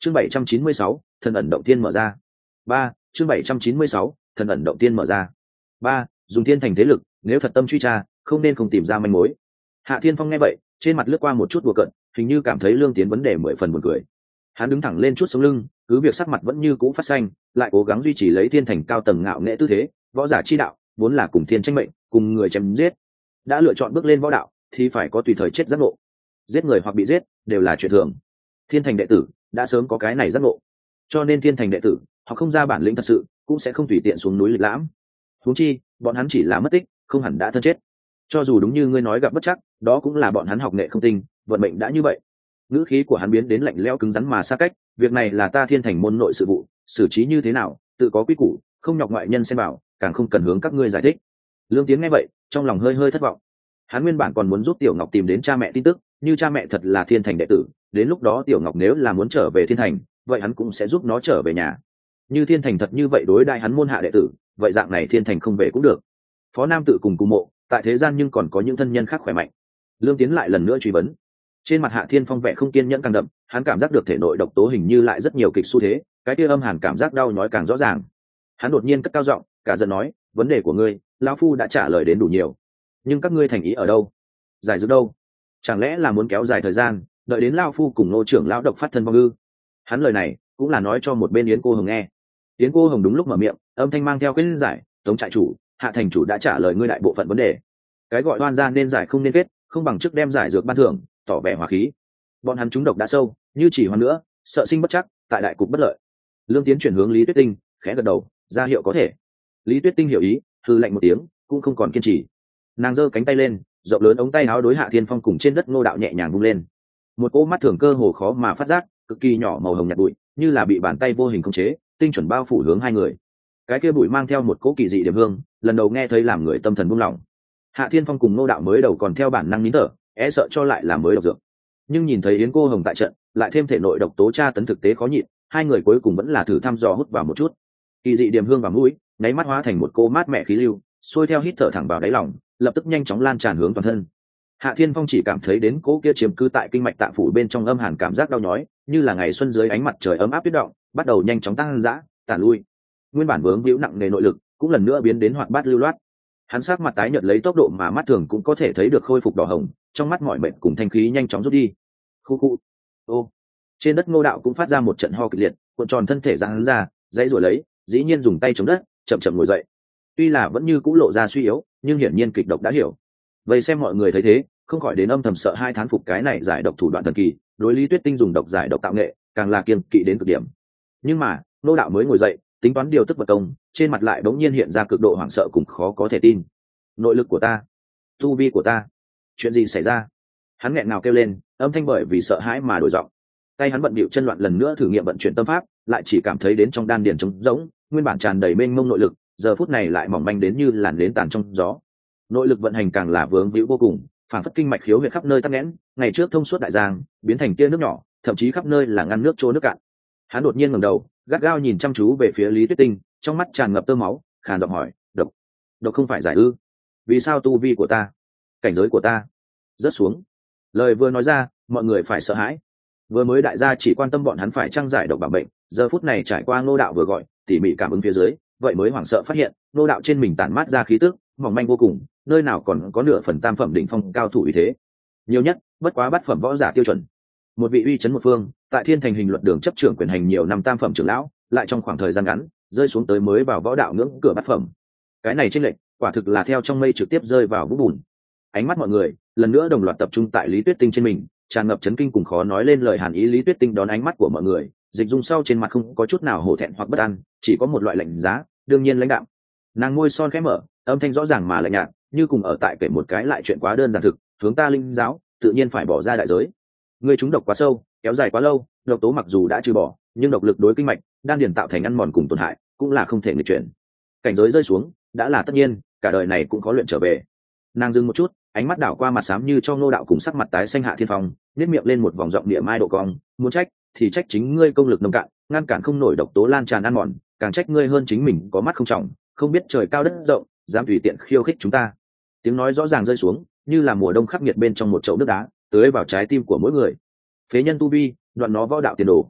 Chương 796, thần ẩn động tiên mở ra. 3. Chương 796, thần ẩn động tiên mở ra. 3. Dùng thiên thành thế lực, nếu thật tâm truy tra, không nên không tìm ra manh mối. Hạ Thiên Phong nghe vậy, trên mặt lướt qua một chút đùa cợt, hình như cảm thấy Lương Tiến vấn đề 10 phần buồn cười. Hắn đứng thẳng lên chút sống lưng, cứ việc sắc mặt vẫn như cũ phát xanh, lại cố gắng duy trì lấy thiên thành cao tầng ngạo nghệ tư thế. Võ giả chi đạo vốn là cùng thiên tranh mệnh, cùng người chém giết. Đã lựa chọn bước lên võ đạo, thì phải có tùy thời chết giác ngộ. Giết người hoặc bị giết đều là chuyện thường. Thiên thành đệ tử đã sớm có cái này giác ngộ, cho nên thiên thành đệ tử họ không ra bản lĩnh thật sự, cũng sẽ không tùy tiện xuống núi lịch lãm. Huống chi, bọn hắn chỉ là mất tích, không hẳn đã thân chết. Cho dù đúng như ngươi nói gặp bất chắc, đó cũng là bọn hắn học nghệ không tinh, vận mệnh đã như vậy. Ngữ khí của hắn biến đến lạnh lẽo cứng rắn mà xa cách, việc này là ta thiên thành môn nội sự vụ, xử trí như thế nào tự có quy củ, không nhọc ngoại nhân xem bảo, càng không cần hướng các ngươi giải thích. Lương Tiến nghe vậy, trong lòng hơi hơi thất vọng. Hắn nguyên bản còn muốn giúp Tiểu Ngọc tìm đến cha mẹ tin tức, như cha mẹ thật là thiên thành đệ tử, đến lúc đó Tiểu Ngọc nếu là muốn trở về thiên thành, vậy hắn cũng sẽ giúp nó trở về nhà. Như thiên thành thật như vậy đối đãi hắn môn hạ đệ tử, vậy dạng này thiên thành không về cũng được. Phó Nam tự cùng mộ, tại thế gian nhưng còn có những thân nhân khác khỏe mạnh. Lương Tiến lại lần nữa truy vấn. Trên mặt Hạ Thiên Phong vẻ không kiên nhẫn càng đậm, hắn cảm giác được thể nội độc tố hình như lại rất nhiều kịch xu thế, cái kia âm hàn cảm giác đau nhói càng rõ ràng. Hắn đột nhiên cất cao giọng, cả giận nói, vấn đề của ngươi, lão phu đã trả lời đến đủ nhiều, nhưng các ngươi thành ý ở đâu? Giải dược đâu? Chẳng lẽ là muốn kéo dài thời gian, đợi đến lão phu cùng Nô trưởng lão độc phát thân vong ư? Hắn lời này cũng là nói cho một bên Yến Cô Hồng nghe. Yến Cô Hồng đúng lúc mở miệng, âm thanh mang theo cái giải, Tống trại chủ, Hạ thành chủ đã trả lời ngươi đại bộ phận vấn đề. Cái gọi oan gia nên giải không nên kết, không bằng trước đem giải dược ban thưởng, tỏ vẻ hòa khí. Bọn hắn trúng độc đã sâu, như chỉ hoan nữa, sợ sinh bất chắc, tại đại cục bất lợi. Lương Tiến chuyển hướng Lý Tuyết Tinh, khẽ gật đầu, ra hiệu có thể. Lý Tuyết Tinh hiểu ý, hừ lạnh một tiếng, cũng không còn kiên trì. Nàng giơ cánh tay lên, rộng lớn ống tay áo đối Hạ Thiên Phong cùng trên đất Ngô đạo nhẹ nhàng vung lên. Một cỗ mắt thường cơ hồ khó mà phát giác, cực kỳ nhỏ màu hồng nhạt bụi, như là bị bàn tay vô hình khống chế, tinh chuẩn bao phủ hướng hai người. Cái kia bụi mang theo một cỗ kỳ dị điểm hương, lần đầu nghe thấy làm người tâm thần buông lỏng. Hạ Thiên Phong cùng Ngô đạo mới đầu còn theo bản năng nín thở, e sợ cho lại là mới độc dược, nhưng nhìn thấy Yến Cô Hồng tại trận, lại thêm thể nội độc tố tra tấn thực tế khó nhịn, hai người cuối cùng vẫn là thử thăm dò hút vào một chút. Kỳ dị điểm hương vào mũi, nháy mắt hóa thành một cô mát mẻ khí lưu, xuôi theo hít thở thẳng vào đáy lòng, lập tức nhanh chóng lan tràn hướng toàn thân. Hạ Thiên Phong chỉ cảm thấy đến cỗ kia chiếm cư tại kinh mạch tạng phủ bên trong âm hàn cảm giác đau nhói, như là ngày xuân dưới ánh mặt trời ấm áp tuyết động, bắt đầu nhanh chóng tăng dã, tản lui. Nguyên bản vướng víu nặng nề nội lực, cũng lần nữa biến đến hoạt bát lưu loát. Hắn sắc mặt tái nhợt lấy tốc độ mà mắt thường cũng có thể thấy được khôi phục đỏ hồng, trong mắt mọi mệt cùng thanh khí nhanh chóng rút đi. Khu khu. Ô. Trên đất Ngô đạo cũng phát ra một trận ho kịch liệt, cuộn tròn thân thể ra hắn ra, dãy rồi lấy, dĩ nhiên dùng tay chống đất, chậm chậm ngồi dậy. Tuy là vẫn như cũ lộ ra suy yếu, nhưng hiển nhiên kịch độc đã hiểu. Vậy xem mọi người thấy thế, không khỏi đến âm thầm sợ hai thán phục cái này giải độc thủ đoạn thần kỳ, đối Lý Tuyết Tinh dùng độc giải độc tạo nghệ, càng là kiêng kỵ đến cực điểm. Nhưng mà, Ngô đạo mới ngồi dậy, tính toán điều tức vật công, trên mặt lại bỗng nhiên hiện ra cực độ hoảng sợ cùng khó có thể tin. Nội lực của ta, tu vi của ta, chuyện gì xảy ra? Hắn nghẹn ngào kêu lên, âm thanh bởi vì sợ hãi mà đổi giọng. Tay hắn bận bịu chân loạn lần nữa thử nghiệm vận chuyển tâm pháp, lại chỉ cảm thấy đến trong đan điền trống rỗng, nguyên bản tràn đầy mênh mông nội lực, giờ phút này lại mỏng manh đến như làn nến tàn trong gió. Nội lực vận hành càng là vướng víu vô cùng, phản phất kinh mạch khiếu huyệt khắp nơi tắc nghẽn, ngày trước thông suốt đại giang, biến thành tia nước nhỏ, thậm chí khắp nơi là ngăn nước trôi nước cạn. Hắn đột nhiên ngẩng đầu, gắt gao nhìn chăm chú về phía Lý Tuyết Tinh, trong mắt tràn ngập tơ máu, khàn giọng hỏi, độc không phải giải ư? Vì sao tu vi của ta, cảnh giới của ta rớt xuống? Lời vừa nói ra, mọi người phải sợ hãi. Vừa mới đại gia chỉ quan tâm bọn hắn phải trang giải độc bảo bệnh, giờ phút này trải qua Ngô đạo vừa gọi, tỉ mỉ cảm ứng phía dưới, vậy mới hoảng sợ phát hiện, Ngô đạo trên mình tản mát ra khí tức mỏng manh vô cùng, nơi nào còn có nửa phần tam phẩm đỉnh phong cao thủ uy thế, nhiều nhất bất quá bát phẩm võ giả tiêu chuẩn. Một vị uy chấn một phương, tại Thiên Thành Hình Luật Đường chấp trưởng quyền hành nhiều năm tam phẩm trưởng lão, lại trong khoảng thời gian ngắn rơi xuống tới mới vào võ đạo ngưỡng cửa bát phẩm. Cái này chênh lệch, quả thực là theo trong mây trực tiếp rơi vào vũng bùn. Ánh mắt mọi người lần nữa đồng loạt tập trung tại Lý Tuyết Tinh trên mình, tràn ngập chấn kinh cùng khó nói lên lời hàn ý. Lý Tuyết Tinh đón ánh mắt của mọi người, dịch dung sau trên mặt không có chút nào hổ thẹn hoặc bất an, chỉ có một loại lạnh giá, đương nhiên lãnh đạm. Nàng môi son khẽ mở, âm thanh rõ ràng mà lạnh nhạt, như cùng ở tại kể một cái lại chuyện quá đơn giản thực, hướng ta linh giáo, tự nhiên phải bỏ ra đại giới. Ngươi trúng độc quá sâu, kéo dài quá lâu, độc tố mặc dù đã trừ bỏ, nhưng độc lực đối kinh mạch, đan điền tạo thành ăn mòn cùng tổn hại, cũng là không thể nghịch chuyển. Cảnh giới rơi xuống, đã là tất nhiên, cả đời này cũng có luyện trở về. Nàng dừng một chút, ánh mắt đảo qua mặt xám như cho Ngô đạo cùng sắc mặt tái xanh Hạ Thiên Phong, nhếch miệng lên một vòng giọng địa mai độ cong, muốn trách thì trách chính ngươi công lực nông cạn, ngăn cản không nổi độc tố lan tràn ăn mòn, càng trách ngươi hơn chính mình có mắt không trọng, không biết trời cao đất rộng, dám tùy tiện khiêu khích chúng ta. Tiếng nói rõ ràng rơi xuống, như là mùa đông khắc nghiệt bên trong một chậu nước đá, tưới vào trái tim của mỗi người. Phế nhân tu vi, đoạn nó võ đạo tiền đồ.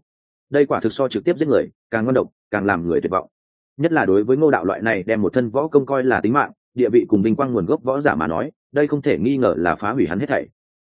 đây quả thực so trực tiếp giết người càng ngon độc, càng làm người tuyệt vọng. Nhất là đối với Ngô Đạo loại này đem một thân võ công coi là tính mạng, địa vị cùng vinh quang nguồn gốc võ giả mà nói, đây không thể nghi ngờ là phá hủy hắn hết thảy.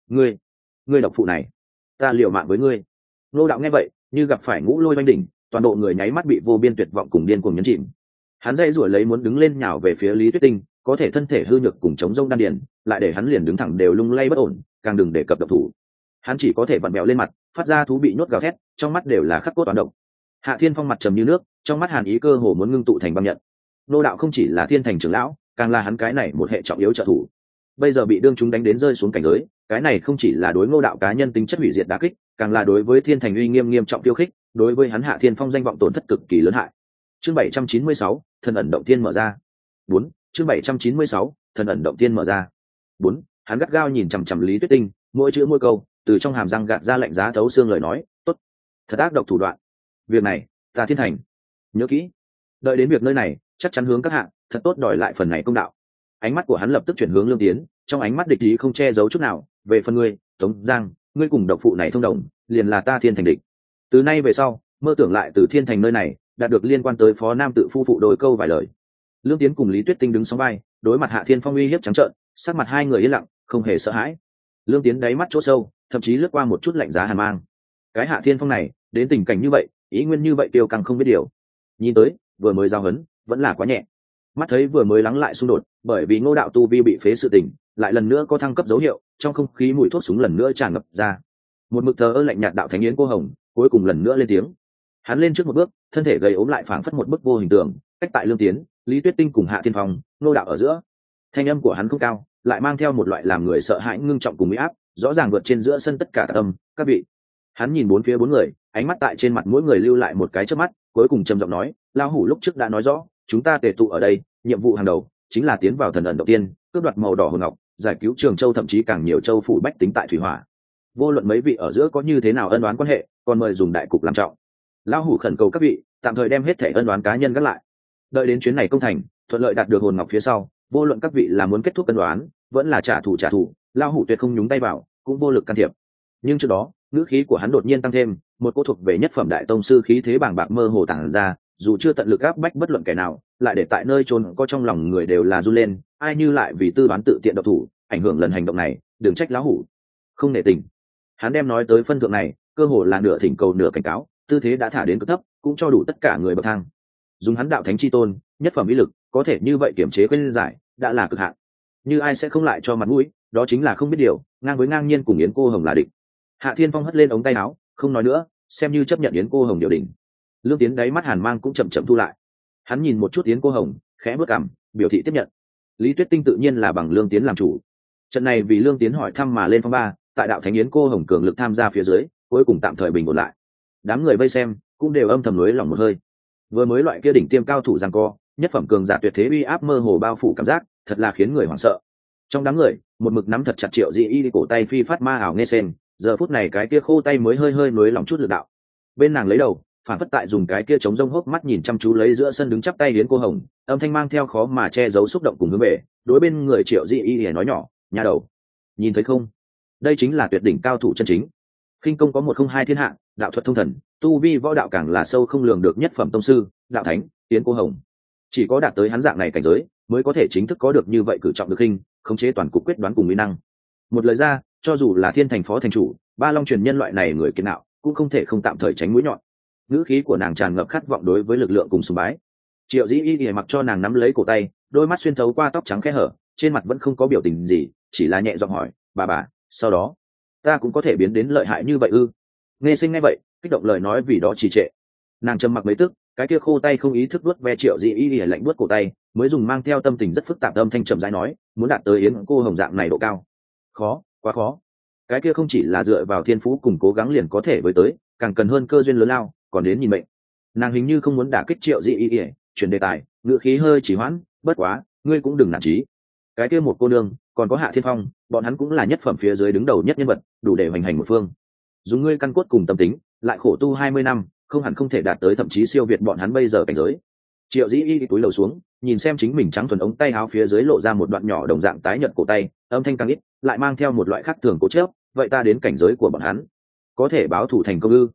Ngươi độc phụ này, ta liều mạng với ngươi. Ngô Đạo nghe vậy, như gặp phải ngũ lôi oanh đỉnh, toàn bộ người nháy mắt bị vô biên tuyệt vọng cùng điên cuồng nhấn chìm. Hắn dây rủa lấy muốn đứng lên nhào về phía Lý Tuyết Tinh, có thể thân thể hư nhược cùng chống rông đan điền, lại để hắn liền đứng thẳng đều lung lay bất ổn, càng đừng đề cập độc thủ. Hắn chỉ có thể vặn bẹo lên mặt, phát ra thú bị nhốt gào thét, trong mắt đều là khắc cốt toán độc. Hạ Thiên Phong mặt trầm như nước, trong mắt hàn ý cơ hồ muốn ngưng tụ thành băng nhận. Ngô Đạo không chỉ là Thiên Thành trưởng lão, càng là hắn cái này một hệ trọng yếu trợ thủ. Bây giờ bị đương chúng đánh đến rơi xuống cảnh giới, cái này không chỉ là đối Ngô Đạo cá nhân tính chất hủy diệt đả kích, càng là đối với Thiên Thành uy nghiêm nghiêm trọng tiêu khích, đối với hắn Hạ Thiên Phong danh vọng tổn thất cực kỳ lớn hại. Chương 796, thần ẩn động tiên mở ra. 4. Chương 796, thần ẩn động tiên mở ra. 4. Hắn gắt gao nhìn chằm chằm Lý Tuyết Tinh, mỗi chữ mỗi câu, từ trong hàm răng gạt ra lạnh giá thấu xương lời nói, "Tốt, thật ác độc thủ đoạn. Việc này, ta Thiên Thành nhớ kỹ. Đợi đến việc nơi này, chắc chắn hướng các hạ, thật tốt đòi lại phần này công đạo." Ánh mắt của hắn lập tức chuyển hướng Lương Tiến, trong ánh mắt địch ý không che giấu chút nào, "Về phần ngươi, Tống Giang, ngươi cùng độc phụ này thông đồng, liền là ta Thiên Thành địch. Từ nay về sau, mơ tưởng lại từ Thiên Thành nơi này đạt được liên quan tới Phó Nam tự phu phụ đôi câu vài lời." Lương Tiến cùng Lý Tuyết Tinh đứng song vai, đối mặt Hạ Thiên Phong uy hiếp trắng trợn, sắc mặt hai người yên lặng, không hề sợ hãi. Lương Tiến đáy mắt chỗ sâu, thậm chí lướt qua một chút lạnh giá hàn mang. Cái Hạ Thiên Phong này, đến tình cảnh như vậy, ý nguyên như vậy tiêu căng không biết điều. Nhìn tới, vừa mới giao hấn, vẫn là quá nhẹ. Mắt thấy vừa mới lắng lại xung đột, bởi vì Ngô Đạo tu vi bị phế sự tình, lại lần nữa có thăng cấp dấu hiệu, trong không khí mùi thuốc súng lần nữa tràn ngập ra. Một mực thờ ơ lạnh nhạt đạo thánh yến cô hồng, cuối cùng lần nữa lên tiếng. Hắn lên trước một bước, thân thể gầy ốm lại phảng phất một bức vô hình tượng, cách tại Lương Tiến, Lý Tuyết Tinh cùng Hạ Thiên Phong, Ngô Đạo ở giữa. Thanh âm của hắn không cao, lại mang theo một loại làm người sợ hãi ngưng trọng cùng uy áp, rõ ràng vượt trên giữa sân tất cả âm, "Các vị." Hắn nhìn bốn phía bốn người, ánh mắt tại trên mặt mỗi người lưu lại một cái chớp mắt, cuối cùng trầm giọng nói, "Lão hủ lúc trước đã nói rõ, chúng ta tề tụ ở đây, nhiệm vụ hàng đầu chính là tiến vào thần ẩn động tiên, cướp đoạt màu đỏ hồn ngọc, giải cứu Trường Châu thậm chí càng nhiều châu phủ bách tính tại thủy hỏa. Vô luận mấy vị ở giữa có như thế nào ân oán quan hệ, còn mời dùng đại cục làm trọng. Lão hủ khẩn cầu các vị tạm thời đem hết thảy ân oán cá nhân gác lại. Đợi đến chuyến này công thành, thuận lợi đạt được hồn ngọc phía sau, vô luận các vị là muốn kết thúc ân oán, vẫn là trả thù, lão hủ tuyệt không nhúng tay vào, cũng vô lực can thiệp." Nhưng trước đó, ngữ khí của hắn đột nhiên tăng thêm, một cỗ thuộc về nhất phẩm đại tông sư khí thế bàng bạc mơ hồ tàng ra, dù chưa tận lực áp bách bất luận kẻ nào, lại để tại nơi chôn có trong lòng người đều là run lên, ai như lại vì tư đoán tự tiện độc thủ, ảnh hưởng lần hành động này, đừng trách lão hủ không nể tình. Hắn đem nói tới phân thượng này, cơ hồ là nửa thỉnh cầu nửa cảnh cáo, tư thế đã thả đến cực thấp, cũng cho đủ tất cả người bậc thang. Dùng hắn đạo thánh chi tôn, nhất phẩm ý lực, có thể như vậy kiểm chế quên giải, đã là cực hạn. Như ai sẽ không lại cho mặt mũi, đó chính là không biết điều, ngang với ngang nhiên cùng Yến cô hồng là địch. Hạ Thiên Phong hất lên ống tay áo, không nói nữa, xem như chấp nhận Yến cô hồng điều đỉnh. Lương Tiến đáy mắt hàn mang cũng chậm chậm thu lại. Hắn nhìn một chút Yến cô hồng, khẽ bước cằm, biểu thị tiếp nhận. Lý Tuyết Tinh tự nhiên là bằng Lương Tiến làm chủ. Trận này vì Lương Tiến hỏi thăm mà lên phong ba, tại đạo thánh Yến cô hồng cường lực tham gia phía dưới, cuối cùng tạm thời bình ổn lại. Đám người vây xem cũng đều âm thầm lưới lòng một hơi. Vừa mới loại kia đỉnh tiêm cao thủ giằng co, nhất phẩm cường giả tuyệt thế uy áp mơ hồ bao phủ cảm giác, thật là khiến người hoảng sợ. Trong đám người, một mực nắm thật chặt Triệu Dị Y cổ tay phi phát ma ảo nghe sen, giờ phút này cái kia khô tay mới hơi hơi nuối lòng chút lực đạo. Bên nàng lấy đầu, phản phất tại dùng cái kia chống rông hốc mắt nhìn chăm chú lấy giữa sân đứng chắp tay Yến cô hồng, âm thanh mang theo khó mà che giấu xúc động cùng hướng về, đối bên người Triệu Dị Y để nói nhỏ, "Nhà đầu, nhìn thấy không? Đây chính là tuyệt đỉnh cao thủ chân chính. Khinh công có một không hai thiên hạ, đạo thuật thông thần, tu vi võ đạo càng là sâu không lường được nhất phẩm tông sư, đạo thánh, Yến cô hồng. Chỉ có đạt tới hắn dạng này cảnh giới, mới có thể chính thức có được như vậy cử trọng được khinh, khống chế toàn cục quyết đoán cùng mỹ năng." Một lời ra, cho dù là Thiên Thành phó thành chủ, Ba Long truyền nhân loại này người kiệt nạo, cũng không thể không tạm thời tránh mũi nhọn. Ngữ khí của nàng tràn ngập khát vọng đối với lực lượng cùng sùng bái. Triệu Dĩ Y mặc cho nàng nắm lấy cổ tay, đôi mắt xuyên thấu qua tóc trắng khe hở, trên mặt vẫn không có biểu tình gì, chỉ là nhẹ giọng hỏi, bà, sau đó ta cũng có thể biến đến lợi hại như vậy ư?" Nghe Sinh nghe vậy, kích động lời nói vì đó trì trệ. Nàng trầm mặc mấy tức, cái kia khô tay không ý thức vuốt ve Triệu Dĩ Y lạnh buốt cổ tay, mới dùng mang theo tâm tình rất phức tạp âm thanh trầm rãi nói, "Muốn đạt tới Yến cô hồng dạng này độ cao, khó, quá khó. Cái kia không chỉ là dựa vào thiên phú cùng cố gắng liền có thể với tới, càng cần hơn cơ duyên lớn lao, còn đến nhìn mệnh." Nàng hình như không muốn đả kích Triệu Dĩ Y, chuyển đề tài, ngữ khí hơi chỉ hoãn, "Bất quá, ngươi cũng đừng nản chí. Cái kia một cô nương, còn có Hạ Thiên Phong, bọn hắn cũng là nhất phẩm phía dưới đứng đầu nhất nhân vật, đủ để hoành hành một phương. Dùng ngươi căn cốt cùng tâm tính, lại khổ tu 20 năm, không hẳn không thể đạt tới thậm chí siêu việt bọn hắn bây giờ cảnh giới." Triệu Dĩ Y túi lầu xuống, nhìn xem chính mình trắng thuần ống tay áo phía dưới lộ ra một đoạn nhỏ đồng dạng tái nhợt cổ tay, âm thanh càng ít, lại mang theo một loại khác thường cố chấp, "Vậy ta đến cảnh giới của bọn hắn, có thể báo thủ thành công ư?"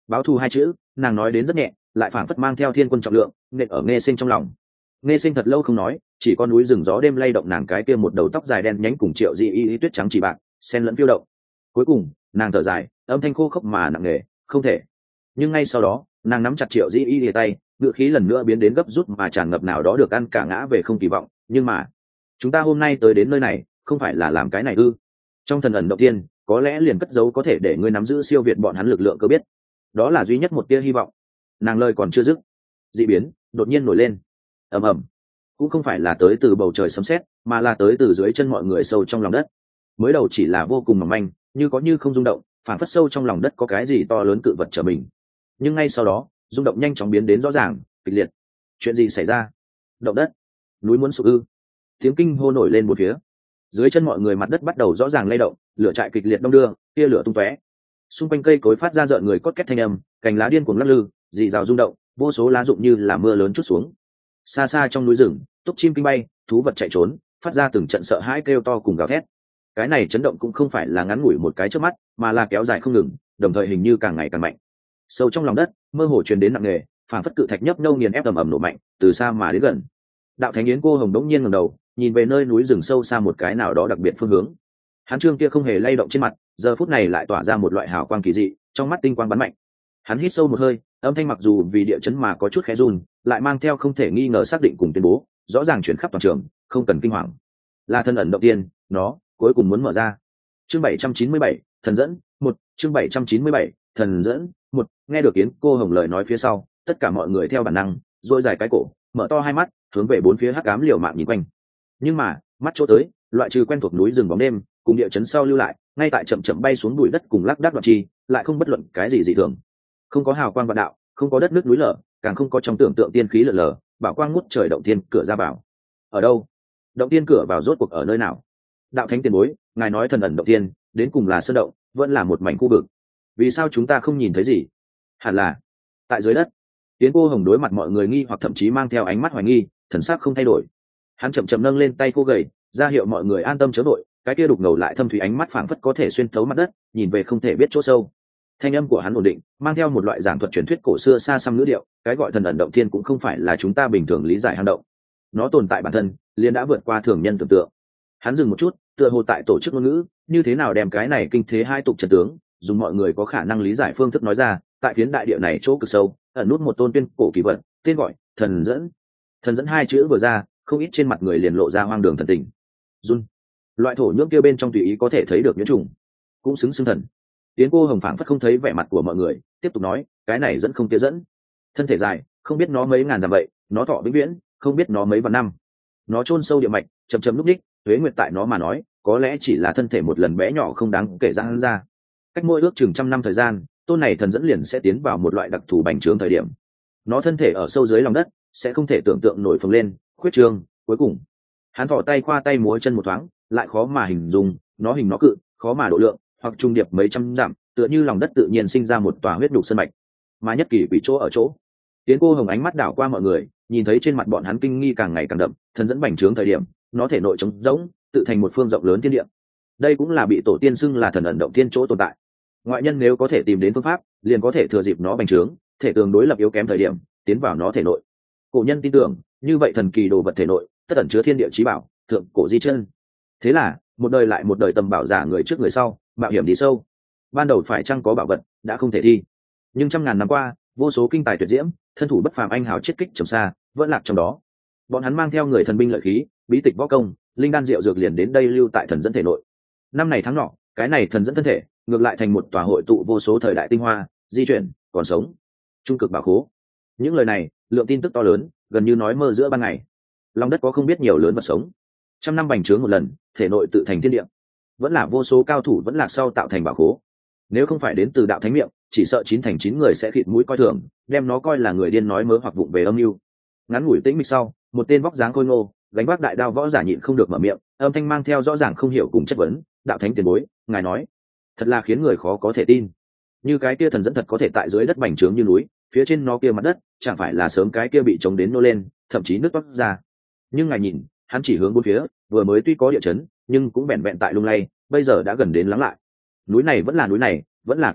Báo thù hai chữ nàng nói đến rất nhẹ, lại phảng phất mang theo thiên quân trọng lượng nện ở nghe sinh trong lòng. Nghe sinh thật lâu không nói, chỉ có núi rừng gió đêm lay động nàng cái kia một đầu tóc dài đen nhánh cùng Triệu Di y tuyết trắng chỉ bạc xen lẫn phiêu động. Cuối cùng nàng thở dài, âm thanh khô khốc mà nặng nề, không thể. Nhưng ngay sau đó nàng nắm chặt Triệu Di y lìa tay, ngựa khí lần nữa biến đến gấp rút mà tràn ngập nào đó được ăn cả ngã về không kỳ vọng. Nhưng mà chúng ta hôm nay tới đến nơi này không phải là làm cái này ư? Trong thần ẩn động tiên có lẽ liền cất giấu có thể để ngươi nắm giữ siêu việt bọn hắn lực lượng cơ biết, đó là duy nhất một tia hy vọng. Nàng lời còn chưa dứt, dị biến đột nhiên nổi lên. Ầm ầm, cũng không phải là tới từ bầu trời sấm sét, mà là tới từ dưới chân mọi người sâu trong lòng đất. Mới đầu chỉ là vô cùng mỏng manh, như có như không rung động, phản phất sâu trong lòng đất có cái gì to lớn cự vật trở mình. Nhưng ngay sau đó rung động nhanh chóng biến đến rõ ràng, kịch liệt. Chuyện gì xảy ra? Động đất? Núi muốn sụp ư? Tiếng kinh hô nổi lên một phía. Dưới chân mọi người mặt đất bắt đầu rõ ràng lay động, lửa trại kịch liệt đông đưa, tia lửa tung tóe. Xung quanh cây cối phát ra rợn người cốt két thanh âm, cành lá điên cuồng lắc lư, rì rào rung động, vô số lá rụng như là mưa lớn trút xuống. Xa xa trong núi rừng, túc chim kinh bay, thú vật chạy trốn, phát ra từng trận sợ hãi kêu to cùng gào thét. Cái này chấn động cũng không phải là ngắn ngủi một cái chớp mắt, mà là kéo dài không ngừng, đồng thời hình như càng ngày càng mạnh. Sâu trong lòng đất, mơ hồ truyền đến nặng nề, phảng phất cự thạch nhấp nhô nghiền ép ầm ầm nổ mạnh, từ xa mà đến gần. Đạo Thánh Yến cô hồng đống nhiên ngẩng đầu, nhìn về nơi núi rừng sâu xa một cái nào đó đặc biệt phương hướng. Hắn trương kia không hề lay động trên mặt, giờ phút này lại tỏa ra một loại hào quang kỳ dị, trong mắt tinh quang bắn mạnh. Hắn hít sâu một hơi, âm thanh mặc dù vì địa chấn mà có chút khẽ run, lại mang theo không thể nghi ngờ xác định cùng tuyên bố, rõ ràng chuyển khắp toàn trường, không cần kinh hoàng. Là thân ẩn động tiên, nó cuối cùng muốn mở ra. Chương 797, thần dẫn, một. Chương 797, thần dẫn, một. Nghe được Yến cô hồng lời nói phía sau, tất cả mọi người theo bản năng duỗi dài cái cổ, mở to hai mắt, hướng về bốn phía hắc ám liều mạng nhìn quanh. Nhưng mà mắt chỗ tới, loại trừ quen thuộc núi rừng bóng đêm cùng địa chấn sau lưu lại, ngay tại chậm chậm bay xuống bụi đất cùng lác đác đoạn chi, lại không bất luận cái gì dị thường. Không có hào quang vạn đạo, không có đất nước núi lở, càng không có trong tưởng tượng tiên khí lở lở, bảo quang ngút trời động tiên cửa ra vào. Ở đâu? Động tiên cửa vào rốt cuộc ở nơi nào? Đạo Thánh tiền bối, ngài nói thần ẩn động tiên, đến cùng là sơn động, vẫn là một mảnh khu vực. Vì sao chúng ta không nhìn thấy gì? Hẳn là tại dưới đất. Tiến cô hồng đối mặt mọi người nghi hoặc thậm chí mang theo ánh mắt hoài nghi, thần sắc không thay đổi. Hắn chậm chậm nâng lên tay cô gầy, ra hiệu mọi người an tâm chớ vội. Cái kia đục ngầu lại thâm thủy ánh mắt phảng phất có thể xuyên thấu mặt đất, nhìn về không thể biết chỗ sâu. Thanh âm của hắn ổn định, mang theo một loại giảng thuật truyền thuyết cổ xưa xa xăm ngữ điệu. Cái gọi thần ẩn động thiên cũng không phải là chúng ta bình thường lý giải hang động, nó tồn tại bản thân liền đã vượt qua thường nhân tưởng tượng. Hắn dừng một chút, tựa hồ tại tổ chức ngôn ngữ, như thế nào đem cái này kinh thế hai tục trận tướng, dùng mọi người có khả năng lý giải phương thức nói ra. Tại phiến đại địa này chỗ cực sâu, ẩn nút một tôn tuyên cổ kỳ vật, tên gọi thần dẫn. Thần dẫn hai chữ vừa ra, không ít trên mặt người liền lộ ra hoang đường thần tình. Run, loại thổ nhưỡng kia bên trong tùy ý có thể thấy được nhiễm trùng, cũng xứng xưng thần. Tiến cô hồng phảng phất không thấy vẻ mặt của mọi người, tiếp tục nói, cái này dẫn không kia dẫn, thân thể dài, không biết nó mấy ngàn dặm vậy, nó thọ vĩnh viễn, không biết nó mấy vạn năm. Nó chôn sâu địa mạch, chậm chậm lúc đích, tuế nguyệt tại nó mà nói, có lẽ chỉ là thân thể một lần bé nhỏ không đáng kể ra ra. Cách mỗi ước chừng trăm năm thời gian, tôn này thần dẫn liền sẽ tiến vào một loại đặc thù bành trướng thời điểm. Nó thân thể ở sâu dưới lòng đất, sẽ không thể tưởng tượng nổi phồng lên, khuyết trương, cuối cùng hắn thỏ tay khoa tay múa chân một thoáng, lại khó mà hình dung, nó hình nó cự, khó mà độ lượng, hoặc trung điệp mấy trăm dặm, tựa như lòng đất tự nhiên sinh ra một tòa huyết nhục sơn mạch. Mà nhất kỳ quỷ chỗ ở chỗ. Tiến cô hồng ánh mắt đảo qua mọi người, nhìn thấy trên mặt bọn hắn kinh nghi càng ngày càng đậm, thần dẫn bành trướng thời điểm, nó thể nội trống rỗng, tự thành một phương rộng lớn thiên địa. Đây cũng là bị tổ tiên xưng là thần ẩn động thiên chỗ tồn tại. Ngoại nhân nếu có thể tìm đến phương pháp, liền có thể thừa dịp nó bành trướng, thể tường đối lập yếu kém thời điểm, tiến vào nó thể nội. Cổ nhân tin tưởng, như vậy thần kỳ đồ vật thể nội, tất ẩn chứa thiên địa chí bảo, thượng cổ di chân. Thế là, một đời lại một đời tầm bảo giả người trước người sau, mạo hiểm đi sâu. Ban đầu phải chăng có bảo vật, đã không thể thi. Nhưng trăm ngàn năm qua, vô số kinh tài tuyệt diễm, thân thủ bất phàm anh hào chiết kích trầm xa, vẫn lạc trong đó. Bọn hắn mang theo người thần binh lợi khí, bí tịch võ công, linh đan diệu dược liền đến đây lưu tại thần dẫn thể nội. Năm này tháng nọ, cái này thần dẫn thân thể, ngược lại thành một tòa hội tụ vô số thời đại tinh hoa, di chuyển, còn sống, trung cực bảo khố. Những lời này, lượng tin tức to lớn, gần như nói mơ giữa ban ngày. Lòng đất có không biết nhiều lớn vật sống, trăm năm bành trướng một lần, thể nội tự thành thiên địa, vẫn là vô số cao thủ vẫn lạc sau tạo thành bảo khố. Nếu không phải đến từ đạo thánh miệng, chỉ sợ 9 thành 9 người sẽ khịt mũi coi thường, đem nó coi là người điên nói mớ hoặc vụng về âm mưu. Ngắn ngủi tĩnh mịch sau, một tên vóc dáng khôi ngô, gánh vác đại đao võ giả nhịn không được mở miệng, âm thanh mang theo rõ ràng không hiểu cùng chất vấn, đạo thánh tiền bối, ngài nói, thật là khiến người khó có thể tin. Như cái kia thần dẫn thật có thể tại dưới đất bành trướng như núi, phía trên nó kia mặt đất, chẳng phải là sớm cái kia bị chống đến nô lên, thậm chí nứt toác ra. Nhưng ngài nhìn, hắn chỉ hướng bốn phía, vừa mới tuy có địa chấn, nhưng cũng bèn vẹn tại lung lay, bây giờ đã gần đến lắng lại. Núi này vẫn là núi này, vẫn là cái này,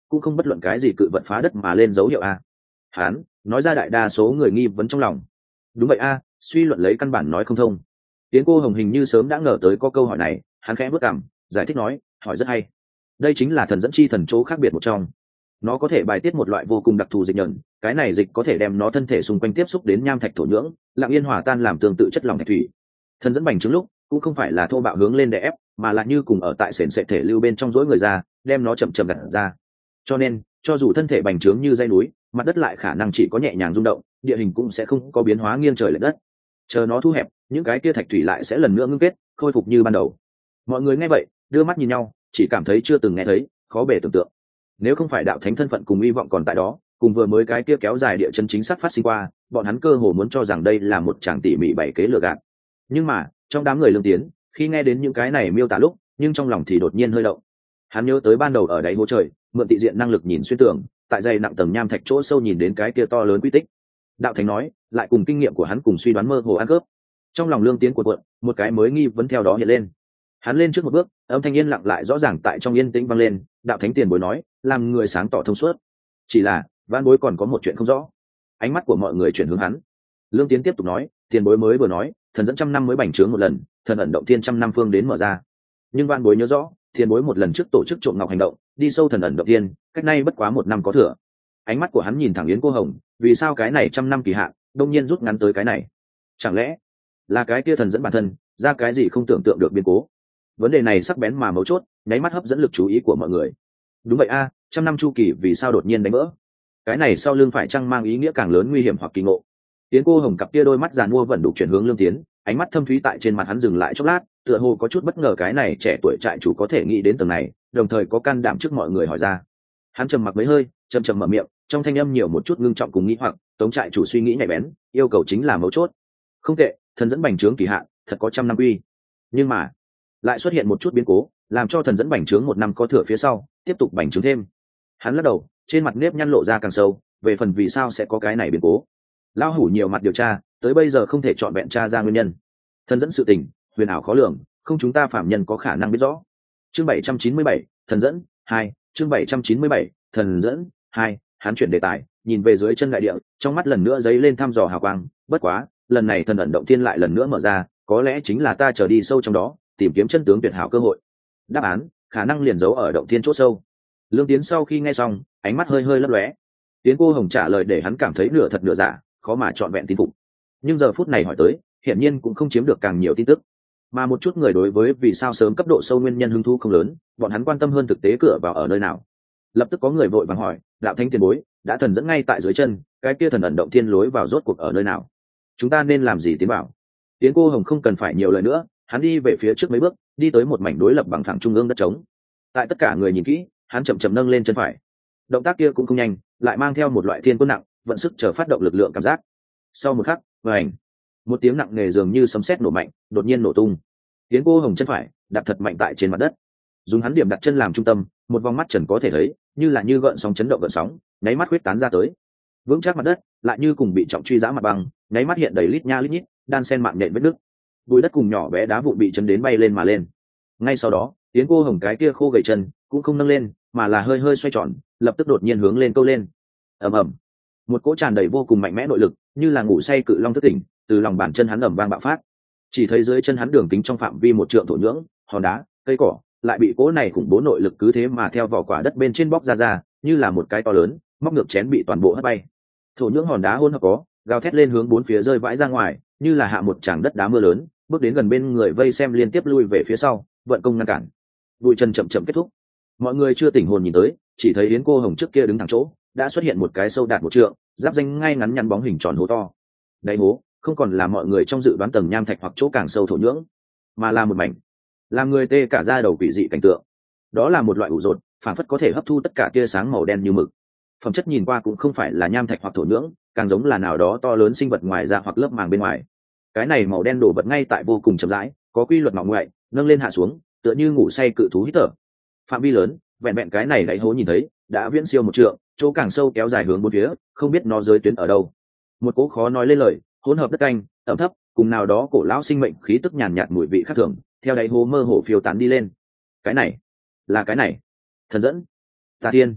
cũng không bất luận cái gì cự vật phá đất mà lên dấu hiệu a. Hắn nói ra đại đa số người nghi vấn trong lòng. Đúng vậy a, suy luận lấy căn bản nói không thông. Tiến Cô Hồng hình như sớm đã ngờ tới có câu hỏi này, hắn khẽ bước cằm, giải thích nói, hỏi rất hay. Đây chính là thần dẫn chi thần chỗ khác biệt một trong. Nó có thể bài tiết một loại vô cùng đặc thù dịch nhẫn, cái này dịch có thể đem nó thân thể xung quanh tiếp xúc đến nham thạch thổ nhưỡng, lặng yên hòa tan làm tương tự chất lỏng thạch thủy. Thần dẫn bành trướng lúc cũng không phải là thô bạo hướng lên để ép, mà là như cùng ở tại sền sệt thể lưu bên trong rỗi người ra, đem nó chậm chậm gặt ra. Cho nên, cho dù thân thể bành trướng như dây núi, mặt đất lại khả năng chỉ có nhẹ nhàng rung động, địa hình cũng sẽ không có biến hóa nghiêng trời lệch đất. Chờ nó thu hẹp, những cái kia thạch thủy lại sẽ lần nữa ngưng kết, khôi phục như ban đầu. Mọi người nghe vậy, đưa mắt nhìn nhau, chỉ cảm thấy chưa từng nghe thấy, khó bề tưởng tượng. Nếu không phải đạo thánh thân phận cùng hy vọng còn tại đó, cùng vừa mới cái kia kéo dài địa chân chính xác phát sinh qua, bọn hắn cơ hồ muốn cho rằng đây là một tràng tỉ mỉ bày kế lừa gạt. Nhưng mà, trong đám người lương tiến, khi nghe đến những cái này miêu tả lúc, nhưng trong lòng thì đột nhiên hơi động. Hắn nhớ tới ban đầu ở đáy hố trời, mượn tị diện năng lực nhìn xuyên tường, tại dày nặng tầng nham thạch chỗ sâu nhìn đến cái kia to lớn quy tích. Đạo thánh nói, lại cùng kinh nghiệm của hắn cùng suy đoán mơ hồ ăn cướp. Trong lòng lương tiến cuộn cuộn, một cái mới nghi vấn theo đó hiện lên. Hắn lên trước một bước, âm thanh yên lặng lại rõ ràng tại trong yên tĩnh vang lên, đạo thánh tiền bối nói, làm người sáng tỏ thông suốt. Chỉ là, vãn bối còn có một chuyện không rõ. Ánh mắt của mọi người chuyển hướng hắn. Lương tiến tiếp tục nói, tiền bối mới vừa nói, thần dẫn trăm năm mới bành trướng một lần, thần ẩn động thiên trăm năm phương đến mở ra. Nhưng vãn bối nhớ rõ, tiền bối một lần trước tổ chức trộm ngọc hành động, đi sâu thần ẩn động thiên, cách nay bất quá một năm có thừa. Ánh mắt của hắn nhìn thẳng Yến Cô Hồng, vì sao cái này trăm năm kỳ hạn, đông nhiên rút ngắn tới cái này? Chẳng lẽ là cái kia thần dẫn bản thân ra cái gì không tưởng tượng được biến cố? Vấn đề này sắc bén mà mấu chốt, nháy mắt hấp dẫn lực chú ý của mọi người. Đúng vậy a, trăm năm chu kỳ vì sao đột nhiên đánh vỡ? Cái này sau lưng phải chăng mang ý nghĩa càng lớn nguy hiểm hoặc kỳ ngộ? Yến Cô Hồng cặp kia đôi mắt giàn mua vẫn đủ chuyển hướng Lương Tiến, ánh mắt thâm thúy tại trên mặt hắn dừng lại chốc lát, tựa hồ có chút bất ngờ cái này trẻ tuổi trại chủ có thể nghĩ đến tầng này, đồng thời có can đảm trước mọi người hỏi ra. Hắn trầm mặc mấy hơi, chậm chậm mở miệng, trong thanh âm nhiều một chút ngưng trọng cùng nghĩ hoặc, Tống trại chủ suy nghĩ nhạy bén, yêu cầu chính là mấu chốt. Không tệ, thần dẫn bành trướng kỳ hạn, thật có trăm năm quy. Nhưng mà, lại xuất hiện một chút biến cố, làm cho thần dẫn bành trướng một năm có thừa phía sau, tiếp tục bành trướng thêm. Hắn lắc đầu, trên mặt nếp nhăn lộ ra càng sâu, về phần vì sao sẽ có cái này biến cố. Lao hủ nhiều mặt điều tra, tới bây giờ không thể chọn vẹn tra ra nguyên nhân. Thần dẫn sự tình, huyền ảo khó lường, không chúng ta phạm nhân có khả năng biết rõ. Chương 797, thần dẫn 2, chương 797, thần dẫn 2, hắn chuyển đề tài, nhìn về dưới chân đại địa, trong mắt lần nữa dấy lên thăm dò hào quang, bất quá, lần này thần ẩn động thiên lại lần nữa mở ra, có lẽ chính là ta trở đi sâu trong đó, tìm kiếm chân tướng tuyệt hảo cơ hội. Đáp án, khả năng liền giấu ở động thiên chỗ sâu. Lương Tiến sau khi nghe xong, ánh mắt hơi hơi lấp lóe. Tiến Cô Hồng trả lời để hắn cảm thấy nửa thật nửa giả, khó mà trọn vẹn tin phục. Nhưng giờ phút này hỏi tới, hiển nhiên cũng không chiếm được càng nhiều tin tức. Mà một chút người đối với vì sao sớm cấp độ sâu nguyên nhân hứng thú không lớn, bọn hắn quan tâm hơn thực tế cửa vào ở nơi nào. Lập tức có người vội vàng hỏi, đạo thánh tiền bối, đã thần dẫn ngay tại dưới chân, cái kia thần ẩn động thiên lối vào rốt cuộc ở nơi nào? Chúng ta nên làm gì tiến bảo? Tiến Cô Hồng không cần phải nhiều lời nữa, hắn đi về phía trước mấy bước, đi tới một mảnh đối lập bằng phẳng trung ương đất trống. Tại tất cả người nhìn kỹ, hắn chậm chậm nâng lên chân phải. Động tác kia cũng không nhanh, lại mang theo một loại thiên quân nặng, vận sức chờ phát động lực lượng cảm giác. Sau một khắc, vành, một tiếng nặng nề dường như sấm sét nổ mạnh, đột nhiên nổ tung. Tiến Cô Hồng chân phải đạp thật mạnh tại trên mặt đất, dùng hắn điểm đặt chân làm trung tâm, một vòng mắt trần có thể thấy, như gợn sóng chấn động gợn sóng, nháy mắt huyết tán ra tới. Vững chắc mặt đất, lại như cùng bị trọng truy giã mặt băng, nháy mắt hiện đầy lít nha lít nhít, đan sen mạng nhện vết nứt. Bụi đất cùng nhỏ bé đá vụn bị chấn đến bay lên mà lên. Ngay sau đó, Tiến Cô Hồng cái kia khô gầy chân cũng không nâng lên, mà là hơi hơi xoay tròn, lập tức đột nhiên hướng lên câu lên. Ầm ầm, một cỗ tràn đầy vô cùng mạnh mẽ nội lực, như là ngủ say cự long thức tỉnh, từ lòng bàn chân hắn ầm vang bạo phát. Chỉ thấy dưới chân hắn đường kính trong phạm vi một trượng thổ nhưỡng, hòn đá, cây cỏ, lại bị cỗ này khủng bố nội lực cứ thế mà theo vỏ quả đất bên trên bóc ra, như là một cái to lớn móc ngược chén bị toàn bộ hất bay. Thổ nhưỡng hòn đá hỗn hợp có, gào thét lên hướng bốn phía rơi vãi ra ngoài, như là hạ một tràng đất đá mưa lớn, bước đến gần bên người vây xem liên tiếp lui về phía sau, vận công ngăn cản. Bụi chân chậm chậm kết thúc. Mọi người chưa tỉnh hồn nhìn tới, chỉ thấy Yến Cô Hồng trước kia đứng thẳng chỗ, đã xuất hiện một cái sâu đạt một trượng, giáp danh ngay ngắn nhăn bóng hình tròn hố to. Đáy hố không còn là mọi người trong dự đoán tầng nham thạch hoặc chỗ càng sâu thổ nhưỡng, mà là một mảnh làm người tê cả da đầu quỷ dị cảnh tượng. Đó là một loại ủ rột, phản phất có thể hấp thu tất cả tia sáng màu đen như mực. Phẩm chất nhìn qua cũng không phải là nham thạch hoặc thổ nhưỡng, càng giống là nào đó to lớn sinh vật ngoài da hoặc lớp màng bên ngoài. Cái này màu đen đổ vật ngay tại vô cùng chậm rãi, có quy luật ngọ ngoại, nâng lên hạ xuống, tựa như ngủ say cự thú hít thở. Phạm vi lớn, vẹn vẹn cái này đáy hố nhìn thấy, đã viễn siêu một trượng, chỗ càng sâu kéo dài hướng bốn phía, không biết nó giới tuyến ở đâu. Một cỗ khó nói lên lời, hỗn hợp đất canh, ẩm thấp, cùng nào đó cổ lão sinh mệnh khí tức nhàn nhạt mùi vị khác thường, theo đáy hố mơ hồ phiêu tán đi lên. Cái này, là cái này. Thần dẫn, Tà Thiên.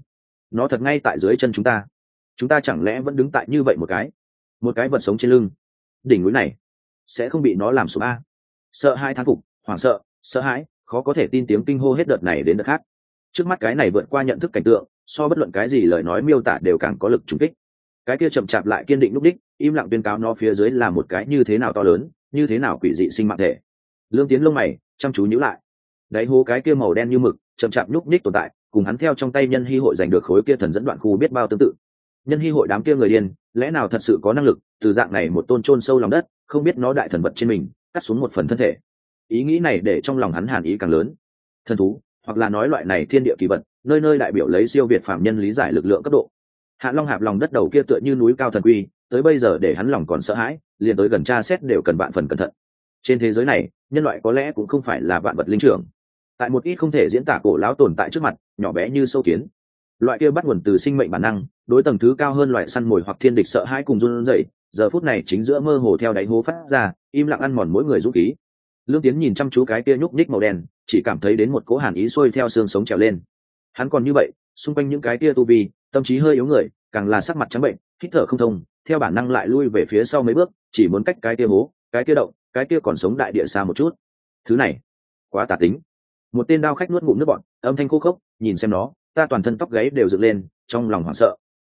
nó thật ngay tại dưới chân chúng ta chẳng lẽ vẫn đứng tại như vậy một cái vật sống trên lưng đỉnh núi này sẽ không bị nó làm sụp a? Sợ hãi thán phục, hoảng sợ, sợ hãi, khó có thể tin tiếng kinh hô hết đợt này đến đợt khác. Trước mắt cái này vượt qua nhận thức cảnh tượng, so bất luận cái gì lời nói miêu tả đều càng có lực trùng kích. Cái kia chậm chạp lại kiên định lúc đích, im lặng tuyên cáo nó phía dưới là một cái như thế nào to lớn, như thế nào quỷ dị sinh mạng thể. Lương Tiến lông mày chăm chú nhíu lại. Đáy hố cái kia màu đen như mực, chậm chạp nhúc nhích tồn tại, cùng hắn theo trong tay nhân hy hội giành được khối kia thần dẫn đoạn khu biết bao tương tự. Nhân hy hội đám kia người điên, lẽ nào thật sự có năng lực từ dạng này một tôn chôn sâu lòng đất, không biết nó đại thần vật trên mình, cắt xuống một phần thân thể. Ý nghĩ này để trong lòng hắn hàn ý càng lớn. Thần thú, hoặc là nói loại này thiên địa kỳ vật, nơi nơi đại biểu lấy siêu việt phạm nhân lý giải lực lượng cấp độ. Hạ Long Hạp lòng đất đầu kia tựa như núi cao thần quy, tới bây giờ để hắn lòng còn sợ hãi, liền tới gần tra xét đều cần vạn phần cẩn thận. Trên thế giới này, nhân loại có lẽ cũng không phải là vạn vật linh trưởng. Tại một ít không thể diễn tả cổ lão tồn tại trước mặt, nhỏ bé như sâu kiến. Loại kia bắt nguồn từ sinh mệnh bản năng, đối tầng thứ cao hơn loại săn mồi hoặc thiên địch sợ hãi cùng run rẩy, giờ phút này chính giữa mơ hồ theo đáy hố phát ra, im lặng ăn mòn mỗi người dũng khí. Lương Tiến nhìn chăm chú cái kia nhúc nhích màu đen, chỉ cảm thấy đến một cỗ hàn ý xuôi theo xương sống trèo lên. Hắn còn như vậy, xung quanh những cái kia tu vi, tâm trí hơi yếu người, càng là sắc mặt trắng bệnh, hít thở không thông, theo bản năng lại lui về phía sau mấy bước, chỉ muốn cách cái kia hố, cái kia động, cái kia còn sống đại địa xa một chút. Thứ này, quá tà tính. Một tên đao khách nuốt ngụm nước bọt, âm thanh khô khốc, nhìn xem nó, ta toàn thân tóc gáy đều dựng lên, trong lòng hoảng sợ.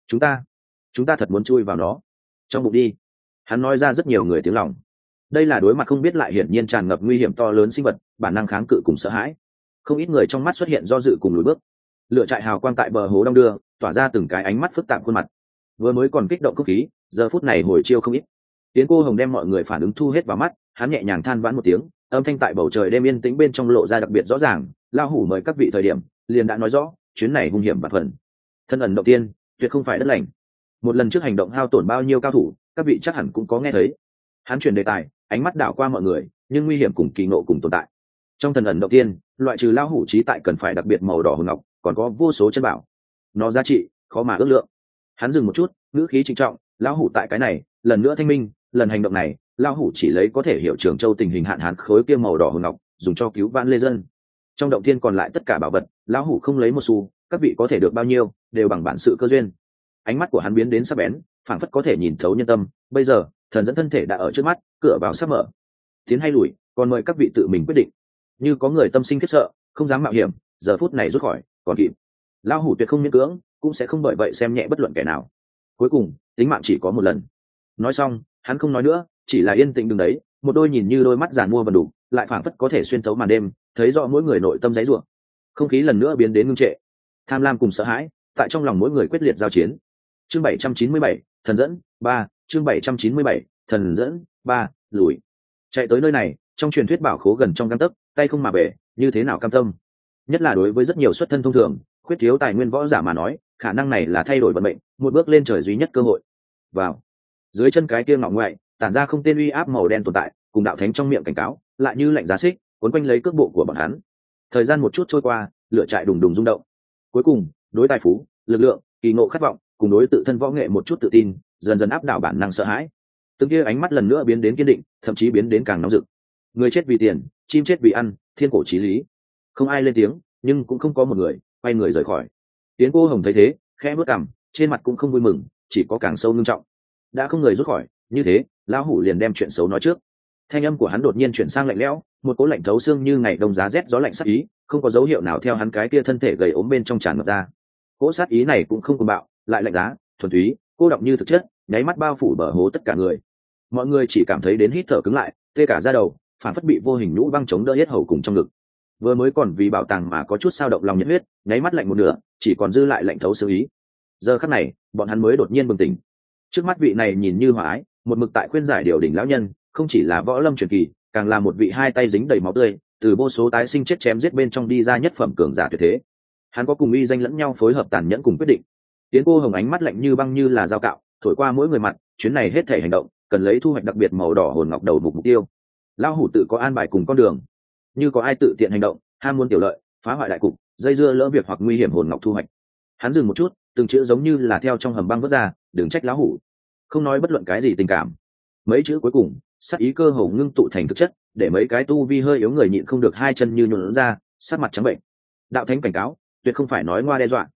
Chúng ta thật muốn chui vào nó, trong bụng đi. Hắn nói ra rất nhiều người tiếng lòng. Đây là đối mặt không biết lại hiển nhiên tràn ngập nguy hiểm to lớn sinh vật, bản năng kháng cự cùng sợ hãi. Không ít người trong mắt xuất hiện do dự cùng lùi bước. Lửa trại hào quang tại bờ hố đông đưa, tỏa ra từng cái ánh mắt phức tạp khuôn mặt. Vừa mới còn kích động không khí, giờ phút này hồi chiêu không ít. Tiến Cô Hồng đem mọi người phản ứng thu hết vào mắt, hắn nhẹ nhàng than vãn một tiếng, âm thanh tại bầu trời đêm yên tĩnh bên trong lộ ra đặc biệt rõ ràng. Lao Hủ mời các vị thời điểm, liền đã nói rõ, chuyến này hung hiểm và phần. Thân ẩn động tiên, tuyệt không phải đất lành. Một lần trước hành động hao tổn bao nhiêu cao thủ, các vị chắc hẳn cũng có nghe thấy. Hắn chuyển đề tài, ánh mắt đảo qua mọi người, nhưng nguy hiểm cùng kỳ ngộ cùng tồn tại. Trong thần ẩn động tiên, loại trừ Lao Hủ trí tại cần phải đặc biệt màu đỏ hồng ngọc, còn có vô số chân bảo. Nó giá trị khó mà ước lượng. Hắn dừng một chút, ngữ khí trịnh trọng, Lão Hủ tại cái này, lần nữa thanh minh, lần hành động này, Lão Hủ chỉ lấy có thể hiểu Trường Châu tình hình hạn hán khối kia màu đỏ hồng ngọc, dùng cho cứu vãn lê dân. Trong động thiên còn lại tất cả bảo vật, Lão Hủ không lấy một xu, các vị có thể được bao nhiêu, đều bằng bản sự cơ duyên. Ánh mắt của hắn biến đến sắc bén, phảng phất có thể nhìn thấu nhân tâm. Bây giờ, thần dẫn thân thể đã ở trước mắt, cửa vào sắp mở. Tiến hay lùi, còn mời các vị tự mình quyết định. Như có người tâm sinh khiếp sợ, không dám mạo hiểm, giờ phút này rút khỏi, còn kịp. Lão Hủ tuyệt không miễn cưỡng, cũng sẽ không bởi vậy xem nhẹ bất luận kẻ nào. Cuối cùng, tính mạng chỉ có một lần. Nói xong, hắn không nói nữa, chỉ là yên tĩnh đứng đấy, một đôi nhìn như đôi mắt giàn mua vần đủ, lại phảng phất có thể xuyên thấu màn đêm, thấy rõ mỗi người nội tâm giấy rủa. Không khí lần nữa biến đến ngưng trệ. Tham lam cùng sợ hãi, tại trong lòng mỗi người quyết liệt giao chiến. Chương 797, thần dẫn 3, chương 797, thần dẫn 3, lùi. Chạy tới nơi này, trong truyền thuyết bảo khố gần trong gang tấc, tay không mà bể, như thế nào cam tâm. Nhất là đối với rất nhiều xuất thân thông thường, khuyết thiếu tài nguyên võ giả mà nói, khả năng này là thay đổi vận mệnh, một bước lên trời duy nhất cơ hội. Vào. Dưới chân cái kia ngọ ngoại, tản ra không tên uy áp màu đen tồn tại, cùng đạo thánh trong miệng cảnh cáo, lại như lạnh giá xích, cuốn quanh lấy cước bộ của bọn hắn. Thời gian một chút trôi qua, lửa trại đùng đùng rung động. Cuối cùng, đối tài phú, lực lượng, kỳ ngộ khát vọng, cùng đối tự thân võ nghệ một chút tự tin, dần dần áp đảo bản năng sợ hãi. Từng kia ánh mắt lần nữa biến đến kiên định, thậm chí biến đến càng nóng rực. Người chết vì tiền, chim chết vì ăn, thiên cổ chí lý. Không ai lên tiếng, nhưng cũng không có một người quay người rời khỏi. Tiến Cô Hồng thấy thế, khẽ bước cằm, trên mặt cũng không vui mừng, chỉ có càng sâu ngưng trọng. Đã không người rút khỏi, như thế, Lão Hủ liền đem chuyện xấu nói trước. Thanh âm của hắn đột nhiên chuyển sang lạnh lẽo, một cỗ lạnh thấu xương như ngày đông giá rét gió lạnh sát ý, không có dấu hiệu nào theo hắn cái kia thân thể gầy ốm bên trong tràn ngập ra. Cỗ sát ý này cũng không cuồng bạo, lại lạnh giá, thuần túy, cô đọng như thực chất, nháy mắt bao phủ bờ hố tất cả người. Mọi người chỉ cảm thấy đến hít thở cứng lại, tê cả da đầu, phản phất bị vô hình nhũ băng chống đỡ hết hầu cùng trong ngực. Vừa mới còn vì bảo tàng mà có chút sao động lòng nhiệt huyết, nháy mắt lạnh một nửa, chỉ còn dư lại lạnh thấu xương ý. Giờ khắc này, bọn hắn mới đột nhiên bừng tỉnh. Trước mắt vị này nhìn như hòa ái, một mực tại khuyên giải điều đỉnh lão nhân, không chỉ là võ lâm truyền kỳ, càng là một vị hai tay dính đầy máu tươi, từ vô số tái sinh chết chém giết bên trong đi ra nhất phẩm cường giả tuyệt thế. Hắn có cùng uy danh lẫn nhau phối hợp tàn nhẫn cùng quyết định. Tiến Cô Hồng ánh mắt lạnh như băng như là dao cạo, thổi qua mỗi người mặt, chuyến này hết thể hành động, cần lấy thu hoạch đặc biệt màu đỏ hồn ngọc đầu mục tiêu. Lão Hủ tự có an bài cùng con đường. Như có ai tự tiện hành động, ham muốn tiểu lợi, phá hoại đại cục, dây dưa lỡ việc hoặc nguy hiểm hồn ngọc thu hoạch. Hắn dừng một chút, từng chữ giống như là theo trong hầm băng vớt ra, đừng trách Lão Hủ. Không nói bất luận cái gì tình cảm. Mấy chữ cuối cùng, sát ý cơ hồ ngưng tụ thành thực chất, để mấy cái tu vi hơi yếu người nhịn không được hai chân như nhũn ra, sát mặt trắng bệnh. Đạo thánh cảnh cáo, tuyệt không phải nói ngoa đe dọa.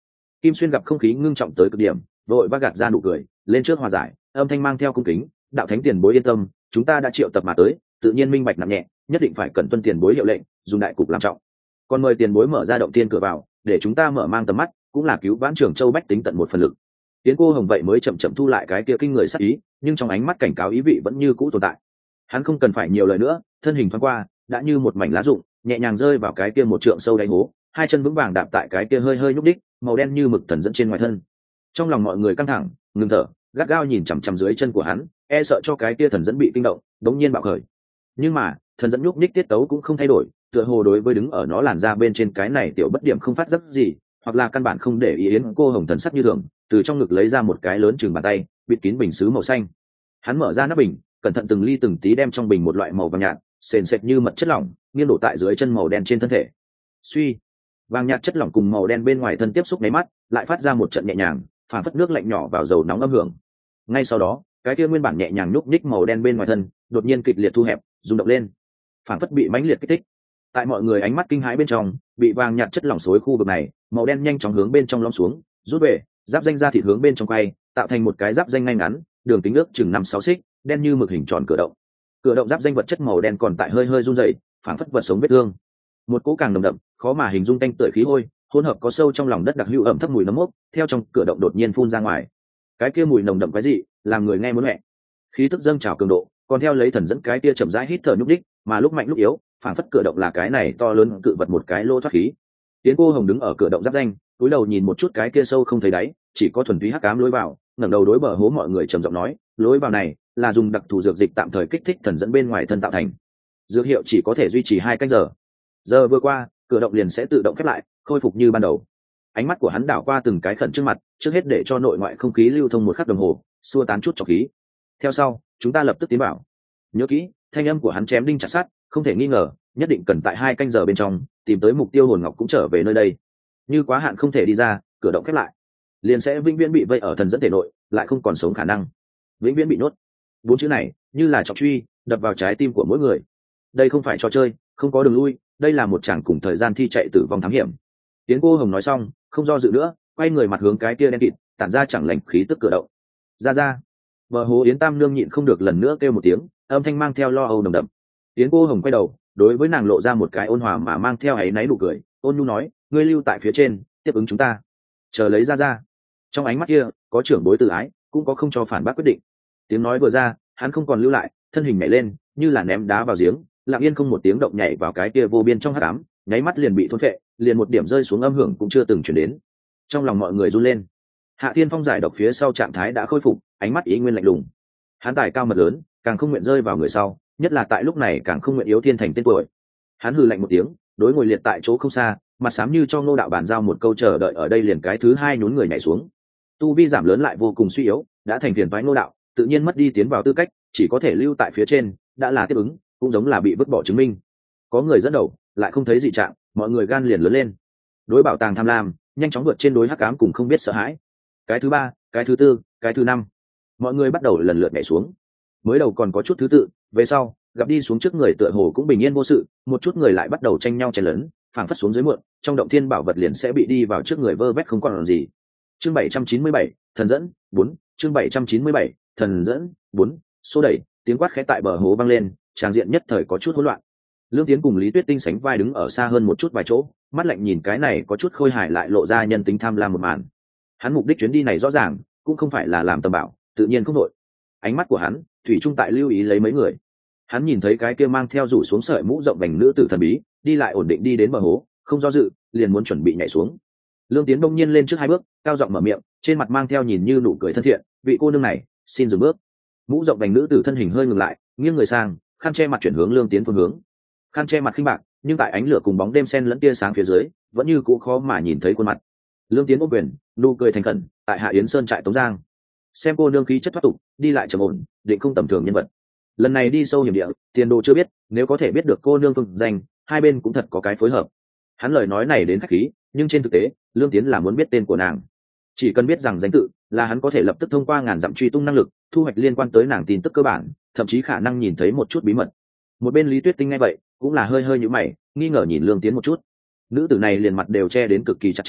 Kim Xuyên gặp không khí ngưng trọng tới cực điểm, vội vã gạt ra nụ cười, lên trước hòa giải, âm thanh mang theo cung kính, đạo thánh tiền bối yên tâm, chúng ta đã triệu tập mà tới, tự nhiên minh bạch nặng nhẹ, nhất định phải cẩn tuân tiền bối hiệu lệnh, dùng đại cục làm trọng. Còn mời tiền bối mở ra động tiên cửa vào, để chúng ta mở mang tầm mắt, cũng là cứu vãn Trường Châu bách tính tận một phần lực. Tiến Cô Hồng vậy mới chậm chậm thu lại cái kia kinh người sát ý, nhưng trong ánh mắt cảnh cáo ý vị vẫn như cũ tồn tại. Hắn không cần phải nhiều lời nữa, thân hình thoáng qua, đã như một mảnh lá rụng, nhẹ nhàng rơi vào cái kia một trượng sâu đáy hố, hai chân vững vàng đạp tại cái kia hơi hơi nhúc đích, màu đen như mực thần dẫn trên ngoài thân. Trong lòng mọi người căng thẳng, ngừng thở, gắt gao nhìn chằm chằm dưới chân của hắn, e sợ cho cái kia thần dẫn bị kinh động, đống nhiên bạo khởi. Nhưng mà thần dẫn nhúc nhích tiết tấu cũng không thay đổi, tựa hồ đối với đứng ở nó làn ra bên trên cái này tiểu bất điểm không phát giác gì, hoặc là căn bản không để ý. Yến Cô Hồng thần sắc như thường, từ trong ngực lấy ra một cái lớn chừng bàn tay, bịt kín bình sứ màu xanh. Hắn mở ra nắp bình, cẩn thận từng ly từng tí đem trong bình một loại màu vàng nhạt, sền sệt như mật chất lỏng, nghiêng đổ tại dưới chân màu đen trên thân thể. Suy, vàng nhạt chất lỏng cùng màu đen bên ngoài thân tiếp xúc nháy mắt, lại phát ra một trận nhẹ nhàng, phản phất nước lạnh nhỏ vào dầu nóng âm hưởng. Ngay sau đó, cái kia nguyên bản nhẹ nhàng nhúc nhích màu đen bên ngoài thân, đột nhiên kịch liệt thu hẹp, rung động lên, phản phất bị mãnh liệt kích thích. Tại mọi người ánh mắt kinh hãi bên trong, bị vàng nhạt chất lỏng xối khu vực này, màu đen nhanh chóng hướng bên trong lõm xuống, rút về, giáp danh ra thịt hướng bên trong quay, tạo thành một cái giáp danh ngay ngắn, đường kính ước chừng 5-6 xích, đen như mực hình tròn cửa động. Cửa động giáp danh vật chất màu đen còn tại hơi hơi run rẩy, phản phất vật sống vết thương. Một cỗ càng nồng đậm, khó mà hình dung tanh tưởi khí hôi, hỗn hợp có sâu trong lòng đất đặc hữu ẩm thấp mùi nấm mốc, theo trong cửa động đột nhiên phun ra ngoài. Cái kia mùi nồng đậm cái gì, làm người nghe muốn mẹ. Khí tức dâng trào cường độ, còn theo lấy thần dẫn cái kia chậm rãi hít thở nhúc đích, mà lúc mạnh lúc yếu, phản phất cửa động là cái này to lớn cự vật một cái lô thoát khí. Tiến Cô Hồng đứng ở cửa động giáp danh, cúi đầu nhìn một chút cái kia sâu không thấy đáy, chỉ có thuần túy hắc ám lối vào, ngẩng đầu đối bờ hố mọi người trầm giọng nói, lối vào này là dùng đặc thù dược dịch tạm thời kích thích thần dẫn bên ngoài thân tạo thành. Dược hiệu chỉ có thể duy trì 2 canh giờ. Giờ vừa qua, cửa động liền sẽ tự động khép lại, khôi phục như ban đầu. Ánh mắt của hắn đảo qua từng cái khẩn trước mặt, trước hết để cho nội ngoại không khí lưu thông một khắc đồng hồ, xua tán chút trọc khí. Theo sau, chúng ta lập tức tiến vào. Nhớ kỹ, thanh âm của hắn chém đinh chặt sắt, không thể nghi ngờ, nhất định cần tại 2 canh giờ bên trong tìm tới mục tiêu hồn ngọc cũng trở về nơi đây. Như quá hạn không thể đi ra, cửa động khép lại, liền sẽ vĩnh viễn bị vây ở thần dẫn thể nội, lại không còn sống khả năng, vĩnh viễn bị nhốt. 4 chữ này như là trọng truy đập vào trái tim của mỗi người. Đây không phải trò chơi, không có đường lui, đây là một chàng cùng thời gian thi chạy tử vong thám hiểm. Tiến Cô Hồng nói xong, không do dự nữa, quay người mặt hướng cái kia đen kịt, tản ra chẳng lành khí tức cửa động. Ra. Bờ hố Yến Tam Nương nhịn không được lần nữa kêu một tiếng, âm thanh mang theo lo âu nồng đậm. Tiến Cô Hồng quay đầu, đối với nàng lộ ra một cái ôn hòa mà mang theo áy náy nụ cười, ôn nhu nói, ngươi lưu tại phía trên, tiếp ứng chúng ta, chờ lấy ra. Trong ánh mắt kia có trưởng bối từ ái, cũng có không cho phản bác quyết định. Tiếng nói vừa ra, hắn không còn lưu lại, thân hình nhảy lên, như là ném đá vào giếng, lặng yên không một tiếng động nhảy vào cái kia vô biên trong hắc ám, nháy mắt liền bị thôn phệ, liền một điểm rơi xuống âm hưởng cũng chưa từng chuyển đến. Trong lòng mọi người run lên. Hạ Thiên Phong giải độc phía sau trạng thái đã khôi phục, ánh mắt ý nguyên lạnh lùng. Hắn tài cao mật lớn, càng không nguyện rơi vào người sau, nhất là tại lúc này càng không nguyện yếu thiên thành tên tuổi. Hắn hừ lạnh một tiếng, đối ngồi liệt tại chỗ không xa, mặt xám như cho Ngô Đạo bàn giao một câu chờ đợi ở đây liền cái thứ hai nhún người nhảy xuống. Tu vi giảm lớn lại vô cùng suy yếu, đã thành phiền toái Ngô Đạo, tự nhiên mất đi tiến vào tư cách, chỉ có thể lưu tại phía trên, đã là tiếp ứng, cũng giống là bị vứt bỏ chứng minh. Có người dẫn đầu, lại không thấy dị trạng, mọi người gan liền lớn lên. Đối bảo tàng tham lam, nhanh chóng vượt trên đối hắc ám cùng không biết sợ hãi. Cái thứ 3, cái thứ 4, cái thứ 5, mọi người bắt đầu lần lượt nhảy xuống. Mới đầu còn có chút thứ tự, về sau gặp đi xuống trước người tựa hồ cũng bình yên vô sự, một chút người lại bắt đầu tranh nhau chen lấn, phảng phất xuống dưới muộn, trong động thiên bảo vật liền sẽ bị đi vào trước người vơ vét không còn gì. Chương 797, thần dẫn 4, chương 797, thần dẫn 4, số đẩy, tiếng quát khẽ tại bờ hố vang lên, tràng diện nhất thời có chút hỗn loạn. Lương Tiến cùng Lý Tuyết Tinh sánh vai đứng ở xa hơn một chút vài chỗ, mắt lạnh nhìn cái này có chút khôi hài lại lộ ra nhân tính tham lam một màn. Hắn mục đích chuyến đi này rõ ràng, cũng không phải là làm tầm bảo, tự nhiên không đội. Ánh mắt của hắn thủy chung tại lưu ý lấy mấy người. Hắn nhìn thấy cái kia mang theo rủ xuống sợi mũ rộng vành nữ tử thần bí, đi lại ổn định đi đến bờ hố, không do dự, liền muốn chuẩn bị nhảy xuống. Lương Tiến đông nhiên lên trước 2 bước, cao giọng mở miệng, trên mặt mang theo nhìn như nụ cười thân thiện, vị cô nương này, xin dừng bước. Mũ rộng vành nữ tử thân hình hơi ngừng lại, nghiêng người sang, khăn che mặt chuyển hướng Lương Tiến phương hướng. Khăn che mặt khinh bạc, nhưng tại ánh lửa cùng bóng đêm xen lẫn tia sáng phía dưới, vẫn như cũ khó mà nhìn thấy khuôn mặt. Lương Tiến ôm quyền, nụ cười thành khẩn, tại Hạ Yến Sơn trại Tống Giang, xem cô nương khí chất thoát tục, đi lại trầm ổn, định không tầm thường nhân vật. Lần này đi sâu hiểm địa, tiền đồ chưa biết, nếu có thể biết được cô nương phương danh, hai bên cũng thật có cái phối hợp. Hắn lời nói này đến khách khí, nhưng trên thực tế, Lương Tiến là muốn biết tên của nàng. Chỉ cần biết rằng danh tự, là hắn có thể lập tức thông qua ngàn dặm truy tung năng lực, thu hoạch liên quan tới nàng tin tức cơ bản, thậm chí khả năng nhìn thấy một chút bí mật. Một bên Lý Tuyết Tinh nghe vậy, cũng là hơi hơi nhíu mày, nghi ngờ nhìn Lương Tiến một chút. Nữ tử này liền mặt đều che đến cực kỳ chặt chẽ,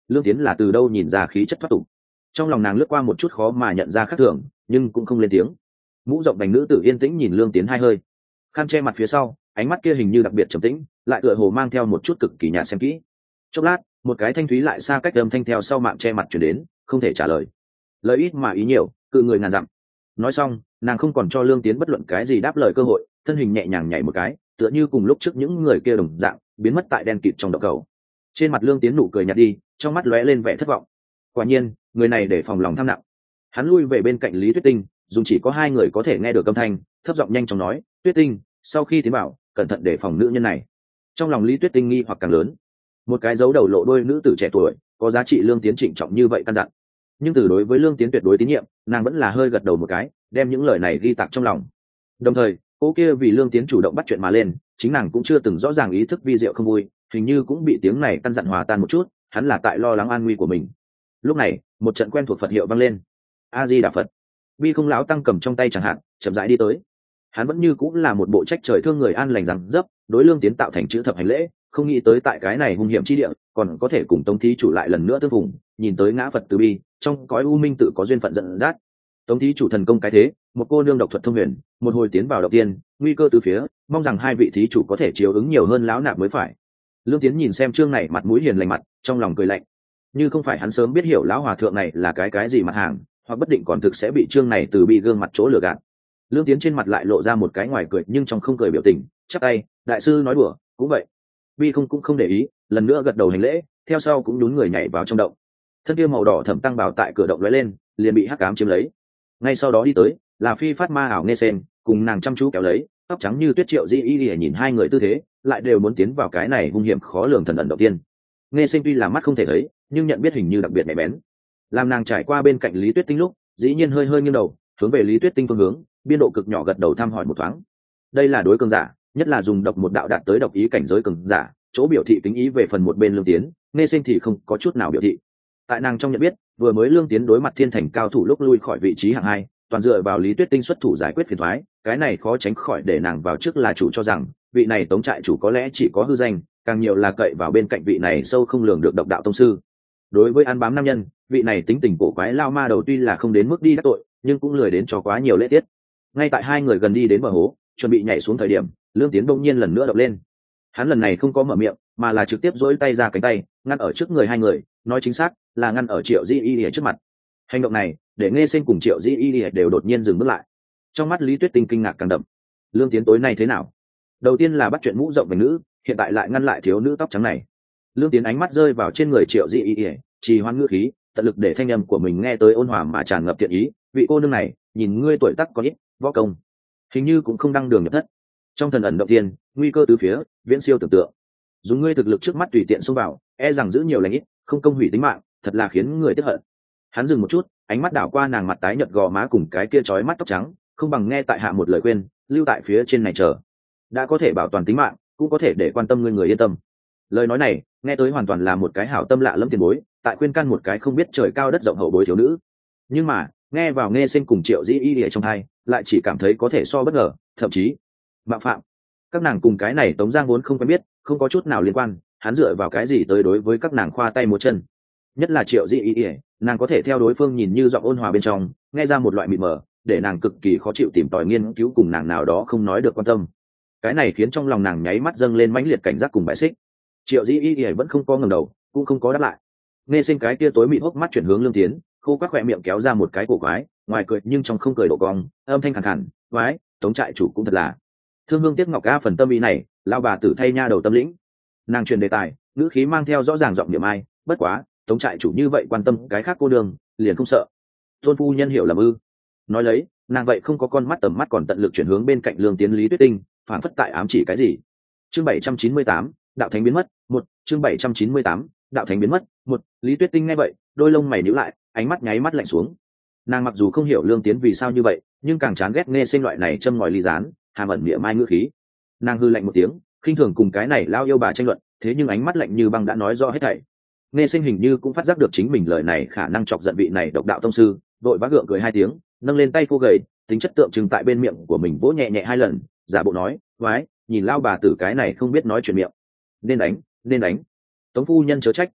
Lương Tiến là từ đâu nhìn ra khí chất thoát tục. Trong lòng nàng lướt qua một chút khó mà nhận ra khác thường, nhưng cũng không lên tiếng. Mũ rộng vành nữ tử yên tĩnh nhìn Lương Tiến hai hơi, khăn che mặt phía sau, ánh mắt kia hình như đặc biệt trầm tĩnh, lại tựa hồ mang theo một chút cực kỳ nhạt xem kỹ. Chốc lát, một cái thanh thúy lại xa cách âm thanh theo sau mạng che mặt truyền đến, không thể trả lời. Lời ít mà ý nhiều, cự người ngàn dặm. Nói xong, nàng không còn cho Lương Tiến bất luận cái gì đáp lời cơ hội, thân hình nhẹ nhàng nhảy một cái, tựa như cùng lúc trước những người kia đồng dạng, biến mất tại đen kịt trong động cầu. Trên mặt Lương Tiến nụ cười nhạt đi, trong mắt lóe lên vẻ thất vọng. Quả nhiên, người này để phòng lòng tham nặng. Hắn lui về bên cạnh Lý Tuyết Tinh, dùng chỉ có hai người có thể nghe được âm thanh, thấp giọng nhanh chóng nói, Tuyết Tinh, sau khi tiến bảo, cẩn thận đề phòng nữ nhân này. Trong lòng Lý Tuyết Tinh nghi hoặc càng lớn. Một cái dấu đầu lộ đôi nữ tử trẻ tuổi, có giá trị Lương Tiến trịnh trọng như vậy căn dặn. Nhưng từ đối với Lương Tiến tuyệt đối tín nhiệm, nàng vẫn là hơi gật đầu một cái, đem những lời này ghi tạc trong lòng. Đồng thời, cô kia vì Lương Tiến chủ động bắt chuyện mà lên, chính nàng cũng chưa từng rõ ràng ý thức vi diệu không vui, hình như cũng bị tiếng này căn dặn hòa tan một chút, hắn là tại lo lắng an nguy của mình. Lúc này, một trận quen thuộc Phật hiệu vang lên. A Di Đà Phật. Bi Không lão tăng cầm trong tay chẳng hạn, chậm rãi đi tới. Hắn vẫn như cũng là một bộ trách trời thương người an lành rằng dấp, đối Lương Tiến tạo thành chữ thập hành lễ, không nghĩ tới tại cái này hung hiểm chi địa, còn có thể cùng Tống thí chủ lại lần nữa tương phùng, nhìn tới ngã Phật từ bi, trong cõi u minh tự có duyên phận dẫn dắt. Tống thí chủ thần công cái thế, một cô nương độc thuật thông huyền, một hồi tiến vào đầu tiên, nguy cơ từ phía, mong rằng hai vị thí chủ có thể chiếu ứng nhiều hơn lão nạp mới phải. Lương Tiến nhìn xem chương này mặt mũi hiền lành mặt, trong lòng cười lạnh. Như không phải hắn sớm biết hiểu lão hòa thượng này là cái gì mặt hàng, hoặc bất định còn thực sẽ bị chương này từ bi gương mặt chỗ lừa gạt. Lương Tiến trên mặt lại lộ ra một cái ngoài cười nhưng trong không cười biểu tình, chắp tay, đại sư nói đùa, cũng vậy. Bi Không cũng không để ý, lần nữa gật đầu hành lễ, theo sau cũng nhún người nhảy vào trong động. Thân kia màu đỏ thẩm tăng bảo tại cửa động lóe lên, liền bị hắc ám chiếm lấy. Ngay sau đó đi tới là phi phát ma ảo nghe sen, cùng nàng chăm chú kéo lấy, tóc trắng như tuyết Triệu Di Y nhìn hai người tư thế, lại đều muốn tiến vào cái này hung hiểm khó lường thần ẩn đầu tiên. Nghe sen tuy là mắt không thể thấy, nhưng nhận biết hình như đặc biệt nhạy bén. Làm nàng trải qua bên cạnh Lý Tuyết Tinh lúc, dĩ nhiên hơi hơi nghiêng đầu, hướng về Lý Tuyết Tinh phương hướng, biên độ cực nhỏ gật đầu thăm hỏi một thoáng. Đây là đối cường giả, nhất là dùng độc một đạo đạt tới độc ý cảnh giới cường giả, chỗ biểu thị kính ý về phần một bên Lương Tiến, Nghe sen thì không có chút nào biểu thị. Tại nàng trong nhận biết, vừa mới Lương Tiến đối mặt thiên thành cao thủ lúc lui khỏi vị trí hạng hai, toàn dựa vào Lý Tuyết Tinh xuất thủ giải quyết phiền toái, cái này khó tránh khỏi để nàng vào trước là chủ cho rằng vị này Tống trại chủ có lẽ chỉ có hư danh, càng nhiều là cậy vào bên cạnh vị này sâu không lường được độc đạo tông sư. Đối với ăn bám nam nhân, vị này tính tình cổ quái lao ma đầu tuy là không đến mức đi đắc tội, nhưng cũng lười đến cho quá nhiều lễ tiết. Ngay tại hai người gần đi đến bờ hố, chuẩn bị nhảy xuống thời điểm, Lương Tiến bỗng nhiên lần nữa động lên. Hắn lần này không có mở miệng, mà là trực tiếp duỗi tay ra cánh tay, ngăn ở trước người hai người, nói chính xác là ngăn ở Triệu Di Y ở trước mặt. Hành động này để Nghe sen cùng Triệu Di Y đều đột nhiên dừng bước lại. Trong mắt Lý Tuyết Tinh kinh ngạc càng đậm. Lương Tiến tối nay thế nào? Đầu tiên là bắt chuyện mũ rộng vành nữ, hiện tại lại ngăn lại thiếu nữ tóc trắng này. Lương Tiến ánh mắt rơi vào trên người Triệu Di Y, trì hoãn ngữ khí, tận lực để thanh âm của mình nghe tới ôn hòa mà tràn ngập thiện ý. Vị cô nương này, nhìn ngươi tuổi tác có ít, võ công hình như cũng không đăng đường nhập thất. Trong thần ẩn động tiên, nguy cơ từ phía, viễn siêu tưởng tượng. Dùng ngươi thực lực trước mắt tùy tiện xông vào, e rằng giữ nhiều lành ít, không công hủy tính mạng, thật là khiến người tiếc hận. Hắn dừng một chút, ánh mắt đảo qua nàng mặt tái nhợt gò má cùng cái kia chói mắt tóc trắng, không bằng nghe tại hạ một lời khuyên, lưu tại phía trên này chờ. Đã có thể bảo toàn tính mạng, cũng có thể để quan tâm ngươi người yên tâm. Lời nói này, nghe tới hoàn toàn là một cái hảo tâm lạ lẫm tiền bối, tại khuyên can một cái không biết trời cao đất rộng hậu bối thiếu nữ. Nhưng mà, nghe vào Nghe sen cùng Triệu Di Y ở trong hai, lại chỉ cảm thấy có thể so bất ngờ, thậm chí mạo phạm. Các nàng cùng cái này Tống Giang vốn không quen biết, không có chút nào liên quan, hắn dựa vào cái gì tới đối với các nàng khoa tay múa chân? Nhất là Triệu Di Y, nàng có thể theo đối phương nhìn như giọng ôn hòa bên trong, nghe ra một loại mịt mờ, để nàng cực kỳ khó chịu tìm tòi nghiên cứu cùng nàng nào đó không nói được quan tâm. Cái này khiến trong lòng nàng nháy mắt dâng lên mãnh liệt cảnh giác cùng bãi xích. Triệu Di Y vẫn không có ngẩng đầu, cũng không có đáp lại. Nghe sen cái kia tối mịt hốc mắt chuyển hướng Lương Tiến, khô quắc khỏe miệng kéo ra một cái cổ quái, ngoài cười nhưng trong không cười độ cong, âm thanh khàn khàn, "Quái, Tống trại chủ cũng thật là thương hương tiếc ngọc a." Phần tâm ý này, lao bà tử thay nha đầu tâm lĩnh. Nàng truyền đề tài, ngữ khí mang theo rõ ràng giọng niệm ai, bất quá Tống trại chủ như vậy quan tâm cái khác cô đường, liền không sợ tôn phu nhân hiểu lầm ư? Nói lấy, nàng vậy không có con mắt tầm mắt còn tận lực chuyển hướng bên cạnh Lương Tiến Lý Tuyết Tinh, phản phất tại ám chỉ cái gì. Chương 798, đạo thánh biến mất, một. Chương 798, đạo thánh biến mất, một. Lý Tuyết Tinh nghe vậy, đôi lông mày nhíu lại, ánh mắt nháy mắt lạnh xuống. Nàng mặc dù không hiểu Lương Tiến vì sao như vậy, nhưng càng chán ghét Nghe sen loại này châm ngòi ly gián, hàm ẩn miệng mai ngữ khí. Nàng hư lạnh một tiếng, khinh thường cùng cái này lao yêu bà tranh luận, thế nhưng ánh mắt lạnh như băng đã nói rõ hết thảy. Nghe sen hình như cũng phát giác được chính mình lời này khả năng chọc giận vị này độc đạo tông sư, vội vã gượng cười hai tiếng, nâng lên tay cô gầy, tính chất tượng trưng tại bên miệng của mình vỗ nhẹ nhẹ hai lần, giả bộ nói, "Vái, nhìn lao bà tử cái này không biết nói chuyện miệng. Nên đánh, nên đánh. Tống phu nhân chớ trách,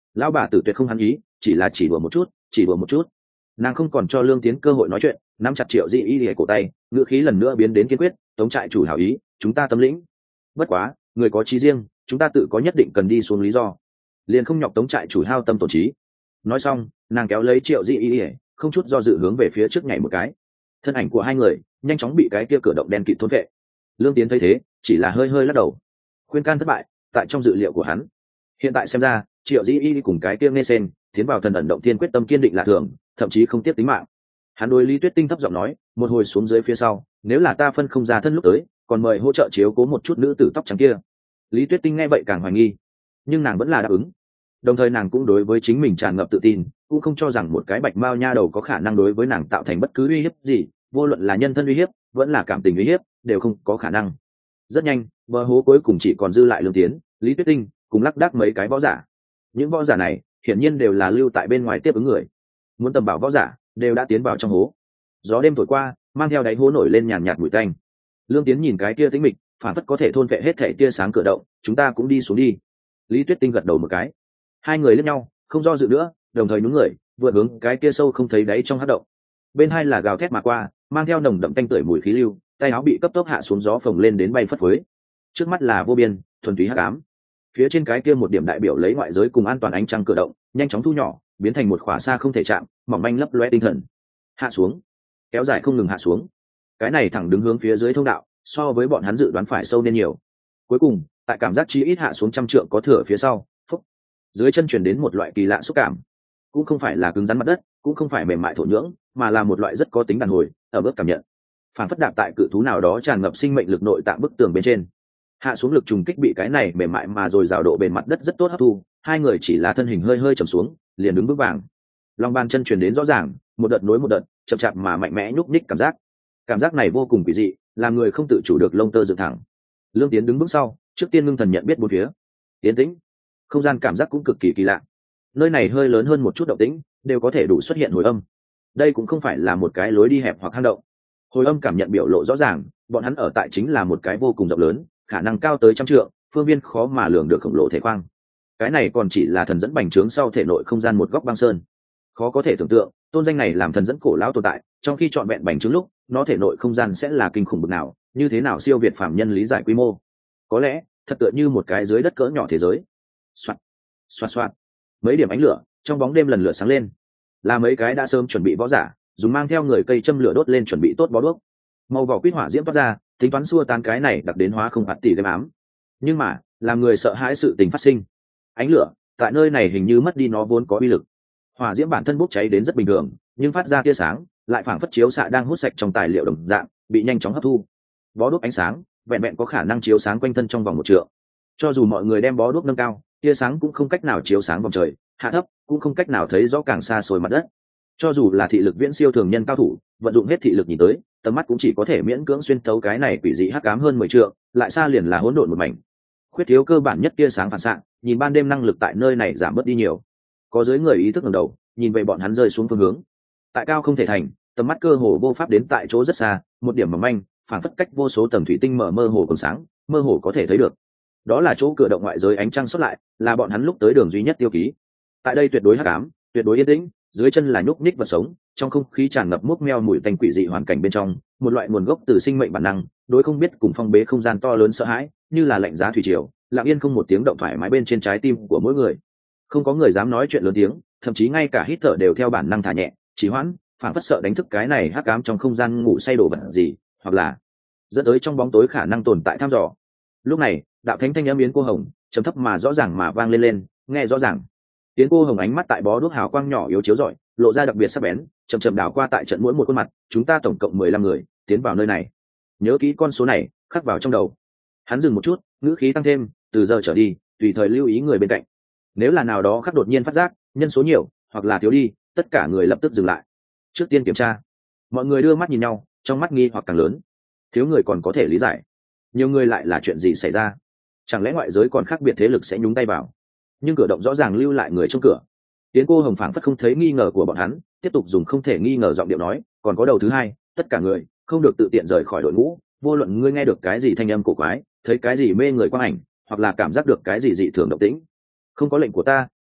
Lão bà tử tuyệt không hắn ý, chỉ là chỉ đùa một chút, chỉ đùa một chút. Nàng không còn cho Lương Tiến cơ hội nói chuyện, nắm chặt Triệu Di Y cổ tay, ngữ khí lần nữa biến đến kiên quyết. Tống trại chủ hảo ý, chúng ta tâm lĩnh. Bất quá, người có chí riêng, chúng ta tự có nhất định cần đi xuống lý do, liền không nhọc Tống trại chủ hao tâm tổn trí. Nói xong, nàng kéo lấy Triệu Di Y, không chút do dự hướng về phía trước nhảy một cái. Thân ảnh của hai người nhanh chóng bị cái kia cửa động đen kịt thôn vệ. Lương Tiến thấy thế, chỉ là hơi hơi lắc đầu, khuyên can thất bại. Tại trong dự liệu của hắn, hiện tại xem ra Triệu Di Y cùng cái kia nghe sen tiến vào thần ẩn động tiên quyết tâm kiên định là thường, thậm chí không tiếp tính mạng. Hắn đối Lý Tuyết Tinh thấp giọng nói, một hồi xuống dưới phía sau, nếu là ta phân không ra thân lúc tới, còn mời hỗ trợ chiếu cố một chút nữ tử tóc trắng kia. Lý Tuyết Tinh nghe vậy càng hoài nghi, nhưng nàng vẫn là đáp ứng. Đồng thời nàng cũng đối với chính mình tràn ngập tự tin, cũng không cho rằng một cái bạch mao nha đầu có khả năng đối với nàng tạo thành bất cứ uy hiếp gì, vô luận là nhân thân uy hiếp vẫn là cảm tình uy hiếp đều không có khả năng. Rất nhanh, bờ hố cuối cùng chỉ còn dư lại Lương Tiến, Lý Tuyết Tinh cùng lác đác mấy cái võ giả. Những võ giả này hiển nhiên đều là lưu tại bên ngoài tiếp ứng người, muốn tầm bảo võ giả đều đã tiến vào trong hố. Gió đêm thổi qua, mang theo đáy hố nổi lên nhàn nhạt mùi tanh. Lương Tiến nhìn cái kia tĩnh mịch, phản phất có thể thôn vệ hết thảy tia sáng cửa động, chúng ta cũng đi xuống đi. Lý Tuyết Tinh gật đầu một cái. Hai người liếc nhau, không do dự nữa, đồng thời nhún người vượt hướng cái kia sâu không thấy đáy trong hắc động. Bên hai là gào thét mà qua, mang theo nồng đậm tanh tưởi mùi khí lưu, tay áo bị cấp tốc hạ xuống, gió phồng lên đến bay phất phới. Trước mắt là vô biên thuần túy hắc ám. Phía trên cái kia một điểm đại biểu lấy ngoại giới cùng an toàn ánh trăng cửa động nhanh chóng thu nhỏ, biến thành một khỏa xa không thể chạm, mỏng manh lấp loe tinh thần. Hạ xuống, kéo dài không ngừng hạ xuống. Cái này thẳng đứng hướng phía dưới thông đạo, so với bọn hắn dự đoán phải sâu nên nhiều. Cuối cùng, tại cảm giác chi ít hạ xuống 100 trượng có thừa phía sau, phúc, dưới chân truyền đến một loại kỳ lạ xúc cảm. Cũng không phải là cứng rắn mặt đất, cũng không phải mềm mại thổ nhưỡng, mà là một loại rất có tính đàn hồi, ở bước cảm nhận. Phản phất đạp tại cự thú nào đó tràn ngập sinh mệnh lực nội tạng bức tường bên trên. Hạ xuống lực trùng kích bị cái này mềm mại mà rồi rào độ bề mặt đất rất tốt hấp thu, hai người chỉ là thân hình hơi hơi trầm xuống, liền đứng bước vàng. Lòng bàn chân truyền đến rõ ràng, một đợt nối một đợt, chậm chạp mà mạnh mẽ nhúc nhích cảm giác này vô cùng kỳ dị, làm người không tự chủ được lông tơ dựng thẳng. Lương Tiến đứng bước sau, trước tiên ngưng thần nhận biết bốn phía. Tiến tĩnh, không gian cảm giác cũng cực kỳ kỳ lạ. Nơi này hơi lớn hơn một chút động tĩnh, đều có thể đủ xuất hiện hồi âm. Đây cũng không phải là một cái lối đi hẹp hoặc hang động. Hồi âm cảm nhận biểu lộ rõ ràng, bọn hắn ở tại chính là một cái vô cùng rộng lớn, khả năng cao tới 100 trượng, phương viên khó mà lường được khổng lồ thể khoang. Cái này còn chỉ là thần dẫn bành trướng sau thể nội không gian một góc băng sơn. Khó có thể tưởng tượng, tôn danh này làm thần dẫn cổ lão tồn tại, trong khi chọn vẹn bành trướng lúc, nó thể nội không gian sẽ là kinh khủng bậc nào, như thế nào siêu việt phàm nhân lý giải quy mô. Có lẽ, thật tựa như một cái dưới đất cỡ nhỏ thế giới. Soạt, soạt soạt. Mấy điểm ánh lửa trong bóng đêm lần lượt sáng lên, là mấy cái đã sớm chuẩn bị võ giả, dùng mang theo người cây châm lửa đốt lên chuẩn bị tốt bó đuốc. Màu vỏ quýt hỏa diễm toát ra, tính toán xua tan cái này đặc đến hóa không phạt tỷ game ám. Nhưng mà, làm người sợ hãi sự tình phát sinh. Ánh lửa tại nơi này hình như mất đi nó vốn có uy lực. Hỏa diễm bản thân bốc cháy đến rất bình thường, nhưng phát ra tia sáng lại phảng phất chiếu xạ đang hút sạch trong tài liệu đồng dạng, bị nhanh chóng hấp thu. Bó đuốc ánh sáng vẹn vẹn có khả năng chiếu sáng quanh thân trong vòng 1 trượng. Cho dù mọi người đem bó đuốc nâng cao, tia sáng cũng không cách nào chiếu sáng vòng trời, hạ thấp cũng không cách nào thấy rõ càng xa xôi mặt đất. Cho dù là thị lực viễn siêu thường nhân cao thủ, vận dụng hết thị lực nhìn tới, tầm mắt cũng chỉ có thể miễn cưỡng xuyên thấu cái này quỷ dị hắc ám hơn 10 trượng, lại xa liền là hỗn độn một mảnh. Khuyết thiếu cơ bản nhất tia sáng phản xạ, nhìn ban đêm năng lực tại nơi này giảm bớt đi nhiều. Có dưới người ý thức ngẩng đầu, nhìn về bọn hắn rơi xuống phương hướng. Tại cao không thể thành, tầm mắt cơ hồ vô pháp đến tại chỗ rất xa, một điểm mỏng manh, phản phất cách vô số tầng thủy tinh mờ mơ hồ còn sáng, mơ hồ có thể thấy được. Đó là chỗ cửa động ngoại giới ánh trăng xuất lại, là bọn hắn lúc tới đường duy nhất tiêu ký. Tại đây tuyệt đối hắc ám, tuyệt đối yên tĩnh, dưới chân là nhúc nhích vật sống, trong không khí tràn ngập múc meo mùi tanh quỷ dị hoàn cảnh bên trong, một loại nguồn gốc từ sinh mệnh bản năng, đối không biết cùng phong bế không gian to lớn sợ hãi, như là lạnh giá thủy triều, lặng yên không một tiếng động thoải mái bên trên trái tim của mỗi người. Không có người dám nói chuyện lớn tiếng, thậm chí ngay cả hít thở đều theo bản năng thả nhẹ, chỉ hoãn, phản phất sợ đánh thức cái này hắc ám trong không gian ngủ say đồ vật gì, hoặc là dẫn tới trong bóng tối khả năng tồn tại thăm dò. Lúc này, đạo thánh thanh âm Yến Cô Hồng, trầm thấp mà rõ ràng mà vang lên, nghe rõ ràng. Yến Cô Hồng ánh mắt tại bó đuốc hào quang nhỏ yếu chiếu rọi, lộ ra đặc biệt sắc bén, chậm chậm đảo qua tại trận mỗi một khuôn mặt, chúng ta tổng cộng 15 người tiến vào nơi này. Nhớ kỹ con số này, khắc vào trong đầu. Hắn dừng một chút, ngữ khí tăng thêm, từ giờ trở đi, tùy thời lưu ý người bên cạnh. Nếu là nào đó khắc đột nhiên phát giác, nhân số nhiều, hoặc là thiếu đi, tất cả người lập tức dừng lại. Trước tiên kiểm tra. Mọi người đưa mắt nhìn nhau, trong mắt nghi hoặc càng lớn. Thiếu người còn có thể lý giải, nhiều người lại là chuyện gì xảy ra? Chẳng lẽ ngoại giới còn khác biệt thế lực sẽ nhúng tay vào? Nhưng cửa động rõ ràng lưu lại người trong cửa. Tiến Cô Hồng phảng phất không thấy nghi ngờ của bọn hắn, tiếp tục dùng không thể nghi ngờ giọng điệu nói, còn có đầu thứ hai, tất cả người không được tự tiện rời khỏi đội ngũ, vô luận ngươi nghe được cái gì thanh âm cổ quái, thấy cái gì mê người quang ảnh, hoặc là cảm giác được cái gì dị thường động tĩnh, không có lệnh của ta,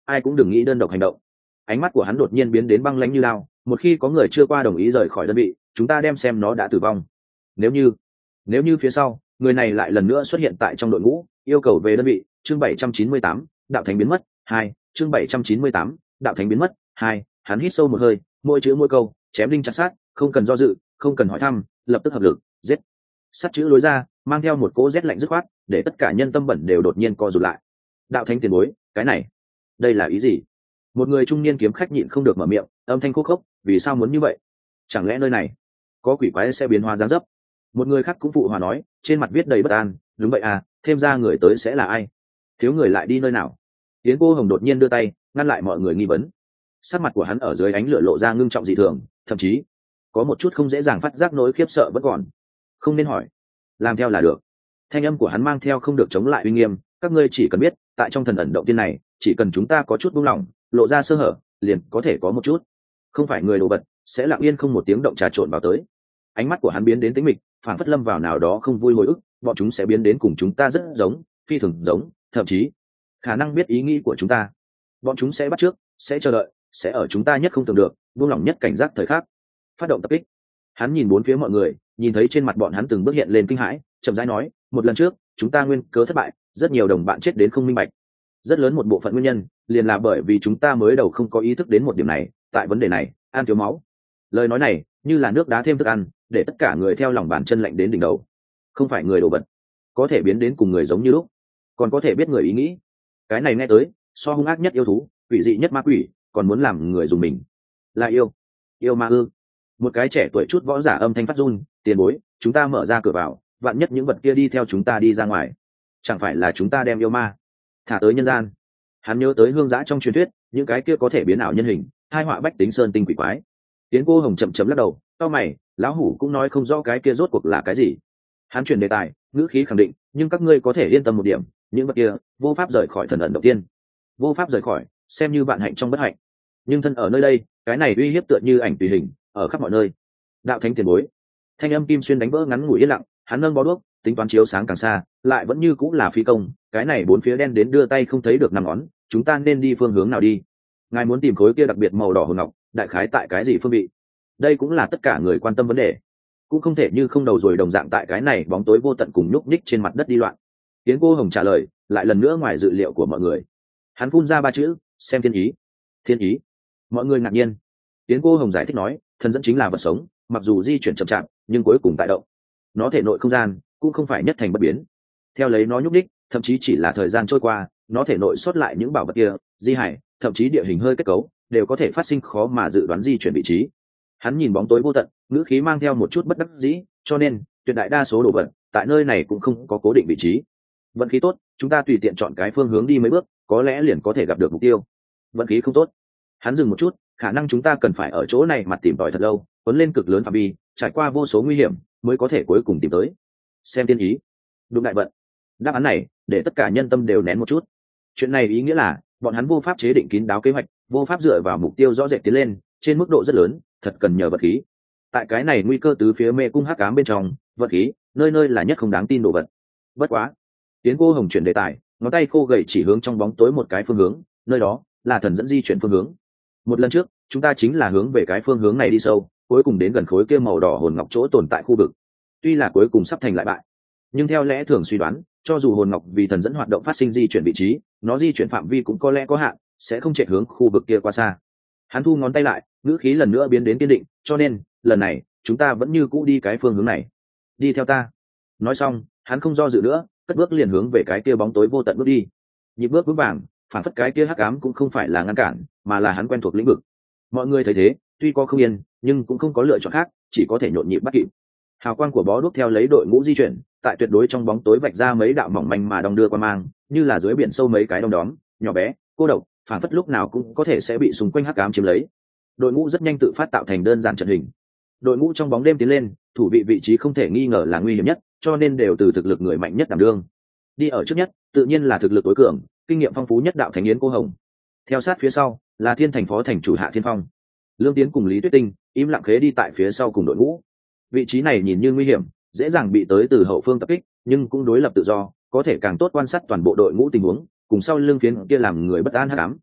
ai cũng đừng nghĩ đơn độc hành động. Ánh mắt của hắn đột nhiên biến đến băng lãnh như lao, một khi có người chưa qua đồng ý rời khỏi đơn vị, chúng ta đem xem nó đã tử vong. Nếu như phía sau người này lại lần nữa xuất hiện tại trong đội ngũ, yêu cầu về đơn vị. Chương 798, đạo thánh biến mất 2. Chương 798, đạo thánh biến mất 2. Hắn hít sâu một hơi, mỗi chữ mỗi câu chém đinh chặt sát, không cần do dự, không cần hỏi thăm, lập tức hợp lực giết. Sắt chữ lối ra mang theo một cỗ rét lạnh dứt khoát, để tất cả nhân tâm bẩn đều đột nhiên co rụt lại. Đạo thánh tiền bối, cái này đây là ý gì? Một người trung niên kiếm khách nhịn không được mở miệng, âm thanh khô khốc, vì sao muốn như vậy? Chẳng lẽ nơi này có quỷ quái sẽ biến hóa dáng dấp? Một người khác cũng phụ hòa nói, trên mặt viết đầy bất an, đúng vậy à, thêm ra người tới sẽ là ai? Thiếu người lại đi nơi nào? Yến Cô Hồng đột nhiên đưa tay ngăn lại mọi người nghi vấn. Sắc mặt của hắn ở dưới ánh lửa lộ ra ngưng trọng dị thường, thậm chí có một chút không dễ dàng phát giác nỗi khiếp sợ vẫn còn. Không nên hỏi, làm theo là được. Thanh âm của hắn mang theo không được chống lại uy nghiêm, các ngươi chỉ cần biết, tại trong thần ẩn động tiên này, chỉ cần chúng ta có chút buông lỏng, lộ ra sơ hở, liền có thể có một chút. Không phải người đồ vật sẽ lặng yên không một tiếng động trà trộn vào tới. Ánh mắt của hắn biến đến tĩnh mịch, phản phất lâm vào nào đó không vui hồi ức, bọn chúng sẽ biến đến cùng chúng ta rất giống, phi thường giống, thậm chí khả năng biết ý nghĩ của chúng ta. Bọn chúng sẽ bắt trước, sẽ chờ đợi, sẽ ở chúng ta nhất không tưởng được, buông lỏng nhất cảnh giác thời khắc phát động tập kích. Hắn nhìn bốn phía mọi người, nhìn thấy trên mặt bọn hắn từng bước hiện lên kinh hãi, chậm rãi nói, một lần trước chúng ta nguyên cớ thất bại, rất nhiều đồng bạn chết đến không minh bạch. Rất lớn một bộ phận nguyên nhân liền là bởi vì chúng ta mới đầu không có ý thức đến một điểm này, tại vấn đề này ăn thiếu máu. Lời nói này như là nước đá thêm thức ăn, để tất cả người theo lòng bàn chân lạnh đến đỉnh đầu. Không phải người đồ vật có thể biến đến cùng người giống như lúc, còn có thể biết người ý nghĩ. Cái này nghe tới so hung ác nhất yêu thú, quỷ dị nhất ma quỷ, còn muốn làm người dùng mình. Là yêu ma ư? Một cái trẻ tuổi chút võ giả âm thanh phát run, tiền bối, chúng ta mở ra cửa vào, vạn nhất những vật kia đi theo chúng ta đi ra ngoài, chẳng phải là chúng ta đem yêu ma thả tới nhân gian? Hắn nhớ tới hương giã trong truyền thuyết, những cái kia có thể biến ảo nhân hình, hai họa bách tính sơn tinh quỷ quái. Tiến Cô Hồng chậm chậm lắc đầu, cau mày, lão hủ cũng nói không rõ cái kia rốt cuộc là cái gì. Hắn chuyển đề tài, ngữ khí khẳng định, nhưng các ngươi có thể yên tâm một điểm, những vật kia vô pháp rời khỏi thần ẩn động tiên. Vô pháp rời khỏi, xem như bạn hạnh trong bất hạnh. Nhưng thân ở nơi đây, cái này uy hiếp tựa như ảnh tùy hình, ở khắp mọi nơi. Đạo thánh tiền bối. Thanh âm kim xuyên đánh vỡ ngắn ngủi yên lặng, hắn nâng bó đuốc, tính toán chiếu sáng càng xa, lại vẫn như cũng là phi công, cái này bốn phía đen đến đưa tay không thấy được năm ngón, chúng ta nên đi phương hướng nào đi? Ngài muốn tìm khối kia đặc biệt màu đỏ hồn ngọc, đại khái tại cái gì phương vị? Đây cũng là tất cả người quan tâm vấn đề, cũng không thể như không đầu rồi đồng dạng tại cái này bóng tối vô tận cùng nhúc nhích trên mặt đất đi loạn. Tiến Cô Hồng trả lời lại lần nữa ngoài dự liệu của mọi người. Hắn phun ra ba chữ, xem thiên ý. Thiên ý? Mọi người ngạc nhiên. Tiến Cô Hồng giải thích nói, thần dẫn chính là vật sống, mặc dù di chuyển chậm chạp nhưng cuối cùng tại động. Nó thể nội không gian cũng không phải nhất thành bất biến, theo lấy nó nhúc nhích, thậm chí chỉ là thời gian trôi qua, nó thể nội xuất lại những bảo vật kia, di hải, thậm chí địa hình hơi kết cấu đều có thể phát sinh khó mà dự đoán di chuyển vị trí. Hắn nhìn bóng tối vô tận, ngữ khí mang theo một chút bất đắc dĩ, cho nên tuyệt đại đa số đồ vật tại nơi này cũng không có cố định vị trí. Vận khí tốt, chúng ta tùy tiện chọn cái phương hướng đi mấy bước, có lẽ liền có thể gặp được mục tiêu. Vận khí không tốt, hắn dừng một chút, khả năng chúng ta cần phải ở chỗ này mặt tìm tòi thật lâu, cuốn lên cực lớn phạm vi, trải qua vô số nguy hiểm mới có thể cuối cùng tìm tới. Xem tiên ý, đúng đại vận. Đáp án này để tất cả nhân tâm đều nén một chút. Chuyện này ý nghĩa là bọn hắn vô pháp chế định kín đáo kế hoạch, vô pháp dựa vào mục tiêu rõ rệt tiến lên, trên mức độ rất lớn, thật cần nhờ vật khí. Tại cái này nguy cơ tứ phía mê cung hắc ám bên trong, vật khí nơi nơi là nhất không đáng tin đồ vật. Bất quá, Tiến Cô Hồng chuyển đề tài, ngón tay khô gầy chỉ hướng trong bóng tối một cái phương hướng, nơi đó là thần dẫn di chuyển phương hướng. Một lần trước chúng ta chính là hướng về cái phương hướng này đi sâu, cuối cùng đến gần khối kia màu đỏ hồn ngọc chỗ tồn tại khu vực. Tuy là cuối cùng sắp thành lại bại, nhưng theo lẽ thường suy đoán, cho dù hồn ngọc vì thần dẫn hoạt động phát sinh di chuyển vị trí, nó di chuyển phạm vi cũng có lẽ có hạn, sẽ không chạy hướng khu vực kia quá xa. Hắn thu ngón tay lại, ngữ khí lần nữa biến đến kiên định, cho nên lần này chúng ta vẫn như cũ đi cái phương hướng này. Đi theo ta. Nói xong, hắn không do dự nữa, cất bước liền hướng về cái kia bóng tối vô tận bước đi. Nhịp bước vững vàng, phản phất cái kia hắc ám cũng không phải là ngăn cản, mà là hắn quen thuộc lĩnh vực. Mọi người thấy thế, tuy có không yên, nhưng cũng không có lựa chọn khác, chỉ có thể nhộn nhịp bắt kịp. Hào quang của bó đuốc theo lấy đội ngũ di chuyển, tại tuyệt đối trong bóng tối vạch ra mấy đạo mỏng manh mà đong đưa qua mang, như là dưới biển sâu mấy cái đom đóm, nhỏ bé, cô độc, phản phất lúc nào cũng có thể sẽ bị xung quanh hắc ám chiếm lấy. Đội ngũ rất nhanh tự phát tạo thành đơn giản trận hình. Đội ngũ trong bóng đêm tiến lên, thủ vị trí không thể nghi ngờ là nguy hiểm nhất, cho nên đều từ thực lực người mạnh nhất đảm đương. Đi ở trước nhất, tự nhiên là thực lực tối cường, kinh nghiệm phong phú nhất đạo thánh Yến Cô Hồng. Theo sát phía sau là Thiên Thành phó thành chủ Hạ Thiên Phong. Lương Tiến cùng Lý Tuyết Tinh im lặng khế đi tại phía sau cùng đội ngũ. Vị trí này nhìn như nguy hiểm, dễ dàng bị tới từ hậu phương tập kích, nhưng cũng đối lập tự do, có thể càng tốt quan sát toàn bộ đội ngũ tình huống, cùng sau lưng phiến kia làm người bất an hắc ám.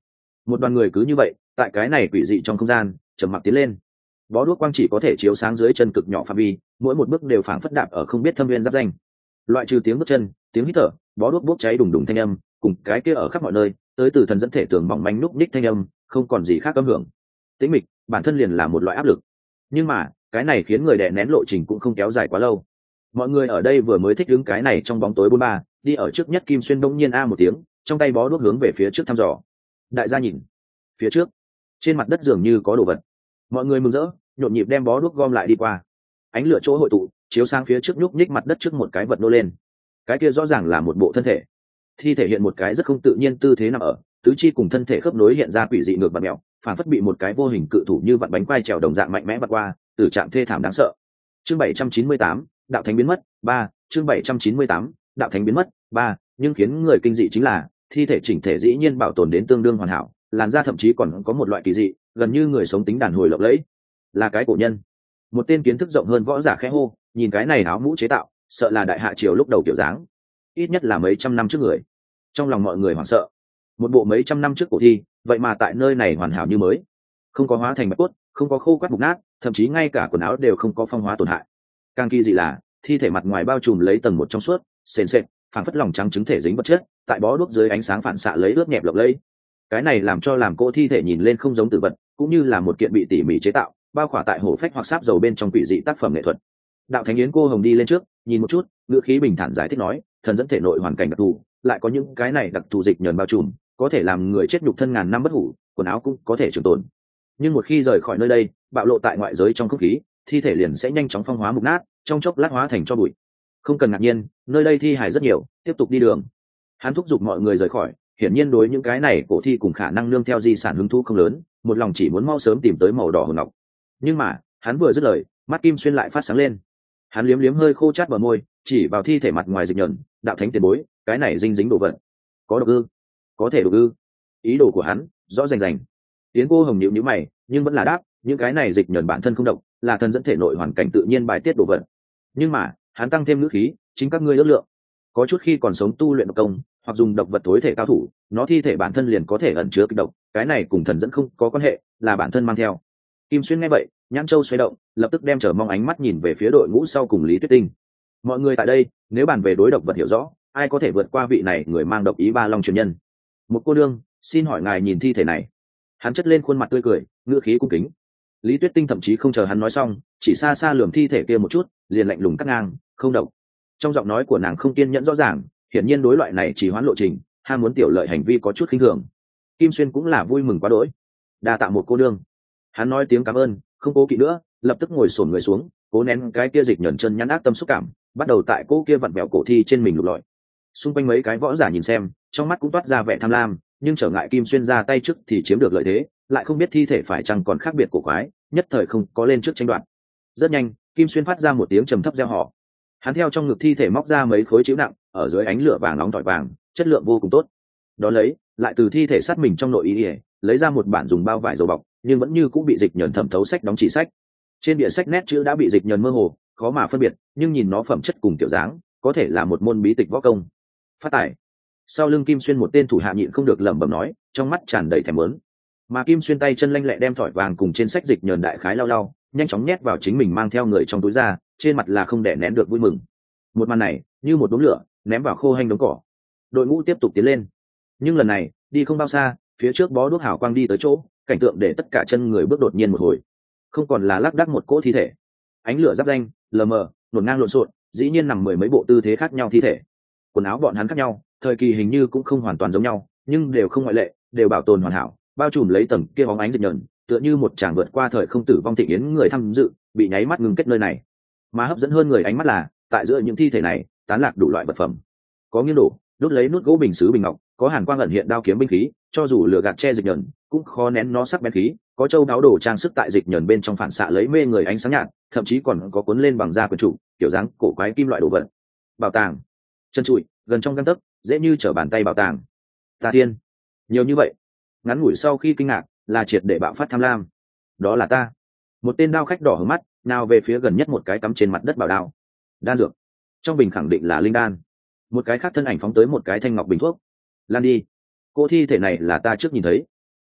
Một đoàn người cứ như vậy tại cái này quỷ dị trong không gian trầm mặc tiến lên. Bó đuốc quang chỉ có thể chiếu sáng dưới chân cực nhỏ phạm vi, mỗi một bước đều phảng phất đạp ở không biết thâm viên giáp danh. Loại trừ tiếng bước chân, tiếng hít thở, bó đuốc bốc cháy đùng đùng thanh âm, cùng cái kia ở khắp mọi nơi tới từ thần dẫn thể tường mỏng manh núp ních thanh âm, không còn gì khác âm hưởng. Tĩnh mịch bản thân liền là một loại áp lực, nhưng mà cái này khiến người đè nén lộ trình cũng không kéo dài quá lâu. Mọi người ở đây vừa mới thích đứng cái này trong bóng tối bôn ba, đi ở trước nhất Kim Xuyên đông nhiên a một tiếng, trong tay bó đuốc hướng về phía trước thăm dò. Đại gia nhìn, phía trước trên mặt đất dường như có đồ vật. Mọi người mừng rỡ, nhộn nhịp đem bó đuốc gom lại đi qua. Ánh lửa chỗ hội tụ chiếu sang phía trước, nhúc nhích mặt đất trước một cái vật nô lên. Cái kia rõ ràng là một bộ thân thể, thi thể hiện một cái rất không tự nhiên tư thế nằm ở, tứ chi cùng thân thể khớp nối hiện ra quỷ dị ngược vặn mèo, phản phất bị một cái vô hình cự thủ như vặn bánh quai trèo đồng dạng mạnh mẽ vượt qua, tử trạng thê thảm đáng sợ. Chương 798, đạo thánh biến mất 3. Chương 798, đạo thánh biến mất 3. Nhưng khiến người kinh dị chính là thi thể chỉnh thể dĩ nhiên bảo tồn đến tương đương hoàn hảo, làn da thậm chí còn có một loại kỳ dị, gần như người sống tính đàn hồi lộng lẫy. Là cái cổ nhân. Một tên kiến thức rộng hơn võ giả khẽ hô, nhìn cái này áo mũ chế tạo, sợ là đại hạ triều lúc đầu kiểu dáng, ít nhất là mấy trăm năm trước người. Trong lòng mọi người hoảng sợ, một bộ mấy trăm năm trước cổ thi, vậy mà tại nơi này hoàn hảo như mới, không có hóa thành bạch cốt, không có khô quắt mục nát, thậm chí ngay cả quần áo đều không có phong hóa tổn hại. Càng kỳ dị là thi thể mặt ngoài bao trùm lấy tầng một trong suốt sền sệt, phảng phất lòng trắng trứng thể dính vật chất, tại bó đuốc dưới ánh sáng phản xạ lấy ướt nhẹp lộng lẫy. Cái này làm cô thi thể nhìn lên không giống tử vật, cũng như là một kiện bị tỉ mỉ chế tạo, bao khỏa tại hổ phách hoặc sáp dầu bên trong quỷ dị tác phẩm nghệ thuật. Đạo thánh yến cô hồng đi lên trước, nhìn một chút, ngữ khí bình thản giải thích nói, thần dẫn thể nội hoàn cảnh đặc thù, lại có những cái này đặc thù dịch nhờn bao trùm, có thể làm người chết nhục thân ngàn năm bất hủ, quần áo cũng có thể trường tồn. Nhưng một khi rời khỏi nơi đây, bạo lộ tại ngoại giới trong không khí, thi thể liền sẽ nhanh chóng phong hóa mục nát, trong chốc lát hóa thành tro bụi. Không cần ngạc nhiên, nơi đây thi hài rất nhiều, tiếp tục đi đường. Hắn thúc giục mọi người rời khỏi, hiển nhiên đối những cái này cổ thi cùng khả năng nương theo di sản hứng thú không lớn, một lòng chỉ muốn mau sớm tìm tới màu đỏ hồng ngọc. Nhưng mà hắn vừa dứt lời, mắt Kim Xuyên lại phát sáng lên. Hắn liếm liếm hơi khô chát bờ môi, chỉ vào thi thể mặt ngoài dịch nhờn, đạo thánh tiền bối, cái này dinh dính đồ vật, có độc ư? Có thể độc ư? Ý đồ của hắn rõ rành rành. Yến cô hồng nhíu nhíu mày, nhưng vẫn là đáp, những cái này dịch nhờn bản thân không độc, là thần dẫn thể nội hoàn cảnh tự nhiên bài tiết đồ vật. Nhưng mà hắn tăng thêm ngữ khí, chính các ngươi ước lượng, có chút khi còn sống tu luyện độc công hoặc dùng độc vật tối thể cao thủ, nó thi thể bản thân liền có thể ẩn chứa kịch độc, cái này cùng thần dẫn không có quan hệ, là bản thân mang theo. Kim Xuyên nghe vậy, nhãn châu xoay động, lập tức đem chờ mong ánh mắt nhìn về phía đội ngũ sau cùng Lý Tuyết Tinh. Mọi người tại đây, nếu bàn về đối độc vật hiểu rõ, ai có thể vượt qua vị này người mang độc ý Ba Long truyền nhân? Một cô đương, xin hỏi ngài nhìn thi thể này. Hắn chất lên khuôn mặt tươi cười, ngữ khí cung kính. Lý Tuyết Tinh thậm chí không chờ hắn nói xong, chỉ xa xa lườm thi thể kia một chút, liền lạnh lùng cắt ngang, không độc. Trong giọng nói của nàng không kiên nhẫn rõ ràng, hiển nhiên đối loại này chỉ hoãn lộ trình, ham muốn tiểu lợi hành vi có chút khinh thường. Kim Xuyên cũng là vui mừng quá đỗi. Đa tạ một cô đương. Hắn nói tiếng cảm ơn, không cố kỵ nữa, lập tức ngồi xổm người xuống, cố nén cái kia dịch nhẫn chân nhăn ác tâm xúc cảm, bắt đầu tại cô kia vặn bẹo cổ thi trên mình lục lọi. Xung quanh mấy cái võ giả nhìn xem, trong mắt cũng toát ra vẻ tham lam, nhưng trở ngại Kim Xuyên ra tay trước thì chiếm được lợi thế, lại không biết thi thể phải chăng còn khác biệt cổ quái, nhất thời không có lên trước tranh đoạt. Rất nhanh, Kim Xuyên phát ra một tiếng trầm thấp reo hò. Hắn theo trong ngực thi thể móc ra mấy khối chiếu nặng, ở dưới ánh lửa vàng nóng tỏi vàng, chất lượng vô cùng tốt. Đó lấy, lại từ thi thể sát mình trong nội y, lấy ra một bản dùng bao vải dầu bọc, nhưng vẫn như cũng bị dịch nhờn thẩm thấu sách đóng chỉ sách. Trên bìa sách nét chữ đã bị dịch nhờn mơ hồ, khó mà phân biệt, nhưng nhìn nó phẩm chất cùng kiểu dáng, có thể là một môn bí tịch võ công. Phát tải. Sau lưng Kim Xuyên một tên thủ hạ nhịn không được lẩm bẩm nói, trong mắt tràn đầy thèm muốn. Mà Kim Xuyên tay chân lanh lẹ đem thỏi vàng cùng trên sách dịch nhờn đại khái lau lau, nhanh chóng nhét vào chính mình mang theo người trong túi ra, trên mặt là không đè nén được vui mừng. Một màn này như một đống lửa ném vào khô hành đống cỏ. Đội ngũ tiếp tục tiến lên, nhưng lần này đi không bao xa, phía trước bó đuốc hào quang đi tới chỗ, cảnh tượng để tất cả chân người bước đột nhiên một hồi, không còn là lác đác một cỗ thi thể, ánh lửa giáp danh lờ mờ nổn ngang lộn xộn, dĩ nhiên nằm mười mấy bộ tư thế khác nhau thi thể. Quần áo bọn hắn khác nhau, thời kỳ hình như cũng không hoàn toàn giống nhau, nhưng đều không ngoại lệ, đều bảo tồn hoàn hảo, bao trùm lấy tầng kia bóng ánh dịch nhờn, tựa như một tràng vượt qua thời không tử vong thịnh yến người tham dự bị nháy mắt ngừng kết nơi này. Mà hấp dẫn hơn người ánh mắt là, tại giữa những thi thể này tán lạc đủ loại vật phẩm, có nghiêng đổ đốt lấy nút gỗ bình sứ bình ngọc, có hàn quang ẩn hiện đao kiếm binh khí, cho dù lửa gạt che dịch nhờn cũng khó nén nó sắc bén khí, có châu đáo đồ trang sức tại dịch nhờn bên trong phản xạ lấy mê người ánh sáng nhạt, thậm chí còn có cuốn lên bằng da quyển trụ, kiểu dáng cổ quái kim loại đồ vật. Bảo tàng chân trụi gần trong gang tấc, dễ như trở bàn tay bảo tàng. Ta tiên, nhiều như vậy. Ngắn ngủi sau khi kinh ngạc, là triệt để bạo phát tham lam. Đó là ta. Một tên đao khách đỏ hướng mắt, nào về phía gần nhất một cái cắm trên mặt đất bảo đao. Đan dược, trong bình khẳng định là linh đan. Một cái khác thân ảnh phóng tới một cái thanh ngọc bình thuốc. Lan đi, cô thi thể này là ta trước nhìn thấy.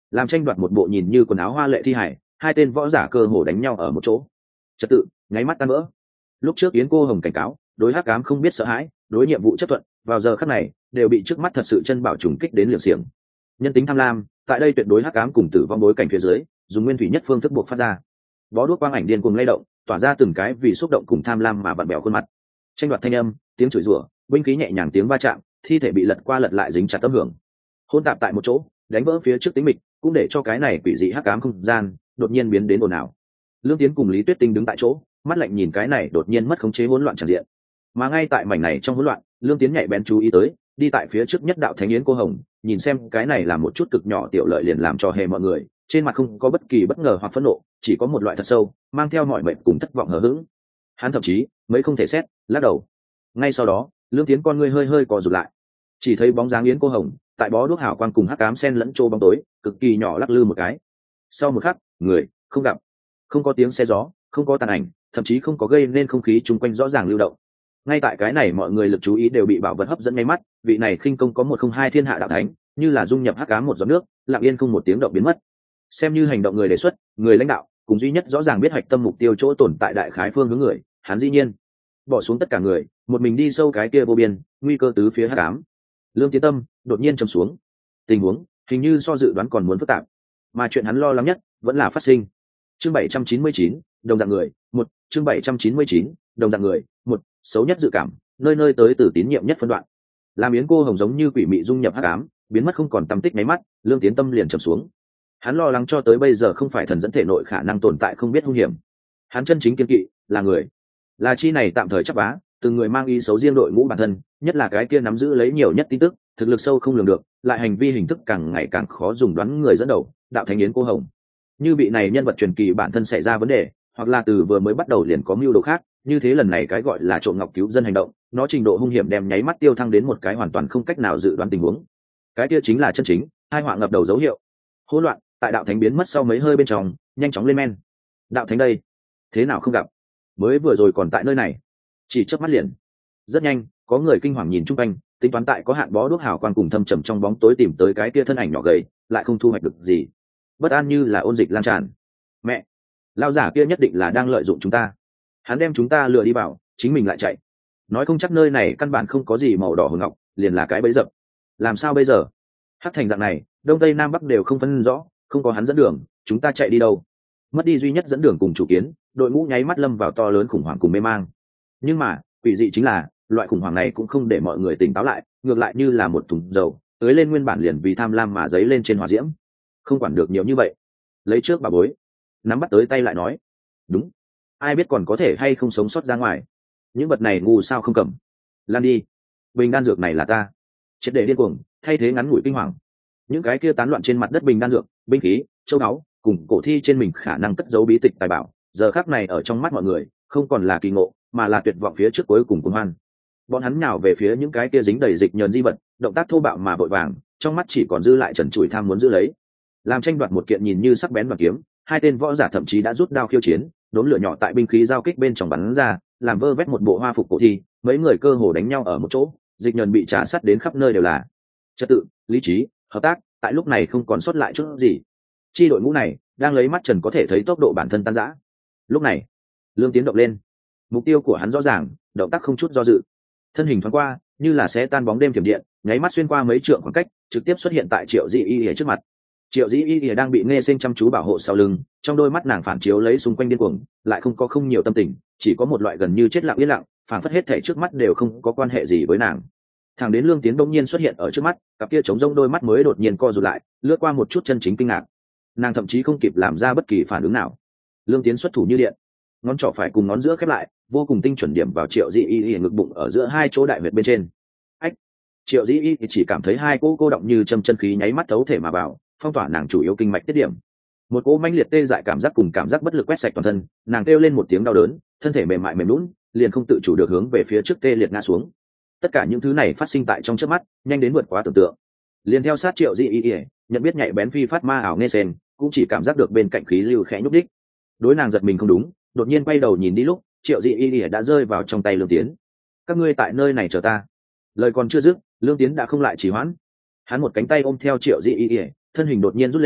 làm tranh đoạt một bộ nhìn như quần áo hoa lệ thi hải, hai tên võ giả cơ hồ đánh nhau ở một chỗ, trật tự nháy mắt tan vỡ. Lúc trước Yến Cô Hồng cảnh cáo đối hắc ám không biết sợ hãi, đối nhiệm vụ chấp thuận, vào giờ khắc này đều bị trước mắt thật sự chân bảo trùng kích đến liều xiềng. Nhân tính tham lam tại đây tuyệt đối hắc ám cùng tử vong bối cảnh phía dưới dùng nguyên thủy nhất phương thức buộc phát ra. Bó đuốc quang ảnh điên cuồng lay động, tỏa ra từng cái vì xúc động cùng tham lam mà vặn bèo khuôn mặt. Tranh đoạt thanh âm, tiếng chửi rủa, binh khí nhẹ nhàng tiếng va chạm, thi thể bị lật qua lật lại dính chặt âm hưởng, hôn tạp tại một chỗ, đánh vỡ phía trước tính mịch, cũng để cho cái này quỷ dị hắc ám không gian đột nhiên biến đến ồn ào. Lương Tiến cùng Lý Tuyết Tinh đứng tại chỗ, mắt lạnh nhìn cái này đột nhiên mất khống chế hỗn loạn tràn diện. Mà ngay tại mảnh này trong hỗn loạn, Lương Tiến nhạy bén chú ý tới, đi tại phía trước nhất đạo thánh yến Cô Hồng, nhìn xem cái này là một chút cực nhỏ tiểu lợi liền làm cho hề mọi người, trên mặt không có bất kỳ bất ngờ hoặc phẫn nộ, chỉ có một loại thật sâu, mang theo mọi mệnh cùng thất vọng hờ hững. Hắn thậm chí mấy không thể xét, lắc đầu. Ngay sau đó, Lương Tiến con ngươi hơi hơi co rụt lại, chỉ thấy bóng dáng yến Cô Hồng tại bó đuốc hào quang cùng hắc ám sen lẫn trô bóng tối, cực kỳ nhỏ lắc lư một cái. Sau một khắc, người không gặp, không có tiếng xe gió, không có tàn ảnh, thậm chí không có gây nên không khí chung quanh rõ ràng lưu động. Ngay tại cái này mọi người lực chú ý đều bị bảo vật hấp dẫn ngay mắt, vị này khinh công có 102 thiên hạ đạo thánh, như là dung nhập hắc ám một giọt nước, lặng yên không một tiếng động biến mất. Xem như hành động người đề xuất, người lãnh đạo, cùng duy nhất rõ ràng biết hạch tâm mục tiêu chỗ tồn tại đại khái phương hướng người, hắn dĩ nhiên bỏ xuống tất cả người, một mình đi sâu cái kia vô biên, nguy cơ tứ phía hắc ám. Lương Tiến tâm đột nhiên trầm xuống. Tình huống hình như so dự đoán còn muốn phức tạp, mà chuyện hắn lo lắng nhất vẫn là phát sinh. Chương 799, đồng dạng người, một. Chương 799, đồng dạng người, một. Xấu nhất dự cảm, nơi nơi tới từ tín nhiệm nhất phân đoạn. Làm Yến Cô Hồng giống như quỷ mị dung nhập hắc ám, biến mất không còn tăm tích nháy mắt, Lương Tiến tâm liền trầm xuống. Hắn lo lắng cho tới bây giờ không phải thần dẫn thể nội khả năng tồn tại không biết hung hiểm. Hắn chân chính kiên kỵ là người, là chi này tạm thời chấp bá, từng người mang ý xấu riêng đội ngũ bản thân, nhất là cái kia nắm giữ lấy nhiều nhất tin tức, thực lực sâu không lường được, lại hành vi hình thức càng ngày càng khó dùng đoán người dẫn đầu, đạo thánh Yến Cô Hồng. Như vị này nhân vật truyền kỳ bản thân xảy ra vấn đề, hoặc là từ vừa mới bắt đầu liền có mưu đồ khác, như thế lần này cái gọi là trộm ngọc cứu dân hành động, nó trình độ hung hiểm đem nháy mắt tiêu thăng đến một cái hoàn toàn không cách nào dự đoán tình huống. Cái kia chính là chân chính hai họa ngập đầu dấu hiệu. Hỗn loạn tại đạo thánh biến mất sau mấy hơi bên trong, nhanh chóng lên men. Đạo thánh đây, thế nào không gặp? Mới vừa rồi còn tại nơi này, chỉ chớp mắt liền. Rất nhanh, có người kinh hoàng nhìn chung quanh, tính toán tại có hạn bó đuốc hào quang cùng thâm trầm trong bóng tối tìm tới cái kia thân ảnh nhỏ gầy, lại không thu hoạch được gì. Bất an như là ôn dịch lan tràn. Mẹ, lao giả kia nhất định là đang lợi dụng chúng ta. Hắn đem chúng ta lừa đi vào, chính mình lại chạy. Nói không chắc nơi này căn bản không có gì màu đỏ hồng ngọc, liền là cái bẫy dập. Làm sao bây giờ? Hắc thành dạng này, đông tây nam bắc đều không phân rõ, không có hắn dẫn đường, chúng ta chạy đi đâu? Mất đi duy nhất dẫn đường cùng chủ kiến, đội ngũ nháy mắt lâm vào to lớn khủng hoảng cùng mê mang. Nhưng mà quỷ dị chính là loại khủng hoảng này cũng không để mọi người tỉnh táo lại, ngược lại như là một thùng dầu tưới lên nguyên bản liền vì tham lam mà dấy lên trên hỏa diễm. Không quản được nhiều như vậy, lấy trước bà bối, nắm bắt tới tay lại nói đúng, ai biết còn có thể hay không sống sót ra ngoài. Những vật này ngu sao không cầm, lan đi. Bình đan dược này là ta triệt để điên cuồng thay thế ngắn ngủi kinh hoàng. Những cái kia tán loạn trên mặt đất bình đan dược, binh khí, châu báu cùng cổ thi trên mình khả năng cất giấu bí tịch tài bảo, giờ khắc này ở trong mắt mọi người không còn là kỳ ngộ, mà là tuyệt vọng phía trước cuối cùng cuồng hoan. Bọn hắn nhào về phía những cái kia dính đầy dịch nhờn di vật, động tác thô bạo mà vội vàng, trong mắt chỉ còn dư lại trần trụi tham muốn giữ lấy. Làm tranh đoạt một kiện nhìn như sắc bén và kiếm, hai tên võ giả thậm chí đã rút đao khiêu chiến, đốn lửa nhỏ tại binh khí giao kích bên trong bắn ra, làm vơ vét một bộ hoa phục cổ thi, mấy người cơ hồ đánh nhau ở một chỗ, dịch nhờn bị trà sắt đến khắp nơi đều là. Trật tự, lý trí, hợp tác, tại lúc này không còn sót lại chút gì. Chi đội ngũ này đang lấy mắt trần có thể thấy tốc độ bản thân tan rã. Lúc này, Lương Tiến động lên, mục tiêu của hắn rõ ràng, động tác không chút do dự, thân hình thoáng qua như là xé tan bóng đêm thiểm điện, nháy mắt xuyên qua mấy trượng khoảng cách, trực tiếp xuất hiện tại Triệu Dĩ Y trước mặt. Triệu Dĩ Y đang bị Nghe Sinh chăm chú bảo hộ sau lưng, trong đôi mắt nàng phản chiếu lấy xung quanh điên cuồng, lại không có không nhiều tâm tình, chỉ có một loại gần như chết lặng yên lặng, phản phất hết thảy trước mắt đều không có quan hệ gì với nàng. Thẳng đến Lương Tiến đông nhiên xuất hiện ở trước mắt, cặp kia trống rỗng đôi mắt mới đột nhiên co rụt lại, lướt qua một chút chân chính kinh ngạc. Nàng thậm chí không kịp làm ra bất kỳ phản ứng nào. Lương Tiến xuất thủ như điện, ngón trỏ phải cùng ngón giữa khép lại, vô cùng tinh chuẩn điểm vào Triệu Dĩ Y ngực bụng ở giữa hai chỗ đại huyệt bên trên. Ách! Triệu Dĩ Y chỉ cảm thấy hai cô động như châm chân khí nháy mắt thấu thể mà vào, phong tỏa nàng chủ yếu kinh mạch tiết điểm. Một cỗ mãnh liệt tê dại cảm giác cùng cảm giác bất lực quét sạch toàn thân, nàng kêu lên một tiếng đau đớn, thân thể mềm mại mềm lún, liền không tự chủ được hướng về phía trước tê liệt ngã xuống. Tất cả những thứ này phát sinh tại trong chớp mắt, nhanh đến vượt quá tưởng tượng. Liền theo sát Triệu Dĩ Y, nhận biết nhạy bén phi phát ma ảo Nghe Sen, cũng chỉ cảm giác được bên cạnh khí lưu khẽ nhúc đích. Đối nàng giật mình không đúng, đột nhiên quay đầu nhìn đi lúc, Triệu Dĩ Y đã rơi vào trong tay Lương Tiến. Các ngươi tại nơi này chờ ta. Lời còn chưa dứt, Lương Tiến đã không lại trì hoãn. Hắn một cánh tay ôm theo Triệu Dĩ Y, thân hình đột nhiên rút lên,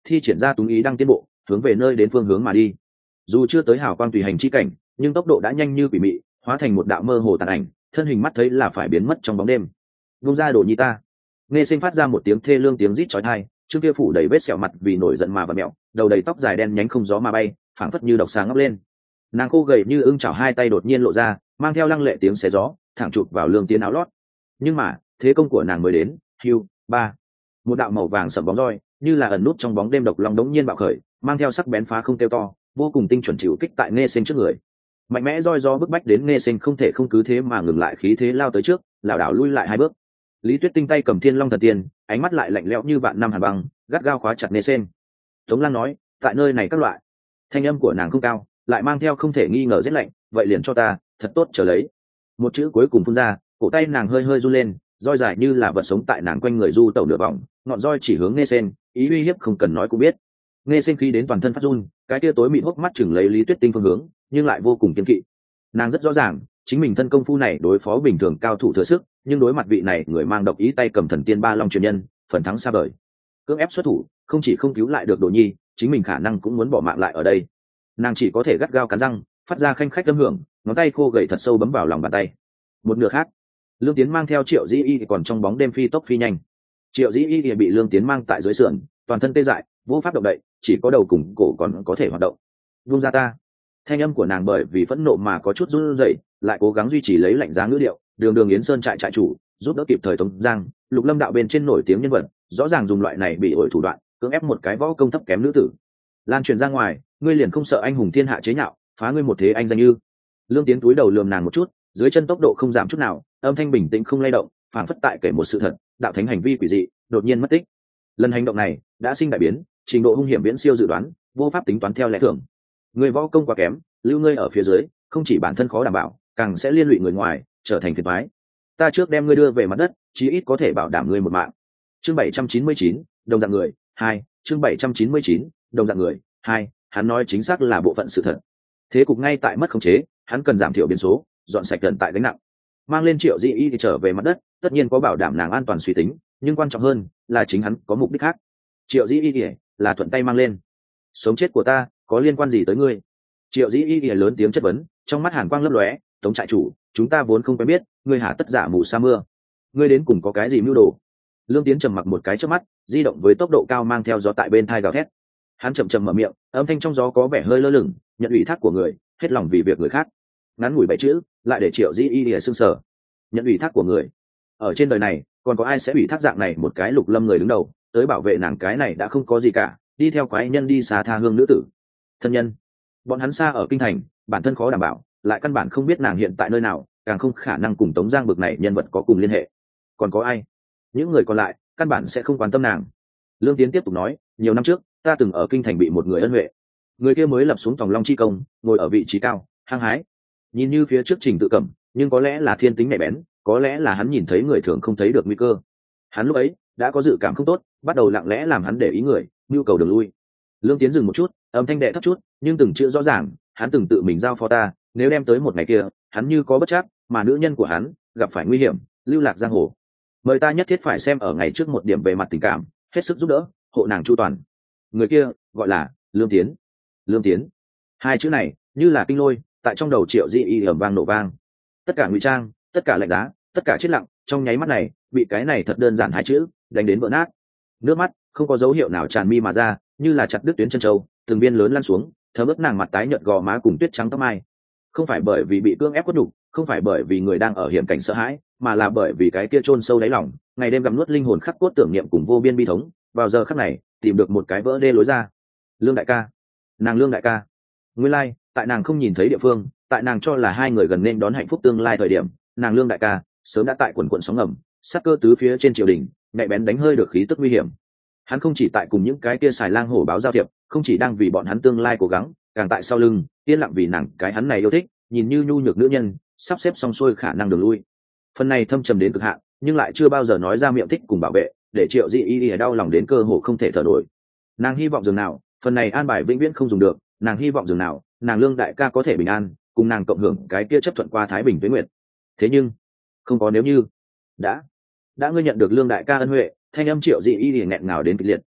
thi triển ra túng ý đang tiến bộ hướng về nơi đến phương hướng mà đi. Dù chưa tới hào quang tùy hành chi cảnh, nhưng tốc độ đã nhanh như quỷ mị, hóa thành một đạo mơ hồ tàn ảnh, thân hình mắt thấy là phải biến mất trong bóng đêm. Vung ra đồ nhi ta. Nghe Sinh phát ra một tiếng thê lương tiếng rít chói tai, trước kia phủ đầy vết sẹo mặt vì nổi giận mà vặn mẹo, đầu đầy tóc dài đen nhánh không gió mà bay, phảng phất như độc xà ngóc lên. Nàng khô gầy như ưng chảo hai tay đột nhiên lộ ra, mang theo lăng lệ tiếng xé gió, thẳng chụp vào Lương Tiến áo lót. Nhưng mà thế công của nàng mới đến, hưu ba, một đạo màu vàng sẫm bóng roi như là ẩn nút trong bóng đêm độc long đống nhiên bạo khởi, mang theo sắc bén phá không kêu to, vô cùng tinh chuẩn chịu kích tại Nghe Sinh trước người. Mạnh mẽ roi gió bức bách đến Nghe Sinh không thể không cứ thế mà ngừng lại khí thế lao tới trước, lảo đảo lui lại hai bước. Lý Tuyết Tinh tay cầm Thiên Long Thần Tiên, ánh mắt lại lạnh lẽo như vạn năm hàn băng, gắt gao khóa chặt Nghe Sinh. Tống Lang nói, tại nơi này các loại. Thanh âm của nàng không cao, lại mang theo không thể nghi ngờ rét lạnh, vậy liền cho ta, thật tốt chờ lấy. Một chữ cuối cùng phun ra, cổ tay nàng hơi hơi run lên, roi dài như là vật sống tại nàng quanh người du tẩu nửa vòng, ngọn roi chỉ hướng Nghe Sinh, ý uy hiếp không cần nói cũng biết. Nghe Sinh khí đến toàn thân phát run, cái tia tối mịt hốc mắt chừng lấy Lý Tuyết Tinh phương hướng, nhưng lại vô cùng kiên kỵ. Nàng rất rõ ràng, chính mình thân công phu này đối phó bình thường cao thủ thừa sức, nhưng đối mặt vị này người mang độc ý tay cầm thần tiên ba long truyền nhân, phần thắng xa vời. Cưỡng ép xuất thủ, không chỉ không cứu lại được Đồ Nhi, chính mình khả năng cũng muốn bỏ mạng lại ở đây. Nàng chỉ có thể gắt gao cắn răng, phát ra khanh khách âm hưởng, ngón tay khô gầy thật sâu bấm vào lòng bàn tay. Một nửa khác, Lương Tiến mang theo Triệu Dĩ Y còn trong bóng đêm phi tốc phi nhanh. Triệu Dĩ Y bị Lương Tiến mang tại dưới sườn, toàn thân tê dại, vô pháp động đậy, chỉ có đầu cùng cổ còn có thể hoạt động. Vung ra ta. Thanh âm của nàng bởi vì phẫn nộ mà có chút run rẩy, lại cố gắng duy trì lấy lạnh giá ngữ điệu. Đường Yến Sơn trại chủ, giúp đỡ kịp thời Tống Giang, Lục Lâm đạo bên trên nổi tiếng nhân vật, rõ ràng dùng loại này bị ổi thủ đoạn, cưỡng ép một cái võ công thấp kém nữ tử. Lan truyền ra ngoài, ngươi liền không sợ anh hùng thiên hạ chế nhạo, phá ngươi một thế anh danh như. Lương Tiến túi đầu lườm nàng một chút, dưới chân tốc độ không giảm chút nào, âm thanh bình tĩnh không lay động, phảng phất tại kể một sự thật, đạo thánh hành vi quỷ dị, đột nhiên mất tích. Lần hành động này đã sinh đại biến, trình độ hung hiểm viễn siêu dự đoán, vô pháp tính toán theo lẽ thường. Người võ công quá kém, lưu ngươi ở phía dưới, không chỉ bản thân khó đảm bảo, càng sẽ liên lụy người ngoài, trở thành phiền toái. Ta trước đem ngươi đưa về mặt đất, chí ít có thể bảo đảm ngươi một mạng. Chương 799, đồng dạng người 2, chương 799, đồng dạng người 2, hắn nói chính xác là bộ phận sự thật. Thế cục ngay tại mất khống chế, hắn cần giảm thiểu biến số, dọn sạch gần tại gánh nặng. Mang lên Triệu Dĩ Y thì trở về mặt đất, tất nhiên có bảo đảm nàng an toàn suy tính, nhưng quan trọng hơn là chính hắn có mục đích khác. Triệu Dĩ Y là thuận tay mang lên. Sống chết của ta có liên quan gì tới ngươi? Triệu Dĩ Y lớn tiếng chất vấn, trong mắt hàn quang lấp lóe. Tống trại chủ, chúng ta vốn không quen biết, ngươi hả tất giả mù sa mưa? Ngươi đến cùng có cái gì mưu đồ? Lương Tiến trầm mặc một cái trước mắt, di động với tốc độ cao mang theo gió tại bên thai gào thét. Hắn chậm chậm mở miệng, âm thanh trong gió có vẻ hơi lơ lửng, nhận ủy thác của người, hết lòng vì việc người khác. Ngắn ngủi 7 chữ, lại để Triệu Dĩ Y sưng sờ. Nhận ủy thác của người. Ở trên đời này, còn có ai sẽ ủy thác dạng này một cái Lục Lâm người đứng đầu, tới bảo vệ nàng? Cái này đã không có gì cả, đi theo quái nhân đi xa tha hương nữ tử. Thân nhân, bọn hắn xa ở kinh thành, bản thân khó đảm bảo, lại căn bản không biết nàng hiện tại nơi nào, càng không khả năng cùng Tống Giang bực này nhân vật có cùng liên hệ. Còn có ai? Những người còn lại căn bản sẽ không quan tâm nàng. Lương Tiến tiếp tục nói, nhiều năm trước ta từng ở kinh thành bị một người ân huệ, người kia mới lập xuống Tòng Long chi công, ngồi ở vị trí cao, hăng hái, nhìn như phía trước Trình Tự Cẩm, nhưng có lẽ là thiên tính nhạy bén, có lẽ là hắn nhìn thấy người thường không thấy được nguy cơ. Hắn lúc ấy đã có dự cảm không tốt, bắt đầu lặng lẽ làm hắn để ý người, nhu cầu đường lui. Lương Tiến dừng một chút, âm thanh đệ thấp chút, nhưng từng chữ rõ ràng, hắn từng tự mình giao phó ta, nếu đem tới một ngày kia, hắn như có bất trắc, mà nữ nhân của hắn gặp phải nguy hiểm, lưu lạc giang hồ, mời ta nhất thiết phải xem ở ngày trước một điểm về mặt tình cảm, hết sức giúp đỡ, hộ nàng chu toàn. Người kia gọi là Lương Tiến. Lương Tiến, hai chữ này như là kinh lôi, tại trong đầu Triệu Dĩ Y ầm vang nổ vang. Tất cả ngụy trang, tất cả lạnh giá, tất cả chết lặng, trong nháy mắt này bị cái này thật đơn giản hai chữ đánh đến vỡ nát. Nước mắt không có dấu hiệu nào tràn mi mà ra, như là chặt đứt tuyến chân trâu, từng viên lớn lăn xuống, thấm ướt nàng mặt tái nhợt gò má cùng tuyết trắng tóc mai. Không phải bởi vì bị cưỡng ép quất nhục, không phải bởi vì người đang ở hiểm cảnh sợ hãi, mà là bởi vì cái kia chôn sâu đáy lòng, ngày đêm gặm nuốt linh hồn khắc cốt tưởng niệm cùng vô biên bi thống, vào giờ khắc này tìm được một cái vỡ đê lối ra. Lương đại ca, nàng Lương đại ca. Nguyên lai, tại nàng không nhìn thấy địa phương, tại nàng cho là hai người gần nên đón hạnh phúc tương lai thời điểm, nàng Lương đại ca sớm đã tại quần quần sóng ngầm, sát cơ tứ phía trên triều đình, nhạy bén đánh hơi được khí tức nguy hiểm. Hắn không chỉ tại cùng những cái kia xài lang hổ báo giao thiệp, không chỉ đang vì bọn hắn tương lai cố gắng, càng tại sau lưng yên lặng vì nàng cái hắn này yêu thích, nhìn như nhu nhược nữ nhân, sắp xếp xong xuôi khả năng đường lui. Phần này thâm trầm đến cực hạn, nhưng lại chưa bao giờ nói ra miệng thích cùng bảo vệ, để Triệu Dĩ Y đau lòng đến cơ hồ không thể thở nổi. Nàng hy vọng dường nào, phần này an bài vĩnh viễn không dùng được, nàng hy vọng dường nào, nàng Lương đại ca có thể bình an, cùng nàng cộng hưởng cái kia chấp thuận qua thái bình tuế nguyệt. Thế nhưng, không có nếu như. Đã ngươi nhận được Lương đại ca ân huệ, thanh âm Triệu Dĩ Y nghẹn ngào đến kịch liệt,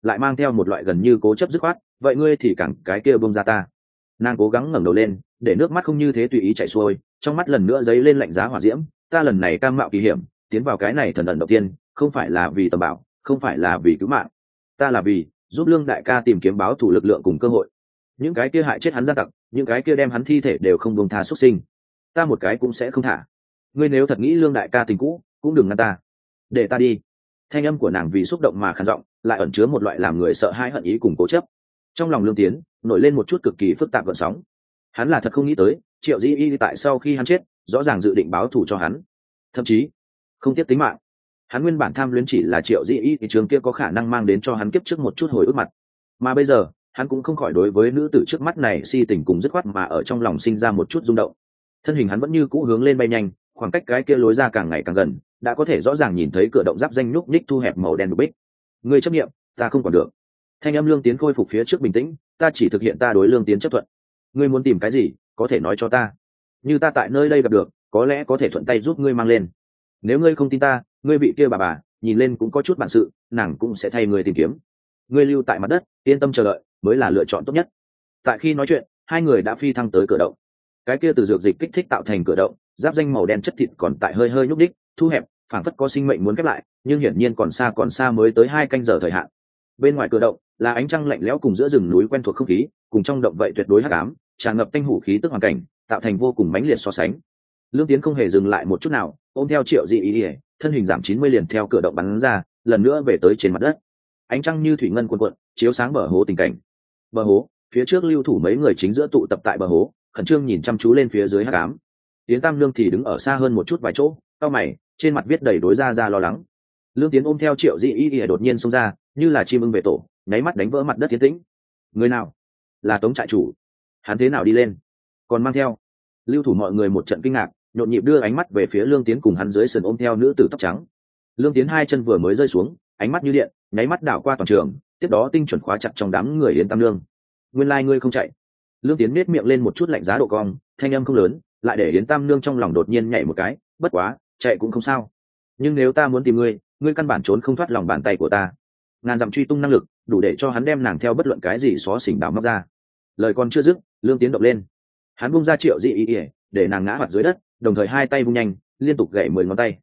lại mang theo một loại gần như cố chấp dứt khoát, vậy ngươi thì càng cái kia buông ra ta. Nàng cố gắng ngẩng đầu lên, để nước mắt không như thế tùy ý chảy xuôi, trong mắt lần nữa dấy lên lạnh giá hỏa diễm. Ta lần này cam mạo kỳ hiểm tiến vào cái này thần ẩn đầu tiên, không phải là vì tầm bảo, không phải là vì cứu mạng, ta là vì giúp Lương đại ca tìm kiếm báo thù lực lượng cùng cơ hội. Những cái kia hại chết hắn gia tặc, những cái kia đem hắn thi thể đều không buông tha xuất sinh, ta một cái cũng sẽ không thả. Ngươi nếu thật nghĩ Lương đại ca tình cũ, cũng đừng ngăn ta, để ta đi. Thanh âm của nàng vì xúc động mà khàn giọng, lại ẩn chứa một loại làm người sợ hãi hận ý cùng cố chấp. Trong lòng Lương Tiến nổi lên một chút cực kỳ phức tạp gợn sóng. Hắn là thật không nghĩ tới Triệu Dĩ Y tại sau khi hắn chết rõ ràng dự định báo thù cho hắn, thậm chí không tiếc tính mạng. Hắn nguyên bản tham luyến chỉ là Triệu Dĩ Y thì trường kia có khả năng mang đến cho hắn kiếp trước một chút hồi ức mặt, mà bây giờ hắn cũng không khỏi đối với nữ tử trước mắt này si tình cùng dứt khoát mà ở trong lòng sinh ra một chút rung động. Thân hình hắn vẫn như cũ hướng lên bay nhanh, khoảng cách cái kia lối ra càng ngày càng gần, đã có thể rõ ràng nhìn thấy cửa động giáp danh nhúc nhích thu hẹp màu đen đục bích. Ngươi chấp niệm, ta không còn được. Thanh âm Lương Tiến khôi phục phía trước bình tĩnh, ta chỉ thực hiện ta đối Lương Tiến chấp thuận. Ngươi muốn tìm cái gì, có thể nói cho ta. Như ta tại nơi đây gặp được, có lẽ có thể thuận tay giúp ngươi mang lên. Nếu ngươi không tin ta, ngươi bị kia bà nhìn lên cũng có chút bản sự, nàng cũng sẽ thay ngươi tìm kiếm. Ngươi lưu tại mặt đất, yên tâm chờ đợi, mới là lựa chọn tốt nhất. Tại khi nói chuyện, hai người đã phi thăng tới cửa động. Cái kia từ dược dịch kích thích tạo thành cửa động, giáp danh màu đen chất thịt còn tại hơi hơi nhúc đích, thu hẹp, phảng phất có sinh mệnh muốn khép lại, nhưng hiển nhiên còn xa mới tới 2 canh giờ thời hạn. Bên ngoài cửa động là ánh trăng lạnh lẽo cùng giữa rừng núi quen thuộc không khí, cùng trong động vậy tuyệt đối hắc ám, tràn ngập tanh hủ khí tức hoàn cảnh, tạo thành vô cùng mãnh liệt so sánh. Lương Tiến không hề dừng lại một chút nào, ôm theo Triệu Dị Ý, thân hình giảm 90 liền theo cửa động bắn ra, lần nữa về tới trên mặt đất. Ánh trăng như thủy ngân cuồn cuộn, chiếu sáng bờ hố tình cảnh. Bờ hố, phía trước lưu thủ mấy người chính giữa tụ tập tại bờ hố, khẩn trương nhìn chăm chú lên phía dưới hắc ám. Tiến Tam Lương thì đứng ở xa hơn một chút vài chỗ, cau mày, trên mặt viết đầy đối ra lo lắng. Lương Tiến ôm theo Triệu Dị Ý đột nhiên xông ra, như là chim ưng về tổ, nháy mắt đánh vỡ mặt đất tiến tĩnh. Người nào? Là Tống trại chủ. Hắn thế nào đi lên? Còn mang theo? Lưu thủ mọi người một trận kinh ngạc, nhộn nhịp đưa ánh mắt về phía Lương Tiến cùng hắn dưới sườn ôm theo nữ tử tóc trắng. Lương Tiến 2 chân vừa mới rơi xuống, ánh mắt như điện, nháy mắt đảo qua toàn trường, tiếp đó tinh chuẩn khóa chặt trong đám người Yến Tam Lương. Nguyên lai ngươi không chạy. Lương Tiến nét miệng lên một chút lạnh giá độ cong, thanh âm không lớn, lại để Yến Tam Lương trong lòng đột nhiên nhảy một cái, bất quá, chạy cũng không sao. Nhưng nếu ta muốn tìm ngươi, ngươi căn bản trốn không thoát lòng bàn tay của ta. Ngàn dặm truy tung năng lực, đủ để cho hắn đem nàng theo bất luận cái gì xóa xỉnh đào móc ra. Lời còn chưa dứt, Lương Tiến động lên. Hắn bung ra Triệu Dị Ý, để nàng ngã mặt dưới đất, đồng thời 2 tay vung nhanh, liên tục gảy 10 ngón tay.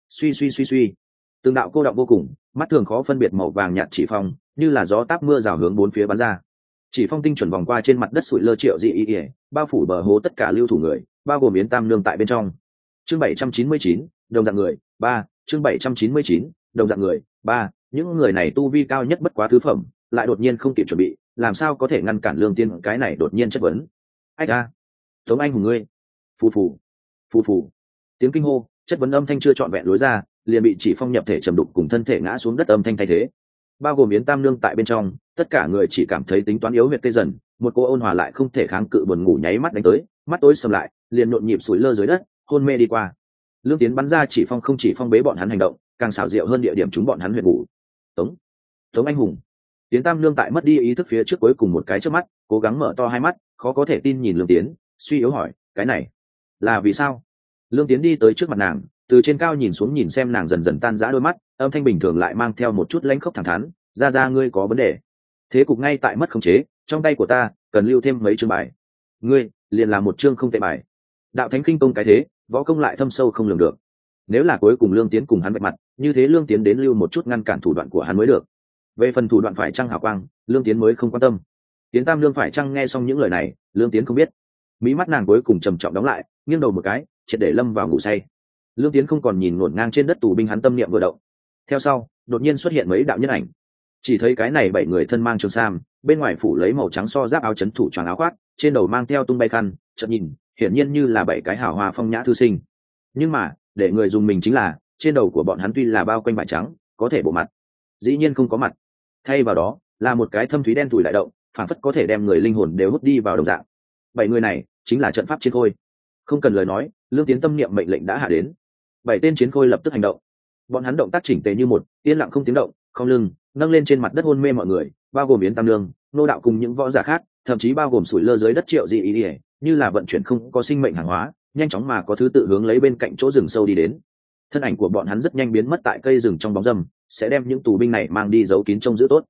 Suy, từng đạo cô đọng vô cùng, mắt thường khó phân biệt màu vàng nhạt chỉ phong, như là gió táp mưa rào hướng bốn phía bắn ra. Chỉ phong tinh chuẩn vòng qua trên mặt đất sụi lơ Triệu Dị Ý, bao phủ bờ hố tất cả lưu thủ người, bao gồm Yến Tam Nương tại bên trong. Chương 799, đồng dạng người 3, chương 799, đồng dạng người 3, những người này tu vi cao nhất bất quá thứ phẩm, lại đột nhiên không kịp chuẩn bị, làm sao có thể ngăn cản Lương Tiên cái này đột nhiên chất vấn. Ách a, Tống anh hùng ngươi. Phù phù, tiếng kinh hô, chất vấn âm thanh chưa trọn vẹn lối ra, liền bị chỉ phong nhập thể trầm đục cùng thân thể ngã xuống đất âm thanh thay thế. Bao gồm Yến Tam Nương tại bên trong, tất cả người chỉ cảm thấy tính toán yếu huyệt tê dần, một cô ôn hòa lại không thể kháng cự buồn ngủ nháy mắt đánh tới, mắt tối sầm lại, liền nhộn nhịp sủi lơ dưới đất, hôn mê đi qua. Lương Tiến bắn ra chỉ phong không chỉ phong bế bọn hắn hành động, càng xảo diệu hơn địa điểm chúng bọn hắn huyệt ngủ. Tống anh hùng. Yến Tam Nương tại mất đi ý thức phía trước cuối cùng một cái trước mắt, cố gắng mở to 2 mắt, khó có thể tin nhìn Lương Tiến, suy yếu hỏi, cái này là vì sao? Lương Tiến đi tới trước mặt nàng, từ trên cao nhìn xuống nhìn xem nàng dần dần tan rã đôi mắt, âm thanh bình thường lại mang theo một chút lãnh khốc thẳng thắn, ra ngươi có vấn đề. Thế cục ngay tại mất khống chế, trong tay của ta cần lưu thêm mấy chương bài. Ngươi liền là một chương không tệ bài. Đạo thánh kinh công cái thế, võ công lại thâm sâu không lường được. Nếu là cuối cùng Lương Tiến cùng hắn vạch mặt, như thế Lương Tiến đến lưu một chút ngăn cản thủ đoạn của hắn mới được. Về phần thủ đoạn phải chăng hào quang, Lương Tiến mới không quan tâm. Tiến Tam Lương phải chăng nghe xong những lời này, Lương Tiến không biết. Mí mắt nàng cuối cùng trầm trọng đóng lại, nghiêng đầu một cái, triệt để lâm vào ngủ say. Lương Tiến không còn nhìn ngổn ngang trên đất tù binh hắn tâm niệm vừa động. Theo sau, đột nhiên xuất hiện mấy đạo nhân ảnh. Chỉ thấy cái này 7 người thân mang trường sam, bên ngoài phủ lấy màu trắng so giáp áo chấn thủ choàng áo khoác, trên đầu mang theo tung bay khăn, chợt nhìn, hiển nhiên như là 7 cái hào hoa phong nhã thư sinh. Nhưng mà, để người dùng mình chính là, trên đầu của bọn hắn tuy là bao quanh vải trắng, có thể bộ mặt, dĩ nhiên không có mặt. Thay vào đó, là một cái thâm thúy đen tủi đại động, phản phất có thể đem người linh hồn đều hút đi vào đồng dạng. 7 người này chính là trận pháp chiến khôi. Không cần lời nói, Lương Tiến tâm niệm mệnh lệnh đã hạ đến. 7 tên chiến khôi lập tức hành động. Bọn hắn động tác chỉnh tề như một, yên lặng không tiếng động, không lưng nâng lên trên mặt đất hôn mê mọi người, bao gồm Yến Tam Nương, nô đạo cùng những võ giả khác, thậm chí bao gồm sủi lơ dưới đất Triệu Dị Ý, như là vận chuyển không có sinh mệnh hàng hóa, nhanh chóng mà có thứ tự hướng lấy bên cạnh chỗ rừng sâu đi đến. Thân ảnh của bọn hắn rất nhanh biến mất tại cây rừng trong bóng râm, sẽ đem những tù binh này mang đi giấu kín trông giữ tốt.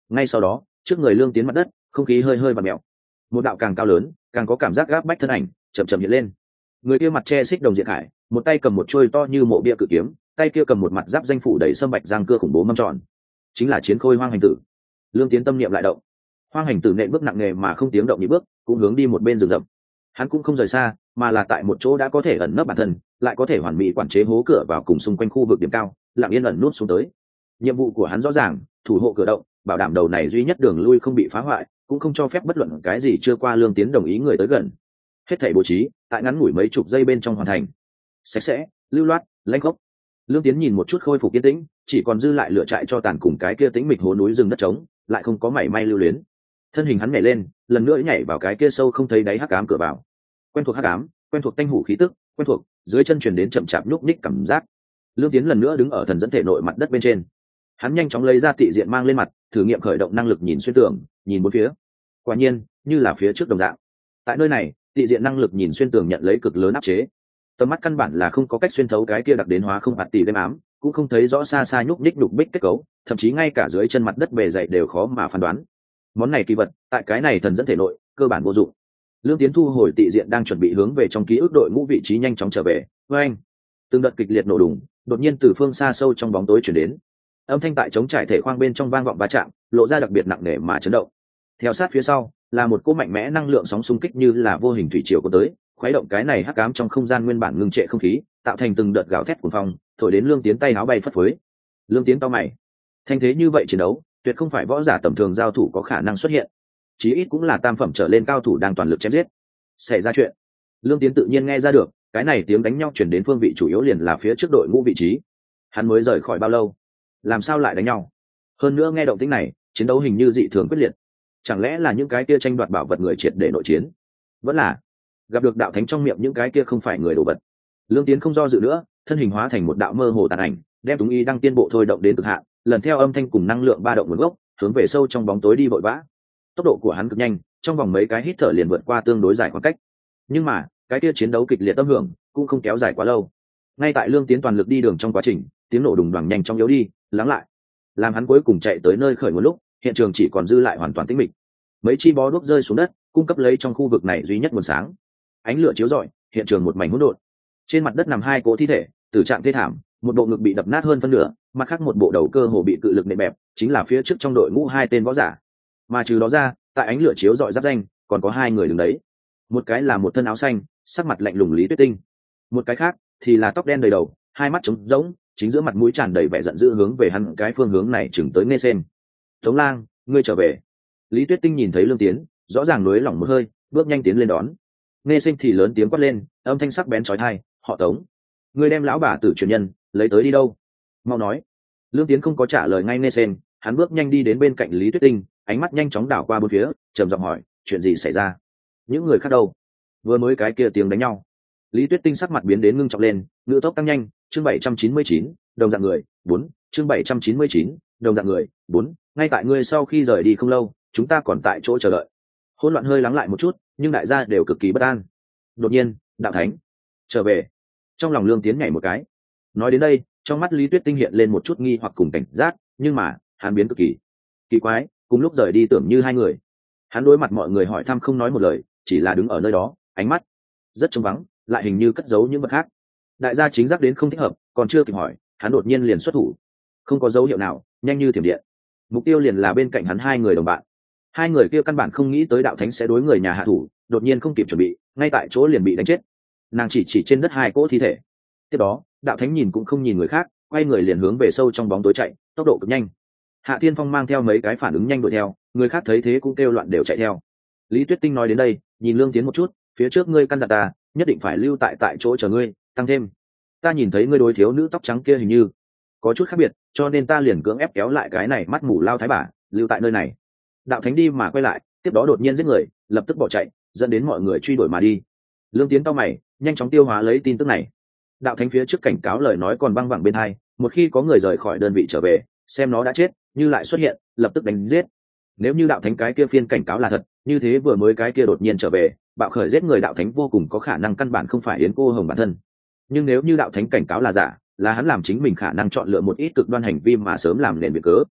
ngay sau đó trước người lương tiến mặt đất không khí hơi hơi và mèo, một đạo càng cao lớn càng có cảm giác gáp bách thân ảnh chậm chậm hiện lên. Người kia mặt che xích đồng diện hải, một tay cầm một chuôi to như mộ bia cự kiếm, tay kia cầm một mặt giáp danh phủ đầy sâm bạch răng cưa khủng bố mâm tròn, chính là Chiến Khôi Hoang Hành Tử. Lương Tiến tâm niệm lại động, Hoang Hành Tử nện bước nặng nề mà không tiếng động nhị bước, cũng hướng đi một bên rừng rậm. Hắn cũng không rời xa, mà là tại một chỗ đã có thể ẩn nấp bản thân, lại có thể hoàn mỹ quản chế hố cửa vào cùng xung quanh khu vực điểm cao, lặng yên ẩn nút xuống tới. Nhiệm vụ của hắn rõ ràng, thủ hộ cửa động, bảo đảm đầu này duy nhất đường lui không bị phá hoại, cũng không cho phép bất luận cái gì chưa qua Lương Tiến đồng ý người tới gần. Hết thảy bố trí tại ngắn ngủi mấy chục giây bên trong hoàn thành, sạch sẽ, lưu loát, lanh khốc. Lương Tiến nhìn một chút khôi phục yên tĩnh, chỉ còn dư lại lửa trại cho tàn cùng cái kia tĩnh mịch hố núi rừng đất trống, lại không có mảy may lưu luyến. Thân hình hắn nhảy lên, lần nữa nhảy vào cái kia sâu không thấy đáy hắc ám cửa vào. Quen thuộc hắc ám, quen thuộc tanh hủ khí tức, quen thuộc dưới chân truyền đến chậm chạp nhúc nhích cảm giác. Lương Tiến lần nữa đứng ở thần dẫn thể nội mặt đất bên trên. Hắn nhanh chóng lấy ra tị diện mang lên mặt, thử nghiệm khởi động năng lực nhìn xuyên tường, nhìn bốn phía. Quả nhiên, như là phía trước đồng dạng. Tại nơi này, tị diện năng lực nhìn xuyên tường nhận lấy cực lớn áp chế. Tầm mắt căn bản là không có cách xuyên thấu cái kia đặc đến hóa không bạt tỉ đêm ám, cũng không thấy rõ xa xa nhúc nhích đục bích kết cấu, thậm chí ngay cả dưới chân mặt đất bề dày đều khó mà phán đoán. Món này kỳ vật, tại cái này thần dẫn thể nội, cơ bản vô dụng. Lương Tiến thu hồi tị diện đang chuẩn bị hướng về trong ký ức đội ngũ vị trí nhanh chóng trở về. Với anh, từng đợt kịch liệt nổ đùng, đột nhiên từ phương xa sâu trong bóng tối chuyển đến. Âm thanh tại chống trải thể khoang bên trong vang vọng va chạm, lộ ra đặc biệt nặng nề mà chấn động. Theo sát phía sau, là một cỗ mạnh mẽ năng lượng sóng xung kích như là vô hình thủy triều của tới, khuấy động cái này hắc ám trong không gian nguyên bản ngưng trệ không khí, tạo thành từng đợt gào thét cuồng phong, thổi đến Lương Tiến tay áo bay phất phới. Lương Tiến cau mày, thanh thế như vậy chiến đấu, tuyệt không phải võ giả tầm thường giao thủ có khả năng xuất hiện, chí ít cũng là tam phẩm trở lên cao thủ đang toàn lực chém giết. Xảy ra chuyện. Lương Tiến tự nhiên nghe ra được, cái này tiếng đánh nhau chuyển đến phương vị chủ yếu liền là phía trước đội ngũ vị trí. Hắn mới rời khỏi bao lâu, làm sao lại đánh nhau? Hơn nữa nghe động tĩnh này, chiến đấu hình như dị thường quyết liệt. Chẳng lẽ là những cái kia tranh đoạt bảo vật người triệt để nội chiến? Vẫn là gặp được đạo thánh trong miệng những cái kia không phải người đồ vật. Lương Tiến không do dự nữa, thân hình hóa thành một đạo mơ hồ tàn ảnh, đem Túng Y đang tiên bộ thôi động đến cực hạn, lần theo âm thanh cùng năng lượng ba động nguồn gốc, hướng về sâu trong bóng tối đi vội vã. Tốc độ của hắn cực nhanh, trong vòng mấy cái hít thở liền vượt qua tương đối dài khoảng cách. Nhưng mà, cái kia chiến đấu kịch liệt âm hưởng cũng không kéo dài quá lâu. Ngay tại Lương Tiến toàn lực đi đường trong quá trình, tiếng nổ đùng đoàng nhanh chóng yếu đi, lắng lại. Làm hắn cuối cùng chạy tới nơi khởi nguồn lúc, hiện trường chỉ còn dư lại hoàn toàn tĩnh mịch. Mấy chi bó đuốc rơi xuống đất, cung cấp lấy trong khu vực này duy nhất nguồn sáng. Ánh lửa chiếu rọi, hiện trường một mảnh hỗn độn. Trên mặt đất nằm hai cỗ thi thể, tử trạng thê thảm, một bộ ngực bị đập nát hơn phân nửa, mặt khác một bộ đầu cơ hồ bị cự lực nện bẹp, chính là phía trước trong đội ngũ hai tên võ giả. Mà trừ đó ra, tại ánh lửa chiếu rọi giáp danh, còn có hai người đứng đấy. Một cái là một thân áo xanh, sắc mặt lạnh lùng Lý Tuyết Tinh. Một cái khác thì là tóc đen đầy đầu, hai mắt trống rỗng, chính giữa mặt mũi tràn đầy vẻ giận dữ hướng về hắn cái phương hướng này chừng tới Nghe Sen. Tống Lang, ngươi trở về. Lý Tuyết Tinh nhìn thấy Lương Tiến, rõ ràng nối lỏng một hơi, bước nhanh tiến lên đón. Nghe Sen thì lớn tiếng quát lên, âm thanh sắc bén chói tai, "Họ Tống, ngươi đem lão bà tử truyền nhân lấy tới đi đâu? Mau nói." Lương Tiến không có trả lời ngay Nghe Sen, hắn bước nhanh đi đến bên cạnh Lý Tuyết Tinh, ánh mắt nhanh chóng đảo qua bốn phía, trầm giọng hỏi, "Chuyện gì xảy ra? Những người khác đâu?" Vừa mới cái kia tiếng đánh nhau. Lý Tuyết Tinh sắc mặt biến đến ngưng trọng lên, ngữ tốc tăng nhanh, chương 799, đồng dạng người, 4, chương 799, đồng dạng người, 4, ngay tại ngươi sau khi rời đi không lâu, chúng ta còn tại chỗ chờ đợi. Hỗn loạn hơi lắng lại một chút, nhưng đại gia đều cực kỳ bất an. Đột nhiên, đạo thánh trở về. Trong lòng Lương Tiến nhảy một cái. Nói đến đây, trong mắt Lý Tuyết Tinh hiện lên một chút nghi hoặc cùng cảnh giác, nhưng mà, hắn biến cực kỳ kỳ quái, cùng lúc rời đi tưởng như hai người. Hắn đối mặt mọi người hỏi thăm không nói một lời, chỉ là đứng ở nơi đó, ánh mắt rất trống vắng, lại hình như cất giấu những vật khác. Đại gia chính giác đến không thích hợp, còn chưa kịp hỏi, hắn đột nhiên liền xuất thủ. Không có dấu hiệu nào, nhanh như thiểm điện. Mục tiêu liền là bên cạnh hắn hai người đồng bạn. Hai người kia căn bản không nghĩ tới đạo thánh sẽ đối người nhà hạ thủ, đột nhiên không kịp chuẩn bị, ngay tại chỗ liền bị đánh chết. Nàng chỉ trên đất hai cỗ thi thể. Tiếp đó, đạo thánh nhìn cũng không nhìn người khác, quay người liền hướng về sâu trong bóng tối chạy, tốc độ cực nhanh. Hạ Thiên Phong mang theo mấy cái phản ứng nhanh đuổi theo, người khác thấy thế cũng kêu loạn đều chạy theo. Lý Tuyết Tinh nói đến đây, nhìn Lương Tiến một chút, phía trước ngươi căn dặn ta, nhất định phải lưu tại chỗ chờ ngươi, tăng thêm. Ta nhìn thấy ngươi đối thiếu nữ tóc trắng kia hình như có chút khác biệt, cho nên ta liền cưỡng ép kéo lại cái này mắt mù lao thái bà, lưu tại nơi này. Đạo thánh đi mà quay lại, tiếp đó đột nhiên giết người, lập tức bỏ chạy, dẫn đến mọi người truy đuổi mà đi. Lương Tiến cau mày, nhanh chóng tiêu hóa lấy tin tức này. Đạo thánh phía trước cảnh cáo lời nói còn văng vẳng bên tai, một khi có người rời khỏi đơn vị trở về, xem nó đã chết, như lại xuất hiện, lập tức đánh giết. Nếu như đạo thánh cái kia phiên cảnh cáo là thật, như thế vừa mới cái kia đột nhiên trở về, bạo khởi giết người đạo thánh vô cùng có khả năng căn bản không phải Yến Cô Hồng bản thân. Nhưng nếu như đạo thánh cảnh cáo là giả, là hắn làm chính mình khả năng chọn lựa một ít cực đoan hành vi mà sớm làm nền việc cớ.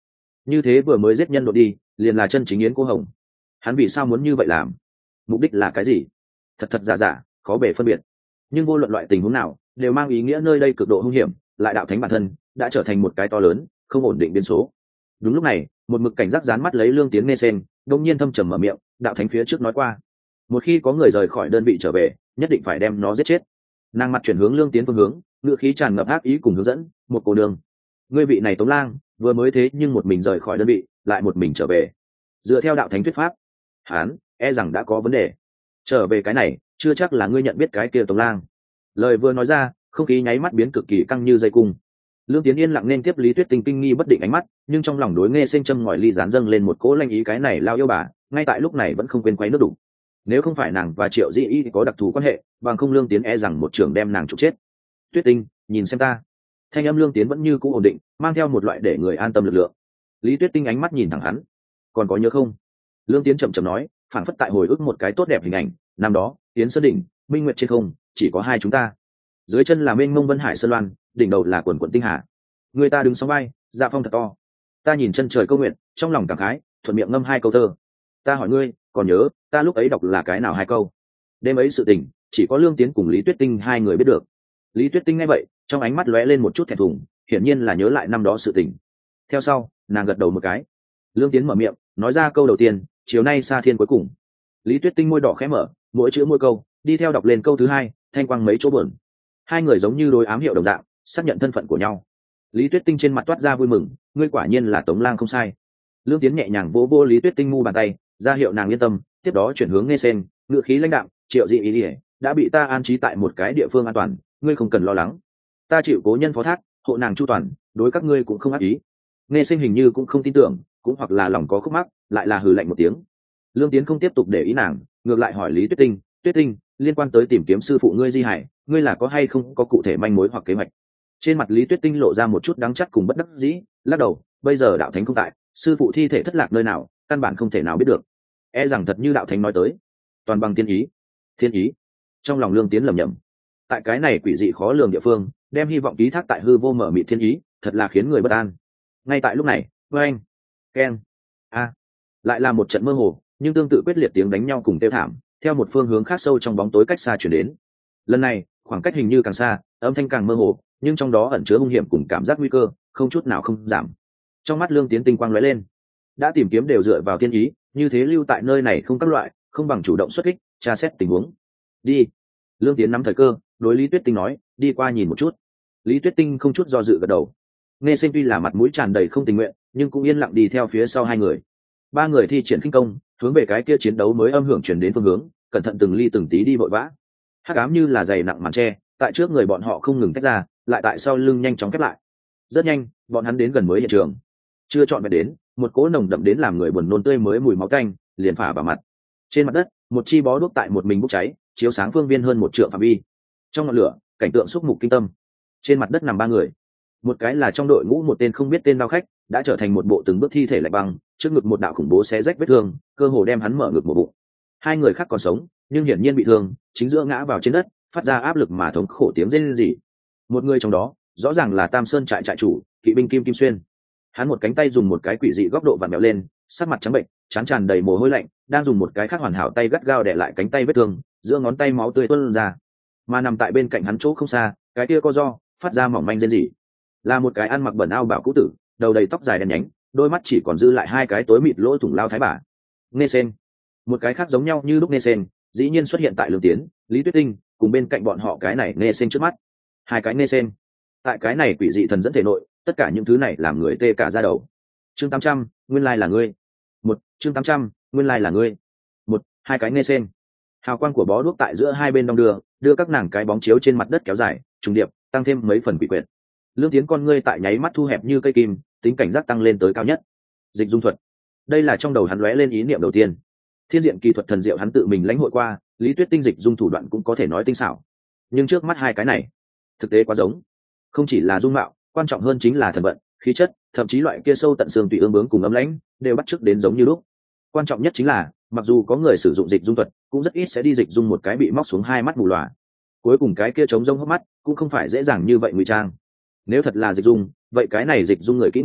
như thế vừa mới giết nhân đội đi liền là chân chính Yến Cô Hồng. Hắn vì sao muốn như vậy làm, mục đích là cái gì? Thật thật giả giả khó bề phân biệt, nhưng vô luận loại tình huống nào đều mang ý nghĩa nơi đây cực độ hung hiểm, lại đạo thánh bản thân đã trở thành một cái to lớn không ổn định biến số. Đúng lúc này một mực cảnh giác dán mắt lấy Lương Tiến nghe sen đông nhiên thâm trầm mở miệng, đạo thánh phía trước nói qua, một khi có người rời khỏi đơn vị trở về nhất định phải đem nó giết chết. Nàng mặt chuyển hướng Lương Tiến phương hướng, ngựa khí tràn ngập ác ý cùng hướng dẫn, một cô đường, ngươi vị này Tống Lang vừa mới thế nhưng một mình rời khỏi đơn vị lại một mình trở về, dựa theo đạo thánh thuyết pháp hắn e rằng đã có vấn đề. Trở về cái này chưa chắc là ngươi nhận biết cái kia Tống Lang. Lời vừa nói ra không khí nháy mắt biến cực kỳ căng như dây cung. Lương Tiến yên lặng nên tiếp Lý Tuyết Tinh kinh nghi bất định ánh mắt, nhưng trong lòng đối nghe sinh châm ngòi ly dán dâng lên một cỗ lanh ý, cái này lao yêu bà ngay tại lúc này vẫn không quên quay nước đủ. Nếu không phải nàng và Triệu Dĩ Y có đặc thù quan hệ, bằng không Lương Tiến e rằng một trường đem nàng trục chết. Tuyết Tinh, nhìn xem ta. Thanh âm Lương Tiến vẫn như cũ ổn định, mang theo một loại để người an tâm lực lượng. Lý Tuyết Tinh ánh mắt nhìn thẳng hắn, còn có nhớ không? Lương Tiến chậm chậm nói, phảng phất tại hồi ức một cái tốt đẹp hình ảnh. Năm đó Tiến Sơn đỉnh, minh nguyệt trên không, chỉ có hai chúng ta. Dưới chân là mênh mông vân hải sơn loan, đỉnh đầu là quần quần tinh hà. Người ta đứng sóng vai, dạ phong thật to. Ta nhìn chân trời câu nguyện, trong lòng cảm khái, thuận miệng ngâm hai câu thơ. Ta hỏi ngươi, còn nhớ ta lúc ấy đọc là cái nào hai câu? Đêm ấy sự tình chỉ có Lương Tiến cùng Lý Tuyết Tinh hai người biết được. Lý Tuyết Tinh nghe vậy trong ánh mắt lóe lên một chút thẹn thùng, hiển nhiên là nhớ lại năm đó sự tình. Theo sau nàng gật đầu một cái. Lương Tiến mở miệng nói ra câu đầu tiên, chiều nay xa thiên cuối cùng. Lý Tuyết Tinh môi đỏ khẽ mở, mỗi chữ mỗi câu đi theo đọc lên câu thứ hai, thanh quang mấy chỗ buồn. Hai người giống như đối ám hiệu đồng dạng xác nhận thân phận của nhau. Lý Tuyết Tinh trên mặt toát ra vui mừng, ngươi quả nhiên là Tống Lang không sai. Lương Tiến nhẹ nhàng vỗ vỗ Lý Tuyết Tinh mu bàn tay, ra hiệu nàng yên tâm, tiếp đó chuyển hướng nghe sen, ngựa khí lãnh đạm, Triệu Dị Ý đã bị ta an trí tại một cái địa phương an toàn, ngươi không cần lo lắng. Ta chịu cố nhân phó thác, hộ nàng chu toàn, đối các ngươi cũng không ác ý. Nghe sen hình như cũng không tin tưởng, cũng hoặc là lòng có khúc mắc, lại là hừ lạnh một tiếng. Lương Tiến không tiếp tục để ý nàng, ngược lại hỏi Lý Tuyết Tinh, Tuyết Tinh, liên quan tới tìm kiếm sư phụ ngươi Di Hải, ngươi là có hay không có cụ thể manh mối hoặc kế hoạch? Trên mặt Lý Tuyết Tinh lộ ra một chút đắng chắt cùng bất đắc dĩ, lắc đầu, bây giờ đạo thánh không tại, sư phụ thi thể thất lạc nơi nào, căn bản không thể nào biết được. E rằng thật như đạo thánh nói tới, toàn bằng thiên ý. Thiên ý? Trong lòng Lương Tiến lẩm nhẩm. Tại cái này quỷ dị khó lường địa phương, đem hy vọng ký thác tại hư vô mở mịt thiên ý, thật là khiến người bất an. Ngay tại lúc này, oeng, keng, a, lại là một trận mơ hồ, nhưng tương tự quyết liệt tiếng đánh nhau cùng tiêu thảm, theo một phương hướng khác sâu trong bóng tối cách xa chuyển đến. Lần này khoảng cách hình như càng xa, âm thanh càng mơ hồ, nhưng trong đó ẩn chứa hung hiểm cùng cảm giác nguy cơ không chút nào không giảm. Trong mắt Lương Tiến tinh quang lóe lên, đã tìm kiếm đều dựa vào thiên ý, như thế lưu tại nơi này không các loại, không bằng chủ động xuất kích, tra xét tình huống. Đi. Lương Tiến nắm thời cơ đối Lý Tuyết Tinh nói, đi qua nhìn một chút. Lý Tuyết Tinh không chút do dự gật đầu. Nghe Sinh tuy là mặt mũi tràn đầy không tình nguyện, nhưng cũng yên lặng đi theo phía sau hai người. Ba người thi triển khinh công hướng về cái kia chiến đấu mới âm hưởng chuyển đến phương hướng, cẩn thận từng ly từng tí đi vội vã. Hắc ám như là dày nặng màn tre, tại trước người bọn họ không ngừng tách ra, lại tại sau lưng nhanh chóng khép lại. Rất nhanh bọn hắn đến gần mới hiện trường. Chưa chọn vẹn đến, một cỗ nồng đậm đến làm người buồn nôn tươi mới mùi máu tanh liền phả vào mặt. Trên mặt đất một chi bó đuốc tại một mình bốc cháy, chiếu sáng phương viên hơn một trượng phạm vi. Trong ngọn lửa cảnh tượng xúc mục kinh tâm. Trên mặt đất nằm ba người, một cái là trong đội ngũ một tên không biết tên đao khách, đã trở thành một bộ từng bước thi thể lạnh băng, trước ngực một đạo khủng bố xé rách vết thương, cơ hồ đem hắn mở ngực một bụng. Hai người khác còn sống, nhưng hiển nhiên bị thương, chính giữa ngã vào trên đất, phát ra áp lực mà thống khổ tiếng rên rỉ. Một người trong đó rõ ràng là Tam Sơn trại trại chủ Kỵ binh Kim Kim Xuyên. Hắn một cánh tay dùng một cái quỷ dị góc độ vặn vẹo lên, sắc mặt trắng bệnh, trán tràn đầy mồ hôi lạnh, đang dùng một cái khác hoàn hảo tay gắt gao đè lại cánh tay vết thương, giữa ngón tay máu tươi tuôn ra. Mà nằm tại bên cạnh hắn chỗ không xa, cái kia co ro phát ra mỏng manh rên rỉ, là một cái ăn mặc bẩn ao bảo cũ tử, đầu đầy tóc dài đen nhánh, đôi mắt chỉ còn dư lại hai cái tối mịt lỗ thủng lao thái bà. Nghe Sen, một cái khác giống nhau như lúc Nghe Sen, dĩ nhiên xuất hiện tại Lương Tiến, Lý Tuyết Tinh cùng bên cạnh bọn họ cái này Nghe Sen trước mắt. Hai cái Nghe Sen, tại cái này quỷ dị thần dẫn thể nội, tất cả những thứ này làm người tê cả da đầu. Chương 800, nguyên lai là ngươi. Một, chương 800, nguyên lai là ngươi. Một, hai cái Nghe Sen. Hào quang của bó đuốc tại giữa hai bên đong đưa các nàng cái bóng chiếu trên mặt đất kéo dài, trùng điệp, tăng thêm mấy phần quỷ quyệt. Lương Tiến con ngươi tại nháy mắt thu hẹp như cây kim, tính cảnh giác tăng lên tới cao nhất. Dịch dung thuật, đây là trong đầu hắn lóe lên ý niệm đầu tiên. Thiên diện kỳ thuật thần diệu hắn tự mình lãnh hội qua, Lý Tuyết Tinh dịch dung thủ đoạn cũng có thể nói tinh xảo, nhưng trước mắt hai cái này thực tế quá giống. Không chỉ là dung mạo, quan trọng hơn chính là thần vận, khí chất, thậm chí loại kia sâu tận xương tùy ương bướng cùng âm lãnh đều bắt chước đến giống như lúc. Quan trọng nhất chính là, mặc dù có người sử dụng dịch dung thuật, cũng rất ít sẽ đi dịch dung một cái bị móc xuống hai mắt mù lòa. Cuối cùng cái kia trống rông hốc mắt cũng không phải dễ dàng như vậy ngụy trang. Nếu thật là dịch dung, vậy cái này dịch dung người kỹ nghệ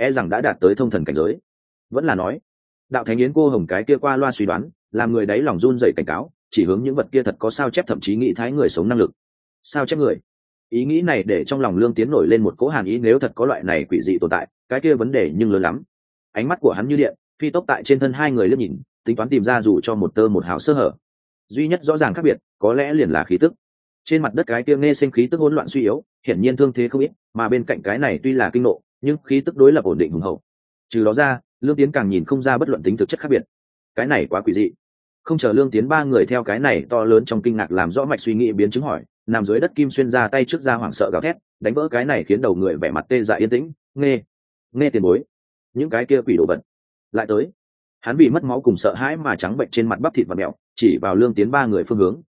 e rằng đã đạt tới thông thần cảnh giới. Vẫn là nói đạo thánh yến cô hồng cái kia qua loa suy đoán làm người đấy lòng run rẩy cảnh cáo, chỉ hướng những vật kia thật có sao chép, thậm chí nghĩ thái người sống năng lực sao chép người. Ý nghĩ này để trong lòng Lương Tiến nổi lên một cỗ hàn ý, nếu thật có loại này quỷ dị tồn tại, cái kia vấn đề nhưng lớn lắm. Ánh mắt của hắn như điện phi tốc tại trên thân hai người liếc nhìn, tính toán tìm ra dù cho một tơ một hào sơ hở. Duy nhất rõ ràng khác biệt có lẽ liền là khí tức. Trên mặt đất cái kia nghe sinh khí tức hỗn loạn suy yếu, hiển nhiên thương thế không ít, mà bên cạnh cái này tuy là kinh nộ, nhưng khí tức đối lập ổn định hùng hậu. Trừ đó ra, Lương Tiến càng nhìn không ra bất luận tính thực chất khác biệt. Cái này quá quỷ dị. Không chờ Lương Tiến ba người theo cái này to lớn trong kinh ngạc làm rõ mạch suy nghĩ biến chứng hỏi, nằm dưới đất Kim Xuyên ra tay trước ra hoảng sợ gào thét, đánh vỡ cái này khiến đầu người vẻ mặt tê dại yên tĩnh. Nghe tiền bối, những cái kia quỷ đồ vật lại tới. Hắn bị mất máu cùng sợ hãi mà trắng bệnh trên mặt bắp thịt và mẹo, chỉ vào Lương Tiến ba người phương hướng,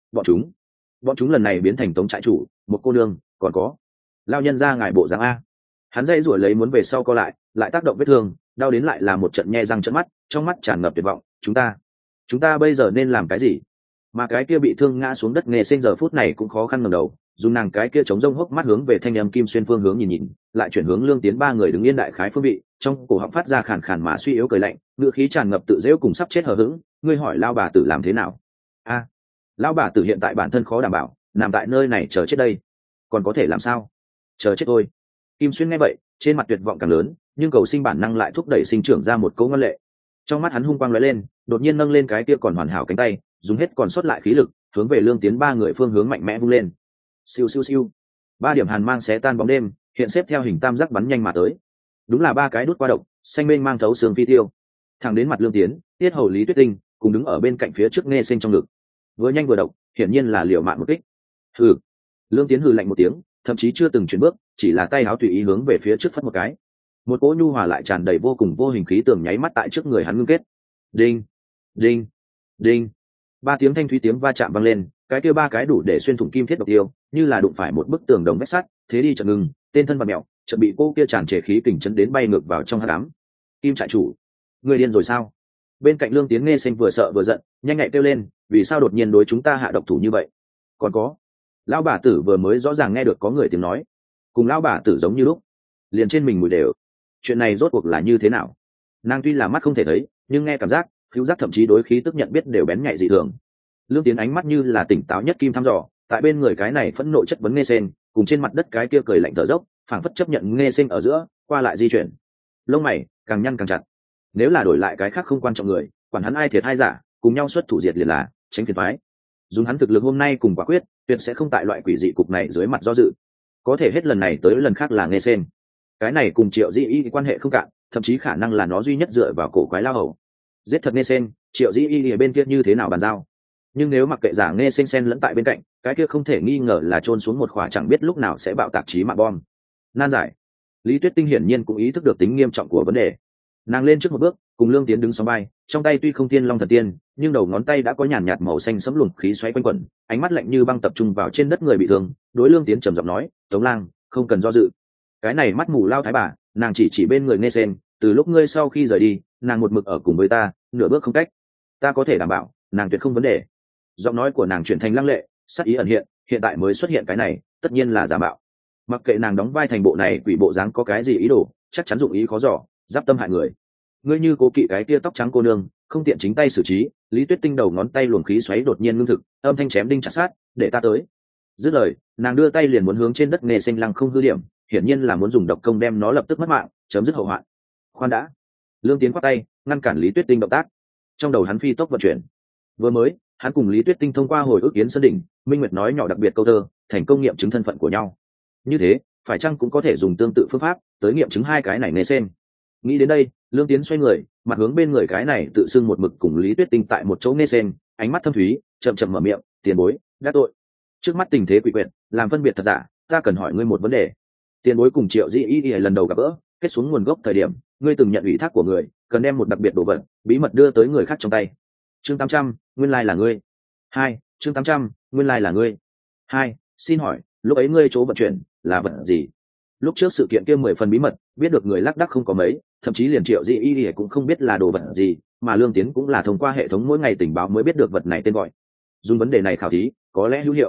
bọn chúng lần này biến thành tống trại chủ, một cô nương, còn có lao nhân ra ngài bộ dáng a. Hắn dây rủi lấy muốn về sau co lại tác động vết thương, đau đến lại là một trận nhe răng trợn mắt, trong mắt tràn ngập tuyệt vọng. Chúng ta bây giờ nên làm cái gì? Mà cái kia bị thương ngã xuống đất Nghê Sinh giờ phút này cũng khó khăn ngẩng đầu, dùng nàng cái kia chống rông hốc mắt hướng về thanh âm Kim Xuyên phương hướng nhìn, lại chuyển hướng Lương Tiến ba người đứng yên đại khái phương vị, trong cổ họng phát ra khàn khàn mà suy yếu cười lạnh, ngữ khí tràn ngập tự dễu cùng sắp chết hờ hững. Ngươi hỏi lao bà tử làm thế nào? A, lão bà tử hiện tại bản thân khó đảm bảo, nằm tại nơi này chờ chết đây, còn có thể làm sao? Chờ chết thôi. Kim Xuyên nghe vậy, trên mặt tuyệt vọng càng lớn, nhưng cầu sinh bản năng lại thúc đẩy sinh trưởng ra một câu ngân lệ. Trong mắt hắn hung quang lóe lên, đột nhiên nâng lên cái kia còn hoàn hảo cánh tay, dùng hết còn sót lại khí lực, hướng về Lương Tiến ba người phương hướng mạnh mẽ vung lên. Siêu siêu siêu. Ba điểm hàn mang xé tan bóng đêm, hiện xếp theo hình tam giác bắn nhanh mà tới. Đúng là ba cái đút qua độc, xanh mênh mang thấu xương phi tiêu. Thẳng đến mặt Lương Tiến, tiết hầu Lý Tuyết Tinh, cùng đứng ở bên cạnh phía trước Nghe Sinh trong ngực. Vừa nhanh vừa độc, hiển nhiên là liều mạng một kích. Hừ. Lương Tiến hừ lạnh một tiếng, thậm chí chưa từng chuyển bước, chỉ là tay áo tùy ý hướng về phía trước phất một cái. Một cỗ nhu hòa lại tràn đầy vô cùng vô hình khí tường nháy mắt tại trước người hắn ngưng kết. Đinh, đinh, đinh. Ba tiếng thanh thúy tiếng va chạm vang lên, cái kia ba cái đủ để xuyên thủng kim thiết độc tiêu, như là đụng phải một bức tường đồng vách sắt, thế đi chợt ngừng, tên thân và mẹo, chợt bị cô kia tràn trề khí kình chấn đến bay ngược vào trong hắc ám. Kim trại chủ, người điên rồi sao? Bên cạnh Lương Tiến Nghe Sinh vừa sợ vừa giận, nhanh nhạy kêu lên, vì sao đột nhiên đối chúng ta hạ độc thủ như vậy? Còn có, lão bà tử vừa mới rõ ràng nghe được có người tiếng nói, cùng lão bà tử giống như lúc, liền trên mình mùi đều. Chuyện này rốt cuộc là như thế nào? Nàng tuy là mắt không thể thấy, nhưng nghe cảm giác, khiếu giác thậm chí đối khí tức nhận biết đều bén nhạy dị thường. Lương Tiến ánh mắt như là tỉnh táo nhất kim thăm dò, tại bên người cái này phẫn nộ chất vấn Nghe Sinh, cùng trên mặt đất cái kia cười lạnh thở dốc, phảng phất chấp nhận Nghe Sinh ở giữa, qua lại di chuyển. Lông mày càng nhăn càng chặt. Nếu là đổi lại cái khác không quan trọng người, quản hắn ai thiệt ai giả, cùng nhau xuất thủ diệt liền là, tránh phiền toái. Dùng hắn thực lực hôm nay cùng quả quyết, tuyệt sẽ không tại loại quỷ dị cục này dưới mặt do dự. Có thể hết lần này tới lần khác là Nghe Sinh. Cái này cùng Triệu Dĩ Y quan hệ không cạn, thậm chí khả năng là nó duy nhất dựa vào cổ quái lao hầu. Giết thật Nghe Sinh, Triệu Dĩ Y ở bên kia như thế nào bàn giao? Nhưng nếu mặc kệ giả Nghe Sinh xen lẫn tại bên cạnh, cái kia không thể nghi ngờ là chôn xuống một khỏa chẳng biết lúc nào sẽ bạo tạc chí mạng bom. Nan giải. Lý Tuyết Tinh hiển nhiên cũng ý thức được tính nghiêm trọng của vấn đề. Nàng lên trước một bước, cùng Lương Tiến đứng song vai, trong tay tuy không tiên long thần tiên, nhưng đầu ngón tay đã có nhàn nhạt màu xanh sẫm luồng khí xoáy quanh quẩn, ánh mắt lạnh như băng tập trung vào trên đất người bị thương, đối Lương Tiến trầm giọng nói, "Tống Lang, không cần do dự." Cái này mắt mù lao thái bà, nàng chỉ bên người Nghe Sinh, từ lúc ngươi sau khi rời đi, nàng một mực ở cùng với ta, nửa bước không cách. Ta có thể đảm bảo, nàng tuyệt không vấn đề. Giọng nói của nàng chuyển thành lăng lệ, sắc ý ẩn hiện, hiện tại mới xuất hiện cái này, tất nhiên là giả mạo. Mặc kệ nàng đóng vai thành bộ này quỷ bộ dáng có cái gì ý đồ, chắc chắn dụng ý khó dò, giáp tâm hại người. Ngươi như cố kỵ cái kia tóc trắng cô nương, không tiện chính tay xử trí. Lý Tuyết Tinh đầu ngón tay luồng khí xoáy đột nhiên ngưng thực, âm thanh chém đinh chặt sát, để ta tới. Dứt lời, nàng đưa tay liền muốn hướng trên đất Nghe Sinh lăng không hư điểm, hiển nhiên là muốn dùng độc công đem nó lập tức mất mạng, chấm dứt hậu hoạn. Khoan đã. Lương Tiến quát tay, ngăn cản Lý Tuyết Tinh động tác. Trong đầu hắn phi tốc vận chuyển. Vừa mới, hắn cùng Lý Tuyết Tinh thông qua hồi ức Yến Sơn đỉnh, Minh Nguyệt nói nhỏ đặc biệt câu thơ, thành công nghiệm chứng thân phận của nhau. Như thế, phải chăng cũng có thể dùng tương tự phương pháp tới nghiệm chứng hai cái này Nghe Sinh? Nghĩ đến đây, Lương Tiến xoay người, mặt hướng bên người cái này tự xưng một mực cùng Lý Tuyết Tinh tại một chỗ Nghe Sinh, ánh mắt thâm thúy, chậm chậm mở miệng, "Tiền bối, đắc tội. Trước mắt tình thế quỷ quyệt, làm phân biệt thật giả, ta cần hỏi ngươi một vấn đề. Tiền bối cùng Triệu Dĩ Y lần đầu gặp gỡ, kết xuống nguồn gốc thời điểm, ngươi từng nhận ủy thác của người, cần đem một đặc biệt đồ vật, bí mật đưa tới người khác trong tay. Chương 800, nguyên lai là ngươi. 2, chương 800, nguyên lai là ngươi. 2, xin hỏi, lúc ấy ngươi chỗ vận chuyển là vật gì?" Lúc trước sự kiện kia 10 phần bí mật, biết được người lác đác không có mấy, thậm chí liền Triệu Dĩ Y cũng không biết là đồ vật gì, mà Lương Tiến cũng là thông qua hệ thống mỗi ngày tình báo mới biết được vật này tên gọi. Dùng vấn đề này khảo thí, có lẽ hữu hiệu.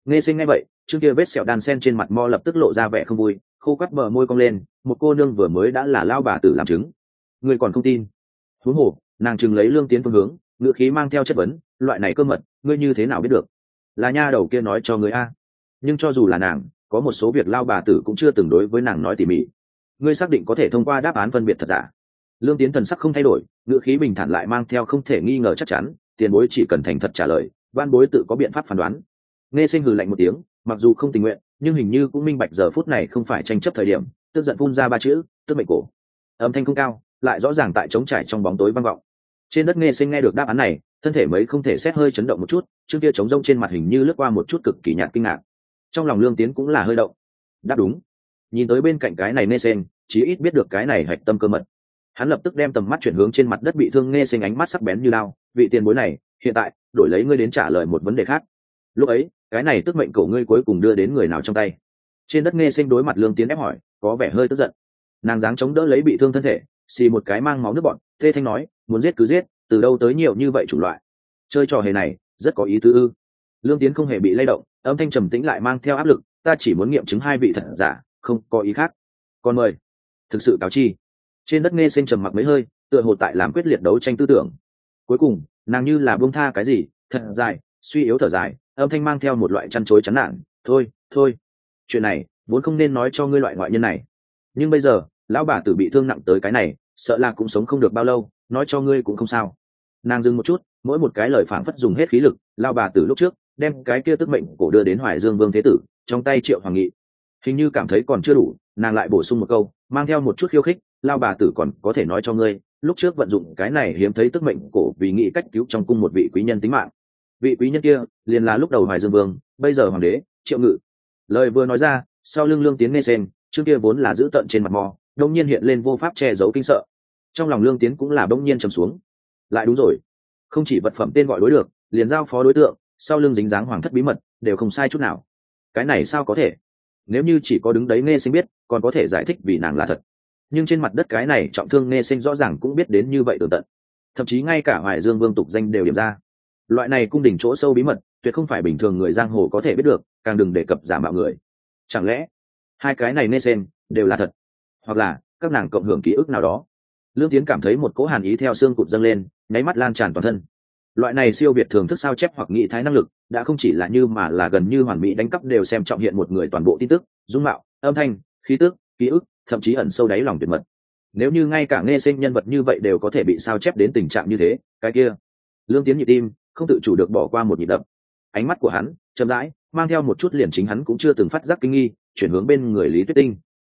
Nghe sinh nghe vậy, trước kia vết sẹo đan sen trên mặt mo lập tức lộ ra vẻ không vui, khô quắt bờ môi cong lên, một cô nương vừa mới đã là lao bà tử làm chứng, ngươi còn không tin? Huống hồ, nàng chừng lấy Lương Tiến phương hướng, ngữ khí mang theo chất vấn, loại này cơ mật, ngươi như thế nào biết được? Là nha đầu kia nói cho ngươi a. Nhưng cho dù là nàng, có một số việc lao bà tử cũng chưa từng đối với nàng nói tỉ mỉ. Ngươi xác định có thể thông qua đáp án phân biệt thật giả? Lương Tiến thần sắc không thay đổi, ngữ khí bình thản lại mang theo không thể nghi ngờ chắc chắn, tiền bối chỉ cần thành thật trả lời, van bối tự có biện pháp phán đoán. Nghe sinh hừ lạnh một tiếng, mặc dù không tình nguyện, nhưng hình như cũng minh bạch giờ phút này không phải tranh chấp thời điểm, tức giận phun ra ba chữ, tức mệnh cổ. Âm thanh không cao, lại rõ ràng tại trống trải trong bóng tối vang vọng. Trên đất Nghe sinh nghe được đáp án này, thân thể mấy không thể xét hơi chấn động một chút, trước kia trống rông trên mặt hình như lướt qua một chút cực kỳ nhạt kinh ngạc. Trong lòng Lương Tiến cũng là hơi động. Đáp đúng. Nhìn tới bên cạnh cái này Nghe sinh, chí ít biết được cái này hạch tâm cơ mật. Hắn lập tức đem tầm mắt chuyển hướng trên mặt đất bị thương Nghe sinh, ánh mắt sắc bén như lao, vị tiền bối này, hiện tại đổi lấy ngươi đến trả lời một vấn đề khác. Lúc ấy, cái này tức mệnh cổ ngươi cuối cùng đưa đến người nào trong tay? Trên đất Nghe sinh đối mặt Lương Tiến ép hỏi, có vẻ hơi tức giận. Nàng dáng chống đỡ lấy bị thương thân thể, xì một cái mang máu nước bọn, thê thanh nói, muốn giết cứ giết, từ đâu tới nhiều như vậy chủng loại? Chơi trò hề này rất có ý tứ ư? Lương Tiến không hề bị lay động, âm thanh trầm tĩnh lại mang theo áp lực, ta chỉ muốn nghiệm chứng hai vị thật giả, không có ý khác. Còn mời thực sự cáo chi. Trên đất Nghe sinh trầm mặc mấy hơi, tựa hồ tại làm quyết liệt đấu tranh tư tưởng. Cuối cùng nàng như là buông tha cái gì, thật dài, suy yếu thở dài, âm thanh mang theo một loại chăn chối chán nản, thôi, chuyện này vốn không nên nói cho ngươi loại ngoại nhân này, nhưng bây giờ lão bà tử bị thương nặng tới cái này, sợ là cũng sống không được bao lâu, nói cho ngươi cũng không sao. Nàng dừng một chút, mỗi một cái lời phảng phất dùng hết khí lực. Lão bà tử lúc trước đem cái kia tức mệnh cổ đưa đến Hoài Dương Vương Thế Tử trong tay Triệu Hoàng Nghị, hình như cảm thấy còn chưa đủ, nàng lại bổ sung một câu, mang theo một chút khiêu khích, lão bà tử còn có thể nói cho ngươi, lúc trước vận dụng cái này hiếm thấy tức mệnh cổ vì nghĩ cách cứu trong cung một vị quý nhân tính mạng. Vị quý nhân kia liền là lúc đầu Hoài Dương Vương, bây giờ hoàng đế Triệu Ngự. Lời vừa nói ra, sau lưng Lương Tiến nghe xem, chương kia vốn là giữ tận trên mặt mò, đông nhiên hiện lên vô pháp che giấu kinh sợ. Trong lòng Lương Tiến cũng là đông nhiên trầm xuống. Lại đúng rồi, không chỉ vật phẩm tên gọi đối được, liền giao phó đối tượng, sau lưng dính dáng hoàng thất bí mật, đều không sai chút nào. Cái này sao có thể? Nếu như chỉ có đứng đấy Nghe Sinh biết, còn có thể giải thích vì nàng là thật. Nhưng trên mặt đất cái này trọng thương Nghe Sinh rõ ràng cũng biết đến như vậy tường tận. Thậm chí ngay cả Hoài Dương Vương tục danh đều điểm ra. Loại này cung đình chỗ sâu bí mật, tuyệt không phải bình thường người giang hồ có thể biết được, càng đừng đề cập giả mạo người. Chẳng lẽ hai cái này Nghe Sinh đều là thật, hoặc là các nàng cộng hưởng ký ức nào đó? Lương Tiến cảm thấy một cỗ hàn ý theo xương cụt dâng lên, nháy mắt lan tràn toàn thân. Loại này siêu việt thường thức sao chép hoặc nghị thái năng lực, đã không chỉ là như mà là gần như hoàn mỹ đánh cắp đều xem trọng hiện một người toàn bộ tin tức, dung mạo, âm thanh, khí tức, ký ức, thậm chí ẩn sâu đáy lòng tuyệt mật. Nếu như ngay cả Nghe Sinh nhân vật như vậy đều có thể bị sao chép đến tình trạng như thế, cái kia, Lương Tiến nhịp tim không tự chủ được bỏ qua một nhịp đập. Ánh mắt của hắn chậm rãi, mang theo một chút liền chính hắn cũng chưa từng phát giác kinh nghi, chuyển hướng bên người Lý Tuyết Tinh.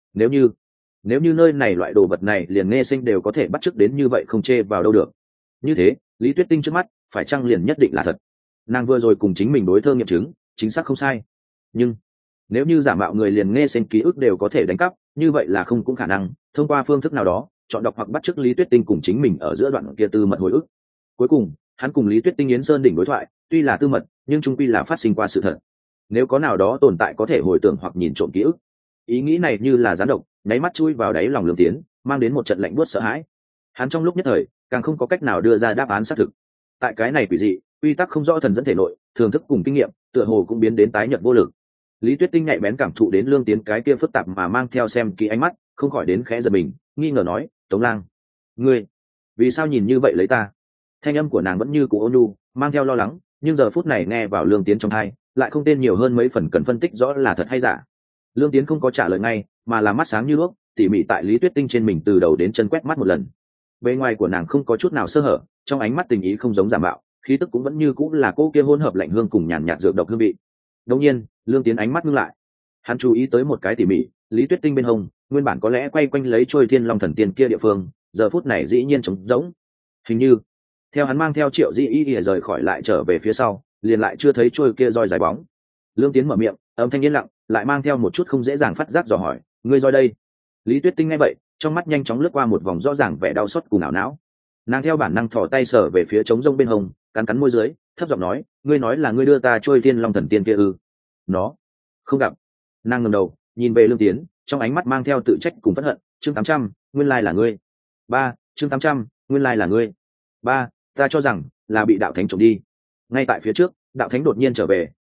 Nếu như nơi này loại đồ vật này liền Nghe Sinh đều có thể bắt chước đến như vậy, không chê vào đâu được. Như thế, Lý Tuyết Tinh trước mắt phải chăng liền nhất định là thật? Nàng vừa rồi cùng chính mình đối thơ nghiệm chứng, chính xác không sai. Nhưng nếu như giả mạo người liền Nghe Sinh ký ức đều có thể đánh cắp, như vậy là không cũng khả năng thông qua phương thức nào đó chọn đọc hoặc bắt chước Lý Tuyết Tinh cùng chính mình ở giữa đoạn kia tư mật hồi ức. Cuối cùng hắn cùng Lý Tuyết Tinh Yến Sơn đỉnh đối thoại, tuy là tư mật, nhưng chung quy là phát sinh qua sự thật. Nếu có nào đó tồn tại có thể hồi tưởng hoặc nhìn trộm ký ức, ý nghĩ này như là gián độc, nháy mắt chui vào đáy lòng Lương Tiến, mang đến một trận lạnh buốt sợ hãi. Hắn trong lúc nhất thời càng không có cách nào đưa ra đáp án xác thực. Tại cái này quỷ dị, quy tắc không rõ thần dẫn thể nội, thường thức cùng kinh nghiệm tựa hồ cũng biến đến tái nhợt vô lực. Lý Tuyết Tinh nhạy bén cảm thụ đến Lương Tiến cái kia phức tạp mà mang theo xem kỹ ánh mắt, không khỏi đến khẽ giật mình, nghi ngờ nói, Tống Lang, ngươi vì sao nhìn như vậy lấy ta? Thanh âm của nàng vẫn như cũ ôn nhu, mang theo lo lắng, nhưng giờ phút này nghe vào Lương Tiến trong tai, lại không tên nhiều hơn mấy phần cần phân tích rõ là thật hay giả. Lương Tiến không có trả lời ngay, mà là mắt sáng như đuốc, tỉ mỉ tại Lý Tuyết Tinh trên mình từ đầu đến chân quét mắt một lần. Bề ngoài của nàng không có chút nào sơ hở, trong ánh mắt tình ý không giống giả mạo, khí tức cũng vẫn như cũ là cô kia hỗn hợp lạnh hương cùng nhàn nhạt dược độc hương vị. Đột nhiên, Lương Tiến ánh mắt ngưng lại. Hắn chú ý tới một cái tỉ mỉ, Lý Tuyết Tinh bên hông, nguyên bản có lẽ quay quanh lấy trôi Thiên Long Thần Tiên kia địa phương, giờ phút này dĩ nhiên trống rỗng. Hình như, theo hắn mang theo Triệu Di Y rời khỏi lại trở về phía sau, liền lại chưa thấy trôi kia roi dài bóng. Lương Tiến mở miệng, âm thanh yên lặng, lại mang theo một chút không dễ dàng phát giác dò hỏi, ngươi roi đây? Lý Tuyết Tinh nghe vậy, trong mắt nhanh chóng lướt qua một vòng rõ ràng vẻ đau xót cùng ảo não. Nàng theo bản năng thò tay sờ về phía trống rông bên hông, cắn cắn môi dưới, thấp giọng nói, ngươi nói là ngươi đưa ta trôi Thiên Long Thần Tiên kia ư? Nó không gặp. Nàng ngẩng đầu nhìn về Lương Tiến, trong ánh mắt mang theo tự trách cùng phẫn hận. Chương 800, nguyên lai là ngươi. Chương 800, nguyên lai là ngươi. Ta cho rằng là bị đạo thánh trộm đi. Ngay tại phía trước, đạo thánh đột nhiên trở về,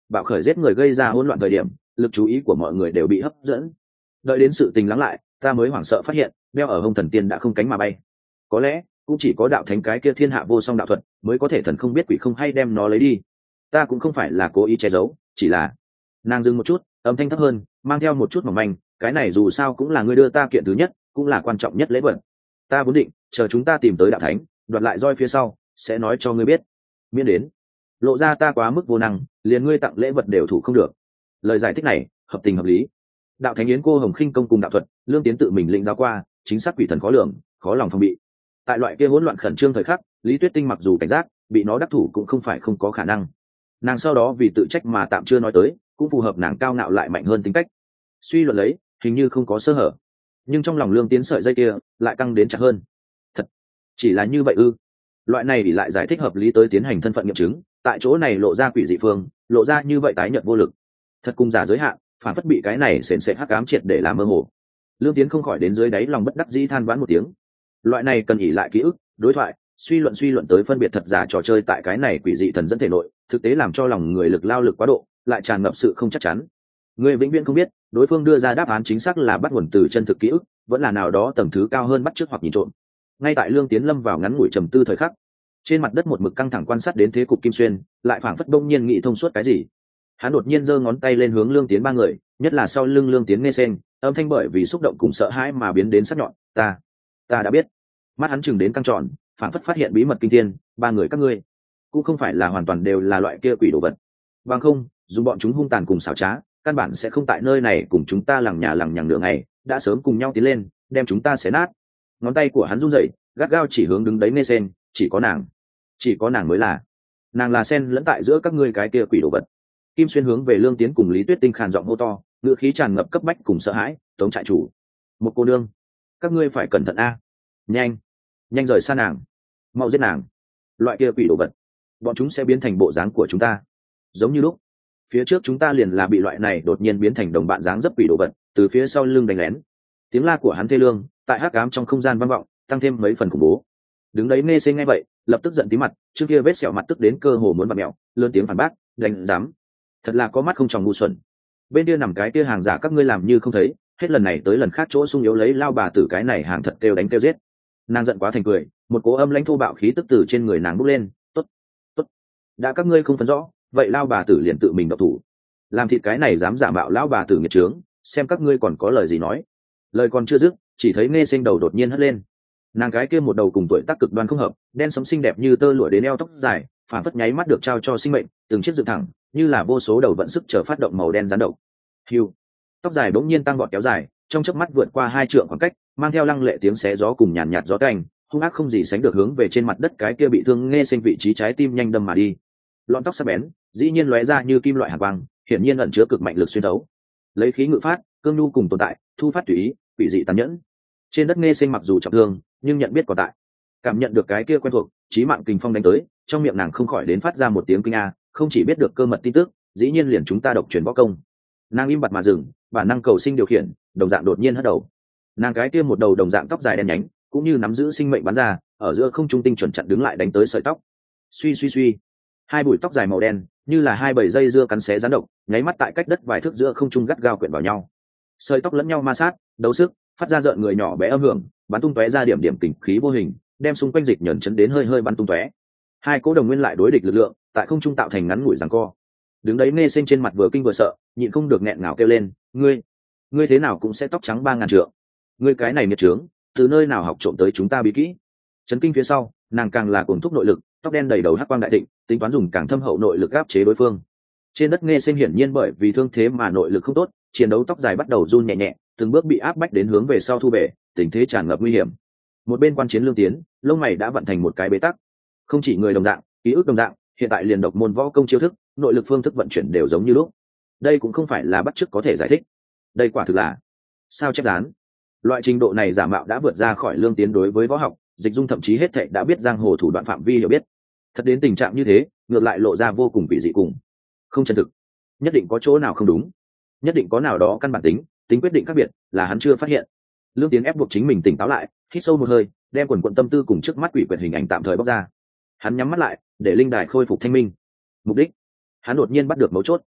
bạo khởi giết người gây ra hỗn loạn thời điểm, lực chú ý của mọi người đều bị hấp dẫn. Đợi đến sự tình lắng lại, ta mới hoảng sợ phát hiện đeo ở hông thần tiên đã không cánh mà bay. Có lẽ cũng chỉ có đạo thánh cái kia thiên hạ vô song đạo thuật mới có thể thần không biết quỷ không hay đem nó lấy đi. Ta cũng không phải là cố ý che giấu, chỉ là nàng dừng một chút, âm thanh thấp hơn, mang theo một chút mỏng manh, cái này dù sao cũng là ngươi đưa ta kiện thứ nhất, cũng là quan trọng nhất lễ vật. Ta vốn định chờ chúng ta tìm tới đạo thánh, đoạt lại roi phía sau sẽ nói cho ngươi biết. Miễn đến lộ ra ta quá mức vô năng, liền ngươi tặng lễ vật đều thủ không được. Lời giải thích này hợp tình hợp lý. Đạo thánh yến cô hồng khinh công cùng đạo thuật, Lương Tiến tự mình lĩnh giáo qua, chính xác quỷ thần khó lường, khó lòng phòng bị. Tại loại kia hỗn loạn khẩn trương thời khắc, Lý Tuyết Tinh mặc dù cảnh giác, bị nó đắc thủ cũng không phải không có khả năng. Nàng sau đó vì tự trách mà tạm chưa nói tới, cũng phù hợp nàng cao ngạo lại mạnh hơn tính cách. Suy luận lấy, hình như không có sơ hở, nhưng trong lòng Lương Tiến sợi dây kia lại căng đến chặt hơn. Thật chỉ là như vậy ư? Loại này thì lại giải thích hợp lý tới tiến hành thân phận nghiệm chứng, tại chỗ này lộ ra quỷ dị phương, lộ ra như vậy tái nhợt vô lực, thật cùng giả giới hạn, phản phất bị cái này sền sệt hắc ám triệt để làm mơ hồ. Lương Tiến không khỏi đến dưới đáy lòng bất đắc dĩ than vãn một tiếng. Loại này cần ỉ lại ký ức, đối thoại, suy luận tới phân biệt thật giả trò chơi tại cái này quỷ dị thần dẫn thể nội, thực tế làm cho lòng người lực lao lực quá độ, lại tràn ngập sự không chắc chắn. Người vĩnh viễn không biết đối phương đưa ra đáp án chính xác là bắt nguồn từ chân thực ký ức, vẫn là nào đó tầng thứ cao hơn bắt chước hoặc nhìn trộm. Ngay tại Lương Tiến lâm vào ngắn ngủi trầm tư thời khắc, trên mặt đất một mực căng thẳng quan sát đến thế cục Kim Xuyên, lại phảng phất đông nhiên nghĩ thông suốt cái gì. Hắn đột nhiên giơ ngón tay lên hướng Lương Tiến ba người, nhất là sau lưng Lương Tiến nghe sen, âm thanh bởi vì xúc động cùng sợ hãi mà biến đến sắc nhọn. Ta đã biết. Mắt hắn chừng đến căng tròn, phảng phất phát hiện bí mật kinh thiên. Ba người các ngươi cũng không phải là hoàn toàn đều là loại kia quỷ đồ vật, bằng không dùng bọn chúng hung tàn cùng xảo trá, căn bản sẽ không tại nơi này cùng chúng ta lằng nhằng nửa ngày, đã sớm cùng nhau tiến lên đem chúng ta xé nát. Ngón tay của hắn run rẩy, gắt gao chỉ hướng đứng đấy nghe sen. Chỉ có nàng mới là, nàng là sen lẫn tại giữa các ngươi cái kia quỷ đồ vật. Kim Xuyên hướng về Lương Tiến cùng Lý Tuyết Tinh khàn giọng hô to, ngữ khí tràn ngập cấp bách cùng sợ hãi. Tống trại chủ, một cô nương, các ngươi phải cẩn thận a. Nhanh rời xa nàng, mau giết nàng. Loại kia quỷ đồ vật, bọn chúng sẽ biến thành bộ dáng của chúng ta, giống như lúc phía trước chúng ta liền là bị loại này đột nhiên biến thành đồng bạn dáng dấp quỷ đồ vật từ phía sau lưng đánh lén. Tiếng la của hắn thê lương tại hắc ám trong không gian vang vọng, tăng thêm mấy phần khủng bố. Đứng đấy nghe xê nghe vậy, lập tức giận tí mặt, trước kia vết sẹo mặt tức đến cơ hồ muốn bật mẹo, lớn tiếng phản bác, đánh dám, thật là có mắt không tròng ngu xuẩn. Bên kia nằm cái kia hàng giả các ngươi làm như không thấy, hết lần này tới lần khác chỗ sung yếu lấy lao bà tử cái này hàng thật kêu đánh kêu giết. Nàng giận quá thành cười, một cỗ âm lãnh thô bạo khí tức từ trên người nàng bốc lên. Tốt, đã các ngươi không phân rõ, vậy lao bà tử liền tự mình độc thủ, làm thịt cái này dám giả mạo lão bà tử nghiệt trướng, xem các ngươi còn có lời gì nói. Lời còn chưa dứt, chỉ thấy nghe sinh đầu đột nhiên hất lên. Nàng cái kia một đầu cùng tuổi tác cực đoan không hợp, đen sống xinh đẹp như tơ lụa đến eo, tóc dài phản phất nháy mắt được trao cho sinh mệnh, từng chiếc dựng thẳng như là vô số đầu vận sức chờ phát động màu đen rắn độc. Hiu, tóc dài bỗng nhiên tăng vọt kéo dài, trong chớp mắt vượt qua 2 trượng khoảng cách, mang theo lăng lệ tiếng xé gió cùng nhàn nhạt gió cành, hung ác không gì sánh được hướng về trên mặt đất cái kia bị thương nghe sinh vị trí trái tim nhanh đâm mà đi. Lọn tóc sắc bén dĩ nhiên lóe ra như kim loại hàn quang, hiển nhiên ẩn chứa cực mạnh lực xuyên thấu. Lấy khí ngự phát, cương nhu cùng tồn tại, thu phát tùy ý, quỷ dị tàn nhẫn. Trên đất nghe sinh mặc dù trọng thương, nhưng nhận biết còn tại, cảm nhận được cái kia quen thuộc chí mạng kình phong đánh tới, trong miệng nàng không khỏi đến phát ra một tiếng kinh a, không chỉ biết được cơ mật tin tức, dĩ nhiên liền chúng ta độc truyền võ công. Nàng im bặt mà dừng, bản năng cầu sinh điều khiển đồng dạng đột nhiên hất đầu. Nàng cái kia một đầu đồng dạng tóc dài đen nhánh, cũng như nắm giữ sinh mệnh bắn ra, ở giữa không trung tinh chuẩn chặn đứng lại đánh tới sợi tóc. Suy, hai bụi tóc dài màu đen như là hai bầy dây dưa cắn xé rắn độc, nháy mắt tại cách đất vài thước giữa không trung gắt gao quyện vào nhau. Sợi tóc lẫn nhau ma sát, đấu sức, phát ra rợn người nhỏ bé âm hưởng, bắn tung tóe ra điểm kình khí vô hình, đem xung quanh dịch nhẫn chấn đến hơi bắn tung tóe. Hai cỗ đồng nguyên lại đối địch lực lượng, tại không trung tạo thành ngắn ngủi giằng co. Đứng đấy nghe sinh trên mặt vừa kinh vừa sợ, nhịn không được nghẹn ngào kêu lên, ngươi thế nào cũng sẽ tóc trắng 3000 trượng. Ngươi cái này nghiệt trướng, từ nơi nào học trộm tới chúng ta bí kỹ? Chấn kinh phía sau, nàng càng là cuồng thúc nội lực, tóc đen đầy đầu hắc quang đại thịnh, tính toán dùng càng thâm hậu nội lực áp chế đối phương. Trên đất nghe sinh hiển nhiên bởi vì thương thế mà nội lực không tốt, chiến đấu tóc dài bắt đầu run nhẹ nhẹ, từng bước bị áp bách đến hướng về sau thu về, tình thế tràn ngập nguy hiểm. Một bên quan chiến Lương Tiến, lông mày đã vận thành một cái bế tắc. Không chỉ người đồng dạng, ký ức đồng dạng, hiện tại liền độc môn võ công chiêu thức, nội lực phương thức vận chuyển đều giống như lúc. Đây cũng không phải là bắt chước có thể giải thích, đây quả thực là sao chép dán. Loại trình độ này giả mạo đã vượt ra khỏi Lương Tiến đối với võ học, dịch dung thậm chí hết thảy đã biết giang hồ thủ đoạn phạm vi hiểu biết. Thật đến tình trạng như thế, ngược lại lộ ra vô cùng kỳ dị cùng không chân thực. Nhất định có chỗ nào không đúng, nhất định có nào đó căn bản tính quyết định khác biệt là hắn chưa phát hiện. Lương Tiến ép buộc chính mình tỉnh táo lại, hít sâu một hơi, đem quần quận tâm tư cùng trước mắt quỷ quyệt hình ảnh tạm thời bóc ra. Hắn nhắm mắt lại, để linh đài khôi phục thanh minh. Mục đích, hắn đột nhiên bắt được mấu chốt.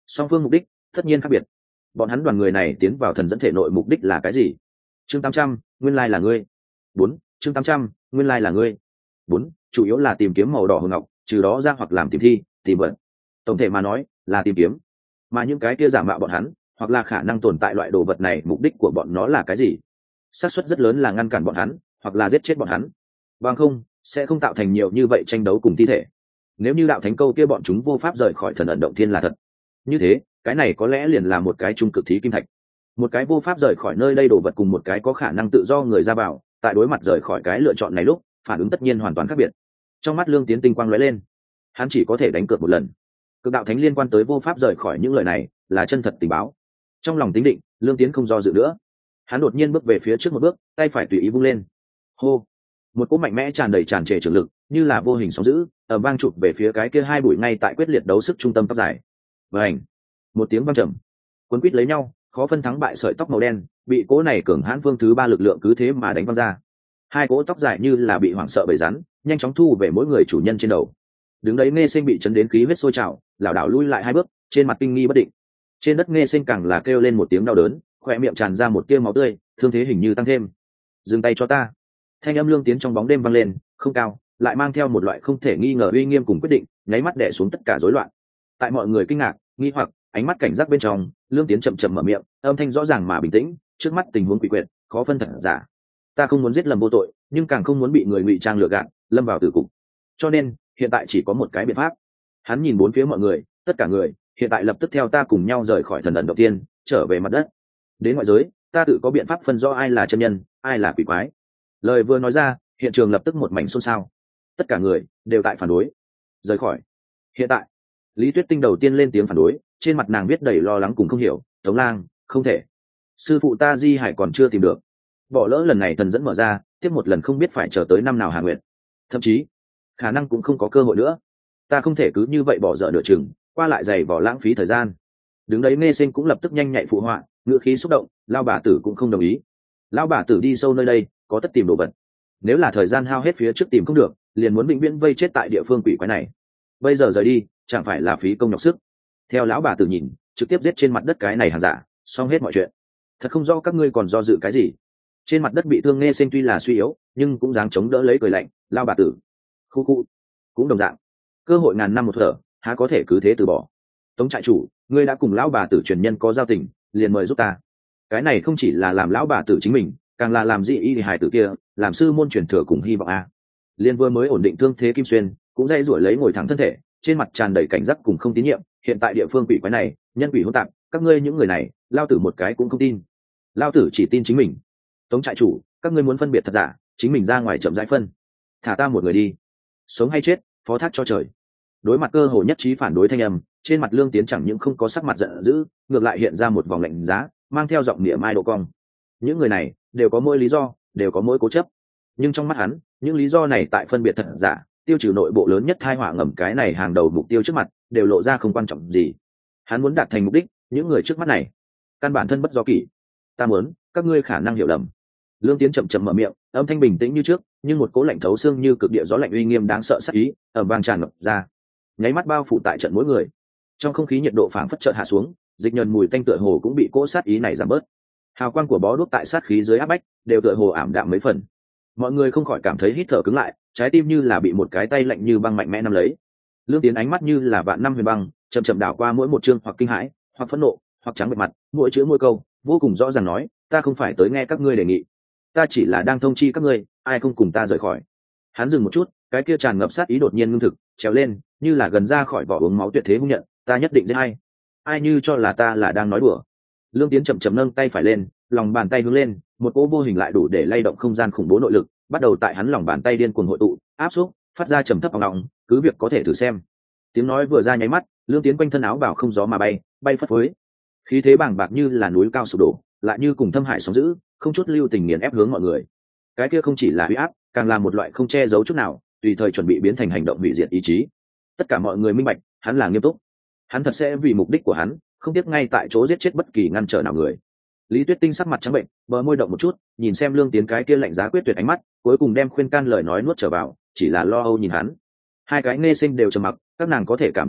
song phương mục đích tất nhiên khác biệt. Bọn hắn đoàn người này tiến vào thần dẫn thể nội mục đích là cái gì? Chương 800, nguyên lai là ngươi. 4. Chương 800, nguyên lai là ngươi. 4. Chủ yếu là tìm kiếm màu đỏ hồng ngọc, trừ đó ra hoặc làm tìm thi, tìm vận. Tổng thể mà nói là tìm kiếm. Mà những cái kia giả mạo bọn hắn, hoặc là khả năng tồn tại loại đồ vật này, mục đích của bọn nó là cái gì? Xác suất rất lớn là ngăn cản bọn hắn, hoặc là giết chết bọn hắn. Bằng không, sẽ không tạo thành nhiều như vậy tranh đấu cùng thi thể. Nếu như đạo thánh câu kia bọn chúng vô pháp rời khỏi thần ẩn động thiên là thật, như thế cái này có lẽ liền là một cái trung cực thí kim thạch, một cái vô pháp rời khỏi nơi đây đồ vật cùng một cái có khả năng tự do người ra vào, tại đối mặt rời khỏi cái lựa chọn này lúc phản ứng tất nhiên hoàn toàn khác biệt. Trong mắt Lương Tiến tinh quang lóe lên, hắn chỉ có thể đánh cược một lần. Cực đạo thánh liên quan tới vô pháp rời khỏi những lời này là chân thật tình báo. Trong lòng tính định, Lương Tiến không do dự nữa, hắn đột nhiên bước về phía trước một bước, tay phải tùy ý vung lên. Hô! Một cỗ mạnh mẽ tràn đầy tràn trề trường lực, như là vô hình sóng dữ, ở vang chụp về phía cái kia hai bụi ngay tại quyết liệt đấu sức trung tâm tóc dài. Vành! Một tiếng vang trầm, cuốn quýt lấy nhau, khó phân thắng bại sợi tóc màu đen bị cỗ này cường hãn phương thứ ba lực lượng cứ thế mà đánh văng ra. Hai cỗ tóc dài như là bị hoảng sợ bởi rắn, nhanh chóng thu về mỗi người chủ nhân trên đầu. Đứng đấy Nghe Sinh bị chấn đến khí huyết sôi trào, lảo đảo lui lại hai bước, trên mặt kinh nghi bất định. Trên đất Nghe Sinh càng là kêu lên một tiếng đau đớn, khóe miệng tràn ra một tia máu tươi, thương thế hình như tăng thêm. Dừng tay cho ta! Thanh âm Lương Tiến trong bóng đêm vang lên, không cao, lại mang theo một loại không thể nghi ngờ uy nghiêm cùng quyết định, nháy mắt đè xuống tất cả rối loạn. Tại mọi người kinh ngạc, nghi hoặc, ánh mắt cảnh giác bên trong, Lương Tiến chậm chậm mở miệng, âm thanh rõ ràng mà bình tĩnh, trước mắt tình huống quỷ quyệt, khó phân thật giả. Ta không muốn giết lầm vô tội, nhưng càng không muốn bị người ngụy trang lừa gạt, lâm vào tử cục. Cho nên, hiện tại chỉ có một cái biện pháp. Hắn nhìn bốn phía mọi người, tất cả người, hiện tại lập tức theo ta cùng nhau rời khỏi thần ẩn động tiên, trở về mặt đất. Đến ngoại giới, ta tự có biện pháp phân rõ ai là chân nhân, ai là quỷ quái. Lời vừa nói ra, hiện trường lập tức một mảnh xôn xao. Tất cả người đều tại phản đối. Rời khỏi. Hiện tại, Lý Tuyết Tinh đầu tiên lên tiếng phản đối, trên mặt nàng viết đầy lo lắng cùng không hiểu. Tống Lang, không thể. Sư phụ ta Di Hải còn chưa tìm được. Bỏ lỡ lần này thần dẫn mở ra, tiếp một lần không biết phải chờ tới năm nào Hà Nguyệt. Thậm chí, khả năng cũng không có cơ hội nữa. Ta không thể cứ như vậy bỏ dở nửa chừng, qua lại giày vỏ lãng phí thời gian. Đứng đấy Nghe Sinh cũng lập tức nhanh nhạy phụ họa, ngữ khí xúc động. Lao bà tử cũng không đồng ý. Lao bà tử đi sâu nơi đây, có tất tìm đồ vật. Nếu là thời gian hao hết phía trước tìm không được, liền muốn vĩnh viễn vây chết tại địa phương quỷ quái này. Bây giờ rời đi, chẳng phải là phí công nhọc sức. Theo lão bà tử nhìn, trực tiếp giết trên mặt đất cái này hàng giả, xong hết mọi chuyện. Thật không rõ các ngươi còn do dự cái gì. Trên mặt đất bị thương Nghe Sinh tuy là suy yếu, nhưng cũng dáng chống đỡ lấy cười lạnh. Lao bà tử, khu khu, cũng đồng dạng. Cơ hội ngàn năm một thở, há có thể cứ thế từ bỏ. Tống trại chủ, ngươi đã cùng lão bà tử truyền nhân có giao tình, liền mời giúp ta. Cái này không chỉ là làm lão bà tử chính mình, càng là làm dị y hài tử kia, làm sư môn truyền thừa cùng hy vọng a. Liên vừa mới ổn định thương thế Kim Xuyên, cũng dây rủi lấy ngồi thẳng thân thể, trên mặt tràn đầy cảnh giác cùng không tín nhiệm. Hiện tại địa phương quỷ quái này, nhân quỷ hỗn tạp, các ngươi những người này, lao tử một cái cũng không tin. Lao tử chỉ tin chính mình. Tống trại chủ, các ngươi muốn phân biệt thật giả, chính mình ra ngoài chậm rãi phân. Thả ta một người đi, sống hay chết, phó thác cho trời. Đối mặt cơ hồ nhất trí phản đối thanh âm, trên mặt Lương Tiến chẳng những không có sắc mặt giận dữ, ngược lại hiện ra một vòng lạnh giá, mang theo giọng niệm ai độ cong. Những người này đều có mỗi lý do, đều có mỗi cố chấp, nhưng trong mắt hắn, những lý do này tại phân biệt thật giả, tiêu trừ nội bộ lớn nhất tai họa ngầm cái này hàng đầu mục tiêu trước mặt, đều lộ ra không quan trọng gì. Hắn muốn đạt thành mục đích, những người trước mắt này, căn bản thân bất do kỷ. Ta muốn, các ngươi khả năng hiểu lầm. Lương Tiến chậm chậm mở miệng, âm thanh bình tĩnh như trước, nhưng một cỗ lạnh thấu xương như cực địa gió lạnh uy nghiêm đáng sợ sát ý, ở vang tràn ngập ra, nháy mắt bao phủ tại trận mỗi người. Trong không khí nhiệt độ phảng phất chợt hạ xuống, dịch nhờn mùi tanh tựa hồ cũng bị cỗ sát ý này giảm bớt. Hào quang của bó đuốc tại sát khí dưới áp bách, đều tựa hồ ảm đạm mấy phần. Mọi người không khỏi cảm thấy hít thở cứng lại, trái tim như là bị một cái tay lạnh như băng mạnh mẽ nắm lấy. Lương Tiến ánh mắt như là vạn năm huyền băng, chậm chậm đảo qua mỗi một chương, hoặc kinh hãi, hoặc phẫn nộ, hoặc trắng bệch mặt, mỗi chữ mỗi câu, vô cùng rõ ràng nói, ta không phải tới nghe các ngươi đề nghị, ta chỉ là đang thông chi các ngươi, ai không cùng ta rời khỏi. Hắn dừng một chút, cái kia tràn ngập sát ý đột nhiên ngưng thực, trèo lên, như là gần ra khỏi vỏ uống máu tuyệt thế hung nhận, ta nhất định giết hay. Ai như cho là ta là đang nói đùa. Lương Tiến chậm chậm nâng tay phải lên, lòng bàn tay hướng lên, một cỗ vô hình lại đủ để lay động không gian khủng bố nội lực, bắt đầu tại hắn lòng bàn tay điên cuồng hội tụ, áp xúc, phát ra trầm thấp vang vọng, cứ việc có thể thử xem. Tiếng nói vừa ra nháy mắt, Lương Tiến quanh thân áo bào không gió mà bay, bay phất phới. Khí thế bàng bạc như là núi cao sụp đổ, lại như cùng thâm hải sóng dữ, không chút lưu tình nghiền ép hướng mọi người. Cái kia không chỉ là uy áp, càng là một loại không che giấu chút nào, tùy thời chuẩn bị biến thành hành động hủy diệt ý chí. Tất cả mọi người minh bạch, hắn là nghiêm túc. Hắn thật sẽ vì mục đích của hắn, không tiếc ngay tại chỗ giết chết bất kỳ ngăn trở nào người. Lý Tuyết Tinh sắc mặt trắng bệnh, bờ môi động một chút, nhìn xem Lương Tiến cái kia lạnh giá quyết tuyệt ánh mắt, cuối cùng đem khuyên can lời nói nuốt trở vào, chỉ là lo âu nhìn hắn. Hai cái Nghe Sinh đều trầm mặc, các nàng có thể cảm giác được,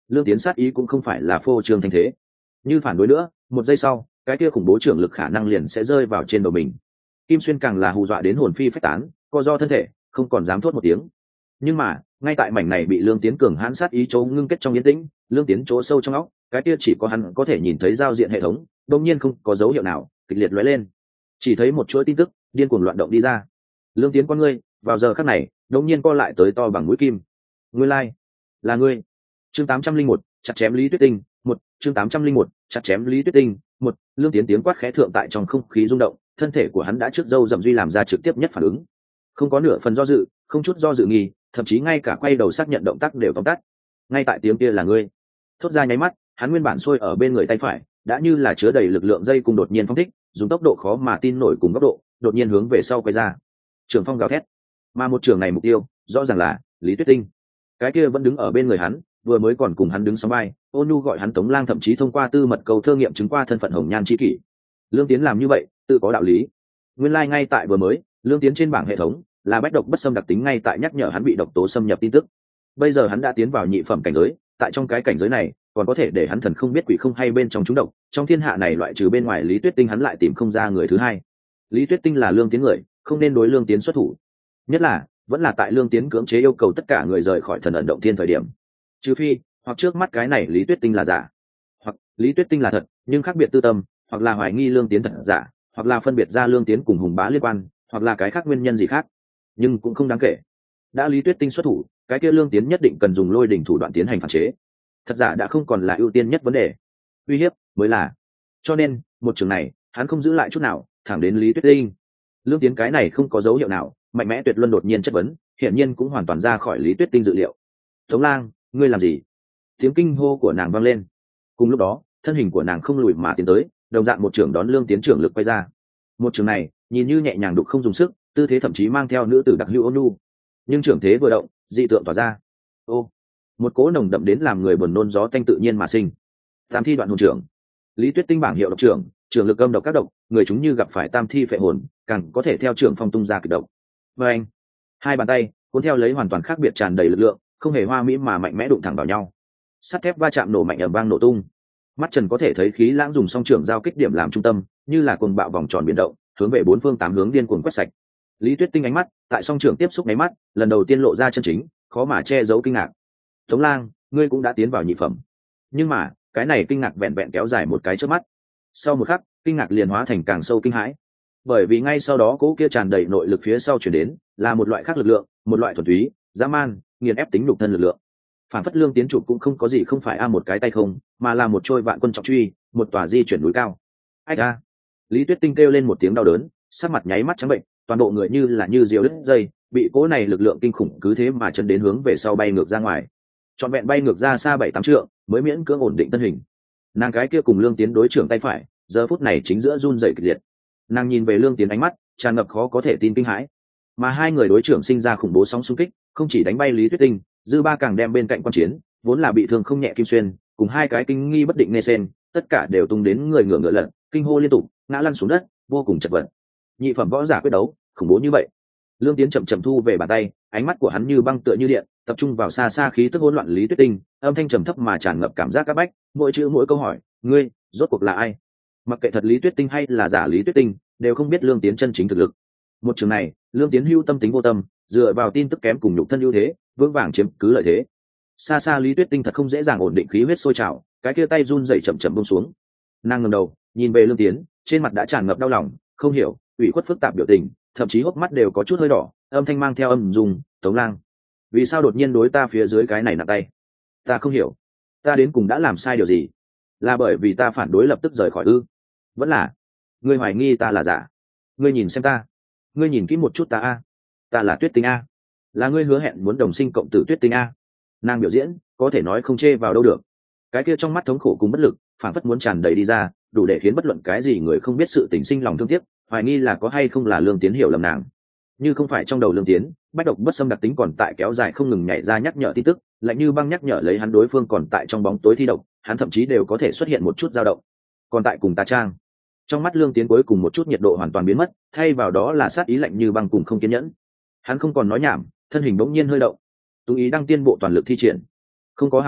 Lương Tiến sát ý cũng không phải là phô trương thanh thế. Như phản đối nữa, một giây sau, cái kia khủng bố trưởng lực khả năng liền sẽ rơi vào trên đầu mình. Kim Xuyên càng là hù dọa đến hồn phi phách tán, co do thân thể, không còn dám thốt một tiếng. Nhưng mà, ngay tại mảnh này bị Lương Tiến cường hãn sát ý chỗ ngưng kết trong yên tĩnh, Lương Tiến chỗ sâu trong óc, cái kia chỉ có hắn có thể nhìn thấy giao diện hệ thống, đột nhiên không có dấu hiệu nào, kịch liệt lóe lên. Chỉ thấy một chuỗi tin tức điên cuồng loạn động đi ra. Lương Tiến con ngươi, vào giờ khắc này, đột nhiên co lại tới to bằng mũi kim. Nguyên lai, là ngươi. Chương 801, chặt chém Lý Tuyết Tinh, chương 801, chặt chém Lý Tuyết Tinh, Lương Tiến tiếng quát khẽ thượng tại trong không khí rung động, thân thể của hắn đã trước dâu dậm duy làm ra trực tiếp nhất phản ứng. Không có nửa phần do dự, không chút do dự nghi, thậm chí ngay cả quay đầu xác nhận động tác đều tóm tắt. Ngay tại tiếng kia là ngươi. Thốt ra nháy mắt, hắn nguyên bản xuôi ở bên người tay phải, đã như là chứa đầy lực lượng dây cùng đột nhiên phóng thích, dùng tốc độ khó mà tin nổi cùng góc độ, đột nhiên hướng về sau quay ra. Trường phong gào thét, mà một trường này mục tiêu, rõ ràng là Lý Tuyết Tinh. Cái kia vẫn đứng ở bên người hắn, vừa mới còn cùng hắn đứng sóng vai, Ôn Nhu gọi hắn Tống Lang, thậm chí thông qua tư mật cầu thơ nghiệm chứng qua thân phận hồng nhan chi kỷ. Lương Tiến làm như vậy, tự có đạo lý. Nguyên lai ngay tại vừa mới, Lương Tiến trên bảng hệ thống là bách độc bất xâm đặc tính ngay tại nhắc nhở hắn bị độc tố xâm nhập tin tức. Bây giờ hắn đã tiến vào nhị phẩm cảnh giới, tại trong cái cảnh giới này, còn có thể để hắn thần không biết quỷ không hay bên trong chúng độc, trong thiên hạ này loại trừ bên ngoài Lý Tuyết Tinh hắn lại tìm không ra người thứ hai. Lý Tuyết Tinh là Lương Tiến người, không nên đối Lương Tiến xuất thủ. Nhất là, vẫn là tại Lương Tiến cưỡng chế yêu cầu tất cả người rời khỏi thần ẩn động thiên thời điểm. Trừ phi, hoặc trước mắt cái này Lý Tuyết Tinh là giả, hoặc Lý Tuyết Tinh là thật, nhưng khác biệt tư tâm, hoặc là hoài nghi Lương Tiến thật giả, hoặc là phân biệt ra Lương Tiến cùng Hùng Bá liên quan, hoặc là cái khác nguyên nhân gì khác, nhưng cũng không đáng kể. Đã Lý Tuyết Tinh xuất thủ, cái kia Lương Tiến nhất định cần dùng lôi đỉnh thủ đoạn tiến hành phản chế. Thật giả đã không còn là ưu tiên nhất vấn đề, uy hiếp mới là. Cho nên, một trường này, hắn không giữ lại chút nào, thẳng đến Lý Tuyết Tinh. Lương Tiến cái này không có dấu hiệu nào, mạnh mẽ tuyệt luân đột nhiên chất vấn, hiển nhiên cũng hoàn toàn ra khỏi Lý Tuyết Tinh dự liệu. Tống Lang, ngươi làm gì? Tiếng kinh hô của nàng vang lên. Cùng lúc đó, thân hình của nàng không lùi mà tiến tới, đồng dạng một trường đón Lương Tiến trưởng lực quay ra. Một trường này, nhìn như nhẹ nhàng đục không dùng sức, tư thế thậm chí mang theo nữ tử đặc hữu ôn nhu. Nhưng trưởng thế vừa động, dị tượng tỏa ra. Ô, một cỗ nồng đậm đến làm người buồn nôn gió tanh tự nhiên mà sinh. Tam thi đoạn hồn trưởng. Lý Tuyết Tinh bảng hiệu độc trưởng, trưởng lực âm độc các độc, người chúng như gặp phải tam thi phệ hồn, càng có thể theo trưởng phong tung ra kịch độc. Và anh, hai bàn tay cuốn theo lấy hoàn toàn khác biệt tràn đầy lực lượng, không hề hoa mỹ mà mạnh mẽ đụng thẳng vào nhau. Sắt thép va chạm nổ mạnh ầm vang nổ tung. Mắt trần có thể thấy khí lãng dùng song trưởng giao kích điểm làm trung tâm, như là cuồng bạo vòng tròn biến động, hướng về bốn phương tám hướng điên cuồng quét sạch. Lý Tuyết Tinh ánh mắt tại song trưởng tiếp xúc máy mắt, lần đầu tiên lộ ra chân chính, khó mà che giấu kinh ngạc. Tống Lang, ngươi cũng đã tiến vào nhị phẩm. Nhưng mà, cái này kinh ngạc vẹn vẹn kéo dài một cái chớp mắt. Sau một khắc, kinh ngạc liền hóa thành càng sâu kinh hãi. Bởi vì ngay sau đó cỗ kia tràn đầy nội lực phía sau chuyển đến, là một loại khác lực lượng, một loại thuần túy, dã man, nghiền ép tính nhục thân lực lượng. Phản phất Lương Tiến chụp cũng không có gì không phải một cái tay không, mà là một trôi vạn quân trọng truy, một tòa di chuyển núi cao. Ách a! Lý Tuyết Tinh kêu lên một tiếng đau đớn, sắc mặt nháy mắt trắng bệnh, toàn bộ người như là như diều đứt dây, bị cỗ này lực lượng kinh khủng cứ thế mà chấn đến hướng về sau bay ngược ra ngoài. Trọn vẹn bay ngược ra xa 7-8 trượng, mới miễn cưỡng ổn định thân hình. Nàng cái kia cùng Lương Tiến đối trưởng tay phải, giờ phút này chính giữa run rẩy kịch liệt. Nàng nhìn về Lương Tiến ánh mắt tràn ngập khó có thể tin kinh hãi. Mà hai người đối trưởng sinh ra khủng bố sóng xung kích, không chỉ đánh bay Lý Tuyết Tinh, dư ba càng đem bên cạnh quan chiến, vốn là bị thương không nhẹ Kim Xuyên, cùng hai cái kinh nghi bất định nê sen, tất cả đều tung đến người ngửa ngựa lật, kinh hô liên tục, ngã lăn xuống đất, vô cùng chật vật. Nhị phẩm võ giả quyết đấu, khủng bố như vậy. Lương Tiến chậm chậm thu về bàn tay, ánh mắt của hắn như băng tựa như điện, tập trung vào xa xa khí tức hỗn loạn Lý Tuyết Tinh, âm thanh trầm thấp mà tràn ngập cảm giác áp bách, mỗi chữ mỗi câu hỏi, ngươi, rốt cuộc là ai? Mặc kệ thật Lý Tuyết Tinh hay là giả Lý Tuyết Tinh, đều không biết Lương Tiến chân chính thực lực. Một trường này, Lương Tiến hưu tâm tính vô tâm, dựa vào tin tức kém cùng nhục thân ưu thế, vững vàng chiếm cứ lợi thế. Xa xa Lý Tuyết Tinh thật không dễ dàng ổn định khí huyết sôi trào, cái kia tay run rẩy chậm chậm buông xuống. Nàng ngẩng đầu, nhìn về Lương Tiến, trên mặt đã tràn ngập đau lòng, không hiểu, ủy khuất phức tạp biểu tình, thậm chí hốc mắt đều có chút hơi đỏ, âm thanh mang theo âm dùng, Tống Lang, vì sao đột nhiên đối ta phía dưới cái này nặng tay? Ta không hiểu, ta đến cùng đã làm sai điều gì? Là bởi vì ta phản đối lập tức rời khỏi ư? Vẫn là ngươi hoài nghi ta là giả? Ngươi nhìn xem ta, ngươi nhìn kỹ một chút ta a, ta là Tuyết Tinh a, là ngươi hứa hẹn muốn đồng sinh cộng tử Tuyết Tinh a. Nàng biểu diễn có thể nói không chê vào đâu được, cái kia trong mắt thống khổ cùng bất lực phản phất muốn tràn đầy đi ra, đủ để khiến bất luận cái gì người không biết sự tình sinh lòng thương tiếc, hoài nghi là có hay không là Lương Tiến hiểu lầm nàng. Như không phải trong đầu Lương Tiến, bách độc bất xâm đặc tính còn tại kéo dài không ngừng nhảy ra nhắc nhở tin tức, lạnh như băng nhắc nhở lấy hắn đối phương còn tại trong bóng tối thi độc, hắn thậm chí đều có thể xuất hiện một chút dao động. Còn tại cùng ta trang, trong mắt Lương Tiến cuối cùng một chút nhiệt độ hoàn toàn biến mất, thay vào đó là sát ý lạnh như băng cùng không kiên nhẫn. Hắn không còn nói nhảm, thân hình bỗng nhiên hơi động, tú ý đăng tiên bộ toàn lực thi triển, không có hào quang,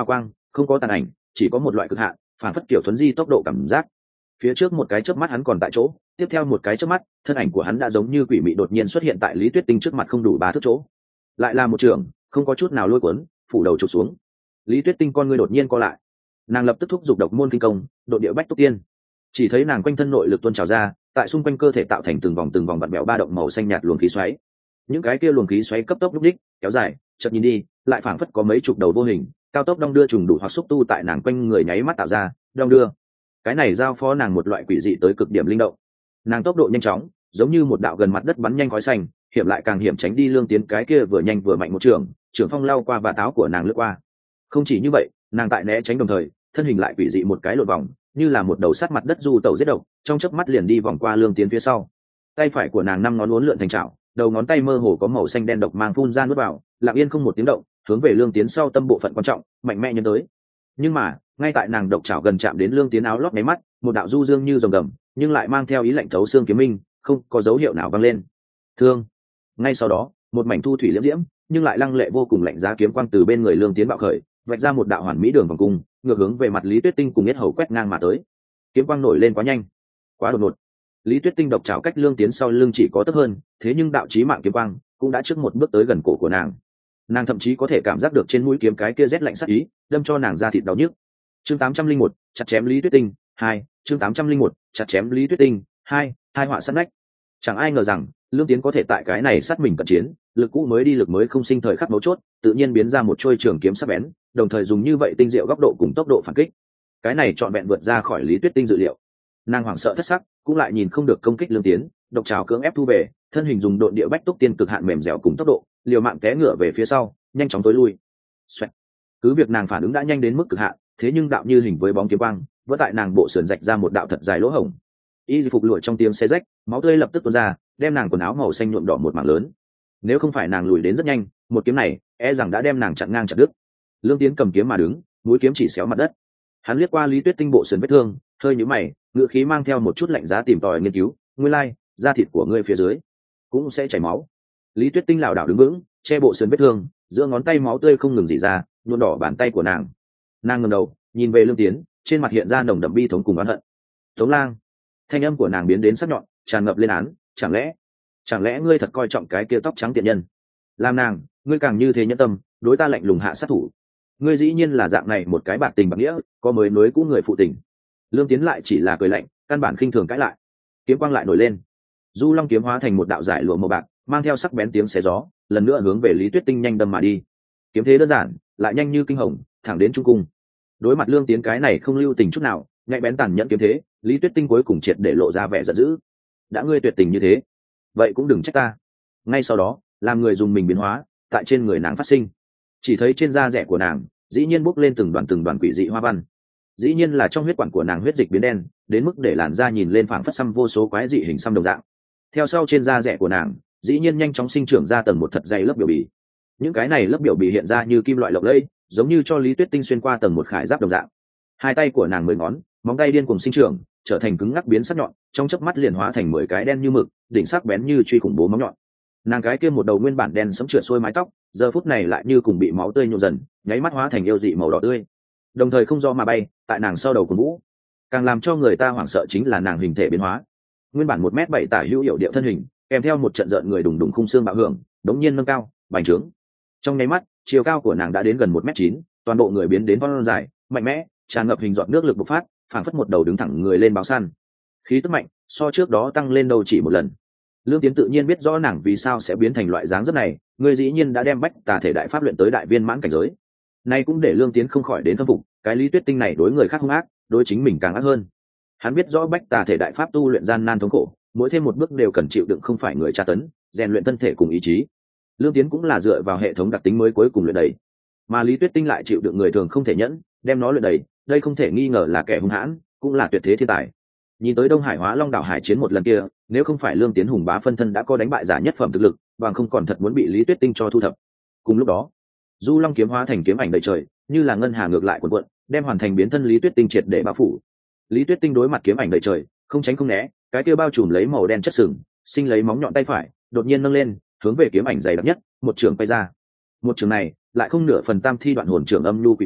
không có tàn ảnh, chỉ có một loại cực hạn, phản phất kiểu thuấn di tốc độ cảm giác. Phía trước một cái chớp mắt hắn còn tại chỗ, tiếp theo một cái chớp mắt, thân ảnh của hắn đã giống như quỷ mị đột nhiên xuất hiện tại Lý Tuyết Tinh trước mặt không đủ 3 thước chỗ. Lại là một trường, không có chút nào lôi cuốn, phủ đầu chụp xuống. Lý Tuyết Tinh con ngươi đột nhiên co lại, nàng lập tức thúc giục độc môn kinh công, đột địa bách túc tiên. Chỉ thấy nàng quanh thân nội lực tuôn trào ra, tại xung quanh cơ thể tạo thành từng vòng vặn vẹo ba động màu xanh nhạt luồng khí xoáy. Những cái kia luồng khí xoáy cấp tốc lúc đích, kéo dài, chợt nhìn đi, lại phảng phất có mấy chục đầu vô hình, cao tốc đong đưa trùng đủ hoặc xúc tu tại nàng quanh người nháy mắt tạo ra, đong đưa. Cái này giao phó nàng một loại quỷ dị tới cực điểm linh động. Nàng tốc độ nhanh chóng, giống như một đạo gần mặt đất bắn nhanh khói xanh, hiểm lại càng hiểm tránh đi Lương Tiến cái kia vừa nhanh vừa mạnh một trường phong lao qua và táo của nàng lướt qua. Không chỉ như vậy, nàng tại né tránh đồng thời, thân hình lại quỷ dị một cái lộn vòng, như là một đầu sát mặt đất du tẩu giết độc, trong chớp mắt liền đi vòng qua Lương Tiến phía sau. Tay phải của nàng 5 ngón uốn lượn thành chảo, đầu ngón tay mơ hồ có màu xanh đen độc mang phun ra nuốt vào, lặng yên không một tiếng động, hướng về Lương Tiến sau tâm bộ phận quan trọng, mạnh mẽ nhấn tới. Nhưng mà, ngay tại nàng độc chảo gần chạm đến Lương Tiến áo lót máy mắt, một đạo du dương như rồng gầm, nhưng lại mang theo ý lạnh thấu xương kiếm minh, không có dấu hiệu nào vang lên. Thương. Ngay sau đó, một mảnh thu thủy liễm diễm, nhưng lại lăng lệ vô cùng lạnh giá kiếm quang từ bên người Lương Tiến bạo khởi, vạch ra một đạo hoàn mỹ đường vòng cung, ngược hướng về mặt Lý Tuyết Tinh cùng Yết Hầu quét ngang mà tới. Kiếm quang nổi lên quá nhanh, quá đột ngột. Lý Tuyết Tinh độc chảo cách Lương Tiến sau lưng chỉ có tấp hơn, thế nhưng đạo chí mạng kiếm quang cũng đã trước một bước tới gần cổ của nàng. Nàng thậm chí có thể cảm giác được trên mũi kiếm cái kia rét lạnh sắc ý, đâm cho nàng da thịt đau nhức. Chương 801, chặt chém Lý Tuyết Tinh 2, chương 801, chặt chém Lý Tuyết Tinh 2, hai họa sát nách. Chẳng ai ngờ rằng Lương Tiến có thể tại cái này sát mình cận chiến, lực cũ mới đi lực mới không sinh thời khắc mấu chốt, tự nhiên biến ra một trôi trường kiếm sắc bén, đồng thời dùng như vậy tinh diệu góc độ cùng tốc độ phản kích. Cái này trọn vẹn vượt ra khỏi Lý Tuyết Tinh dự liệu. Nàng hoảng sợ thất sắc, cũng lại nhìn không được công kích Lương Tiến, độc trảo cưỡng ép thu về, thân hình dùng độn địa bách túc tiên cực hạn mềm dẻo cùng tốc độ, liều mạng té ngựa về phía sau, nhanh chóng tối lui. Xoẹt. Cứ việc nàng phản ứng đã nhanh đến mức cực hạn, thế nhưng đạo như hình với bóng kiếm quang, vẫn tại nàng bộ sườn rạch ra một đạo thật dài lỗ hổng. Y phục lụa trong tiếng xé rách, máu tươi lập tức tuôn ra, đem nàng quần áo màu xanh nhuộm đỏ một mảng lớn. Nếu không phải nàng lùi đến rất nhanh, một kiếm này e rằng đã đem nàng chặn ngang chặt đứt. Lương Tiến cầm kiếm mà đứng, mũi kiếm chỉ xéo mặt đất. Hắn liếc qua Lý Tuyết Tinh bộ sườn vết thương, hơi nhíu mày, ngữ khí mang theo một chút lạnh giá tìm tòi nghiên cứu, nguyên lai, da thịt của ngươi phía dưới cũng sẽ chảy máu. Lý Tuyết Tinh lảo đảo đứng vững, che bộ sườn vết thương, giữa ngón tay máu tươi không ngừng rỉ ra, nhuộm đỏ bàn tay của nàng. Nàng ngẩng đầu, nhìn về Lương Tiến, trên mặt hiện ra nồng đậm bi thống cùng oán hận. Tống Lang, thanh âm của nàng biến đến sắc nhọn, tràn ngập lên án, chẳng lẽ ngươi thật coi trọng cái kia tóc trắng tiện nhân? Làm nàng, ngươi càng như thế nhẫn tâm, đối ta lạnh lùng hạ sát thủ. Ngươi dĩ nhiên là dạng này một cái bạc tình bạc nghĩa, có mới nối cũ người phụ tình. Lương Tiến lại chỉ là cười lạnh, căn bản khinh thường cãi lại. Kiếm quang lại nổi lên, du long kiếm hóa thành một đạo giải lụa màu bạc, mang theo sắc bén tiếng xé gió, lần nữa hướng về Lý Tuyết Tinh nhanh đâm mà đi. Kiếm thế đơn giản, lại nhanh như kinh hồng, thẳng đến trung cung. Đối mặt Lương Tiến cái này không lưu tình chút nào, nhạy bén tàn nhẫn kiếm thế, Lý Tuyết Tinh cuối cùng triệt để lộ ra vẻ giận dữ. Đã ngươi tuyệt tình như thế, vậy cũng đừng trách ta. Ngay sau đó, làm người dùng mình biến hóa, tại trên người nàng phát sinh. Chỉ thấy trên da rẻ của nàng, dĩ nhiên bốc lên từng đoàn quỷ dị hoa văn. Dĩ nhiên là trong huyết quản của nàng huyết dịch biến đen, đến mức để làn da nhìn lên phảng phất xăm vô số quái dị hình xăm đồng dạng. Theo sau trên da rẻ của nàng, dĩ nhiên nhanh chóng sinh trưởng ra tầng một thật dày lớp biểu bì. Những cái này lớp biểu bì hiện ra như kim loại lộng lẫy, giống như cho Lý Tuyết Tinh xuyên qua tầng một khải giáp đồng dạng. Hai tay của nàng 10 ngón, móng tay điên cuồng sinh trưởng, trở thành cứng ngắc biến sắc nhọn, trong chớp mắt liền hóa thành 10 cái đen như mực, đỉnh sắc bén như truy khủng bố móng nhọn. Nàng cái kia một đầu nguyên bản đen sẫm trượt xuôi mái tóc, giờ phút này lại như cùng bị máu tươi nhuộm dần, nháy mắt hóa thành yêu dị màu đỏ tươi. Đồng thời không do mà bay, tại nàng sau đầu của vũ. Càng làm cho người ta hoảng sợ chính là nàng hình thể biến hóa. Nguyên bản 1m7 tả hữu hiệu điệu thân hình, kèm theo một trận rợn người đùng đùng khung xương bạo hưởng, đống nhiên nâng cao, bành trướng. Trong nháy mắt, chiều cao của nàng đã đến gần 1m9, toàn bộ người biến đến thon dài, mạnh mẽ, tràn ngập hình giọt nước lực bộc phát, phảng phất một đầu đứng thẳng người lên báo săn. Khí tức mạnh, so trước đó tăng lên đâu chỉ một lần. Lương Tiến tự nhiên biết rõ nàng vì sao sẽ biến thành loại dáng dấp này, người dĩ nhiên đã đem bách tà thể đại pháp luyện tới đại viên mãn cảnh giới. Nay cũng để Lương Tiến không khỏi đến khâm phục, cái Lý Tuyết Tinh này đối người khác hung ác, đối chính mình càng ác hơn. Hắn biết rõ bách tà thể đại pháp tu luyện gian nan thống khổ, mỗi thêm một bước đều cần chịu đựng không phải người tra tấn, rèn luyện thân thể cùng ý chí. Lương Tiến cũng là dựa vào hệ thống đặc tính mới cuối cùng luyện đầy, mà Lý Tuyết Tinh lại chịu đựng người thường không thể nhẫn, đem nó luyện đầy, đây không thể nghi ngờ là kẻ hung hãn, cũng là tuyệt thế thiên tài. Nhìn tới Đông Hải Hóa Long đảo hải chiến một lần kia, nếu không phải Lương Tiến hùng bá phân thân đã có đánh bại giả nhất phẩm thực lực, bằng không còn thật muốn bị Lý Tuyết Tinh cho thu thập. Cùng lúc đó, du long kiếm hóa thành kiếm ảnh đầy trời, như là ngân hà ngược lại cuộn cuộn, đem hoàn thành biến thân Lý Tuyết Tinh triệt để bao phủ. Lý Tuyết Tinh đối mặt kiếm ảnh đầy trời, không tránh không né, cái kia bao trùm lấy màu đen chất sừng, sinh lấy móng nhọn tay phải, đột nhiên nâng lên, hướng về kiếm ảnh dày đặc nhất, một trường quay ra. Một trường này, lại không nửa phần tam thi đoạn hồn trường âm nhu quỷ quyệt,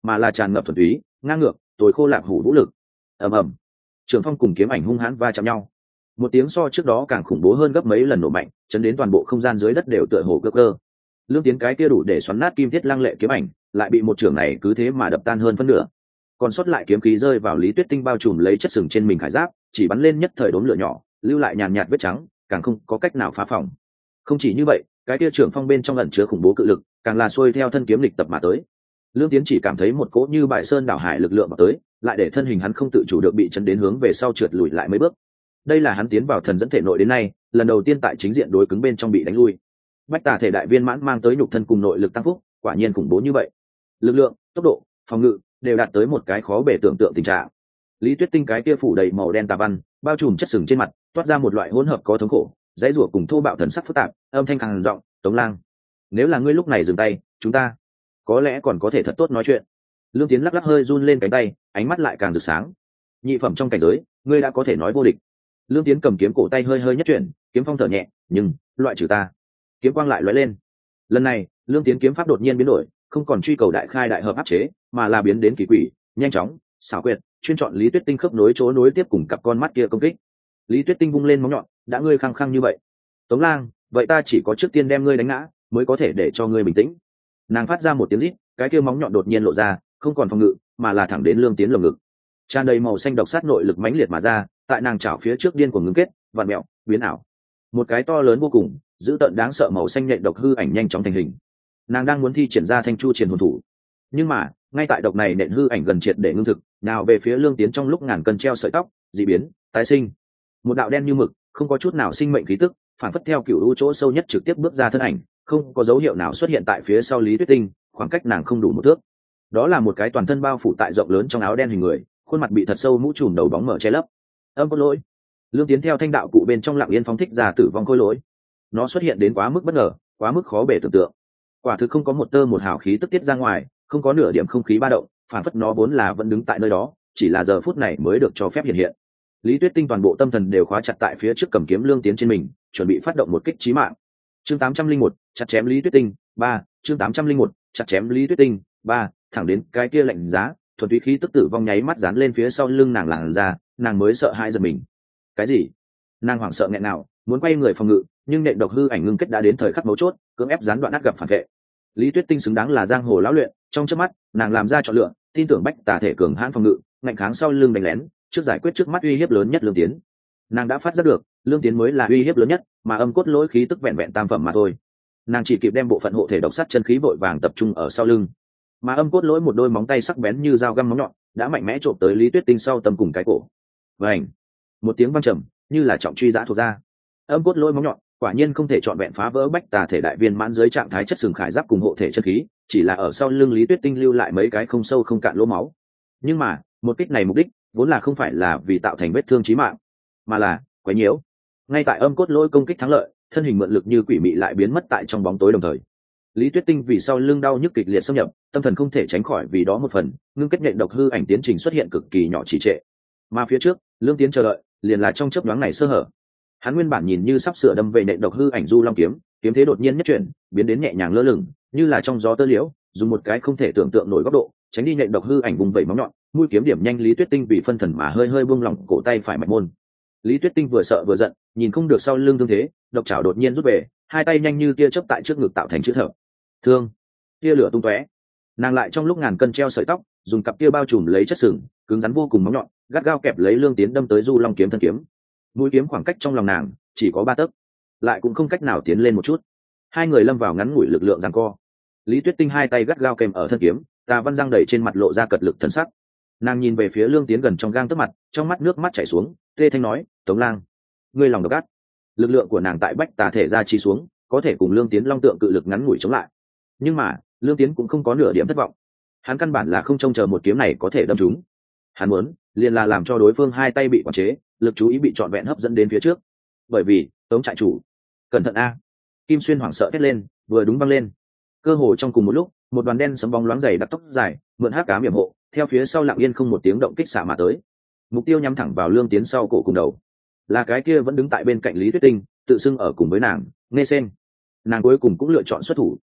mà là tràn ngập thuần túy, ngang ngược, tối khô lạc hủ vũ lực. Ầm ầm, trường phong cùng kiếm ảnh hung hãn va chạm nhau, một tiếng so trước đó càng khủng bố hơn gấp mấy lần nổ mạnh, chấn đến toàn bộ không gian dưới đất đều tựa hồ cơ cơ. Lương Tiến cái kia đủ để xoắn nát kim thiết lăng lệ kiếm ảnh, lại bị một trường này cứ thế mà đập tan hơn phân nửa. Còn sót lại kiếm khí rơi vào Lý Tuyết Tinh bao trùm lấy chất sừng trên mình khải giáp, chỉ bắn lên nhất thời đốm lửa nhỏ, lưu lại nhàn nhạt vết trắng, càng không có cách nào phá phòng. Không chỉ như vậy, cái kia trưởng phong bên trong ẩn chứa khủng bố cự lực, càng là xuôi theo thân kiếm lịch tập mà tới. Lương Tiến chỉ cảm thấy một cỗ như bại sơn đảo hải lực lượng vào tới, lại để thân hình hắn không tự chủ được bị chấn đến hướng về sau trượt lùi lại mấy bước. Đây là hắn tiến vào thần dẫn thể nội đến nay, lần đầu tiên tại chính diện đối cứng bên trong bị đánh lui. Bách Tà thể đại viên mãn mang tới nhục thân cùng nội lực tăng phúc, quả nhiên khủng bố như vậy. Lực lượng, tốc độ, phòng ngự đều đạt tới một cái khó bề tưởng tượng tình trạng. Lý Tuyết Tinh cái kia phủ đầy màu đen tà văn, bao trùm chất sừng trên mặt, toát ra một loại hỗn hợp có thống khổ, dãy rủa cùng thô bạo thần sắc phức tạp, âm thanh càng giọng, "Tống Lang, nếu là ngươi lúc này dừng tay, chúng ta có lẽ còn có thể thật tốt nói chuyện." Lương Tiến lắc lắc hơi run lên cánh tay, ánh mắt lại càng rực sáng. "Nhị phẩm trong cảnh giới, ngươi đã có thể nói vô địch." Lương Tiến cầm kiếm cổ tay hơi hơi nhất chuyển, kiếm phong thở nhẹ, "Nhưng, loại trừ ta." Kiếm quang lại lóe lên. Lần này, Lương Tiến kiếm pháp đột nhiên biến đổi, không còn truy cầu đại khai đại hợp áp chế, mà là biến đến kỳ quỷ, nhanh chóng, xảo quyệt, chuyên chọn Lý Tuyết Tinh khớp nối chỗ nối tiếp cùng cặp con mắt kia công kích. Lý Tuyết Tinh vung lên móng nhọn, "Đã ngươi khăng khăng như vậy, Tống Lang, vậy ta chỉ có trước tiên đem ngươi đánh ngã, mới có thể để cho ngươi bình tĩnh." Nàng phát ra một tiếng rít, cái kia móng nhọn đột nhiên lộ ra, không còn phòng ngự, mà là thẳng đến Lương Tiến lồng ngực. Tràn đầy màu xanh độc sát nội lực mãnh liệt mà ra, tại nàng chảo phía trước điên cuồng ngưng kết, vặn mèo, biến ảo. Một cái to lớn vô cùng, dữ tợn đáng sợ màu xanh nhện độc hư ảnh nhanh chóng thành hình. Nàng đang muốn thi triển ra Thanh Chu Triền hồn thủ, nhưng mà ngay tại độc này nện hư ảnh gần triệt để ngưng thực, nào về phía Lương Tiến trong lúc ngàn cân treo sợi tóc, dị biến, tái sinh. Một đạo đen như mực, không có chút nào sinh mệnh khí tức, phản phất theo cựu u chỗ sâu nhất trực tiếp bước ra thân ảnh, không có dấu hiệu nào xuất hiện tại phía sau Lý Tuyết Tinh, khoảng cách nàng không đủ một thước. Đó là một cái toàn thân bao phủ tại rộng lớn trong áo đen hình người, khuôn mặt bị thật sâu mũ trùm đầu bóng mở che lấp. Âm Cốt Lỗi. Lương Tiến theo thanh đạo cụ bên trong lặng yên phóng thích ra tử vong khôi lỗi. Nó xuất hiện đến quá mức bất ngờ, quá mức khó bề tưởng tượng. Quả thực không có một tơ một hào khí tức tiết ra ngoài, không có nửa điểm không khí ba động, phản phất nó vốn là vẫn đứng tại nơi đó, chỉ là giờ phút này mới được cho phép hiện hiện. Lý Tuyết Tinh toàn bộ tâm thần đều khóa chặt tại phía trước cầm kiếm Lương Tiến trên mình, chuẩn bị phát động một kích chí mạng. Chương 801, chặt chém Lý Tuyết Tinh 3, chương 801, chặt chém Lý Tuyết Tinh 3, thẳng đến cái kia lạnh giá, thuần túy khí tức tử vong nháy mắt dán lên phía sau lưng nàng làn ra, nàng mới sợ hãi giật mình. Cái gì? Nàng hoảng sợ nghẹn nào, muốn quay người phòng ngự, nhưng nện độc hư ảnh ngưng kết đã đến thời khắc mấu chốt, cưỡng ép gián đoạn át gặp phản vệ. Lý Tuyết Tinh xứng đáng là giang hồ lão luyện, trong chớp mắt, nàng làm ra chọn lựa, tin tưởng Bách Tà thể cường hãn phòng ngự, ngạnh kháng sau lưng đánh lén, trước giải quyết trước mắt uy hiếp lớn nhất Lương Tiến. Nàng đã phát giác được, Lương Tiến mới là uy hiếp lớn nhất, mà Âm Cốt Lỗi khí tức vẹn vẹn tam phẩm mà thôi. Nàng chỉ kịp đem bộ phận hộ thể độc sát chân khí vội vàng tập trung ở sau lưng, mà Âm Cốt Lỗi một đôi móng tay sắc bén như dao găm móng nhọn, đã mạnh mẽ trộm tới Lý Tuyết Tinh sau tầm cùng cái cổ. Vành, một tiếng vang trầm, như là trọng truy giã thuộc ra. Âm Cốt Lỗi móng nhọn, quả nhiên không thể trọn vẹn phá vỡ Bách Tà thể đại viên mãn dưới trạng thái chất sừng khải giáp cùng hộ thể chân khí, chỉ là ở sau lưng Lý Tuyết Tinh lưu lại mấy cái không sâu không cạn lỗ máu. Nhưng mà, một kích này mục đích vốn là không phải là vì tạo thành vết thương chí mạng, mà là quấy nhiễu. Ngay tại Âm Cốt Lỗi công kích thắng lợi, thân hình mượn lực như quỷ mị lại biến mất tại trong bóng tối đồng thời. Lý Tuyết Tinh vì sau lưng đau nhức kịch liệt xâm nhập, tâm thần không thể tránh khỏi vì đó một phần, ngưng kết nhện độc hư ảnh tiến trình xuất hiện cực kỳ nhỏ trì trệ. Mà phía trước, Lương Tiến chờ đợi, liền là trong chớp nhoáng này sơ hở. Hắn nguyên bản nhìn như sắp sửa đâm về nhện độc hư ảnh du long kiếm, kiếm thế đột nhiên nhất chuyển, biến đến nhẹ nhàng lơ lửng, như là trong gió tơ liễu, dùng một cái không thể tưởng tượng nổi góc độ, tránh đi nhện độc hư ảnh vùng vẩy móng nhọn, mũi kiếm điểm nhanh Lý Tuyết Tinh vì phân thần mà hơi hơi buông lỏng cổ tay phải mạch môn. Lý Tuyết Tinh vừa sợ vừa giận, nhìn không được sau lưng thương thế, độc chảo đột nhiên rút về, hai tay nhanh như tia chớp tại trước ngực tạo thành chữ thập. Thương, tia lửa tung tóe. Nàng lại trong lúc ngàn cân treo sợi tóc, dùng cặp tia bao trùm lấy chất sừng, cứng rắn vô cùng móng nhọn, gắt gao kẹp lấy Lương Tiến đâm tới du long kiếm thân kiếm. Mũi kiếm khoảng cách trong lòng nàng chỉ có 3 tấc, lại cũng không cách nào tiến lên một chút. Hai người lâm vào ngắn ngủi lực lượng giằng co. Lý Tuyết Tinh hai tay gắt gao kèm ở thân kiếm, tà văn răng đầy trên mặt lộ ra cật lực thần sắc. Nàng nhìn về phía Lương Tiến gần trong gang tấc mặt, trong mắt nước mắt chảy xuống, tê thanh nói, "Tống Lang, ngươi lòng độc ác." Lực lượng của nàng tại Bách Tà thể ra chi xuống, có thể cùng Lương Tiến long tượng cự lực ngắn ngủi chống lại. Nhưng mà, Lương Tiến cũng không có nửa điểm thất vọng. Hắn căn bản là không trông chờ một kiếm này có thể đâm trúng. Hắn muốn, liền là làm cho đối phương hai tay bị quản chế, lực chú ý bị trọn vẹn hấp dẫn đến phía trước. Bởi vì, Tống trại chủ, cẩn thận a! Kim Xuyên hoảng sợ thét lên, vừa đúng văng lên. Cơ hồ trong cùng một lúc, một đoàn đen sấm bóng loáng dày đặc tóc dài, mượn hắc ám yểm hộ, theo phía sau lặng yên không một tiếng động kích xạ mà tới. Mục tiêu nhắm thẳng vào Lương Tiến sau cổ cùng đầu. Là cái kia vẫn đứng tại bên cạnh Lý Tuyết Tinh, tự xưng ở cùng với nàng, Nghe Sen. Nàng cuối cùng cũng lựa chọn xuất thủ.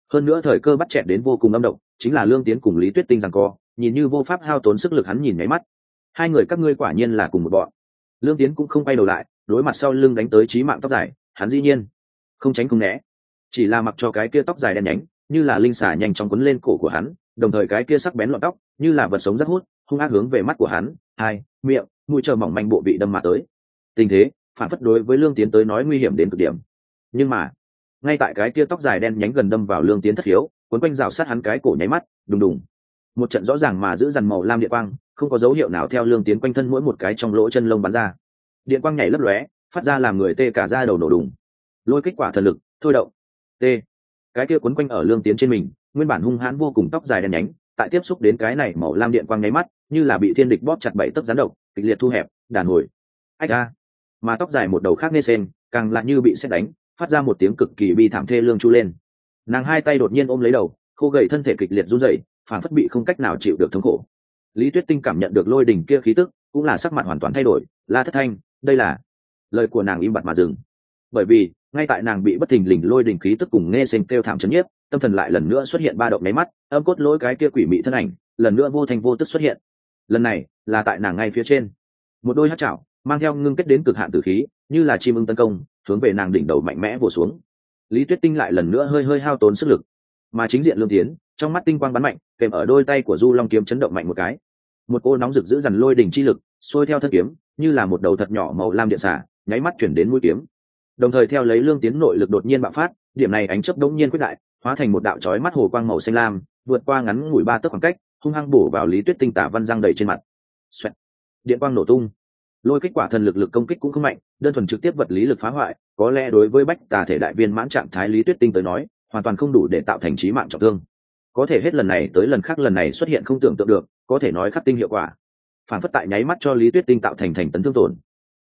hơn nữa thời cơ bắt chẹt đến vô cùng âm độc, chính là Lương Tiến cùng Lý Tuyết Tinh giằng co, nhìn như vô pháp hao tốn sức lực. Hắn nhìn mấy mắt, hai người các ngươi quả nhiên là cùng một bọn. Lương Tiến cũng không quay đầu lại, đối mặt sau lưng đánh tới chí mạng tóc dài, hắn dĩ nhiên không tránh không né, chỉ là mặc cho cái kia tóc dài đen nhánh như là linh xà nhanh chóng quấn lên cổ của hắn, đồng thời cái kia sắc bén lọn tóc như là vật sống rất hút, hung ác hướng về mắt của hắn, hai, miệng, mũi chờ mỏng manh bộ bị đâm mà tới. Tình thế phản phất đối với Lương Tiến tới nói nguy hiểm đến cực điểm. Nhưng mà ngay tại cái kia tóc dài đen nhánh gần đâm vào Lương Tiến thất hiếu, quấn quanh rào sát hắn cái cổ nháy mắt, đùng đùng, một trận rõ ràng mà giữ dằn màu lam điện quang không có dấu hiệu nào theo Lương Tiến quanh thân mỗi một cái trong lỗ chân lông bắn ra. Điện quang nhảy lấp lóe, phát ra làm người tê cả da đầu nổ đùng. Lôi kết quả thần lực thôi động. T. Cái kia quấn quanh ở Lương Tiến trên mình, nguyên bản hung hãn vô cùng tóc dài đen nhánh, tại tiếp xúc đến cái này màu lam điện quang nháy mắt, như là bị thiên địch bóp chặt bảy tấc rắn độc, kịch liệt thu hẹp, đàn hồi. Ách a. Mà tóc dài một đầu khác nghe sen, càng lại như bị sét đánh, phát ra một tiếng cực kỳ bi thảm thê lương chu lên. Nàng hai tay đột nhiên ôm lấy đầu, khô gầy thân thể kịch liệt run rẩy, phản phất bị không cách nào chịu được thống khổ. Lý Tuyết Tinh cảm nhận được lôi đỉnh kia khí tức, cũng là sắc mặt hoàn toàn thay đổi. La Thất Thanh, đây là... Lời của nàng im bặt mà dừng, bởi vì ngay tại nàng bị bất thình lình lôi đỉnh khí tức cùng nghe sen kêu thảm chấn nhiếp, tâm thần lại lần nữa xuất hiện ba động nháy mắt, âm cốt lôi cái kia quỷ mị thân ảnh lần nữa vô thành vô tức xuất hiện. Lần này là tại nàng ngay phía trên, một đôi hắc chảo mang theo ngưng kết đến cực hạn tử khí, như là chim ưng tấn công, hướng về nàng đỉnh đầu mạnh mẽ vồ xuống. Lý Tuyết Tinh lại lần nữa hơi hao tốn sức lực, mà chính diện Lương Tiến trong mắt tinh quang bắn mạnh, kèm ở đôi tay của Du Long kiếm chấn động mạnh một cái, một cô nóng rực giữ dằn lôi đỉnh chi lực xuôi theo thân kiếm, như là một đầu thật nhỏ màu lam điện xả nháy mắt chuyển đến mũi kiếm, đồng thời theo lấy Lương Tiến nội lực đột nhiên bạo phát, điểm này ánh chớp đống nhiên quyết đại, hóa thành một đạo chói mắt hồ quang màu xanh lam, vượt qua ngắn ngủi ba tấc khoảng cách, hung hăng bổ vào Lý Tuyết Tinh tả văn răng đầy trên mặt. Xoẹt. Điện quang nổ tung. Lôi kết quả thần lực công kích cũng không mạnh, đơn thuần trực tiếp vật lý lực phá hoại, có lẽ đối với bách tà thể đại viên mãn trạng thái Lý Tuyết Tinh tới nói, hoàn toàn không đủ để tạo thành chí mạng trọng thương. Có thể hết lần này tới lần khác lần này xuất hiện không tưởng tượng được, có thể nói khắc tinh hiệu quả. Phản phất tại nháy mắt cho Lý Tuyết Tinh tạo thành tấn thương tổn.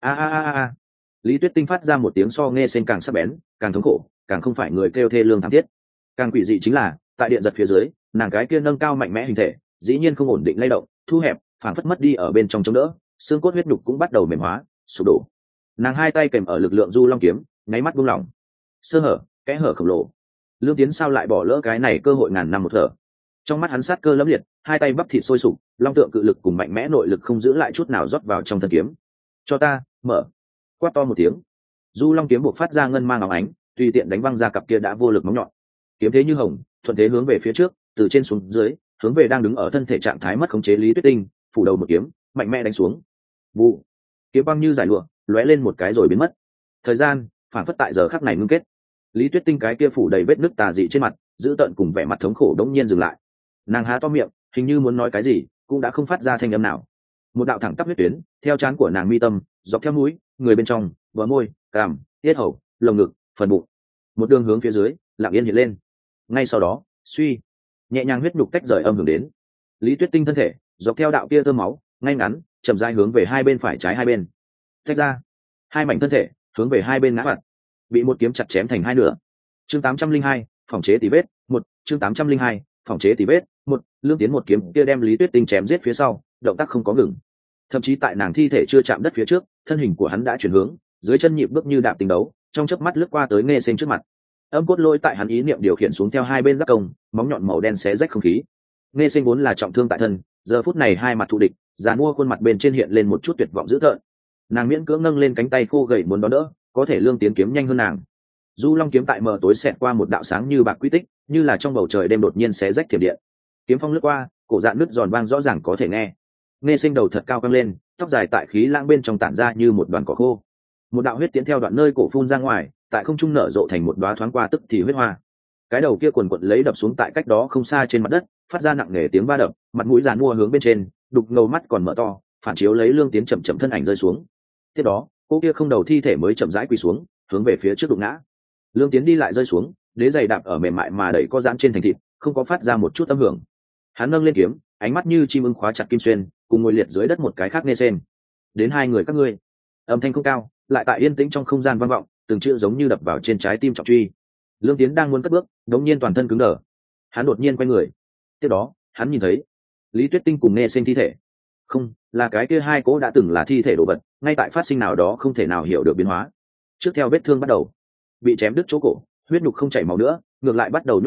A. Lý Tuyết Tinh phát ra một tiếng so nghe sen càng sắc bén, càng thống khổ, càng không phải người kêu thê lương thảm thiết. Càng quỷ dị chính là, tại điện giật phía dưới, nàng cái kia nâng cao mạnh mẽ hình thể, dĩ nhiên không ổn định lay động, thu hẹp, phản phất mất đi ở bên trong chống đỡ, xương cốt huyết nhục cũng bắt đầu mềm hóa, sụp đổ. Nàng hai tay kèm ở lực lượng Du Long kiếm, nháy mắt buông lỏng. Sơ hở, kẽ hở khổng lồ. Lương Tiến sao lại bỏ lỡ cái này cơ hội ngàn năm một thở? Trong mắt hắn sát cơ lẫm liệt, hai tay bắp thịt sôi sục, long tượng cự lực cùng mạnh mẽ nội lực không giữ lại chút nào rót vào trong thân kiếm. Cho ta, mở. Quát to một tiếng, Du Long kiếm buộc phát ra ngân mang óng ánh, tùy tiện đánh văng ra cặp kia đã vô lực móng nhọn. Kiếm thế như hồng, thuận thế hướng về phía trước, từ trên xuống dưới, hướng về đang đứng ở thân thể trạng thái mất khống chế Lý Tuyết Tinh, phủ đầu một kiếm, mạnh mẽ đánh xuống. Vụ. Kiếm băng như giải lụa, lóe lên một cái rồi biến mất. Thời gian phản phất tại giờ khắc này ngưng kết. Lý Tuyết Tinh cái kia phủ đầy vết nứt tà dị trên mặt, giữ tợn cùng vẻ mặt thống khổ đống nhiên dừng lại. Nàng há to miệng, hình như muốn nói cái gì, cũng đã không phát ra thanh âm nào. Một đạo thẳng tắp huyết tuyến theo trán của nàng mi tâm, dọc theo mũi, người bên trong, bờ môi, cằm, tiết hầu, lồng ngực, phần bụng, một đường hướng phía dưới lặng yên hiện lên. Ngay sau đó, suy, nhẹ nhàng huyết nhục tách rời âm hưởng đến. Lý Tuyết Tinh thân thể dọc theo đạo kia tơ máu, ngay ngắn chậm rãi hướng về hai bên phải trái hai bên tách ra, hai mảnh thân thể hướng về hai bên ngã vặt, bị một kiếm chặt chém thành hai nửa. Chương 802, phòng chế tỉ vết một. Chương 802, phòng chế tỉ vết một. Lương Tiến một kiếm kia đem Lý Tuyết Tinh chém giết phía sau, động tác không có ngừng. Thậm chí tại nàng thi thể chưa chạm đất phía trước, thân hình của hắn đã chuyển hướng, dưới chân nhịp bước như đạp tình đấu, trong chớp mắt lướt qua tới Nghe Sinh trước mặt. Âm cốt lôi tại hắn ý niệm điều khiển xuống theo hai bên giáp công, móng nhọn màu đen xé rách không khí. Nghe Sinh vốn là trọng thương tại thân, giờ phút này hai mặt thù địch, giàn mua khuôn mặt bên trên hiện lên một chút tuyệt vọng dữ tợn. Nàng miễn cưỡng nâng lên cánh tay khô gầy muốn đón đỡ, có thể Lương Tiến kiếm nhanh hơn nàng. Du Long kiếm tại mờ tối xẹt qua một đạo sáng như bạc quy tích, như là trong bầu trời đêm đột nhiên xé rách thiểm điện. Kiếm phong lướt qua, cổ dạn nứt giòn vang rõ ràng có thể nghe. Nghe Sinh đầu thật cao căng lên, tóc dài tại khí lãng bên trong tản ra như một đoàn cỏ khô. Một đạo huyết tiến theo đoạn nơi cổ phun ra ngoài, tại không trung nở rộ thành một đóa thoáng qua tức thì huyết hoa. Cái đầu kia quần quật lấy đập xuống tại cách đó không xa trên mặt đất, phát ra nặng nề tiếng va đập, mặt mũi giàn mua hướng bên trên, đục ngầu mắt còn mở to, phản chiếu lấy Lương Tiến chậm chậm thân ảnh rơi xuống. Tiếp đó, cô kia không đầu thi thể mới chậm rãi quỳ xuống, hướng về phía trước đụng ngã. Lương Tiến đi lại rơi xuống, đế giày đạp ở mềm mại mà đẩy có giãn trên thành thịt, không có phát ra một chút âm hưởng. Hắn nâng lên kiếm, ánh mắt như chim ưng khóa chặt kim xuyên, cùng ngồi liệt dưới đất một cái khác Nghe Sen. Đến hai người các ngươi. Âm thanh không cao, lại tại yên tĩnh trong không gian vang vọng, từng chữ giống như đập vào trên trái tim trọng truy. Lương Tiến đang muốn cất bước, đột nhiên toàn thân cứng đờ. Hắn đột nhiên quay người. Tiếp đó, hắn nhìn thấy Lý Tuyết Tinh cùng Nghe Sen thi thể. Không, là cái kia hai cố đã từng là thi thể đồ vật, ngay tại phát sinh nào đó không thể nào hiểu được biến hóa. Trước theo vết thương bắt đầu, bị chém đứt chỗ cổ, huyết nhục không chảy máu nữa, ngược lại bắt đầu nhúc nhích,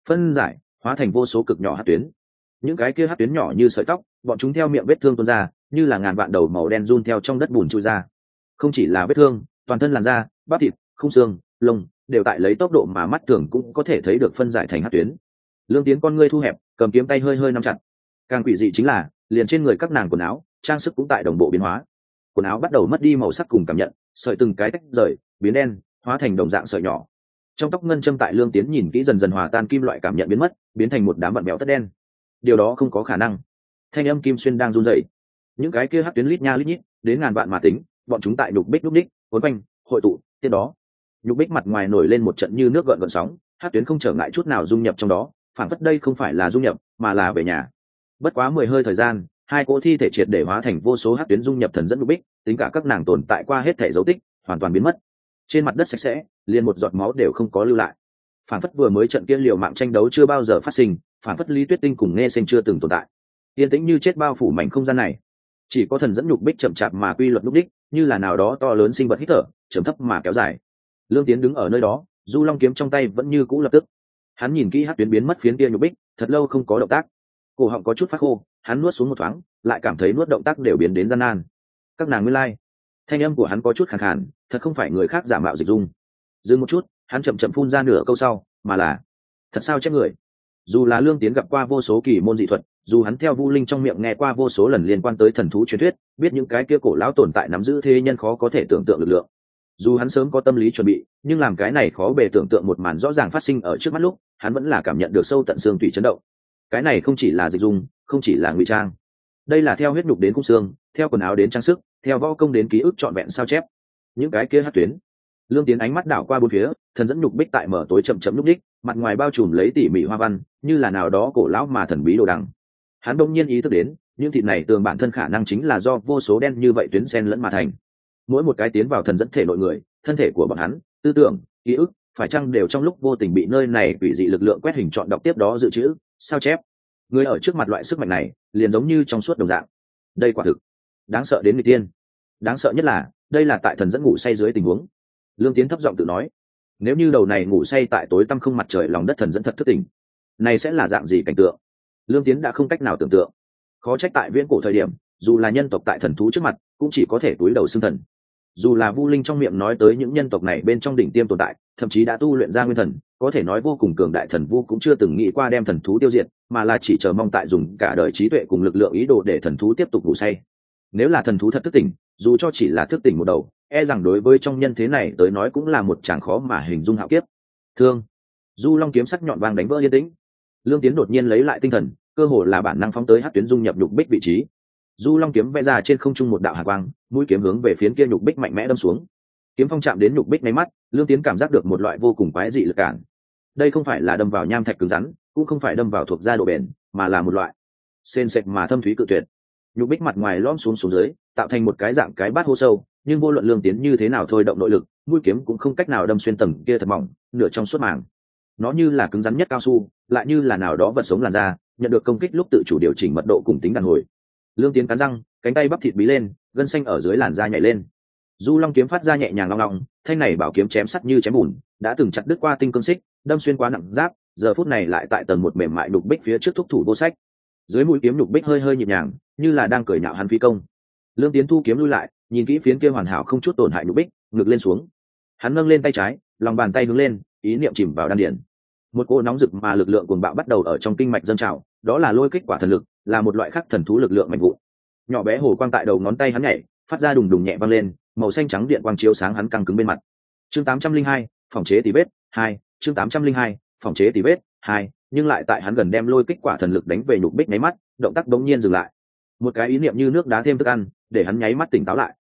phân giải hóa thành vô số cực nhỏ hắc tuyến. Những cái kia hắc tuyến nhỏ như sợi tóc, bọn chúng theo miệng vết thương tuôn ra, như là ngàn vạn đầu màu đen giun theo trong đất bùn chui ra. Không chỉ là vết thương, toàn thân làn da, bắp thịt, khung xương, lông đều tại lấy tốc độ mà mắt thường cũng có thể thấy được phân giải thành hắc tuyến. Lương Tiến con ngươi thu hẹp, cầm kiếm tay hơi hơi nắm chặt. Càng quỷ dị chính là, liền trên người các nàng quần áo, trang sức cũng tại đồng bộ biến hóa. Quần áo bắt đầu mất đi màu sắc cùng cảm nhận, sợi từng cái tách rời, biến đen, hóa thành đồng dạng sợi nhỏ. Trong tóc ngân châm tại Lương Tiến nhìn kỹ dần dần hòa tan kim loại cảm nhận biến mất, biến thành một đám vặn béo tất đen. Điều đó không có khả năng. Thanh âm kim xuyên đang run rẩy. Những cái kia hắc tuyến lít nha lít nhít, đến ngàn vạn mà tính, bọn chúng tại nhục bích lúc đích, cuốn quanh, hội tụ, tiếp đó, nhục bích mặt ngoài nổi lên một trận như nước gợn gợn sóng, hắc tuyến không trở ngại chút nào dung nhập trong đó, phản phất đây không phải là dung nhập, mà là về nhà. Bất quá 10 hơi thời gian, hai cỗ thi thể triệt để hóa thành vô số hắc tuyến dung nhập thần dẫn nhục bích, tính cả các nàng tồn tại qua hết thể dấu tích, hoàn toàn biến mất. Trên mặt đất sạch sẽ, liền một giọt máu đều không có lưu lại. Phản phất vừa mới trận kia liều mạng tranh đấu chưa bao giờ phát sinh, phản phất Lý Tuyết Tinh cùng Nghe Sinh chưa từng tồn tại. Yên tĩnh như chết bao phủ mảnh không gian này, chỉ có thần dẫn nhục bích chậm chạp mà quy luật lúc đích, như là nào đó to lớn sinh vật hít thở, chấm thấp mà kéo dài. Lương Tiến đứng ở nơi đó, du long kiếm trong tay vẫn như cũ lập tức. Hắn nhìn kỹ hắc tuyến biến mất phiến kia nhục bích, thật lâu không có động tác. Cổ họng có chút phát khô, hắn nuốt xuống một thoáng, lại cảm thấy nuốt động tác đều biến đến gian nan. Các nàng nguyên lai, thanh âm của hắn có chút khàn khàn, thật không phải người khác giả mạo dịch dung. Dừng một chút, hắn chậm chậm phun ra nửa câu sau, mà là thật sao chép người. Dù là Lương Tiến gặp qua vô số kỳ môn dị thuật, dù hắn theo Vu Linh trong miệng nghe qua vô số lần liên quan tới thần thú truyền thuyết, biết những cái kia cổ lão tồn tại nắm giữ thế nhân khó có thể tưởng tượng lực lượng. Dù hắn sớm có tâm lý chuẩn bị, nhưng làm cái này khó bề tưởng tượng một màn rõ ràng phát sinh ở trước mắt lúc, hắn vẫn là cảm nhận được sâu tận xương tủy chấn động. Cái này không chỉ là dịch dung, không chỉ là ngụy trang. Đây là theo huyết nhục đến khung xương, theo quần áo đến trang sức, theo võ công đến ký ức trọn vẹn sao chép. Những cái kia hắc tuyến. Lương Tiến ánh mắt đảo qua bốn phía, thần dẫn nhục bích tại mở tối chậm chậm lúc đích, mặt ngoài bao trùm lấy tỉ mỉ hoa văn, như là nào đó cổ lão mà thần bí đồ đằng. Hắn đông nhiên ý thức đến, những thịt này tường bản thân khả năng chính là do vô số đen như vậy tuyến xen lẫn mà thành. Mỗi một cái tiến vào thần dẫn thể nội người, thân thể của bọn hắn, tư tưởng, ký ức, phải chăng đều trong lúc vô tình bị nơi này quỷ dị lực lượng quét hình chọn đọc tiếp đó dự trữ, sao chép. Người ở trước mặt loại sức mạnh này, liền giống như trong suốt đồng dạng. Đây quả thực đáng sợ đến người tiên. Đáng sợ nhất là, đây là tại thần dẫn ngủ say dưới tình huống. Lương Tiến thấp giọng tự nói, nếu như đầu này ngủ say tại tối tăm không mặt trời lòng đất thần dẫn thật thức tỉnh, này sẽ là dạng gì cảnh tượng? Lương Tiến đã không cách nào tưởng tượng. Khó trách tại viễn cổ thời điểm, dù là nhân tộc tại thần thú trước mặt, cũng chỉ có thể cúi đầu xưng thần. Dù là Vu Linh trong miệng nói tới những nhân tộc này bên trong đỉnh tiêm tồn tại, thậm chí đã tu luyện ra nguyên thần, có thể nói vô cùng cường đại thần vu cũng chưa từng nghĩ qua đem thần thú tiêu diệt, mà là chỉ chờ mong tại dùng cả đời trí tuệ cùng lực lượng ý đồ để thần thú tiếp tục ngủ say. Nếu là thần thú thật thức tỉnh, dù cho chỉ là thức tỉnh một đầu, e rằng đối với trong nhân thế này tới nói cũng là một tràng khó mà hình dung hạo kiếp. Thương, du long kiếm sắc nhọn vàng đánh vỡ yên tĩnh. Lương Tiến đột nhiên lấy lại tinh thần, cơ hồ là bản năng phóng tới hắc tuyến dung nhập nhục bích vị trí. Du long kiếm vẽ ra trên không trung một đạo hàn quang, mũi kiếm hướng về phía kia nhục bích mạnh mẽ đâm xuống. Kiếm phong chạm đến nhục bích ngay mắt, Lương Tiến cảm giác được một loại vô cùng quái dị lực cản. Đây không phải là đâm vào nham thạch cứng rắn, cũng không phải đâm vào thuộc da độ bền, mà là một loại sền sệt mà thâm thúy cự tuyệt. Nhục bích mặt ngoài lõm xuống dưới, tạo thành một cái dạng cái bát hô sâu, nhưng vô luận Lương Tiến như thế nào thôi động nội lực, mũi kiếm cũng không cách nào đâm xuyên tầng kia thật mỏng, nửa trong suốt màng. Nó như là cứng rắn nhất cao su, lại như là nào đó vật sống làn da, nhận được công kích lúc tự chủ điều chỉnh mật độ cùng tính đàn hồi. Lương Tiến cắn răng, cánh tay bắp thịt bí lên, gân xanh ở dưới làn da nhảy lên. Du long kiếm phát ra nhẹ nhàng long long, thanh này bảo kiếm chém sắt như chém bùn, đã từng chặt đứt qua tinh cương xích, đâm xuyên quá nặng giáp, giờ phút này lại tại tầng một mềm mại đục bích phía trước thúc thủ vô sách. Dưới mũi kiếm đục bích hơi hơi nhịp nhàng, như là đang cười nhạo hắn phi công. Lương Tiến thu kiếm lui lại, nhìn kỹ phiến kia hoàn hảo không chút tổn hại đục bích, ngực lên xuống. Hắn nâng lên tay trái, lòng bàn tay hướng lên, ý niệm chìm vào đan điền. Một cỗ nóng rực mà lực lượng cuồng bạo bắt đầu ở trong kinh mạch dâng trào, đó là lôi kích quả thần lực, là một loại khắc thần thú lực lượng mạnh vụn. Nhỏ bé hồ quang tại đầu ngón tay hắn nhảy, phát ra đùng đùng nhẹ vang lên, màu xanh trắng điện quang chiếu sáng hắn căng cứng bên mặt. Chương 802, phòng chế tỉ vết 2, chương 802, phòng chế tỉ vết 2, nhưng lại tại hắn gần đem lôi kích quả thần lực đánh về nhục bích nháy mắt, động tác bỗng nhiên dừng lại. Một cái ý niệm như nước đá thêm thức ăn, để hắn nháy mắt tỉnh táo lại.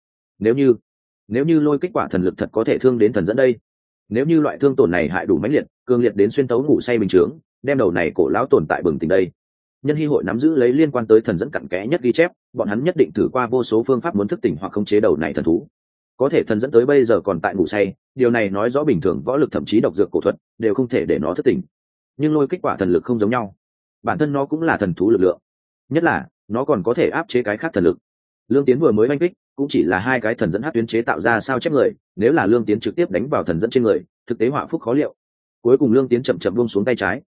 Nếu như lôi kích quả thần lực thật có thể thương đến thần dẫn đây, nếu như loại thương tổn này hại đủ mãnh liệt, cường liệt đến xuyên tấu ngủ say bình thường, đem đầu này cổ lão tồn tại bừng tỉnh đây. Nhân hy hội nắm giữ lấy liên quan tới thần dẫn cặn kẽ nhất ghi chép, bọn hắn nhất định thử qua vô số phương pháp muốn thức tỉnh hoặc khống chế đầu này thần thú. Có thể thần dẫn tới bây giờ còn tại ngủ say, điều này nói rõ bình thường võ lực thậm chí độc dược cổ thuật đều không thể để nó thức tỉnh. Nhưng lôi kích quả thần lực không giống nhau, bản thân nó cũng là thần thú lực lượng, nhất là nó còn có thể áp chế cái khác thần lực. Lương Tiến vừa mới oanh kích cũng chỉ là hai cái thần dẫn hát tuyến chế tạo ra sao chép người, nếu là Lương Tiến trực tiếp đánh vào thần dẫn trên người, thực tế họa phúc khó liệu. Cuối cùng Lương Tiến chậm chậm buông xuống tay trái,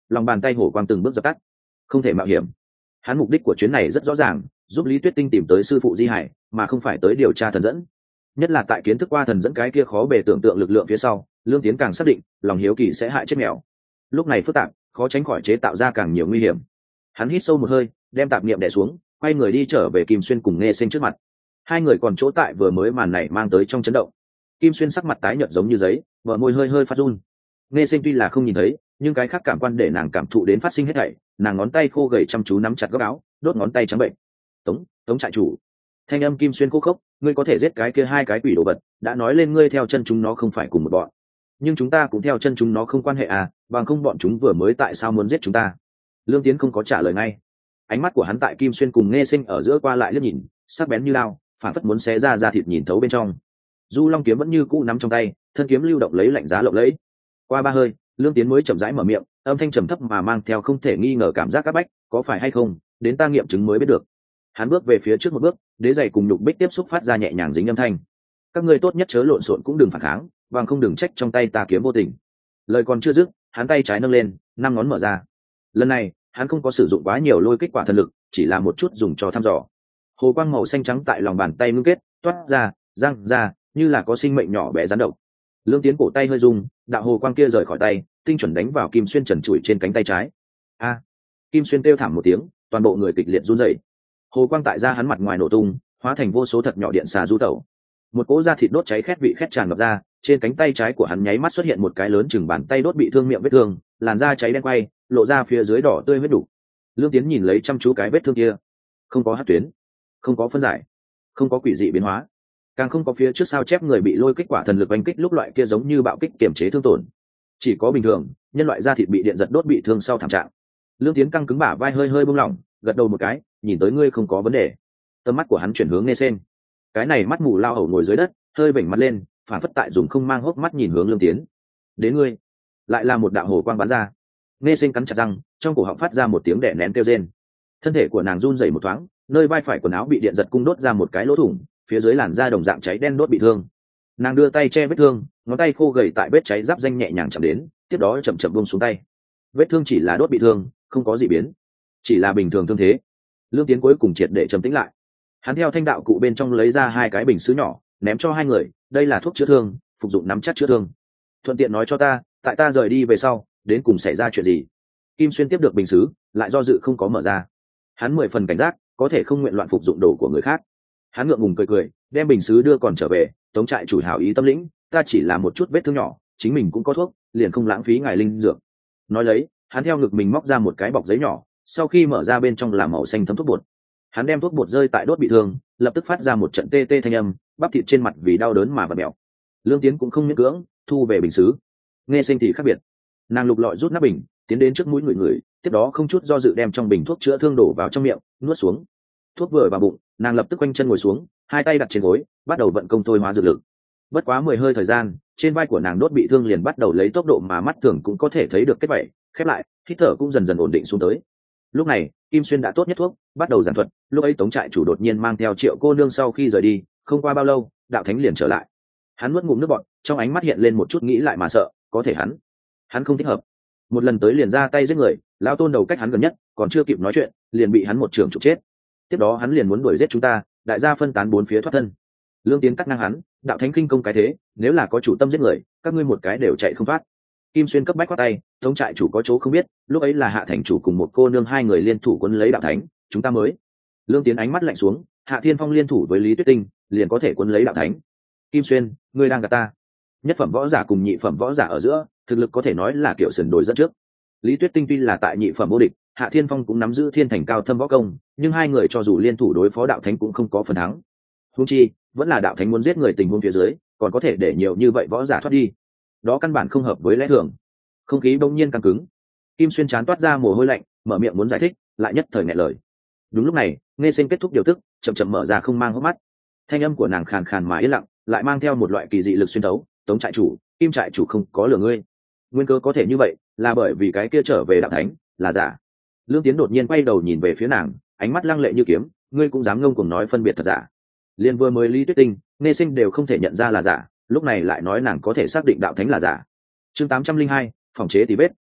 lòng bàn tay hổ quang từng bước dập tắt. Không thể mạo hiểm. Hắn mục đích của chuyến này rất rõ ràng, giúp Lý Tuyết Tinh tìm tới sư phụ Di Hải, mà không phải tới điều tra thần dẫn. Nhất là tại kiến thức qua thần dẫn cái kia khó bề tưởng tượng lực lượng phía sau, Lương Tiến càng xác định lòng hiếu kỳ sẽ hại chết mèo. Lúc này phức tạp, khó tránh khỏi chế tạo ra càng nhiều nguy hiểm. Hắn hít sâu một hơi, đem tạp niệm đè xuống, quay người đi trở về Kim Xuyên cùng Nghe Sinh trước mặt. Hai người còn chỗ tại vừa mới màn này mang tới trong chấn động. Kim Xuyên sắc mặt tái nhợt giống như giấy, bờ môi hơi hơi phát run. Nghe Sinh tuy là không nhìn thấy, nhưng cái khác cảm quan để nàng cảm thụ đến phát sinh hết thảy. Nàng ngón tay khô gầy chăm chú nắm chặt góc áo, đốt ngón tay trắng bệnh. Tống trại chủ. Thanh âm Kim Xuyên khô khốc, ngươi có thể giết cái kia hai cái quỷ đồ vật, đã nói lên ngươi theo chân chúng nó không phải cùng một bọn, nhưng chúng ta cũng theo chân chúng nó không quan hệ à, bằng không bọn chúng vừa mới tại sao muốn giết chúng ta? Lương Tiến không có trả lời ngay. Ánh mắt của hắn tại Kim Xuyên cùng Nghe Sinh ở giữa qua lại liếc nhìn, sắc bén như lao, phản phất muốn xé ra da thịt nhìn thấu bên trong. Du Long kiếm vẫn như cũ nắm trong tay, thân kiếm lưu động lấy lạnh giá lộng lẫy. Qua ba hơi, Lương Tiến mới chậm rãi mở miệng, âm thanh trầm thấp mà mang theo không thể nghi ngờ cảm giác áp bách, có phải hay không, đến ta nghiệm chứng mới biết được. Hắn bước về phía trước một bước, đế giày cùng nhục bích tiếp xúc phát ra nhẹ nhàng dính âm thanh. Các ngươi tốt nhất chớ lộn xộn cũng đừng phản kháng, bằng không đừng trách trong tay ta kiếm vô tình. Lời còn chưa dứt, hắn tay trái nâng lên, năm ngón mở ra. Lần này, hắn không có sử dụng quá nhiều lôi kích quả thần lực, chỉ là một chút dùng cho thăm dò. Hồ quang màu xanh trắng tại lòng bàn tay ngưng kết, toát ra, răng ra, như là có sinh mệnh nhỏ bé rắn độc. Lương Tiến cổ tay hơi rung, đạo hồ quang kia rời khỏi tay, tinh chuẩn đánh vào Kim Xuyên trần trụi trên cánh tay trái. A! Kim Xuyên kêu thảm một tiếng, toàn bộ người kịch liệt run rẩy. Hồ quang tại ra hắn mặt ngoài nổ tung, hóa thành vô số thật nhỏ điện xà du tẩu. Một cỗ da thịt đốt cháy khét vị khét tràn ngập ra, trên cánh tay trái của hắn nháy mắt xuất hiện một cái lớn chừng bàn tay đốt bị thương miệng vết thương, làn da cháy đen quay, lộ ra phía dưới đỏ tươi huyết đủ. Lương Tiến nhìn lấy chăm chú cái vết thương kia, không có hắc tuyến, không có phân giải, không có quỷ dị biến hóa, càng không có phía trước sao chép người bị lôi kích quả thần lực oanh kích lúc loại kia giống như bạo kích kiềm chế thương tổn, chỉ có bình thường nhân loại da thịt bị điện giật đốt bị thương sau thảm trạng. Lương Tiến căng cứng bả vai hơi hơi buông lỏng, gật đầu một cái, nhìn tới ngươi không có vấn đề. Tầm mắt của hắn chuyển hướng Nghe Sen. Cái này mắt mù lao hầu ngồi dưới đất, hơi vểnh mặt lên, phản phất tại dùng không mang hốc mắt nhìn hướng Lương Tiến. Đến ngươi, lại là một đạo hồ quang bắn ra. Nghe Sen cắn chặt răng, trong cổ họng phát ra một tiếng đẻ nén kêu rên. Thân thể của nàng run rẩy một thoáng, nơi vai phải quần áo bị điện giật cung đốt ra một cái lỗ thủng, phía dưới làn da đồng dạng cháy đen đốt bị thương. Nàng đưa tay che vết thương, ngón tay khô gầy tại vết cháy giáp danh nhẹ nhàng chạm đến, tiếp đó chậm chậm buông xuống tay. Vết thương chỉ là đốt bị thương, không có gì biến, chỉ là bình thường thương thế. Lương Tiến cuối cùng triệt để trầm tĩnh lại. Hắn theo thanh đạo cụ bên trong lấy ra hai cái bình sứ nhỏ, ném cho hai người, đây là thuốc chữa thương, phục dụng nắm chắc chữa thương. Thuận tiện nói cho ta, tại ta rời đi về sau, đến cùng xảy ra chuyện gì? Kim Xuyên tiếp được bình sứ, lại do dự không có mở ra. Hắn 10 phần cảnh giác, có thể không nguyện loạn phục dụng đồ của người khác. Hắn ngượng ngùng cười cười, đem bình sứ đưa còn trở về, Tống trại chủ hảo ý tâm lĩnh, ta chỉ là một chút vết thương nhỏ, chính mình cũng có thuốc, liền không lãng phí ngài linh dược. Nói lấy, hắn theo ngực mình móc ra một cái bọc giấy nhỏ, sau khi mở ra bên trong là màu xanh thấm thuốc bột. Hắn đem thuốc bột rơi tại đốt bị thương, lập tức phát ra một trận tê tê thanh âm, bắp thịt trên mặt vì đau đớn mà vặn mèo. Lương Tiến cũng không miễn cưỡng, thu về bình sứ. Nghe Sinh thì khác biệt, nàng lục lọi rút nắp bình, tiến đến trước mũi người, tiếp đó không chút do dự đem trong bình thuốc chữa thương đổ vào trong miệng, nuốt xuống. Thuốc vừa vào bụng, nàng lập tức quanh chân ngồi xuống, hai tay đặt trên gối, bắt đầu vận công thôi hóa dược lực. Bất quá 10 hơi thời gian, trên vai của nàng đốt bị thương liền bắt đầu lấy tốc độ mà mắt thường cũng có thể thấy được kết vảy, khép lại, hít thở cũng dần dần ổn định xuống tới. Lúc này, Kim Xuyên đã tốt nhất thuốc, bắt đầu giảng thuật. Lúc ấy Tống trại chủ đột nhiên mang theo Triệu cô nương sau khi rời đi, không qua bao lâu, đạo thánh liền trở lại. Hắn nuốt ngụm nước bọt, trong ánh mắt hiện lên một chút nghĩ lại mà sợ, có thể hắn không thích hợp. Một lần tới liền ra tay giết người, lão tôn đầu cách hắn gần nhất, còn chưa kịp nói chuyện, liền bị hắn một trường trục chết. Tiếp đó hắn liền muốn đuổi giết chúng ta, đại gia phân tán bốn phía thoát thân. Lương Tiến cắt ngang hắn, đạo thánh kinh công cái thế, nếu là có chủ tâm giết người, các ngươi một cái đều chạy không thoát. Kim Xuyên cấp bách quát tay, Tống trại chủ có chỗ không biết, lúc ấy là Hạ thành chủ cùng một cô nương hai người liên thủ quân lấy đạo thánh, chúng ta mới. Lương Tiến ánh mắt lạnh xuống, Hạ Thiên Phong liên thủ với Lý Tuyết Tinh, liền có thể quân lấy đạo thánh. Kim Xuyên, ngươi đang gạt ta. Nhất phẩm võ giả cùng nhị phẩm võ giả ở giữa, thực lực có thể nói là kiểu sườn đồi dẫn trước. Lý Tuyết Tinh tuy là tại nhị phẩm vô địch, Hạ Thiên Phong cũng nắm giữ thiên thành cao thâm võ công, nhưng hai người cho dù liên thủ đối phó đạo thánh cũng không có phần thắng. Huống chi, vẫn là đạo thánh muốn giết người tình huống phía dưới, còn có thể để nhiều như vậy võ giả thoát đi. Đó căn bản không hợp với lẽ thường. Không khí bỗng nhiên căng cứng. Kim Xuyên chán toát ra mồ hôi lạnh, mở miệng muốn giải thích, lại nhất thời nghẹn lời. Đúng lúc này, Nghe Sinh kết thúc điều tức, chậm chậm mở ra không mang hốc mắt. Thanh âm của nàng khàn khàn mà yên lặng, lại mang theo một loại kỳ dị lực xuyên thấu. Tống trại chủ, Kim trại chủ không có lừa ngươi. Nguyên cơ có thể như vậy, là bởi vì cái kia trở về đạo thánh là giả. Lương Tiến đột nhiên quay đầu nhìn về phía nàng, ánh mắt lăng lệ như kiếm, ngươi cũng dám ngông cuồng nói phân biệt thật giả. Liên vừa mới Lý Tuyết Tinh, Nghe Sinh đều không thể nhận ra là giả, lúc này lại nói nàng có thể xác định đạo thánh là giả. Chương 802, phòng chế tí vết 3,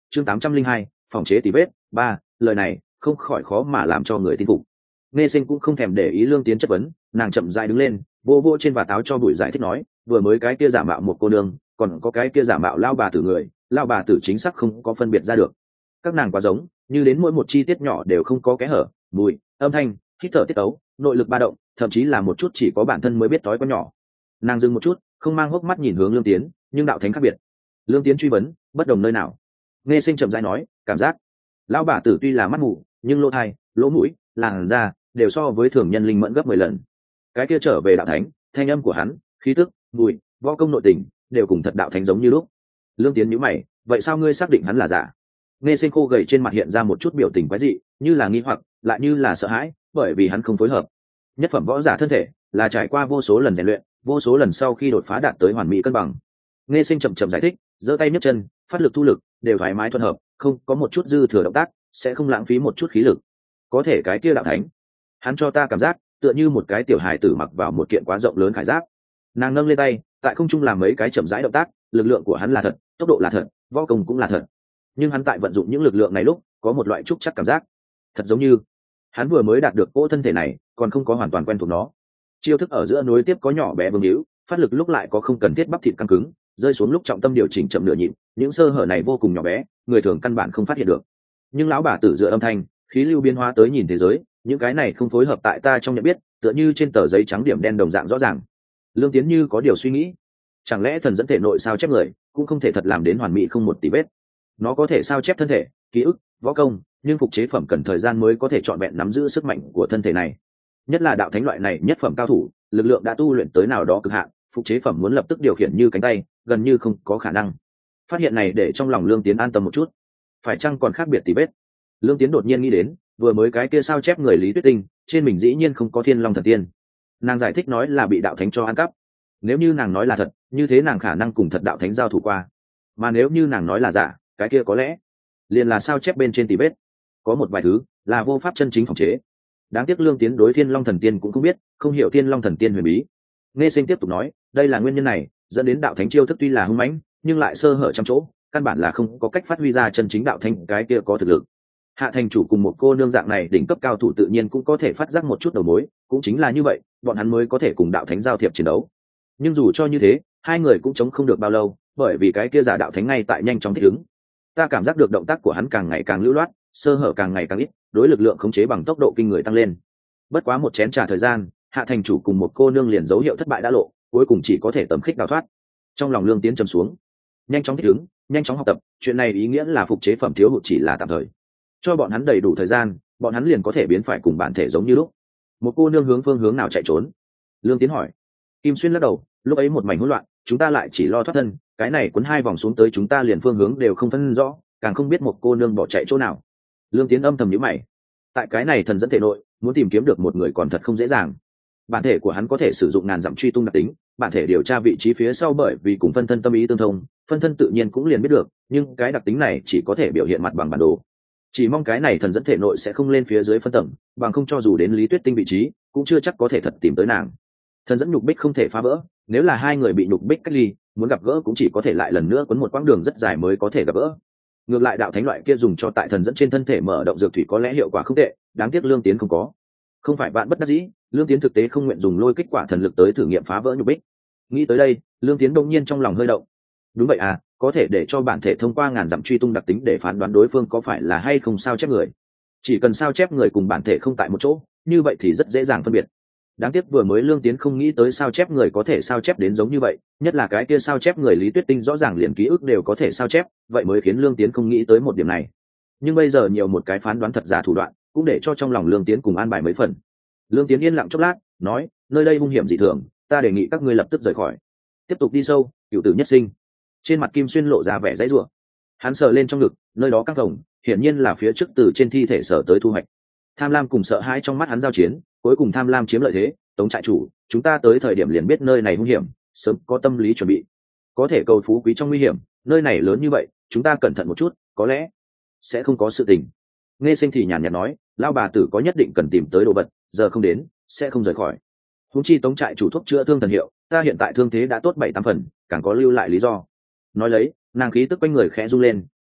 chương 802, phòng chế tỉ vết. 3, lời này không khỏi khó mà làm cho người tin phục. Nghe Sinh cũng không thèm để ý Lương Tiến chất vấn, nàng chậm rãi đứng lên, vô vô trên vạt áo cho bụi giải thích nói, vừa mới cái kia giả mạo một cô nương, còn có cái kia giả mạo lao bà tử người, lao bà tử chính xác không có phân biệt ra được. Các nàng quá giống, như đến mỗi một chi tiết nhỏ đều không có kẽ hở, mùi, âm thanh, hít thở tiết tấu, nội lực ba động, thậm chí là một chút chỉ có bản thân mới biết tối có nhỏ. Nàng dừng một chút, không mang hốc mắt nhìn hướng Lương Tiến, nhưng đạo thánh khác biệt. Lương Tiến truy vấn, bất đồng nơi nào? Nghe Sinh chậm rãi nói, cảm giác. Lão bà tử tuy là mắt mù, nhưng lỗ tai, lỗ mũi, làn da đều so với thường nhân linh mẫn gấp 10 lần. Cái kia trở về đạo thánh, thanh âm của hắn, khí tức, mùi, võ công nội tình đều cùng thật đạo thánh giống như lúc. Lương Tiến nhíu mày, vậy sao ngươi xác định hắn là giả? Nghe Sinh khô gầy trên mặt hiện ra một chút biểu tình quái dị, như là nghi hoặc, lại như là sợ hãi, bởi vì hắn không phối hợp. Nhất phẩm võ giả thân thể là trải qua vô số lần rèn luyện, vô số lần sau khi đột phá đạt tới hoàn mỹ cân bằng. Nghe Sinh chậm chậm giải thích, giơ tay nhấc chân, phát lực thu lực đều thoải mái thuận hợp, không có một chút dư thừa động tác, sẽ không lãng phí một chút khí lực. Có thể cái kia đạo thánh, hắn cho ta cảm giác tựa như một cái tiểu hài tử mặc vào một kiện quá rộng lớn khải giáp. Nàng nâng lên tay, tại không trung làm mấy cái chậm rãi động tác, lực lượng của hắn là thật, tốc độ là thật, võ công cũng là thật. Nhưng hắn tại vận dụng những lực lượng này lúc, có một loại trúc chắc cảm giác, thật giống như hắn vừa mới đạt được cỗ thân thể này, còn không có hoàn toàn quen thuộc nó. Chiêu thức ở giữa nối tiếp có nhỏ bé vương hữu, phát lực lúc lại có không cần thiết bắp thịt căng cứng, rơi xuống lúc trọng tâm điều chỉnh chậm nửa nhịp, những sơ hở này vô cùng nhỏ bé, người thường căn bản không phát hiện được. Nhưng lão bà tử dựa âm thanh, khí lưu biến hóa tới nhìn thế giới, những cái này không phối hợp tại ta trong nhận biết, tựa như trên tờ giấy trắng điểm đen đồng dạng rõ ràng. Lương Tiến như có điều suy nghĩ, chẳng lẽ thần dẫn thể nội sao chép người cũng không thể thật làm đến hoàn mỹ không một tí vết? Nó có thể sao chép thân thể, ký ức, võ công, nhưng phục chế phẩm cần thời gian mới có thể trọn vẹn nắm giữ sức mạnh của thân thể này. Nhất là đạo thánh loại này nhất phẩm cao thủ, lực lượng đã tu luyện tới nào đó cực hạn, phục chế phẩm muốn lập tức điều khiển như cánh tay, gần như không có khả năng. Phát hiện này để trong lòng Lương Tiến an tâm một chút. Phải chăng còn khác biệt tí vết? Lương Tiến đột nhiên nghĩ đến, vừa mới cái kia sao chép người Lý Tuyết Tinh, trên mình dĩ nhiên không có Thiên Long thần tiên. Nàng giải thích nói là bị đạo thánh cho ăn cắp. Nếu như nàng nói là thật, như thế nàng khả năng cùng thật đạo thánh giao thủ qua. Mà nếu như nàng nói là giả, cái kia có lẽ liền là sao chép bên trên tí vết. Có một vài thứ là vô pháp chân chính phòng chế. Đáng tiếc Lương Tiến đối Thiên Long thần tiên cũng không biết, không hiểu Thiên Long thần tiên huyền bí. Nghe Sinh tiếp tục nói, đây là nguyên nhân này dẫn đến đạo thánh chiêu thức tuy là hung mãnh, nhưng lại sơ hở trong chỗ, căn bản là không có cách phát huy ra chân chính đạo thánh cái kia có thực lực. Hạ thành chủ cùng một cô nương dạng này đỉnh cấp cao thủ tự nhiên cũng có thể phát giác một chút đầu mối, cũng chính là như vậy, bọn hắn mới có thể cùng đạo thánh giao thiệp chiến đấu. Nhưng dù cho như thế, hai người cũng chống không được bao lâu, bởi vì cái kia giả đạo thánh ngay tại nhanh chóng thích ứng. Ta cảm giác được động tác của hắn càng ngày càng lưu loát, sơ hở càng ngày càng ít, đối lực lượng khống chế bằng tốc độ kinh người tăng lên. Bất quá một chén trà thời gian, Hạ thành chủ cùng một cô nương liền dấu hiệu thất bại đã lộ, cuối cùng chỉ có thể tầm khích đào thoát. Trong lòng Lương Tiến trầm xuống, nhanh chóng thích ứng, nhanh chóng học tập, chuyện này ý nghĩa là phục chế phẩm thiếu hụt chỉ là tạm thời. Cho bọn hắn đầy đủ thời gian, bọn hắn liền có thể biến phải cùng bản thể giống như lúc. Một cô nương hướng phương hướng nào chạy trốn? Lương Tiến hỏi. Kim Xuyên lắc đầu, lúc ấy một mảnh hỗn loạn, chúng ta lại chỉ lo thoát thân, cái này cuốn hai vòng xuống tới chúng ta liền phương hướng đều không phân rõ, càng không biết một cô nương bỏ chạy chỗ nào. Lương Tiến âm thầm nhíu mày. Tại cái này thần dẫn thể nội, muốn tìm kiếm được một người còn thật không dễ dàng. Bản thể của hắn có thể sử dụng ngàn dặm truy tung đặc tính, bản thể điều tra vị trí phía sau bởi vì cùng phân thân tâm ý tương thông, phân thân tự nhiên cũng liền biết được, nhưng cái đặc tính này chỉ có thể biểu hiện mặt bằng bản đồ. Chỉ mong cái này thần dẫn thể nội sẽ không lên phía dưới phân tầng, bằng không cho dù đến Lý Tuyết Tinh vị trí, cũng chưa chắc có thể thật tìm tới nàng. Thần dẫn nhục bích không thể phá vỡ, nếu là hai người bị nhục bích cách ly, muốn gặp gỡ cũng chỉ có thể lại lần nữa quấn một quãng đường rất dài mới có thể gặp gỡ. Ngược lại đạo thánh loại kia dùng cho tại thần dẫn trên thân thể mở động dược thủy có lẽ hiệu quả không tệ, đáng tiếc Lương Tiến không có. Không phải bạn bất đắc dĩ, Lương Tiến thực tế không nguyện dùng lôi kích quả thần lực tới thử nghiệm phá vỡ nhục bích. Nghĩ tới đây, Lương Tiến đông nhiên trong lòng hơi động. Đúng vậy à, có thể để cho bản thể thông qua ngàn dặm truy tung đặc tính để phán đoán đối phương có phải là hay không sao chép người. Chỉ cần sao chép người cùng bản thể không tại một chỗ, như vậy thì rất dễ dàng phân biệt. Đáng tiếc vừa mới Lương Tiến không nghĩ tới sao chép người có thể sao chép đến giống như vậy, nhất là cái kia sao chép người Lý Tuyết Tinh rõ ràng liền ký ức đều có thể sao chép, vậy mới khiến Lương Tiến không nghĩ tới một điểm này. Nhưng bây giờ nhiều một cái phán đoán thật giả thủ đoạn, cũng để cho trong lòng Lương Tiến cùng an bài mấy phần. Lương Tiến yên lặng chốc lát, nói, nơi đây hung hiểm dị thường, ta đề nghị các ngươi lập tức rời khỏi. Tiếp tục đi sâu, cửu tử nhất sinh. Trên mặt Kim Xuyên lộ ra vẻ dãy rủa. Hắn sờ lên trong ngực, nơi đó căng phồng, hiển nhiên là phía trước từ trên thi thể sở tới thu hoạch. Tham lam cùng sợ hãi trong mắt hắn giao chiến, cuối cùng tham lam chiếm lợi thế. Tống trại chủ, chúng ta tới thời điểm liền biết nơi này hung hiểm, sớm có tâm lý chuẩn bị. Có thể cầu phú quý trong nguy hiểm, nơi này lớn như vậy, chúng ta cẩn thận một chút, có lẽ sẽ không có sự tình. Nghe Sinh thì nhàn nhạt nói, lao bà tử có nhất định cần tìm tới đồ vật, giờ không đến, sẽ không rời khỏi. Huống chi Tống trại chủ thuốc chữa thương thần hiệu, ta hiện tại thương thế đã tốt 7-8 phần, càng có lưu lại lý do. Nói lấy, nàng khí tức quanh người khẽ rung lên,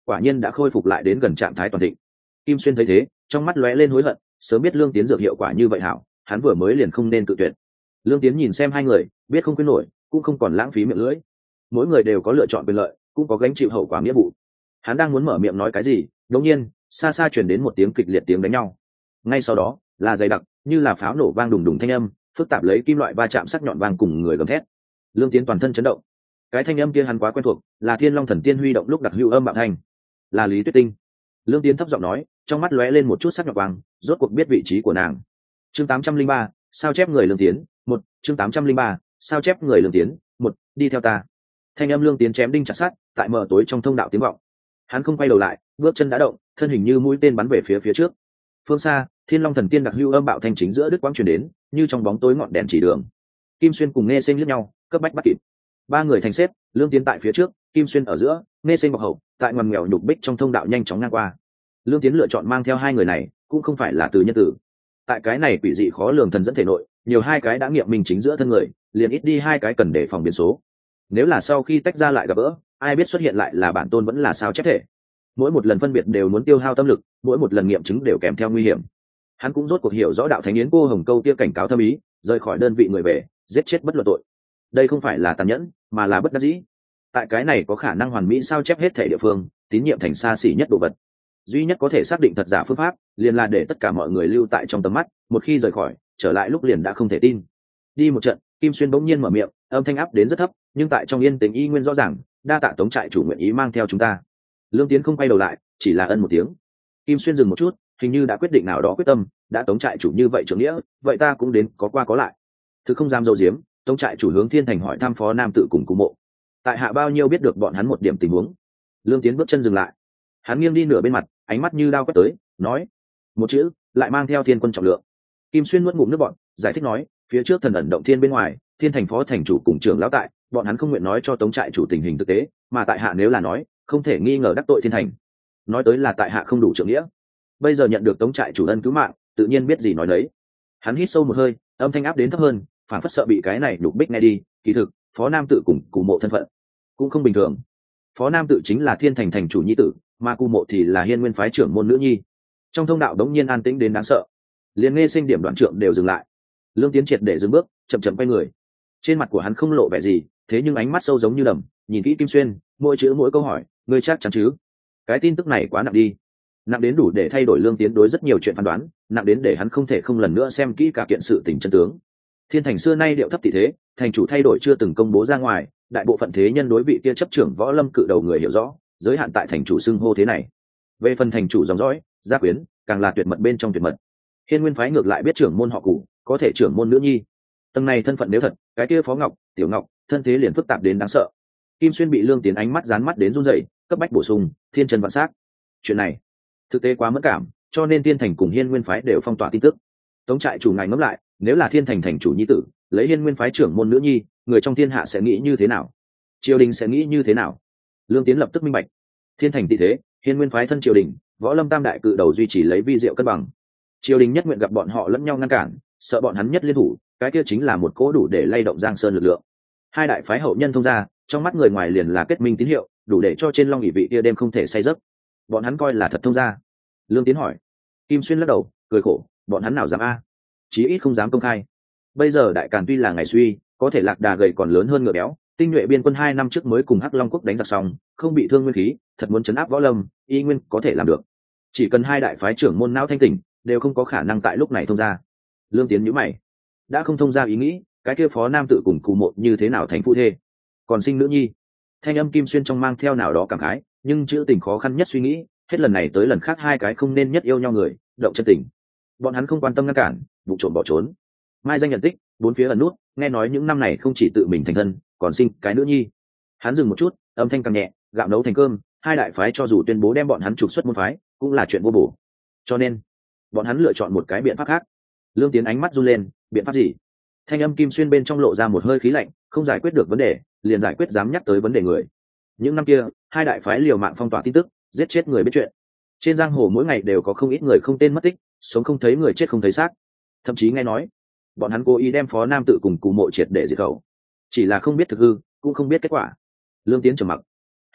quả nhiên đã khôi phục lại đến gần trạng thái toàn thịnh. Kim Xuyên thấy thế, trong mắt lóe lên hối hận, sớm biết Lương Tiến dược hiệu quả như vậy hảo, hắn vừa mới liền không nên tự tuyệt. Lương Tiến nhìn xem hai người, biết không khuyên nổi, cũng không còn lãng phí miệng lưỡi. Mỗi người đều có lựa chọn quyền lợi, cũng có gánh chịu hậu quả nghĩa vụ. Hắn đang muốn mở miệng nói cái gì, đột nhiên, xa xa truyền đến một tiếng kịch liệt tiếng đánh nhau. Ngay sau đó, là dày đặc, như là pháo nổ vang đùng đùng thanh âm, phức tạp lấy kim loại va chạm sắc nhọn vang cùng người gầm thét. Lương Tiến toàn thân chấn động. Cái thanh âm kia hắn quá quen thuộc, là Thiên Long Thần Tiên huy động lúc đặc hữu âm bạo thanh. Là Lý Tuyết Tinh. Lương Tiến thấp giọng nói, trong mắt lóe lên một chút sắc nhọn vàng, rốt cuộc biết vị trí của nàng. Chương 803, sao chép người Lương Tiến, một. Chương 803, sao chép người Lương Tiến, một. Đi theo ta. Thanh âm Lương Tiến chém đinh chặt sắt, tại mờ tối trong thông đạo tiếng vọng. Hắn không quay đầu lại, bước chân đã động, thân hình như mũi tên bắn về phía trước. Phương xa, Thiên Long Thần Tiên đặc hữu âm bạo thanh chính giữa đứt quãng truyền đến, như trong bóng tối ngọn đèn chỉ đường. Kim Xuyên cùng Nghe Sinh liếc nhau, cấp bách bắt kịp. Ba người thành xếp, Lương Tiến tại phía trước, Kim Xuyên ở giữa, Nghe Sinh bọc hậu, tại ngoằn nghèo nhục bích trong thông đạo nhanh chóng ngang qua. Lương Tiến lựa chọn mang theo hai người này, cũng không phải là từ nhân tử. Tại cái này quỷ dị khó lường thần dẫn thể nội, nhiều hai cái đã nghiệm minh chính giữa thân người, liền ít đi hai cái cần để phòng biến số. Nếu là sau khi tách ra lại gặp gỡ, ai biết xuất hiện lại là bản tôn vẫn là sao chép thể. Mỗi một lần phân biệt đều muốn tiêu hao tâm lực, mỗi một lần nghiệm chứng đều kèm theo nguy hiểm. Hắn cũng rốt cuộc hiểu rõ đạo thánh yến cô hồng câu kia cảnh cáo thâm ý, rời khỏi đơn vị người về, giết chết bất luận tội. Đây không phải là tàn nhẫn, mà là bất đắc dĩ. Tại cái này có khả năng hoàn mỹ sao chép hết thể địa phương, tín nhiệm thành xa xỉ nhất đồ vật. Duy nhất có thể xác định thật giả phương pháp, liền là để tất cả mọi người lưu tại trong tầm mắt, một khi rời khỏi, trở lại lúc liền đã không thể tin. Đi một trận, Kim Xuyên bỗng nhiên mở miệng, âm thanh áp đến rất thấp, nhưng tại trong yên tĩnh y nguyên rõ ràng, đa tạ Tống trại chủ nguyện ý mang theo chúng ta. Lương Tiến không quay đầu lại, chỉ là ân một tiếng. Kim Xuyên dừng một chút, hình như đã quyết định nào đó quyết tâm, đã Tống trại chủ như vậy trưởng nghĩa, vậy ta cũng đến có qua có lại. Thực không dám dâu diếm, Tống trại chủ hướng Thiên Thành hỏi thăm Phó Nam Tự cùng Cụ Mộ. Tại hạ bao nhiêu biết được bọn hắn một điểm tình huống. Lương Tiến bước chân dừng lại, hắn nghiêng đi nửa bên mặt, ánh mắt như đao quét tới, nói một chữ, lại mang theo thiên quân trọng lượng. Kim Xuyên nuốt ngụm nước bọt, giải thích nói, phía trước thần ẩn động thiên bên ngoài, Thiên Thành phó thành chủ cùng trưởng lão tại, bọn hắn không nguyện nói cho Tống trại chủ tình hình thực tế, mà tại hạ nếu là nói, không thể nghi ngờ đắc tội Thiên Thành. Nói tới là tại hạ không đủ trưởng nghĩa. Bây giờ nhận được Tống trại chủ ân cứu mạng, tự nhiên biết gì nói đấy. Hắn hít sâu một hơi, âm thanh áp đến thấp hơn, phản phất sợ bị cái này nhục bích nghe đi. Kỳ thực, Phó Nam Tự cùng Cụ Mộ thân phận cũng không bình thường. Phó Nam Tự chính là Thiên Thành thành chủ nhi tử, mà Cụ Mộ thì là Hiên Nguyên phái trưởng môn nữ nhi. Trong thông đạo đống nhiên an tĩnh đến đáng sợ, liền Nghe Sinh điểm đoạn trượng đều dừng lại. Lương Tiến triệt để dừng bước, chậm chậm quay người. Trên mặt của hắn không lộ vẻ gì, thế nhưng ánh mắt sâu giống như đầm, nhìn kỹ Kim Xuyên, mỗi chữ mỗi câu hỏi, ngươi chắc chắn chứ? Cái tin tức này quá nặng đi, nặng đến đủ để thay đổi Lương Tiến đối rất nhiều chuyện phán đoán, nặng đến để hắn không thể không lần nữa xem kỹ cả kiện sự tình chân tướng. Thiên Thành xưa nay điệu thấp tỷ thế, thành chủ thay đổi chưa từng công bố ra ngoài, đại bộ phận thế nhân đối vị kia chấp trưởng võ lâm cự đầu người hiểu rõ, giới hạn tại thành chủ xưng hô thế này. Về phần thành chủ dòng dõi, gia quyến, càng là tuyệt mật bên trong tuyệt mật. Hiên Nguyên phái ngược lại biết trưởng môn họ Cụ, có thể trưởng môn nữ nhi. Tầng này thân phận nếu thật, cái kia Phó Ngọc, Tiểu Ngọc, thân thế liền phức tạp đến đáng sợ. Kim Xuyên bị Lương Tiến ánh mắt dán mắt đến run rẩy, cấp bách bổ sung, thiên chân vạn sắc. Chuyện này thực tế quá mẫn cảm, cho nên Thiên Thành cùng Hiên Nguyên phái đều phong tỏa tin tức. Tống trại chủ ngài ngẫm lại, nếu là Thiên Thành thành chủ nhi tử, lấy Hiên Nguyên phái trưởng môn nữ nhi, người trong thiên hạ sẽ nghĩ như thế nào? Triều đình sẽ nghĩ như thế nào? Lương Tiến lập tức minh bạch. Thiên Thành tỷ thế, Hiên Nguyên phái thân triều đình, võ lâm tam đại cự đầu duy trì lấy vi diệu cân bằng. Triều đình nhất nguyện gặp bọn họ lẫn nhau ngăn cản, sợ bọn hắn nhất liên thủ, cái kia chính là một cỗ đủ để lay động Giang Sơn lực lượng. Hai đại phái hậu nhân thông ra, trong mắt người ngoài liền là kết minh tín hiệu, đủ để cho trên long ỷ vị kia đêm không thể say giấc. Bọn hắn coi là thật thông ra. Lương Tiến hỏi. Kim Xuyên lắc đầu, cười khổ, bọn hắn nào dám a? Chí ít không dám công khai. Bây giờ đại càn tuy là ngày suy, có thể lạc đà gầy còn lớn hơn ngựa béo, tinh nhuệ biên quân 2 năm trước mới cùng Hắc Long quốc đánh giặc xong, không bị thương nguyên khí, thật muốn chấn áp võ lâm, y nguyên có thể làm được. Chỉ cần hai đại phái trưởng môn não thanh tỉnh, đều không có khả năng tại lúc này thông ra. Lương Tiến nhíu mày, đã không thông ra ý nghĩ, cái kia Phó Nam Tự cùng Cụ Mộ như thế nào thành phu thê, còn sinh nữ nhi? Thanh âm Kim Xuyên trong mang theo nào đó cảm khái, nhưng chữ tình khó khăn nhất suy nghĩ, hết lần này tới lần khác hai cái không nên nhất yêu nhau người, động chân tình. Bọn hắn không quan tâm ngăn cản, vụ trộm bỏ trốn. Mai danh nhận tích, bốn phía ẩn nút, nghe nói những năm này không chỉ tự mình thành thân, còn sinh cái nữ nhi. Hắn dừng một chút, âm thanh càng nhẹ, gạo nấu thành cơm, hai đại phái cho dù tuyên bố đem bọn hắn trục xuất môn phái, cũng là chuyện vô bổ. Cho nên, bọn hắn lựa chọn một cái biện pháp khác. Lương Tiến ánh mắt run lên, biện pháp gì? Thanh âm Kim Xuyên bên trong lộ ra một hơi khí lạnh, không giải quyết được vấn đề, liền giải quyết dám nhắc tới vấn đề người. Những năm kia, hai đại phái liều mạng phong tỏa tin tức, giết chết người biết chuyện. Trên giang hồ mỗi ngày đều có không ít người không tên mất tích, sống không thấy người chết không thấy xác. Thậm chí nghe nói, bọn hắn cố ý đem Phó Nam Tự cùng Cụ Mộ triệt để diệt khẩu, chỉ là không biết thực hư, cũng không biết kết quả. Lương Tiến trầm mặc,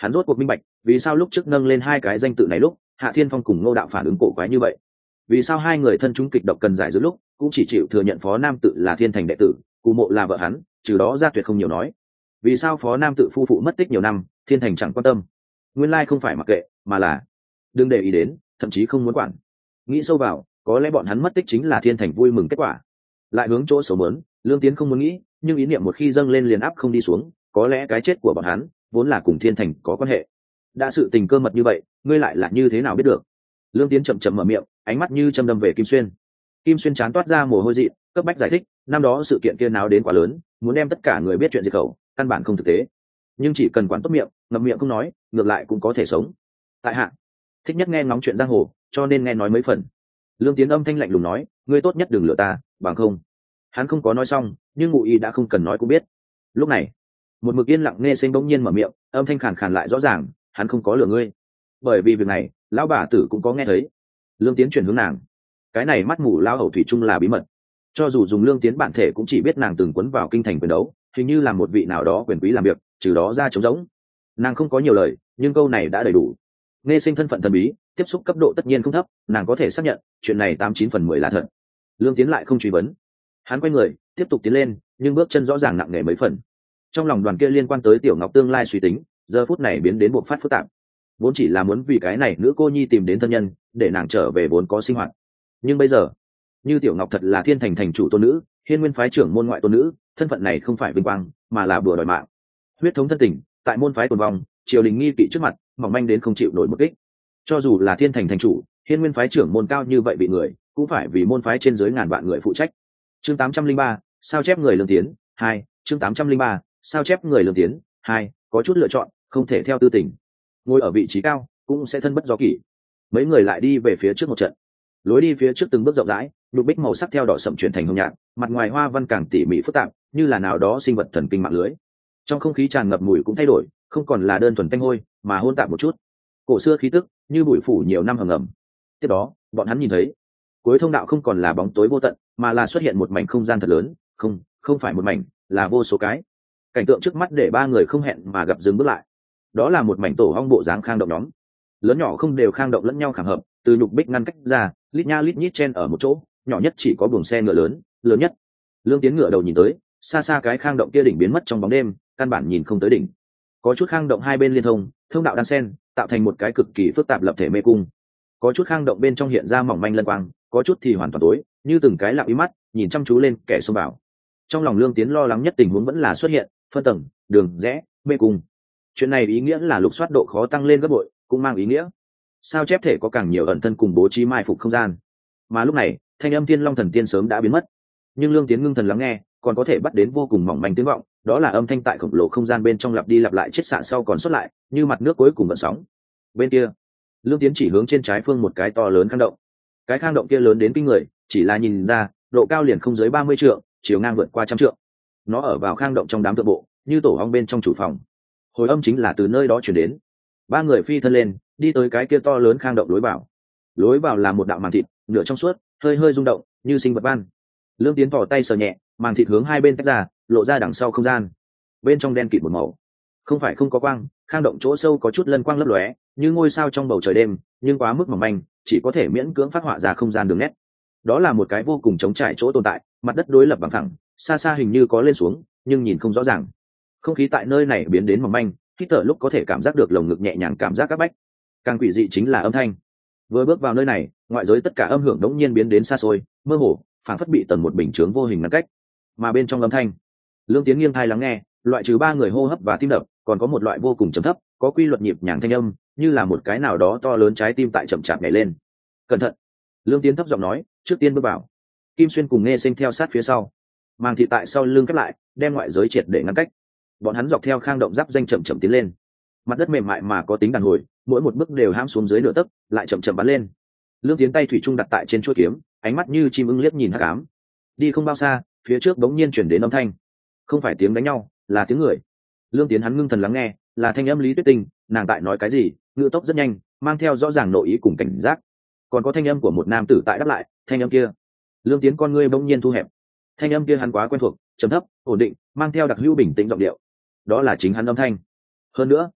Hắn rốt cuộc minh bạch vì sao lúc trước nâng lên hai cái danh tự này lúc Hạ Thiên Phong cùng Ngô Đạo phản ứng cổ quái như vậy, vì sao hai người thân chúng kịch độc cần giải giữ lúc cũng chỉ chịu thừa nhận phó nam tự là thiên thành đệ tử, Cù Mộ là vợ hắn, trừ đó ra tuyệt không nhiều nói. Vì sao phó nam tự phu phụ mất tích nhiều năm, thiên thành chẳng quan tâm? Nguyên lai không phải mặc kệ, mà là đừng để ý đến, thậm chí không muốn quản. Nghĩ sâu vào, có lẽ bọn hắn mất tích chính là thiên thành vui mừng kết quả. Lại hướng chỗ xấu mớn, Lương Tiến không muốn nghĩ, nhưng ý niệm một khi dâng lên liền áp không đi xuống, có lẽ cái chết của bọn hắn vốn là cùng thiên thành có quan hệ. Đã sự tình cơ mật như vậy, ngươi lại là như thế nào biết được? Lương Tiến chậm chậm mở miệng, ánh mắt như châm đâm về Kim Xuyên. Kim Xuyên chán toát ra mồ hôi dị, cấp bách giải thích, năm đó sự kiện kia náo đến quá lớn, muốn đem tất cả người biết chuyện diệt khẩu, căn bản không thực tế. Nhưng chỉ cần quản tốt miệng, ngậm miệng không nói, ngược lại cũng có thể sống. Tại hạ thích nhất nghe ngóng chuyện giang hồ, cho nên nghe nói mấy phần. Lương Tiến âm thanh lạnh lùng nói, ngươi tốt nhất đừng lừa ta, bằng không. Hắn không có nói xong, nhưng Ngụ Ý đã không cần nói cũng biết. Lúc này, một mực yên lặng nghe sinh bỗng nhiên mở miệng, âm thanh khàn khàn lại rõ ràng, hắn không có lừa ngươi. Bởi vì việc này, lão bà tử cũng có nghe thấy. Lương Tiến chuyển hướng nàng, cái này mắt mù lao hầu thủy chung là bí mật. Cho dù dùng Lương Tiến bản thể cũng chỉ biết nàng từng quấn vào kinh thành quyền đấu, hình như là một vị nào đó quyền quý làm việc, trừ đó ra trống rỗng. Nàng không có nhiều lời, nhưng câu này đã đầy đủ. Nghe sinh thân phận thần bí, tiếp xúc cấp độ tất nhiên không thấp, nàng có thể xác nhận chuyện này 89/10 là thật. Lương Tiến lại không truy vấn, hắn quay người tiếp tục tiến lên, nhưng bước chân rõ ràng nặng nề mấy phần. Trong lòng đoàn kia liên quan tới Tiểu Ngọc tương lai suy tính, giờ phút này biến đến bộc phát phức tạp. Vốn chỉ là muốn vì cái này nữ cô nhi tìm đến thân nhân, để nàng trở về vốn có sinh hoạt. Nhưng bây giờ, như Tiểu Ngọc thật là thiên thành thành chủ tôn nữ, Hiên Nguyên phái trưởng môn ngoại tôn nữ, thân phận này không phải vinh quang, mà là bừa đòi mạng. Huyết thống thân tình, tại môn phái tồn vong, triều đình nghi kỵ trước mặt, mỏng manh đến không chịu nổi một kích. Cho dù là thiên thành thành chủ, Hiên Nguyên phái trưởng môn cao như vậy bị người, cũng phải vì môn phái trên dưới ngàn vạn người phụ trách. Chương 803, sao chép người Lương Tiến 2, chương 803, sao chép người Lương Tiến 2, có chút lựa chọn, không thể theo tư tình. Ngồi ở vị trí cao, cũng sẽ thân bất do kỷ. Mấy người lại đi về phía trước một trận. Lối đi phía trước từng bước rộng rãi, lục bích màu sắc theo đỏ sậm chuyển thành hồng nhạt, mặt ngoài hoa văn càng tỉ mỉ phức tạp, như là nào đó sinh vật thần kinh mạng lưới. Trong không khí tràn ngập mùi cũng thay đổi, không còn là đơn thuần tanh hôi, mà hôn tạp một chút cổ xưa khí tức, như bụi phủ nhiều năm hầm ngầm. Tiếp đó, bọn hắn nhìn thấy, cuối thông đạo không còn là bóng tối vô tận, mà là xuất hiện một mảnh không gian thật lớn, không phải một mảnh, là vô số cái. Cảnh tượng trước mắt để ba người không hẹn mà gặp dừng bước lại. Đó là một mảnh tổ hong bộ dáng khang động nhóm, lớn nhỏ không đều khang động lẫn nhau khảm hợp, từ nhục bích ngăn cách ra, lít nha lít nhít chen ở một chỗ, nhỏ nhất chỉ có buồng xe ngựa lớn, lớn nhất. Lương Tiến ngựa đầu nhìn tới, xa xa cái khang động kia đỉnh biến mất trong bóng đêm, căn bản nhìn không tới đỉnh. Có chút khang động hai bên liên thông, thông đạo đan sen, tạo thành một cái cực kỳ phức tạp lập thể mê cung. Có chút khang động bên trong hiện ra mỏng manh lân quang, có chút thì hoàn toàn tối, như từng cái lặng im mắt nhìn chăm chú lên kẻ xông vào. Trong lòng Lương Tiến lo lắng nhất tình huống vẫn là xuất hiện phân tầng, đường rẽ, mê cung. Chuyện này ý nghĩa là lục soát độ khó tăng lên gấp bội, cũng mang ý nghĩa sao chép thể có càng nhiều ẩn thân cùng bố trí mai phục không gian. Mà lúc này thanh âm Thiên Long Thần Tiên sớm đã biến mất, nhưng Lương Tiến ngưng thần lắng nghe, còn có thể bắt đến vô cùng mỏng manh tiếng vọng, đó là âm thanh tại khổng lồ không gian bên trong lặp đi lặp lại chết xạ sau còn xuất lại, như mặt nước cuối cùng gợn sóng. Bên kia, Lương Tiến chỉ hướng trên trái phương một cái to lớn khang động. Cái khang động kia lớn đến kinh người, chỉ là nhìn ra, độ cao liền không dưới 30 trượng, chiều ngang vượt qua 100 trượng. Nó ở vào khang động trong đám thượng bộ, như tổ ong bên trong chủ phòng. Hồi âm chính là từ nơi đó truyền đến. Ba người phi thân lên, đi tới cái kia to lớn khang động lối vào. Lối vào là một đạo màng thịt, nửa trong suốt, hơi hơi rung động, như sinh vật ban. Lương Tiến thò tay sờ nhẹ, màng thịt hướng hai bên tách ra, lộ ra đằng sau không gian. Bên trong đen kịt một màu, không phải không có quang, khang động chỗ sâu có chút lân quang lấp lóe, như ngôi sao trong bầu trời đêm, nhưng quá mức mỏng manh, chỉ có thể miễn cưỡng phát họa ra không gian đường nét. Đó là một cái vô cùng trống trải chỗ tồn tại, mặt đất đối lập bằng thẳng, xa xa hình như có lên xuống, nhưng nhìn không rõ ràng. Không khí tại nơi này biến đến mỏng manh, hít thở lúc có thể cảm giác được lồng ngực nhẹ nhàng cảm giác các bách. Càng quỷ dị chính là âm thanh. Vừa bước vào nơi này, ngoại giới tất cả âm hưởng đống nhiên biến đến xa xôi, mơ hồ, phảng phất bị tầng một bình chướng vô hình ngăn cách. Mà bên trong âm thanh, Lương Tiến nghiêng tai lắng nghe, loại trừ ba người hô hấp và tim đập, còn có một loại vô cùng trầm thấp, có quy luật nhịp nhàng thanh âm, như là một cái nào đó to lớn trái tim tại chậm chạp nhảy lên. Cẩn thận! Lương Tiến thấp giọng nói, trước tiên bước vào. Kim Xuyên cùng Nghe Sinh theo sát phía sau, màng thị tại sau lưng khép lại, đem ngoại giới triệt để ngăn cách. Bọn hắn dọc theo khang động giáp danh chậm chậm tiến lên. Mặt đất mềm mại mà có tính đàn hồi, mỗi một bước đều hãm xuống dưới nửa tấc, lại chậm chậm bắn lên. Lương Tiến tay thủy chung đặt tại trên chuôi kiếm, ánh mắt như chim ưng liếc nhìn hắc ám. Đi không bao xa, phía trước bỗng nhiên chuyển đến âm thanh, không phải tiếng đánh nhau, là tiếng người. Lương Tiến hắn ngưng thần lắng nghe, là thanh âm Lý Tuyết Tinh, nàng tại nói cái gì, ngữ tốc rất nhanh, mang theo rõ ràng nội ý cùng cảnh giác. Còn có thanh âm của một nam tử tại đáp lại, thanh âm kia. Lương Tiến con ngươi bỗng nhiên thu hẹp. Thanh âm kia hắn quá quen thuộc, trầm thấp, ổn định, mang theo đặc hữu bình tĩnh giọng điệu. Đó là chính hắn âm thanh. Hơn nữa,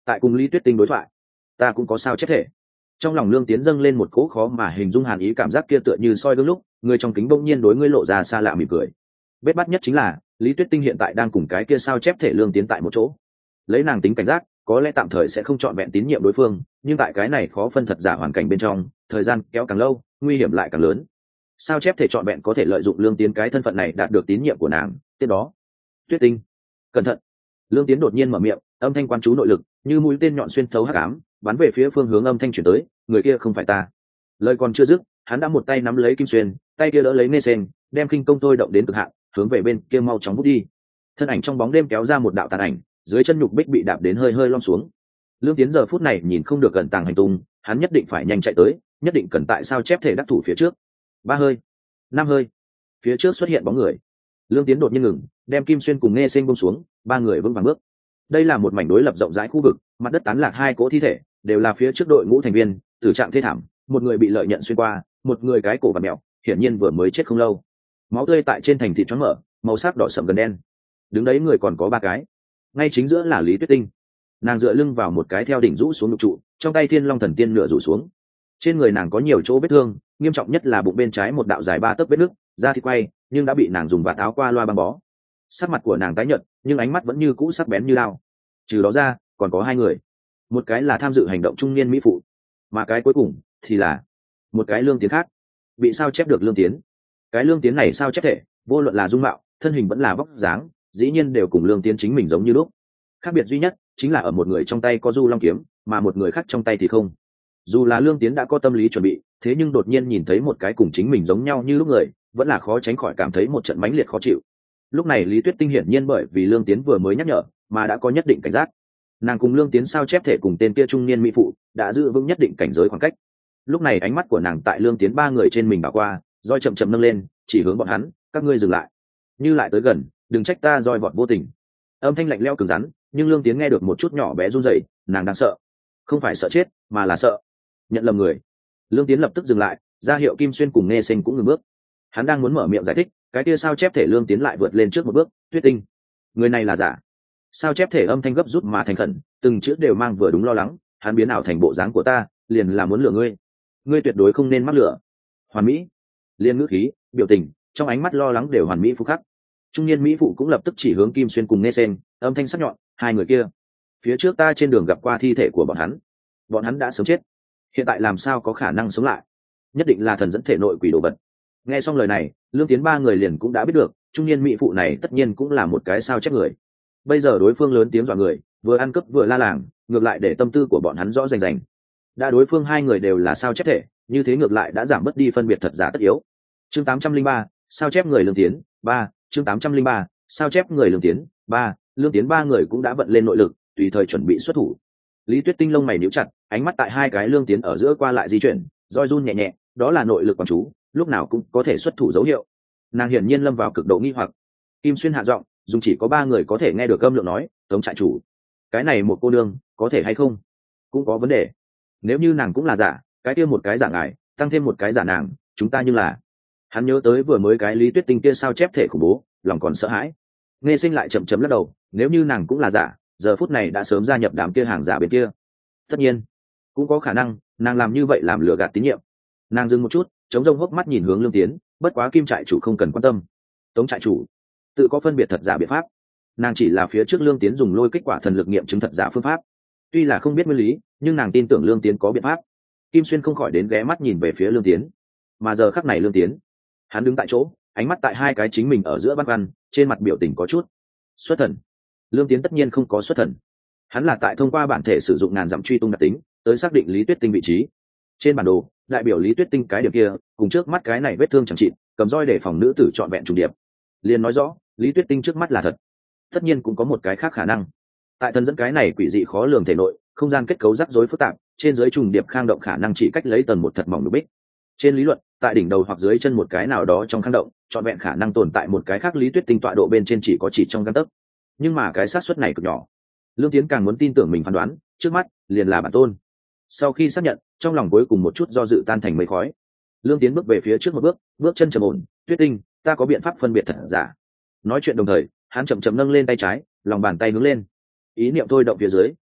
tại cùng Lý Tuyết Tinh đối thoại. Ta cũng có sao chép thể. Trong lòng Lương Tiến dâng lên một cỗ khó mà hình dung hàn ý, cảm giác kia tựa như soi gương lúc người trong kính bỗng nhiên đối ngươi lộ ra xa lạ mỉm cười. Bết bát nhất chính là Lý Tuyết Tinh hiện tại đang cùng cái kia sao chép thể Lương Tiến tại một chỗ. Lấy nàng tính cảnh giác, có lẽ tạm thời sẽ không chọn vẹn tín nhiệm đối phương, nhưng tại cái này khó phân thật giả hoàn cảnh bên trong, thời gian kéo càng lâu, nguy hiểm lại càng lớn. Sao chép thể chọn vẹn có thể lợi dụng Lương Tiến cái thân phận này đạt được tín nhiệm của nàng. Tiếp đó, Tuyết Tinh, cẩn thận! Lương Tiến đột nhiên mở miệng, âm thanh quan chú nội lực, như mũi tên nhọn xuyên thấu hắc ám, bắn về phía phương hướng âm thanh chuyển tới. Người kia không phải ta. Lời còn chưa dứt, hắn đã một tay nắm lấy kim xuyên, tay kia đỡ lấy Nghe Sen, đem khinh công thôi động đến cực hạn, hướng về bên kia mau chóng vút đi. Thân ảnh trong bóng đêm kéo ra một đạo tàn ảnh, dưới chân nhục bích bị đạp đến hơi hơi lom xuống. Lương Tiến giờ phút này nhìn không được gần tàng hành tung, hắn nhất định phải nhanh chạy tới, nhất định cần tại sao chép thể đắc thủ phía trước. 3 hơi, 5 hơi, phía trước xuất hiện bóng người. Lương Tiến đột nhiên ngừng, đem kim xuyên cùng Nghe Sen buông xuống, 3 người vững vàng bước. Đây là một mảnh đối lập rộng rãi khu vực, mặt đất tán lạc 2 cỗ thi thể, đều là phía trước đội ngũ thành viên, tử trạng thê thảm, một người bị lợi nhận xuyên qua, một người cái cổ và mẹo, hiển nhiên vừa mới chết không lâu. Máu tươi tại trên thành thịt choáng mở, màu sắc đỏ sậm gần đen. Đứng đấy người còn có 3 cái, ngay chính giữa là Lý Tuyết Tinh. Nàng dựa lưng vào một cái theo đỉnh rũ xuống lục trụ, trong tay Thiên Long Thần Tiên nửa rủ xuống. Trên người nàng có nhiều chỗ vết thương, nghiêm trọng nhất là bụng bên trái một đạo dài 3 tấc vết nứt, da thịt quay, nhưng đã bị nàng dùng vạt áo qua loa băng bó. Sắc mặt của nàng tái nhợt, nhưng ánh mắt vẫn như cũ sắc bén như lao. Trừ đó ra, còn có 2 người. Một cái là tham dự hành động trung niên mỹ phụ, mà cái cuối cùng thì là một cái Lương Tiến khác. Bị sao chép được Lương Tiến. Cái Lương Tiến này sao chép thể, vô luận là dung mạo, thân hình vẫn là vóc dáng, dĩ nhiên đều cùng Lương Tiến chính mình giống như lúc. Khác biệt duy nhất chính là ở một người trong tay có Du Long kiếm, mà một người khác trong tay thì không. Dù là Lương Tiến đã có tâm lý chuẩn bị, thế nhưng đột nhiên nhìn thấy một cái cùng chính mình giống nhau như lúc người, vẫn là khó tránh khỏi cảm thấy một trận mãnh liệt khó chịu. Lúc này Lý Tuyết Tinh hiển nhiên bởi vì Lương Tiến vừa mới nhắc nhở, mà đã có nhất định cảnh giác. Nàng cùng Lương Tiến sao chép thể cùng tên kia trung niên mỹ phụ đã giữ vững nhất định cảnh giới khoảng cách. Lúc này ánh mắt của nàng tại Lương Tiến 3 người trên mình bảo qua, roi chậm chậm nâng lên, chỉ hướng bọn hắn, các ngươi dừng lại. Như lại tới gần, đừng trách ta roi vọt vô tình. Âm thanh lạnh lẽo cứng rắn, nhưng Lương Tiến nghe được một chút nhỏ bé run rẩy, nàng đang sợ, không phải sợ chết, mà là sợ nhận lầm người. Lương Tiến lập tức dừng lại, ra hiệu Kim Xuyên cùng Nghe Sen cũng ngừng bước. Hắn đang muốn mở miệng giải thích, cái kia sao chép thể Lương Tiến lại vượt lên trước một bước, Tuyết Tinh, người này là giả. Sao chép thể âm thanh gấp rút mà thành khẩn, từng chữ đều mang vừa đúng lo lắng, hắn biến ảo thành bộ dáng của ta, liền là muốn lừa ngươi. Ngươi tuyệt đối không nên mắc lừa. Hoàn mỹ. Liên ngữ khí, biểu tình, trong ánh mắt lo lắng đều hoàn mỹ phù khắc. Trung niên mỹ phụ cũng lập tức chỉ hướng Kim Xuyên cùng Nghe Sen, âm thanh sắc nhọn, 2 người kia, phía trước ta trên đường gặp qua thi thể của bọn hắn đã sớm chết, hiện tại làm sao có khả năng sống lại? Nhất định là thần dẫn thể nội quỷ đồ vật. Nghe xong lời này, Lương Tiến 3 người liền cũng đã biết được, trung niên mỹ phụ này tất nhiên cũng là một cái sao chép người. Bây giờ đối phương lớn tiếng dọa người, vừa ăn cướp vừa la làng, ngược lại để tâm tư của bọn hắn rõ rành rành. Đã đối phương 2 người đều là sao chép thể, như thế ngược lại đã giảm bớt đi phân biệt thật giả tất yếu. Chương 803, sao chép người Lương Tiến 3, chương 803, sao chép người Lương Tiến 3, Lương Tiến 3 người cũng đã vận lên nội lực, tùy thời chuẩn bị xuất thủ. Lý Tuyết Tinh lông mày nhíu chặt, ánh mắt tại 2 cái Lương Tiến ở giữa qua lại di chuyển, roi run nhẹ nhẹ, đó là nội lực quán chú, lúc nào cũng có thể xuất thủ dấu hiệu. Nàng hiển nhiên lâm vào cực độ nghi hoặc. Kim Xuyên hạ giọng, dùng chỉ có 3 người có thể nghe được âm lượng nói, Tống trại chủ, cái này một cô nương có thể hay không? Cũng có vấn đề. Nếu như nàng cũng là giả, cái kia một cái giả ngài, tăng thêm một cái giả nàng, chúng ta như là. Hắn nhớ tới vừa mới cái Lý Tuyết Tinh kia sao chép thể khủng bố, lòng còn sợ hãi. Nghe Sinh lại chậm chậm lắc đầu, nếu như nàng cũng là giả, giờ phút này đã sớm gia nhập đám kia hàng giả bên kia. Tất nhiên, cũng có khả năng nàng làm như vậy làm lừa gạt tín nhiệm. Nàng dừng một chút, chống rông hốc mắt nhìn hướng Lương Tiến, bất quá Kim trại chủ không cần quan tâm. Tống trại chủ tự có phân biệt thật giả biện pháp. Nàng chỉ là phía trước Lương Tiến dùng lôi kết quả thần lực nghiệm chứng thật giả phương pháp. Tuy là không biết nguyên lý, nhưng nàng tin tưởng Lương Tiến có biện pháp. Kim Xuyên không khỏi đến ghé mắt nhìn về phía Lương Tiến. Mà giờ khắc này Lương Tiến, hắn đứng tại chỗ, ánh mắt tại 2 cái chính mình ở giữa băn khoăn, trên mặt biểu tình có chút xuất thần. Lương Tiến tất nhiên không có xuất thần. Hắn là tại thông qua bản thể sử dụng ngàn dặm truy tung đặc tính, tới xác định Lý Tuyết Tinh vị trí. Trên bản đồ, đại biểu Lý Tuyết Tinh cái điểm kia, cùng trước mắt cái này vết thương chẳng trị, cầm roi để phòng nữ tử trọn vẹn trùng điệp. Liền nói rõ, Lý Tuyết Tinh trước mắt là thật. Tất nhiên cũng có một cái khác khả năng. Tại thần dẫn cái này quỷ dị khó lường thể nội, không gian kết cấu rắc rối phức tạp, trên dưới trùng điệp khang động khả năng chỉ cách lấy tầng một thật mỏng được bích. Trên lý luận, tại đỉnh đầu hoặc dưới chân một cái nào đó trong khang động, trọn vẹn khả năng tồn tại một cái khác Lý Tuyết Tinh tọa độ bên trên chỉ trong gang tấc. Nhưng mà cái xác suất này cực nhỏ. Lương Tiến càng muốn tin tưởng mình phán đoán, trước mắt liền là bản tôn. Sau khi xác nhận, trong lòng cuối cùng một chút do dự tan thành mây khói. Lương Tiến bước về phía trước một bước, bước chân trầm ổn, Tuyết Tinh, ta có biện pháp phân biệt thật giả. Nói chuyện đồng thời, hắn chậm chậm nâng lên tay trái, lòng bàn tay hướng lên. Ý niệm thôi động phía dưới,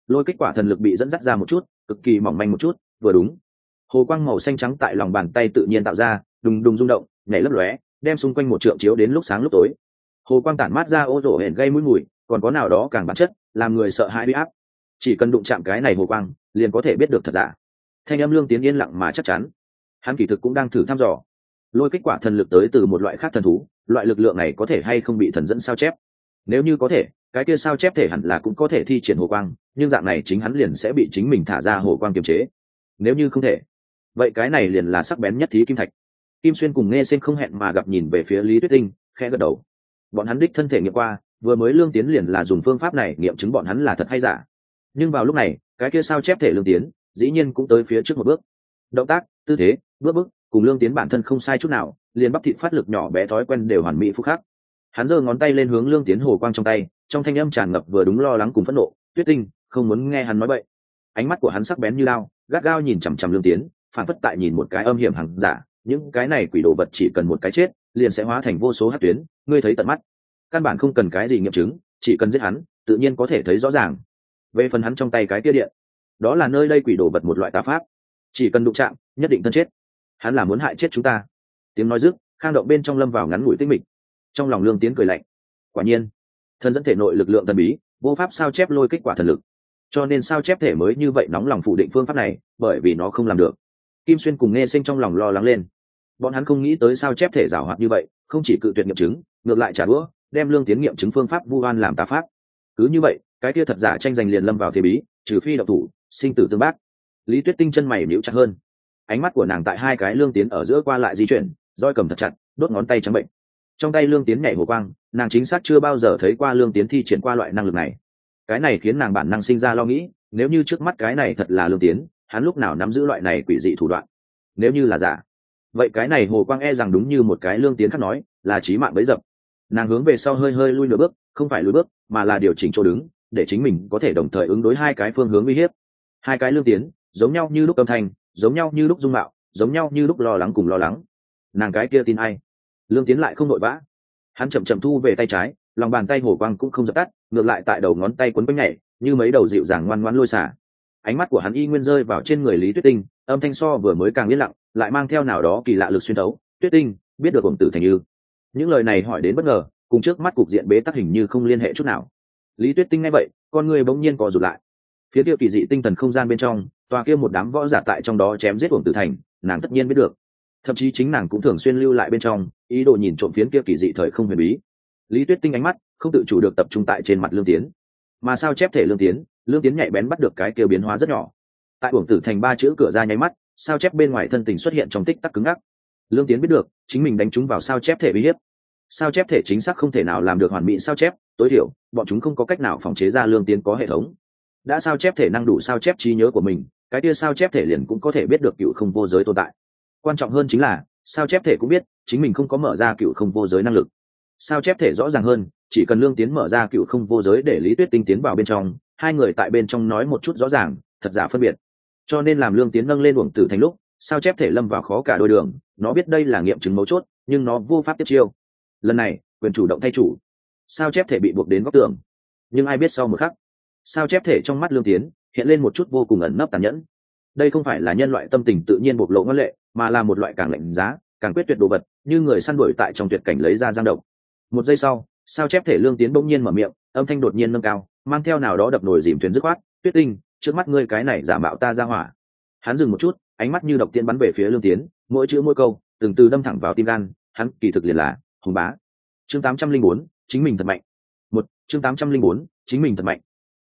lôi kích quả thần lực bị dẫn dắt ra một chút, cực kỳ mỏng manh một chút, vừa đúng hồ quang màu xanh trắng tại lòng bàn tay tự nhiên tạo ra, đùng đùng rung động, nhảy lấp lóe, đem xung quanh một trượng chiếu đến lúc sáng lúc tối. Hồ quang tản mát ra ô rổ hển gây mũi mùi, còn có nào đó càng bản chất, làm người sợ hãi uy áp. Chỉ cần đụng chạm cái này hồ quang, liền có thể biết được thật giả. Thanh âm Lương Tiến yên lặng mà chắc chắn. Hắn kỳ thực cũng đang thử thăm dò. Lôi kích quả thần lực tới từ một loại khác thần thú, loại lực lượng này có thể hay không bị thần dẫn sao chép. Nếu như có thể, cái kia sao chép thể hẳn là cũng có thể thi triển hồ quang, nhưng dạng này chính hắn liền sẽ bị chính mình thả ra hồ quang kiềm chế. Nếu như không thể, vậy cái này liền là sắc bén nhất thí kim thạch. Kim Xuyên cùng Nghe Sinh không hẹn mà gặp nhìn về phía Lý Tuyết Tinh, khẽ gật đầu. Bọn hắn đích thân thể nghiệm qua, vừa mới Lương Tiến liền là dùng phương pháp này nghiệm chứng bọn hắn là thật hay giả. Nhưng vào lúc này, cái kia sao chép thể Lương Tiến, dĩ nhiên cũng tới phía trước một bước. Động tác, tư thế, bước cùng Lương Tiến bản thân không sai chút nào, liền bắp thịt phát lực nhỏ bé thói quen đều hoàn mỹ phù khắc. Hắn giơ ngón tay lên hướng Lương Tiến hồ quang trong tay, trong thanh âm tràn ngập vừa đúng lo lắng cùng phẫn nộ. Tuyết Tinh không muốn nghe hắn nói bậy. Ánh mắt của hắn sắc bén như lao, gắt gao nhìn chằm chằm Lương Tiến, phản phất tại nhìn một cái âm hiểm hằng giả. Những cái này quỷ đồ vật chỉ cần một cái chết, liền sẽ hóa thành vô số hắc tuyến, ngươi thấy tận mắt. Căn bản không cần cái gì nghiệm chứng, chỉ cần giết hắn, tự nhiên có thể thấy rõ ràng. Về phần hắn trong tay cái kia điện, đó là nơi đây quỷ đồ vật một loại tà pháp, chỉ cần đụng chạm, nhất định thân chết. Hắn là muốn hại chết chúng ta. Tiếng nói dứt, khang động bên trong lâm vào ngắn ngủi tĩnh mịch. Trong lòng Lương Tiến cười lạnh. Quả nhiên, thần dẫn thể nội lực lượng thần bí, vô pháp sao chép lôi kích quả thần lực. Cho nên sao chép thể mới như vậy nóng lòng phủ định phương pháp này, bởi vì nó không làm được. Kim Xuyên cùng Nghe Sinh trong lòng lo lắng lên. Bọn hắn không nghĩ tới sao chép thể giảo hoạt như vậy, không chỉ cự tuyệt nghiệm chứng, ngược lại trả đũa, đem Lương Tiến nghiệm chứng phương pháp vu oan làm tà pháp. Cứ như vậy, cái kia thật giả tranh giành liền lâm vào thế bí, trừ phi độc thủ, sinh tử tương bác. Lý Tuyết Tinh chân mày nhíu chặt hơn. Ánh mắt của nàng tại hai cái Lương Tiến ở giữa qua lại di chuyển, roi cầm thật chặt, đốt ngón tay trắng bệnh. Trong tay Lương Tiến nhảy hồ quang, nàng chính xác chưa bao giờ thấy qua Lương Tiến thi triển qua loại năng lực này. Cái này khiến nàng bản năng sinh ra lo nghĩ, nếu như trước mắt cái này thật là Lương Tiến, hắn lúc nào nắm giữ loại này quỷ dị thủ đoạn? Nếu như là giả, vậy cái này hồ quang e rằng đúng như một cái Lương Tiến khác nói, là chí mạng bấy dập. Nàng hướng về sau hơi hơi lui nửa bước, không phải lùi bước, mà là điều chỉnh chỗ đứng, để chính mình có thể đồng thời ứng đối hai cái phương hướng uy hiếp. Hai cái Lương Tiến, giống nhau như lúc âm thanh, giống nhau như lúc dung mạo, giống nhau như lúc lo lắng cùng lo lắng. Nàng cái kia tin ai? Lương Tiến lại không nội vã, hắn chậm chậm thu về tay trái, lòng bàn tay hồ quang cũng không dập tắt, ngược lại tại đầu ngón tay quấn quanh nhảy, như mấy đầu dịu dàng ngoan ngoãn lôi xả. Ánh mắt của hắn y nguyên rơi vào trên người Lý Tuyết Tinh, âm thanh so vừa mới càng yên lặng, lại mang theo nào đó kỳ lạ lực xuyên thấu. Tuyết Tinh biết được Ổng Tử Thành Như. Những lời này hỏi đến bất ngờ, cùng trước mắt cục diện bế tắc hình như không liên hệ chút nào. Lý Tuyết Tinh nghe vậy, con người bỗng nhiên co rụt lại. Phía kia kỳ dị tinh thần không gian bên trong, tòa kia một đám võ giả tại trong đó chém giết Ổng Tử Thành, nàng tất nhiên biết được. Thậm chí chính nàng cũng thường xuyên lưu lại bên trong, ý đồ nhìn trộm phiến kia kỳ dị thời không huyền bí. Lý Tuyết Tinh ánh mắt không tự chủ được tập trung tại trên mặt Lương Tiến. Mà sao chép thể Lương Tiến nhạy bén bắt được cái kia biến hóa rất nhỏ. Tại Ổng Tử Thành ba chữ cửa ra nháy mắt, sao chép bên ngoài thân tình xuất hiện trong tích tắc cứng ngắc. Lương Tiến biết được, chính mình đánh trúng vào sao chép thể uy hiếp. Sao chép thể chính xác không thể nào làm được hoàn mỹ sao chép, tối thiểu, bọn chúng không có cách nào phòng chế ra Lương Tiến có hệ thống. Đã sao chép thể năng đủ sao chép trí nhớ của mình, cái kia sao chép thể liền cũng có thể biết được cựu không vô giới tồn tại. Quan trọng hơn chính là, sao chép thể cũng biết, chính mình không có mở ra cựu không vô giới năng lực. Sao chép thể rõ ràng hơn, chỉ cần Lương Tiến mở ra cựu không vô giới để Lý Tuyết Tinh tiến vào bên trong, hai người tại bên trong nói một chút rõ ràng, thật giả phân biệt. Cho nên làm Lương Tiến nâng lên Uổng Tử Thành lúc, sao chép thể lâm vào khó cả đôi đường, nó biết đây là nghiệm chứng mấu chốt, nhưng nó vô pháp tiếp chiêu. Lần này, quyền chủ động thay chủ, sao chép thể bị buộc đến góc tường. Nhưng ai biết sau một khắc, sao chép thể trong mắt Lương Tiến hiện lên một chút vô cùng ẩn nấp tàn nhẫn. Đây không phải là nhân loại tâm tình tự nhiên bộc lộ ngân lệ, mà là một loại càng lạnh giá, càng quyết tuyệt đồ vật, như người săn đuổi tại trong tuyệt cảnh lấy ra giang độc. Một giây sau, sao chép thể Lương Tiến bỗng nhiên mở miệng, âm thanh đột nhiên nâng cao, mang theo nào đó đập nồi dìm thuyền dứt khoát. Tuyết Tinh, trước mắt ngươi cái này giả mạo ta ra hỏa. Hắn dừng một chút, ánh mắt như độc tiễn bắn về phía Lương Tiến, mỗi chữ mỗi câu từng từ đâm thẳng vào tim gan. Hắn kỳ thực liền là Hùng Bá. Chương 804, chính mình thật mạnh. Chương 804, chính mình thật mạnh.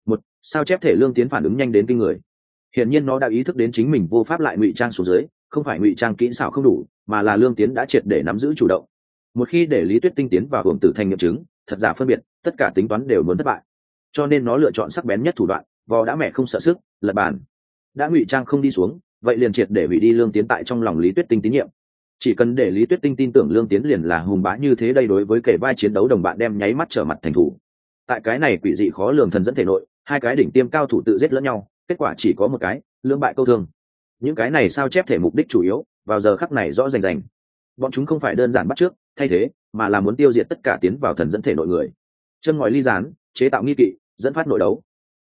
Sao chép thể Lương Tiến phản ứng nhanh đến kinh người. Hiển nhiên nó đã ý thức đến chính mình vô pháp lại ngụy trang xuống dưới, không phải ngụy trang kỹ xảo không đủ, mà là Lương Tiến đã triệt để nắm giữ chủ động. Một khi để Lý Tuyết Tinh tiến vào Uổng Tử Thành nghiệm chứng, thật giả phân biệt, tất cả tính toán đều muốn thất bại. Cho nên nó lựa chọn sắc bén nhất thủ đoạn, vò đã mẹ không sợ sức, lật bàn. Đã ngụy trang không đi xuống, vậy liền triệt để hủy đi Lương Tiến tại trong lòng Lý Tuyết Tinh tín nhiệm. Chỉ cần để Lý Tuyết Tinh tin tưởng Lương Tiến liền là hùng bá như thế, đây đối với kẻ vai chiến đấu đồng bạn đem nháy mắt trở mặt thành thủ. Tại cái này quỷ dị khó lường thần dẫn thể nội, hai cái đỉnh tiêm cao thủ tự giết lẫn nhau, kết quả chỉ có một cái, lưỡng bại câu thương. Những cái này sao chép thể mục đích chủ yếu, vào giờ khắc này rõ rành rành. Bọn chúng không phải đơn giản bắt chước, thay thế, mà là muốn tiêu diệt tất cả tiến vào thần dẫn thể nội người. Chân ngòi ly gián, chế tạo nghi kỵ, dẫn phát nội đấu.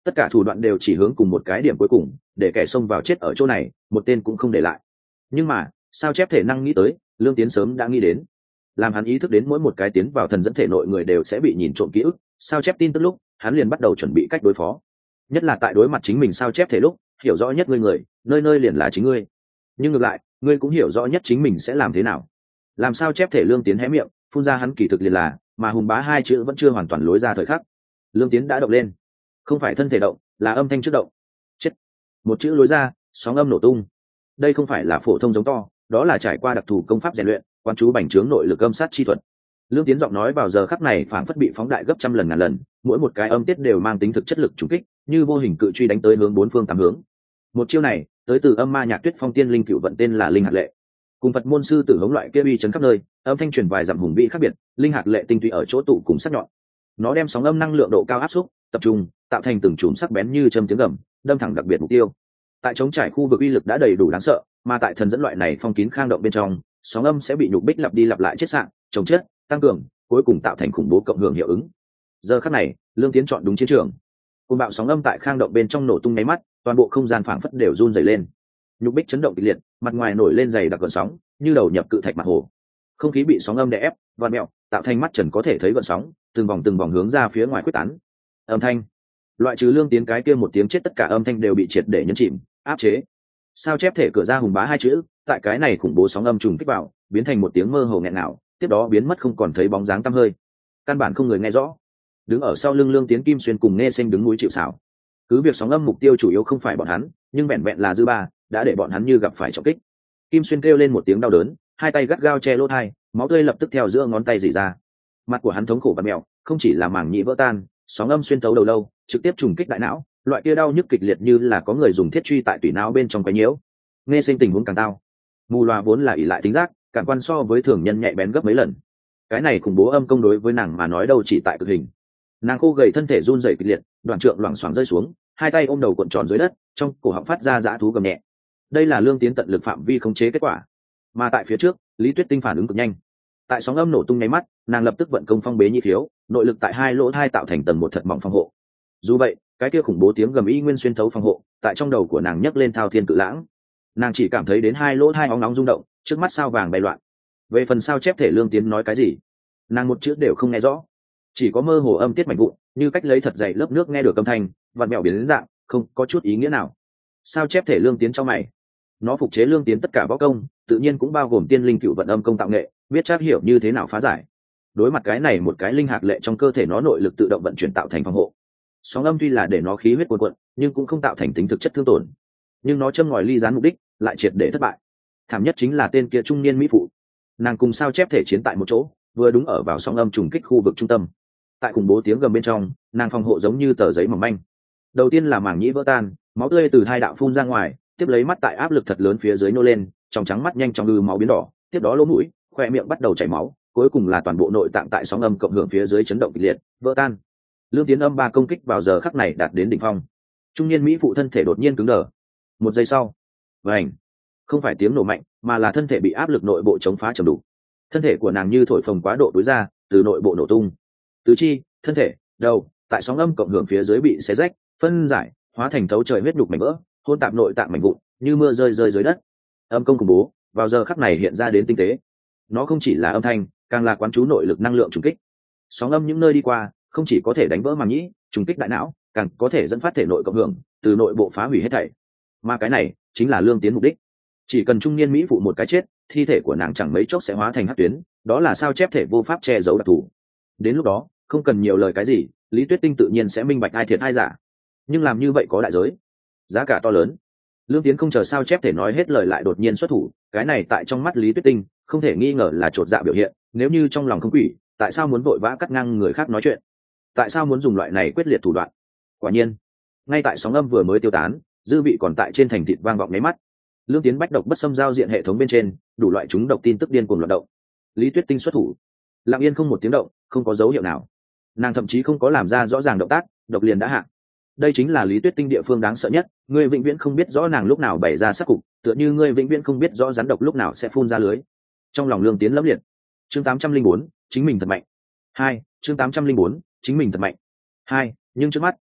tất cả thủ đoạn đều chỉ hướng cùng một cái điểm cuối cùng, để kẻ xông vào chết ở chỗ này một tên cũng không để lại. Nhưng mà sao chép thể năng nghĩ tới, Lương Tiến sớm đã nghĩ đến. Làm hắn ý thức đến mỗi một cái tiến vào thần dẫn thể nội người đều sẽ bị nhìn trộm ký ức, sao chép tin tức lúc, hắn liền bắt đầu chuẩn bị cách đối phó. Nhất là tại đối mặt chính mình sao chép thể lúc, hiểu rõ nhất người, nơi nơi liền là chính ngươi. Nhưng ngược lại, ngươi cũng hiểu rõ nhất chính mình sẽ làm thế nào. Làm sao chép thể Lương Tiến hé miệng, phun ra hắn kỳ thực liền là, mà hùng bá hai chữ vẫn chưa hoàn toàn lối ra thời khắc. Lương Tiến đã động lên, không phải thân thể động, là âm thanh trước động. Chết. Một chữ lối ra, sóng âm nổ tung. Đây không phải là phổ thông giống to, đó là trải qua đặc thù công pháp rèn luyện, quán chú bành trướng nội lực âm sát chi thuật. Lương Tiến giọng nói vào giờ khắc này phảng phất bị phóng đại gấp trăm lần ngàn lần, mỗi một cái âm tiết đều mang tính thực chất lực trùng kích, như vô hình cự truy đánh tới hướng bốn phương tám hướng. Một chiêu này, tới từ âm ma nhạc tuyết phong tiên linh cựu vận tên là linh hạt lệ. Cùng Phật môn sư tử hống loại kia uy chấn khắp nơi, âm thanh truyền vài dặm hùng vĩ khác biệt, linh hạt lệ tinh túy ở chỗ tụ cùng sắc nhọn. Nó đem sóng âm năng lượng độ cao áp xúc, tập trung, tạo thành từng chùm sắc bén như châm tiếng gầm, đâm thẳng đặc biệt mục tiêu. Tại chống trải khu vực uy lực đã đầy đủ đáng sợ, mà tại thần dẫn loại này phong kín khang động bên trong, sóng âm sẽ bị nhục bích lặp đi lặp lại chết sạn, chống chết, tăng cường, cuối cùng tạo thành khủng bố cộng hưởng hiệu ứng. Giờ khắc này, Lương Tiến chọn đúng chiến trường. Cơn bạo sóng âm tại khang động bên trong nổ tung nháy mắt, toàn bộ không gian phảng phất đều run rẩy lên. Nhục bích chấn động kịch liệt, mặt ngoài nổi lên dày đặc gợn sóng, như đầu nhập cự thạch mặt hồ. Không khí bị sóng âm đè ép, vặn mèo, tạo thành mắt trần có thể thấy gợn sóng, từng vòng hướng ra phía ngoài quyết tán. Âm thanh, loại trừ Lương Tiến cái kia một tiếng chết tất cả âm thanh đều bị triệt để nhấn chìm, áp chế. Sao chép thể cửa ra hùng bá hai chữ, tại cái này khủng bố sóng âm trùng kích vào, biến thành một tiếng mơ hồ nghẹn ngào, tiếp đó biến mất không còn thấy bóng dáng tăm hơi. Căn bản không người nghe rõ. Đứng ở sau lưng Lương Tiến Kim Xuyên cùng Nghe Sinh đứng núi chịu sào. Cứ việc sóng âm mục tiêu chủ yếu không phải bọn hắn, nhưng vẹn vẹn là dư ba, đã để bọn hắn như gặp phải trọng kích. Kim Xuyên kêu lên một tiếng đau đớn, hai tay gắt gao che lỗ tai, máu tươi lập tức theo giữa ngón tay rỉ ra. Mặt của hắn thống khổ bặm mèo, không chỉ là màng nhĩ vỡ tan, sóng âm xuyên thấu đầu lâu, trực tiếp trùng kích đại não, loại kia đau nhức kịch liệt như là có người dùng thiết truy tại tủy não bên trong quấy nhiễu. Nghe Sinh tình huống càng tao. Mù loà vốn là ỷ lại tính giác, cảm quan so với thường nhân nhạy bén gấp mấy lần. Cái này khủng bố âm công đối với nàng mà nói đâu chỉ tại cực hình. Nàng khô gầy thân thể run rẩy kịch liệt, đoạn trượng loảng xoảng rơi xuống, hai tay ôm đầu cuộn tròn dưới đất, trong cổ họng phát ra dã thú gầm nhẹ. Đây là Lương Tiến tận lực phạm vi khống chế kết quả. Mà tại phía trước, Lý Tuyết Tinh phản ứng cực nhanh. Tại sóng âm nổ tung nháy mắt, nàng lập tức vận công phong bế nhĩ khiếu, nội lực tại hai lỗ thai tạo thành tầng một thật mỏng phòng hộ. Dù vậy, cái kia khủng bố tiếng gầm y nguyên xuyên thấu phòng hộ, tại trong đầu của nàng nhấc lên thao thiên cự lãng. Nàng chỉ cảm thấy đến hai lỗ thai óng nóng rung động, trước mắt sao vàng bay loạn. Về phần sao chép thể Lương Tiến nói cái gì, nàng một chữ đều không nghe rõ, chỉ có mơ hồ âm tiết mảnh vụn, như cách lấy thật dày lớp nước nghe được âm thanh, vặn mèo biến đến dạng, không có chút ý nghĩa nào. Sao chép thể Lương Tiến trong mày, nó phục chế Lương Tiến tất cả võ công, tự nhiên cũng bao gồm tiên linh cựu vận âm công tạo nghệ, biết chắc hiểu như thế nào phá giải. Đối mặt cái này một cái linh hạt lệ trong cơ thể nó nội lực tự động vận chuyển tạo thành phòng hộ. Sóng âm tuy là để nó khí huyết cuồn cuộn, nhưng cũng không tạo thành tính thực chất thương tổn. Nhưng nó châm ngòi ly gián mục đích, lại triệt để thất bại. Thảm nhất chính là tên kia trung niên mỹ phụ. Nàng cùng sao chép thể chiến tại một chỗ, vừa đúng ở vào sóng âm trùng kích khu vực trung tâm. Tại khủng bố tiếng gầm bên trong, nàng phòng hộ giống như tờ giấy mỏng manh. Đầu tiên là màng nhĩ vỡ tan, máu tươi từ hai đạo phun ra ngoài, tiếp lấy mắt tại áp lực thật lớn phía dưới nô lên, trong trắng mắt nhanh chóng máu biến đỏ, tiếp đó lỗ mũi, khoe miệng bắt đầu chảy máu, cuối cùng là toàn bộ nội tạng tại sóng âm cộng hưởng phía dưới chấn động kịch liệt, vỡ tan. Lương Tiến âm ba công kích vào giờ khắc này đạt đến đỉnh phong. Trung niên mỹ phụ thân thể đột nhiên cứng đờ. Một giây sau, vành, không phải tiếng nổ mạnh, mà là thân thể bị áp lực nội bộ chống phá trầm đủ. Thân thể của nàng như thổi phồng quá độ túi ra, từ nội bộ nổ tung. Tứ chi, thân thể, đầu, tại sóng âm cộng hưởng phía dưới bị xé rách, phân giải, hóa thành thấu trời huyết nhục mảnh vỡ, hôn tạp nội tạng mảnh vụn, như mưa rơi rơi dưới đất. Âm công khủng bố, vào giờ khắc này hiện ra đến tinh tế. Nó không chỉ là âm thanh, càng là quán chú nội lực năng lượng trùng kích. Sóng âm những nơi đi qua, không chỉ có thể đánh vỡ màng nhĩ, trùng kích đại não, càng có thể dẫn phát thể nội cộng hưởng, từ nội bộ phá hủy hết thảy. Mà cái này chính là Lương Tiến mục đích. Chỉ cần trung niên mỹ phụ một cái chết, thi thể của nàng chẳng mấy chốc sẽ hóa thành hắc tuyến, đó là sao chép thể vô pháp che giấu đặc thù. Đến lúc đó, không cần nhiều lời cái gì, Lý Tuyết Tinh tự nhiên sẽ minh bạch ai thiệt ai giả. Nhưng làm như vậy có đại giới, giá cả to lớn. Lương Tiến không chờ sao chép thể nói hết lời lại đột nhiên xuất thủ, cái này tại trong mắt Lý Tuyết Tinh không thể nghi ngờ là chột dạ biểu hiện. Nếu như trong lòng không quỷ, tại sao muốn vội vã cắt ngang người khác nói chuyện? Tại sao muốn dùng loại này quyết liệt thủ đoạn? Quả nhiên, ngay tại sóng âm vừa mới tiêu tán, dư vị còn tại trên thành thịt vang vọng mấy mắt. Lương Tiến bách độc bất xâm giao diện hệ thống bên trên, đủ loại chúng độc tin tức điên cuồng loạt động. Lý Tuyết Tinh xuất thủ, lặng yên không một tiếng động, không có dấu hiệu nào. Nàng thậm chí không có làm ra rõ ràng động tác, độc liền đã hạ. Đây chính là Lý Tuyết Tinh địa phương đáng sợ nhất, ngươi vĩnh viễn không biết rõ nàng lúc nào bày ra sát cục, tựa như ngươi vĩnh viễn không biết rõ rắn độc lúc nào sẽ phun ra lưới. Trong lòng Lương Tiến lẫm liệt. Chương 804, chính mình thật mạnh. 2, chương 804, chính mình thật mạnh. 2, nhưng trước mắt,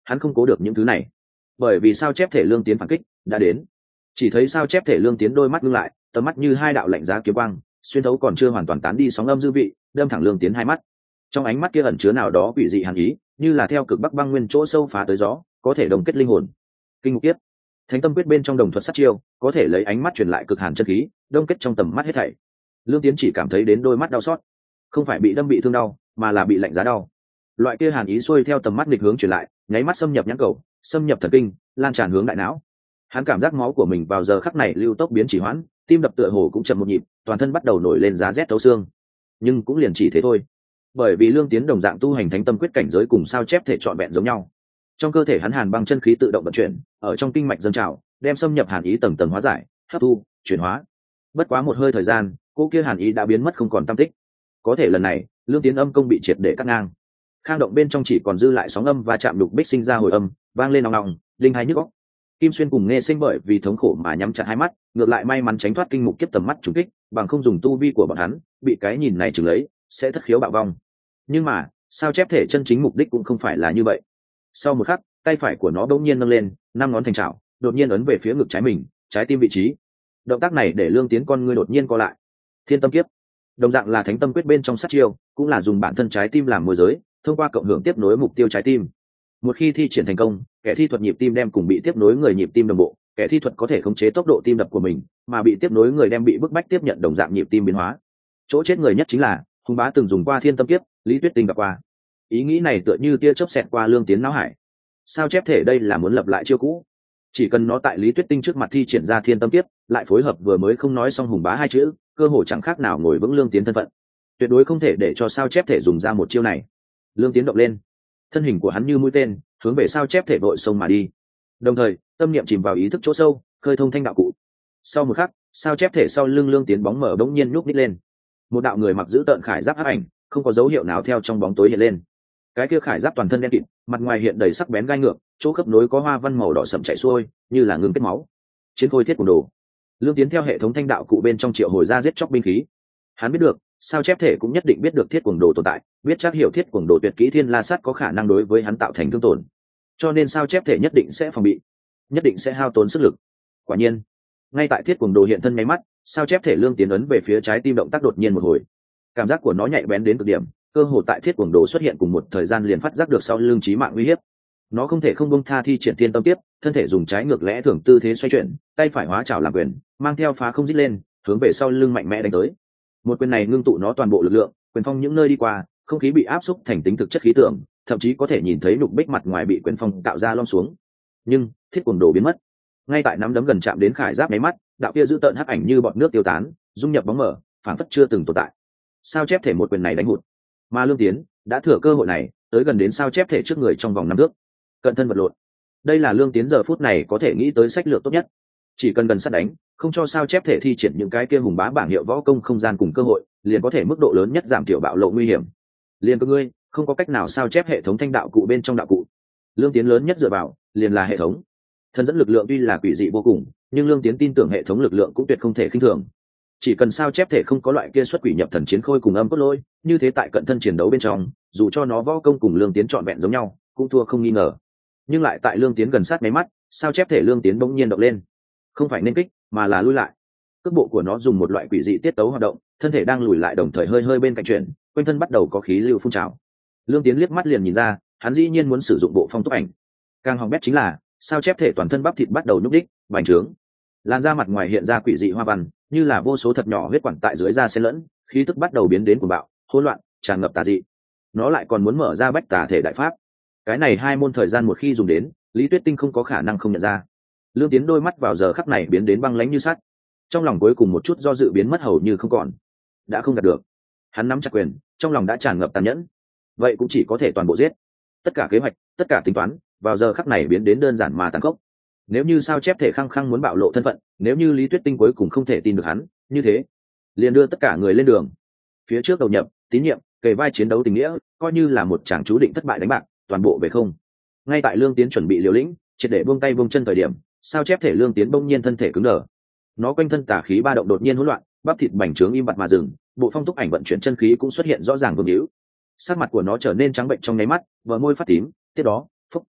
hắn không cố được những thứ này, bởi vì sao chép thể lương tiến phản kích đã đến. Chỉ thấy sao chép thể lương tiến đôi mắt ngưng lại, tầm mắt như hai đạo lạnh giá kiếm quang xuyên thấu còn chưa hoàn toàn tán đi sóng âm dư vị, đâm thẳng lương tiến hai mắt. Trong ánh mắt kia ẩn chứa nào đó quỷ dị hàn ý, như là theo cực bắc băng nguyên chỗ sâu phá tới gió, có thể đồng kết linh hồn. Kinh ngục kiếp, thánh tâm quyết bên trong đồng thuật sát chiêu, có thể lấy ánh mắt truyền lại cực hàn chân khí, đông kết trong tầm mắt hết thảy. Lương tiến chỉ cảm thấy đến đôi mắt đau xót, không phải bị đâm bị thương đau, mà là bị lạnh giá đau. Loại kia hàn ý xuôi theo tầm mắt nghịch hướng truyền lại, nháy mắt xâm nhập nhãn cầu, xâm nhập thần kinh, lan tràn hướng đại não. Hắn cảm giác máu của mình vào giờ khắc này lưu tốc biến chỉ hoãn, tim đập tựa hồ cũng chậm một nhịp, toàn thân bắt đầu nổi lên giá rét thấu xương. Nhưng cũng liền chỉ thế thôi, bởi vì lương tiến đồng dạng tu hành thánh tâm quyết cảnh giới cùng sao chép thể trọn vẹn giống nhau. Trong cơ thể hắn hàn băng chân khí tự động vận chuyển, ở trong kinh mạch dâng trào, đem xâm nhập hàn ý tầng tầng hóa giải, hấp thu, chuyển hóa. Bất quá một hơi thời gian, cô kia hàn ý đã biến mất không còn tăm tích. Có thể lần này lương tiến âm công bị triệt để cắt ngang, khang động bên trong chỉ còn dư lại sóng âm và chạm đục bích sinh ra hồi âm, vang lên nòng nòng, linh hai nhức óc. Kim Xuyên cùng Nghe Sinh bởi vì thống khổ mà nhắm chặt hai mắt, ngược lại may mắn tránh thoát kinh mục kiếp tầm mắt trùng kích, bằng không dùng tu vi của bọn hắn, bị cái nhìn này chừng lấy, sẽ thất khiếu bạo vong. Nhưng mà, sao chép thể chân chính mục đích cũng không phải là như vậy. Sau một khắc, tay phải của nó bỗng nhiên nâng lên, năm ngón thành chảo, đột nhiên ấn về phía ngực trái mình, trái tim vị trí. Động tác này để lương tiến con ngươi đột nhiên co lại. Thiên tâm kiếp, đồng dạng là thánh tâm quyết bên trong sát chiêu, cũng là dùng bản thân trái tim làm môi giới, thông qua cộng hưởng tiếp nối mục tiêu trái tim. Một khi thi triển thành công, kẻ thi thuật nhịp tim đem cùng bị tiếp nối người nhịp tim đồng bộ, kẻ thi thuật có thể khống chế tốc độ tim đập của mình, mà bị tiếp nối người đem bị bức bách tiếp nhận đồng dạng nhịp tim biến hóa. Chỗ chết người nhất chính là Hùng Bá từng dùng qua thiên tâm kiếp, Lý Tuyết Tinh gặp qua. Ý nghĩ này tựa như tia chớp xẹt qua lương tiến não hải. Sao chép thể đây là muốn lập lại chiêu cũ? Chỉ cần nó tại Lý Tuyết Tinh trước mặt thi triển ra thiên tâm kiếp, lại phối hợp vừa mới không nói xong Hùng Bá hai chữ, cơ hội chẳng khác nào ngồi vững lương tiến thân phận. Tuyệt đối không thể để cho sao chép thể dùng ra một chiêu này. Lương tiến động lên, thân hình của hắn như mũi tên hướng về sao chép thể vội sông mà đi, đồng thời tâm niệm chìm vào ý thức chỗ sâu, khơi thông thanh đạo cụ. Sau một khắc, sao chép thể sau lưng lương tiến bóng mở bỗng nhiên nhúc nít lên, một đạo người mặc giữ tợn khải giáp hắc ảnh không có dấu hiệu nào theo trong bóng tối hiện lên. Cái kia khải giáp toàn thân đen kịt, mặt ngoài hiện đầy sắc bén gai ngược, chỗ khớp nối có hoa văn màu đỏ sậm chảy xuôi, như là ngưng kết máu. Chiến khôi thiết cuồng đồ. Lương tiến theo hệ thống thanh đạo cụ bên trong triệu hồi ra giết chóc binh khí. Hắn biết được, sao chép thể cũng nhất định biết được thiết cuồng đồ tồn tại, biết chắc hiểu thiết cuồng đồ tuyệt kỹ thiên la sát có khả năng đối với hắn tạo thành thương tổn, cho nên sao chép thể nhất định sẽ phòng bị, nhất định sẽ hao tốn sức lực. Quả nhiên, ngay tại thiết cuồng đồ hiện thân nháy mắt, sao chép thể lương tiến ấn về phía trái tim động tác đột nhiên một hồi, cảm giác của nó nhạy bén đến cực điểm, cơ hồ tại thiết cuồng đồ xuất hiện cùng một thời gian liền phát giác được sau lưng chí mạng uy hiếp. Nó không thể không buông tha thi triển thiên tâm tiếp, thân thể dùng trái ngược lẽ thường tư thế xoay chuyển, tay phải hóa chảo làm quyền, mang theo phá không dít lên, hướng về sau lưng mạnh mẽ đánh tới. Một quyền này ngưng tụ nó toàn bộ lực lượng, quyền phong những nơi đi qua, không khí bị áp xúc thành tính thực chất khí tượng, thậm chí có thể nhìn thấy nục bích mặt ngoài bị quyền phong tạo ra lom xuống. Nhưng thiết cuồng đồ biến mất. Ngay tại nắm đấm gần chạm đến khải giáp mấy mắt, đạo kia giữ tợn hắc ảnh như bọt nước tiêu tán, dung nhập bóng mờ, phản phất chưa từng tồn tại. Sao chép thể một quyền này đánh hụt, mà lương tiến đã thừa cơ hội này, tới gần đến sao chép thể trước người trong vòng 5 thước, cận thân vật lộn. Đây là lương tiến giờ phút này có thể nghĩ tới sách lược tốt nhất. Chỉ cần gần sát đánh, không cho sao chép thể thi triển những cái kia hùng bá bảng hiệu võ công không gian cùng cơ hội, liền có thể mức độ lớn nhất giảm thiểu bạo lộ nguy hiểm. Liền cơ ngươi không có cách nào sao chép hệ thống thanh đạo cụ bên trong đạo cụ. Lương tiến lớn nhất dựa vào liền là hệ thống. Thân dẫn lực lượng tuy là quỷ dị vô cùng, nhưng lương tiến tin tưởng hệ thống lực lượng cũng tuyệt không thể khinh thường. Chỉ cần sao chép thể không có loại kia xuất quỷ nhập thần chiến khôi cùng âm cốt lôi, như thế tại cận thân chiến đấu bên trong, dù cho nó võ công cùng lương tiến trọn vẹn giống nhau, cũng thua không nghi ngờ. Nhưng lại tại lương tiến gần sát mấy mắt, sao chép thể lương tiến bỗng nhiên động lên, không phải nên kích mà là lui lại. Cước bộ của nó dùng một loại quỷ dị tiết tấu hoạt động, thân thể đang lùi lại đồng thời hơi hơi bên cạnh chuyển, quanh thân bắt đầu có khí lưu phun trào. Lương tiến liếc mắt liền nhìn ra, hắn dĩ nhiên muốn sử dụng bộ phong túc ảnh. Càng hỏng bét chính là sao chép thể toàn thân bắp thịt bắt đầu nhúc đích, bành trướng, làn da mặt ngoài hiện ra quỷ dị hoa văn, như là vô số thật nhỏ huyết quản tại dưới da xen lẫn, khí tức bắt đầu biến đến cuồng bạo, hỗn loạn, tràn ngập tà dị. Nó lại còn muốn mở ra bách tà thể đại pháp. Cái này hai môn thời gian một khi dùng đến, Lý Tuyết Tinh không có khả năng không nhận ra. Lương tiến đôi mắt vào giờ khắc này biến đến băng lãnh như sắt, trong lòng cuối cùng một chút do dự biến mất hầu như không còn. Đã không đạt được, hắn nắm chặt quyền, trong lòng đã tràn ngập tàn nhẫn. Vậy cũng chỉ có thể toàn bộ giết. Tất cả kế hoạch, tất cả tính toán, vào giờ khắc này biến đến đơn giản mà tàn khốc. Nếu như sao chép thể khăng khăng muốn bạo lộ thân phận, nếu như Lý Tuyết Tinh cuối cùng không thể tin được hắn, như thế liền đưa tất cả người lên đường. Phía trước đầu nhập, tín nhiệm, kề vai chiến đấu tình nghĩa, coi như là một chàng chú định thất bại đánh bạc, toàn bộ về không. Ngay tại lương tiến chuẩn bị liều lĩnh, triệt để buông tay buông chân thời điểm, sao chép thể lương tiến bỗng nhiên thân thể cứng đờ. Nó quanh thân tà khí ba động đột nhiên hỗn loạn, bắp thịt bành trướng im bặt mà dừng, bộ phong túc ảnh vận chuyển chân khí cũng xuất hiện rõ ràng vương hữu. Sắc mặt của nó trở nên trắng bệnh trong nháy mắt, bờ môi phát tím, tiếp đó phúc,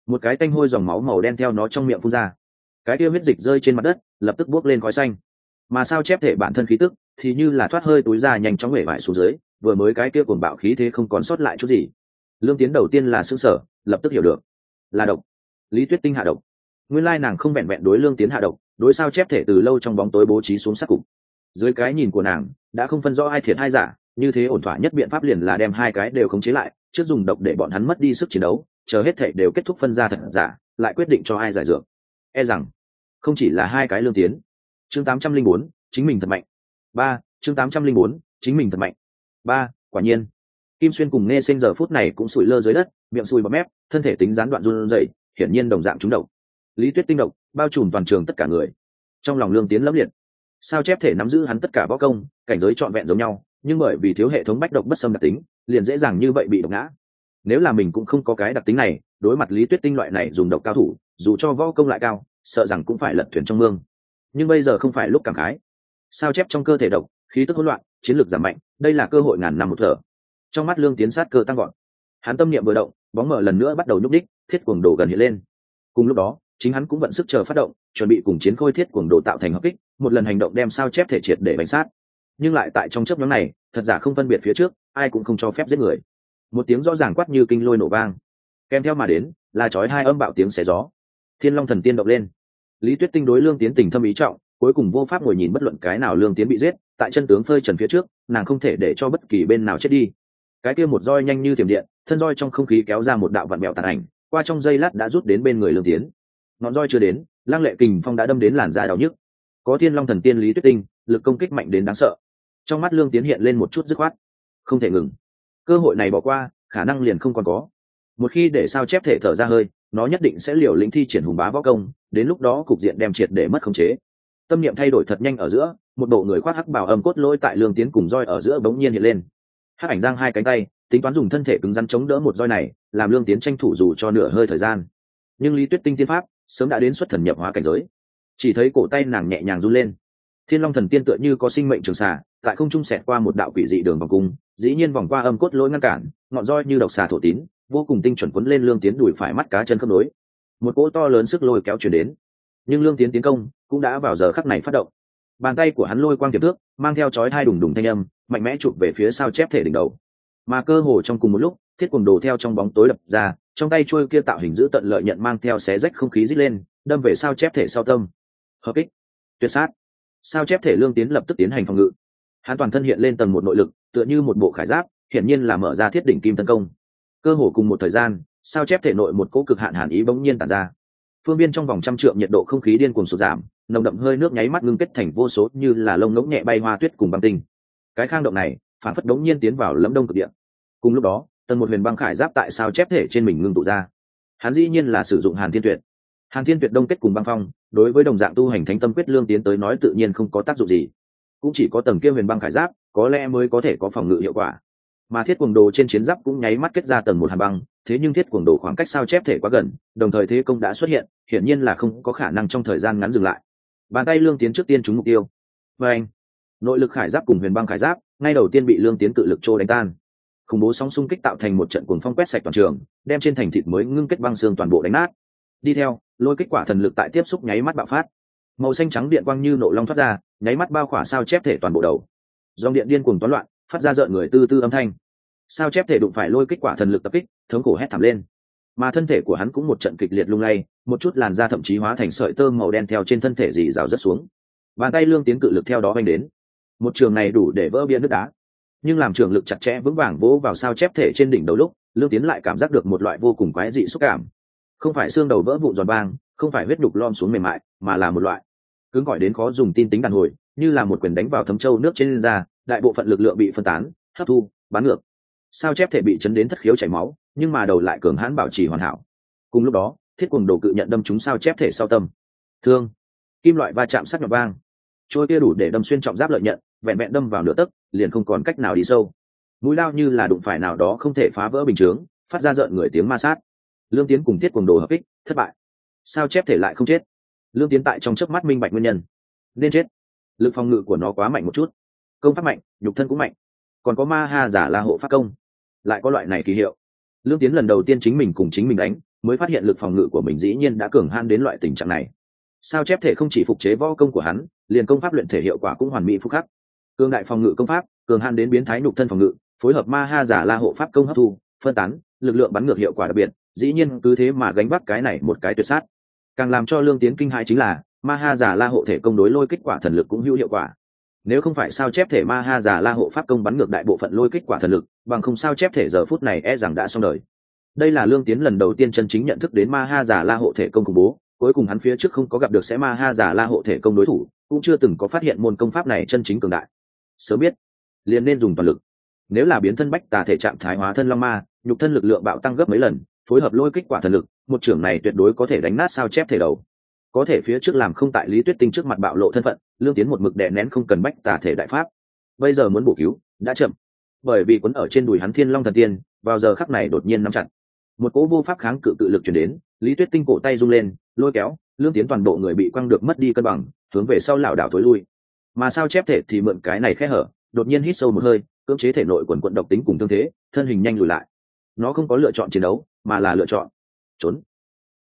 một cái tanh hôi dòng máu màu đen theo nó trong miệng phun ra, cái kia huyết dịch rơi trên mặt đất lập tức bốc lên khói xanh, mà sao chép thể bản thân khí tức thì như là thoát hơi túi ra nhanh chóng bể vải xuống dưới, vừa mới cái kia cuồng bạo khí thế không còn sót lại chút gì. Lương Tiến đầu tiên là sững sờ, lập tức hiểu được là độc. Lý Tuyết Tinh hạ độc. Nguyên lai nàng không vẹn vẹn đối Lương Tiến hạ độc, đối sao chép thể từ lâu trong bóng tối bố trí xuống sát cục. Dưới cái nhìn của nàng đã không phân rõ ai thiệt ai giả, như thế ổn thỏa nhất biện pháp liền là đem hai cái đều khống chế lại, trước dùng độc để bọn hắn mất đi sức chiến đấu, chờ hết thể đều kết thúc phân ra thật giả, lại quyết định cho ai giải dược. E rằng không chỉ là hai cái Lương Tiến. Chương 804, chính mình thật mạnh. 3, chương 804, chính mình thật mạnh. 3, quả nhiên. Kim Xuyên cùng Nghe Sinh giờ phút này cũng sủi lơ dưới đất, miệng sùi bọt mép, thân thể tính gián đoạn run rẩy, hiển nhiên đồng dạng trúng độc. Lý Tuyết Tinh độc bao trùm toàn trường tất cả người. Trong lòng Lương Tiến lẫm liệt. Sao chép thể nắm giữ hắn tất cả võ công, cảnh giới trọn vẹn giống nhau, nhưng bởi vì thiếu hệ thống bách độc bất xâm đặc tính, liền dễ dàng như vậy bị độc ngã. Nếu là mình cũng không có cái đặc tính này, đối mặt Lý Tuyết Tinh loại này dùng độc cao thủ, dù cho võ công lại cao, sợ rằng cũng phải lật thuyền trong mương. Nhưng bây giờ không phải lúc cảm khái. Sao chép trong cơ thể độc, khí tức hỗn loạn, chiến lược giảm mạnh, đây là cơ hội ngàn năm một thở. Trong mắt Lương Tiến sát cơ tăng gọn, hắn tâm niệm vừa động, bóng mờ lần nữa bắt đầu nhúc đích, thiết cuồng đồ gần hiện lên. Cùng lúc đó, chính hắn cũng vận sức chờ phát động, chuẩn bị cùng chiến khôi thiết cuồng đồ tạo thành hợp kích, một lần hành động đem sao chép thể triệt để bánh sát. Nhưng lại tại trong chớp nhoáng này, thật giả không phân biệt phía trước, ai cũng không cho phép giết người. Một tiếng rõ ràng quát như kinh lôi nổ vang, kèm theo mà đến là chói hai âm bạo tiếng xé gió. Thiên Long Thần Tiên động lên. Lý Tuyết Tinh đối Lương Tiến tình thâm ý trọng, cuối cùng vô pháp ngồi nhìn bất luận cái nào Lương Tiến bị giết, tại chân tướng phơi trần phía trước, nàng không thể để cho bất kỳ bên nào chết đi. Cái kia một roi nhanh như thiểm điện, thân roi trong không khí kéo ra một đạo vặn mèo tàn ảnh, qua trong giây lát đã rút đến bên người Lương Tiến. Ngọn roi chưa đến, lăng lệ kình phong đã đâm đến làn da đau nhức. Có Thiên Long Thần Tiên Lý Tuyết Tinh, lực công kích mạnh đến đáng sợ. Trong mắt Lương Tiến hiện lên một chút dứt khoát, không thể ngừng. Cơ hội này bỏ qua, khả năng liền không còn có. Một khi để sao chép thể thở ra hơi, nó nhất định sẽ liều lĩnh thi triển hùng bá võ công, đến lúc đó cục diện đem triệt để mất khống chế. Tâm niệm thay đổi thật nhanh ở giữa, một bộ người khoác hắc bào âm cốt lôi tại Lương Tiến cùng roi ở giữa bỗng nhiên hiện lên. Hắc ảnh giang hai cánh tay, tính toán dùng thân thể cứng rắn chống đỡ một roi này, làm Lương Tiến tranh thủ dù cho nửa hơi thời gian. Nhưng Lý Tuyết Tinh tiên pháp sớm đã đến xuất thần nhập hóa cảnh giới, chỉ thấy cổ tay nàng nhẹ nhàng run lên, Thiên Long Thần Tiên tựa như có sinh mệnh trường xà, tại không trung xẹt qua một đạo quỷ dị đường vòng cung, dĩ nhiên vòng qua âm cốt lôi ngăn cản, ngọn roi như độc xà thổ tín, vô cùng tinh chuẩn quấn lên Lương Tiến đùi phải mắt cá chân khớp nối. Một cỗ to lớn sức lôi kéo truyền đến, nhưng Lương Tiến tiến công cũng đã vào giờ khắc này phát động. Bàn tay của hắn lôi quang tiềm thước, mang theo chói hai đùng đùng thanh âm, mạnh mẽ chụp về phía sao chép thể đỉnh đầu. Mà cơ hồ trong cùng một lúc, thiết cuồng đồ theo trong bóng tối đập ra, trong tay chuôi kia tạo hình giữ tận lợi nhận mang theo xé rách không khí rít lên, đâm về sao chép thể sau tâm. Hợp kích, tuyệt sát. Sao chép thể Lương Tiến lập tức tiến hành phòng ngự. Hắn toàn thân hiện lên tầng một nội lực, tựa như một bộ khải giáp, hiển nhiên là mở ra thiết đỉnh kim tấn công. Cơ hồ cùng một thời gian, sao chép thể nội một cỗ cực hạn hàn ý bỗng nhiên tản ra. Phương viên trong vòng trăm trượng nhiệt độ không khí điên cuồng sụt giảm, nồng đậm hơi nước nháy mắt ngưng kết thành vô số như là lông ngỗng nhẹ bay hoa tuyết cùng băng tinh. Cái khang động này, phản phất đống nhiên tiến vào lâm đông cực địa. Cùng lúc đó, tầng một huyền băng khải giáp tại sao chép thể trên mình ngưng tụ ra. Hắn dĩ nhiên là sử dụng Hàn Thiên Tuyệt. Hàn Thiên Tuyệt đông kết cùng băng phong, đối với đồng dạng tu hành thánh tâm quyết Lương Tiến tới nói tự nhiên không có tác dụng gì, cũng chỉ có tầng kia huyền băng khải giáp có lẽ mới có thể có phòng ngự hiệu quả. Mà thiết cuồng đồ trên chiến giáp cũng nháy mắt kết ra tầng một hàn băng, thế nhưng thiết cuồng đồ khoảng cách sao chép thể quá gần, đồng thời thế công đã xuất hiện, hiển nhiên là không có khả năng trong thời gian ngắn dừng lại. Bàn tay Lương Tiến trước tiên trúng mục tiêu, và anh nội lực khải giáp cùng huyền băng khải giáp ngay đầu tiên bị Lương Tiến cự lực trô đánh tan. Khủng bố sóng xung kích tạo thành một trận cuồng phong quét sạch toàn trường, đem trên thành thịt mới ngưng kết băng xương toàn bộ đánh nát. Đi theo lôi kết quả thần lực tại tiếp xúc nháy mắt bạo phát, màu xanh trắng điện quang như nộ long thoát ra, nháy mắt bao khỏa sao chép thể toàn bộ đầu. Dòng điện điên cuồng toán loạn, phát ra rợn người tư tư âm thanh. Sao chép thể đụng phải lôi kết quả thần lực tập kích, thống khổ hét thảm lên. Mà thân thể của hắn cũng một trận kịch liệt lung lay, một chút làn da thậm chí hóa thành sợi tơ màu đen theo trên thân thể dì rào rất xuống. Bàn tay Lương Tiến cự lực theo đó vanh đến. Một trường này đủ để vỡ bia nước đá, nhưng làm trường lực chặt chẽ vững vàng vỗ vào sao chép thể trên đỉnh đầu lúc, Lương Tiến lại cảm giác được một loại vô cùng quái dị xúc cảm. Không phải xương đầu vỡ vụn giòn vang, không phải huyết nhục lom xuống mềm mại, mà là một loại cứng gọi đến khó dùng tin tính đàn hồi, như là một quyền đánh vào thấm châu nước trên da, đại bộ phận lực lượng bị phân tán, hấp thu, bán ngược. Sao chép thể bị chấn đến thất khiếu chảy máu, nhưng mà đầu lại cường hãn bảo trì hoàn hảo. Cùng lúc đó, thiết cuồng đồ cự nhận đâm trúng sao chép thể sau tâm. Thương, kim loại va chạm sắc nhọn vang. Trôi kia đủ để đâm xuyên trọng giáp lợi nhận, vẹn vẹn đâm vào nửa tấc, liền không còn cách nào đi sâu. Mũi lao như là đụng phải nào đó không thể phá vỡ bình chướng, phát ra rợn người tiếng ma sát. Lương Tiến cùng thiết cuồng đồ hợp kích, thất bại. Sao chép thể lại không chết. Lương Tiến tại trong chớp mắt minh bạch nguyên nhân, nên chết. Lực phòng ngự của nó quá mạnh một chút, công pháp mạnh, nhục thân cũng mạnh, còn có ma ha giả la hộ pháp công, lại có loại này kỳ hiệu. Lương Tiến lần đầu tiên chính mình cùng chính mình đánh, mới phát hiện lực phòng ngự của mình dĩ nhiên đã cường han đến loại tình trạng này. Sao chép thể không chỉ phục chế võ công của hắn, liền công pháp luyện thể hiệu quả cũng hoàn mỹ phúc khắc. Cường đại phòng ngự công pháp, cường han đến biến thái nhục thân phòng ngự, phối hợp ma ha giả la hộ pháp công hấp thu, phân tán, lực lượng bắn ngược hiệu quả đặc biệt, dĩ nhiên cứ thế mà gánh vác cái này một cái tuyệt sát. Càng làm cho Lương Tiến kinh hãi chính là, ma ha giả la hộ thể công đối lôi kích quả thần lực cũng hữu hiệu quả. Nếu không phải sao chép thể ma ha giả la hộ pháp công bắn ngược đại bộ phận lôi kích quả thần lực, bằng không sao chép thể giờ phút này e rằng đã xong đời. Đây là Lương Tiến lần đầu tiên chân chính nhận thức đến ma ha giả la hộ thể công khủng bố, cuối cùng hắn phía trước không có gặp được sẽ ma ha giả la hộ thể công đối thủ, cũng chưa từng có phát hiện môn công pháp này chân chính cường đại. Sớm biết liền nên dùng toàn lực. Nếu là biến thân bách tà thể trạng thái hóa thân long ma, nhục thân lực lượng bạo tăng gấp mấy lần, phối hợp lôi kích quả thần lực, một trưởng này tuyệt đối có thể đánh nát sao chép thể đầu. Có thể phía trước làm không tại Lý Tuyết Tinh trước mặt bạo lộ thân phận, Lương Tiến một mực đè nén không cần bách tà thể đại pháp. Bây giờ muốn bổ cứu, đã chậm. Bởi vì quấn ở trên đùi hắn Thiên Long thần tiên, vào giờ khắc này đột nhiên nắm chặt. Một cỗ vô pháp kháng cự tự lực truyền đến, Lý Tuyết Tinh cổ tay rung lên, lôi kéo, Lương Tiến toàn bộ người bị quăng được mất đi cân bằng, hướng về sau lảo đảo thối lui. Mà sao chép thể thì mượn cái này khe hở, đột nhiên hít sâu một hơi, cưỡng chế thể nội quần quận độc tính cùng thương thế, thân hình nhanh lùi lại. Nó không có lựa chọn chiến đấu, mà là lựa chọn trốn.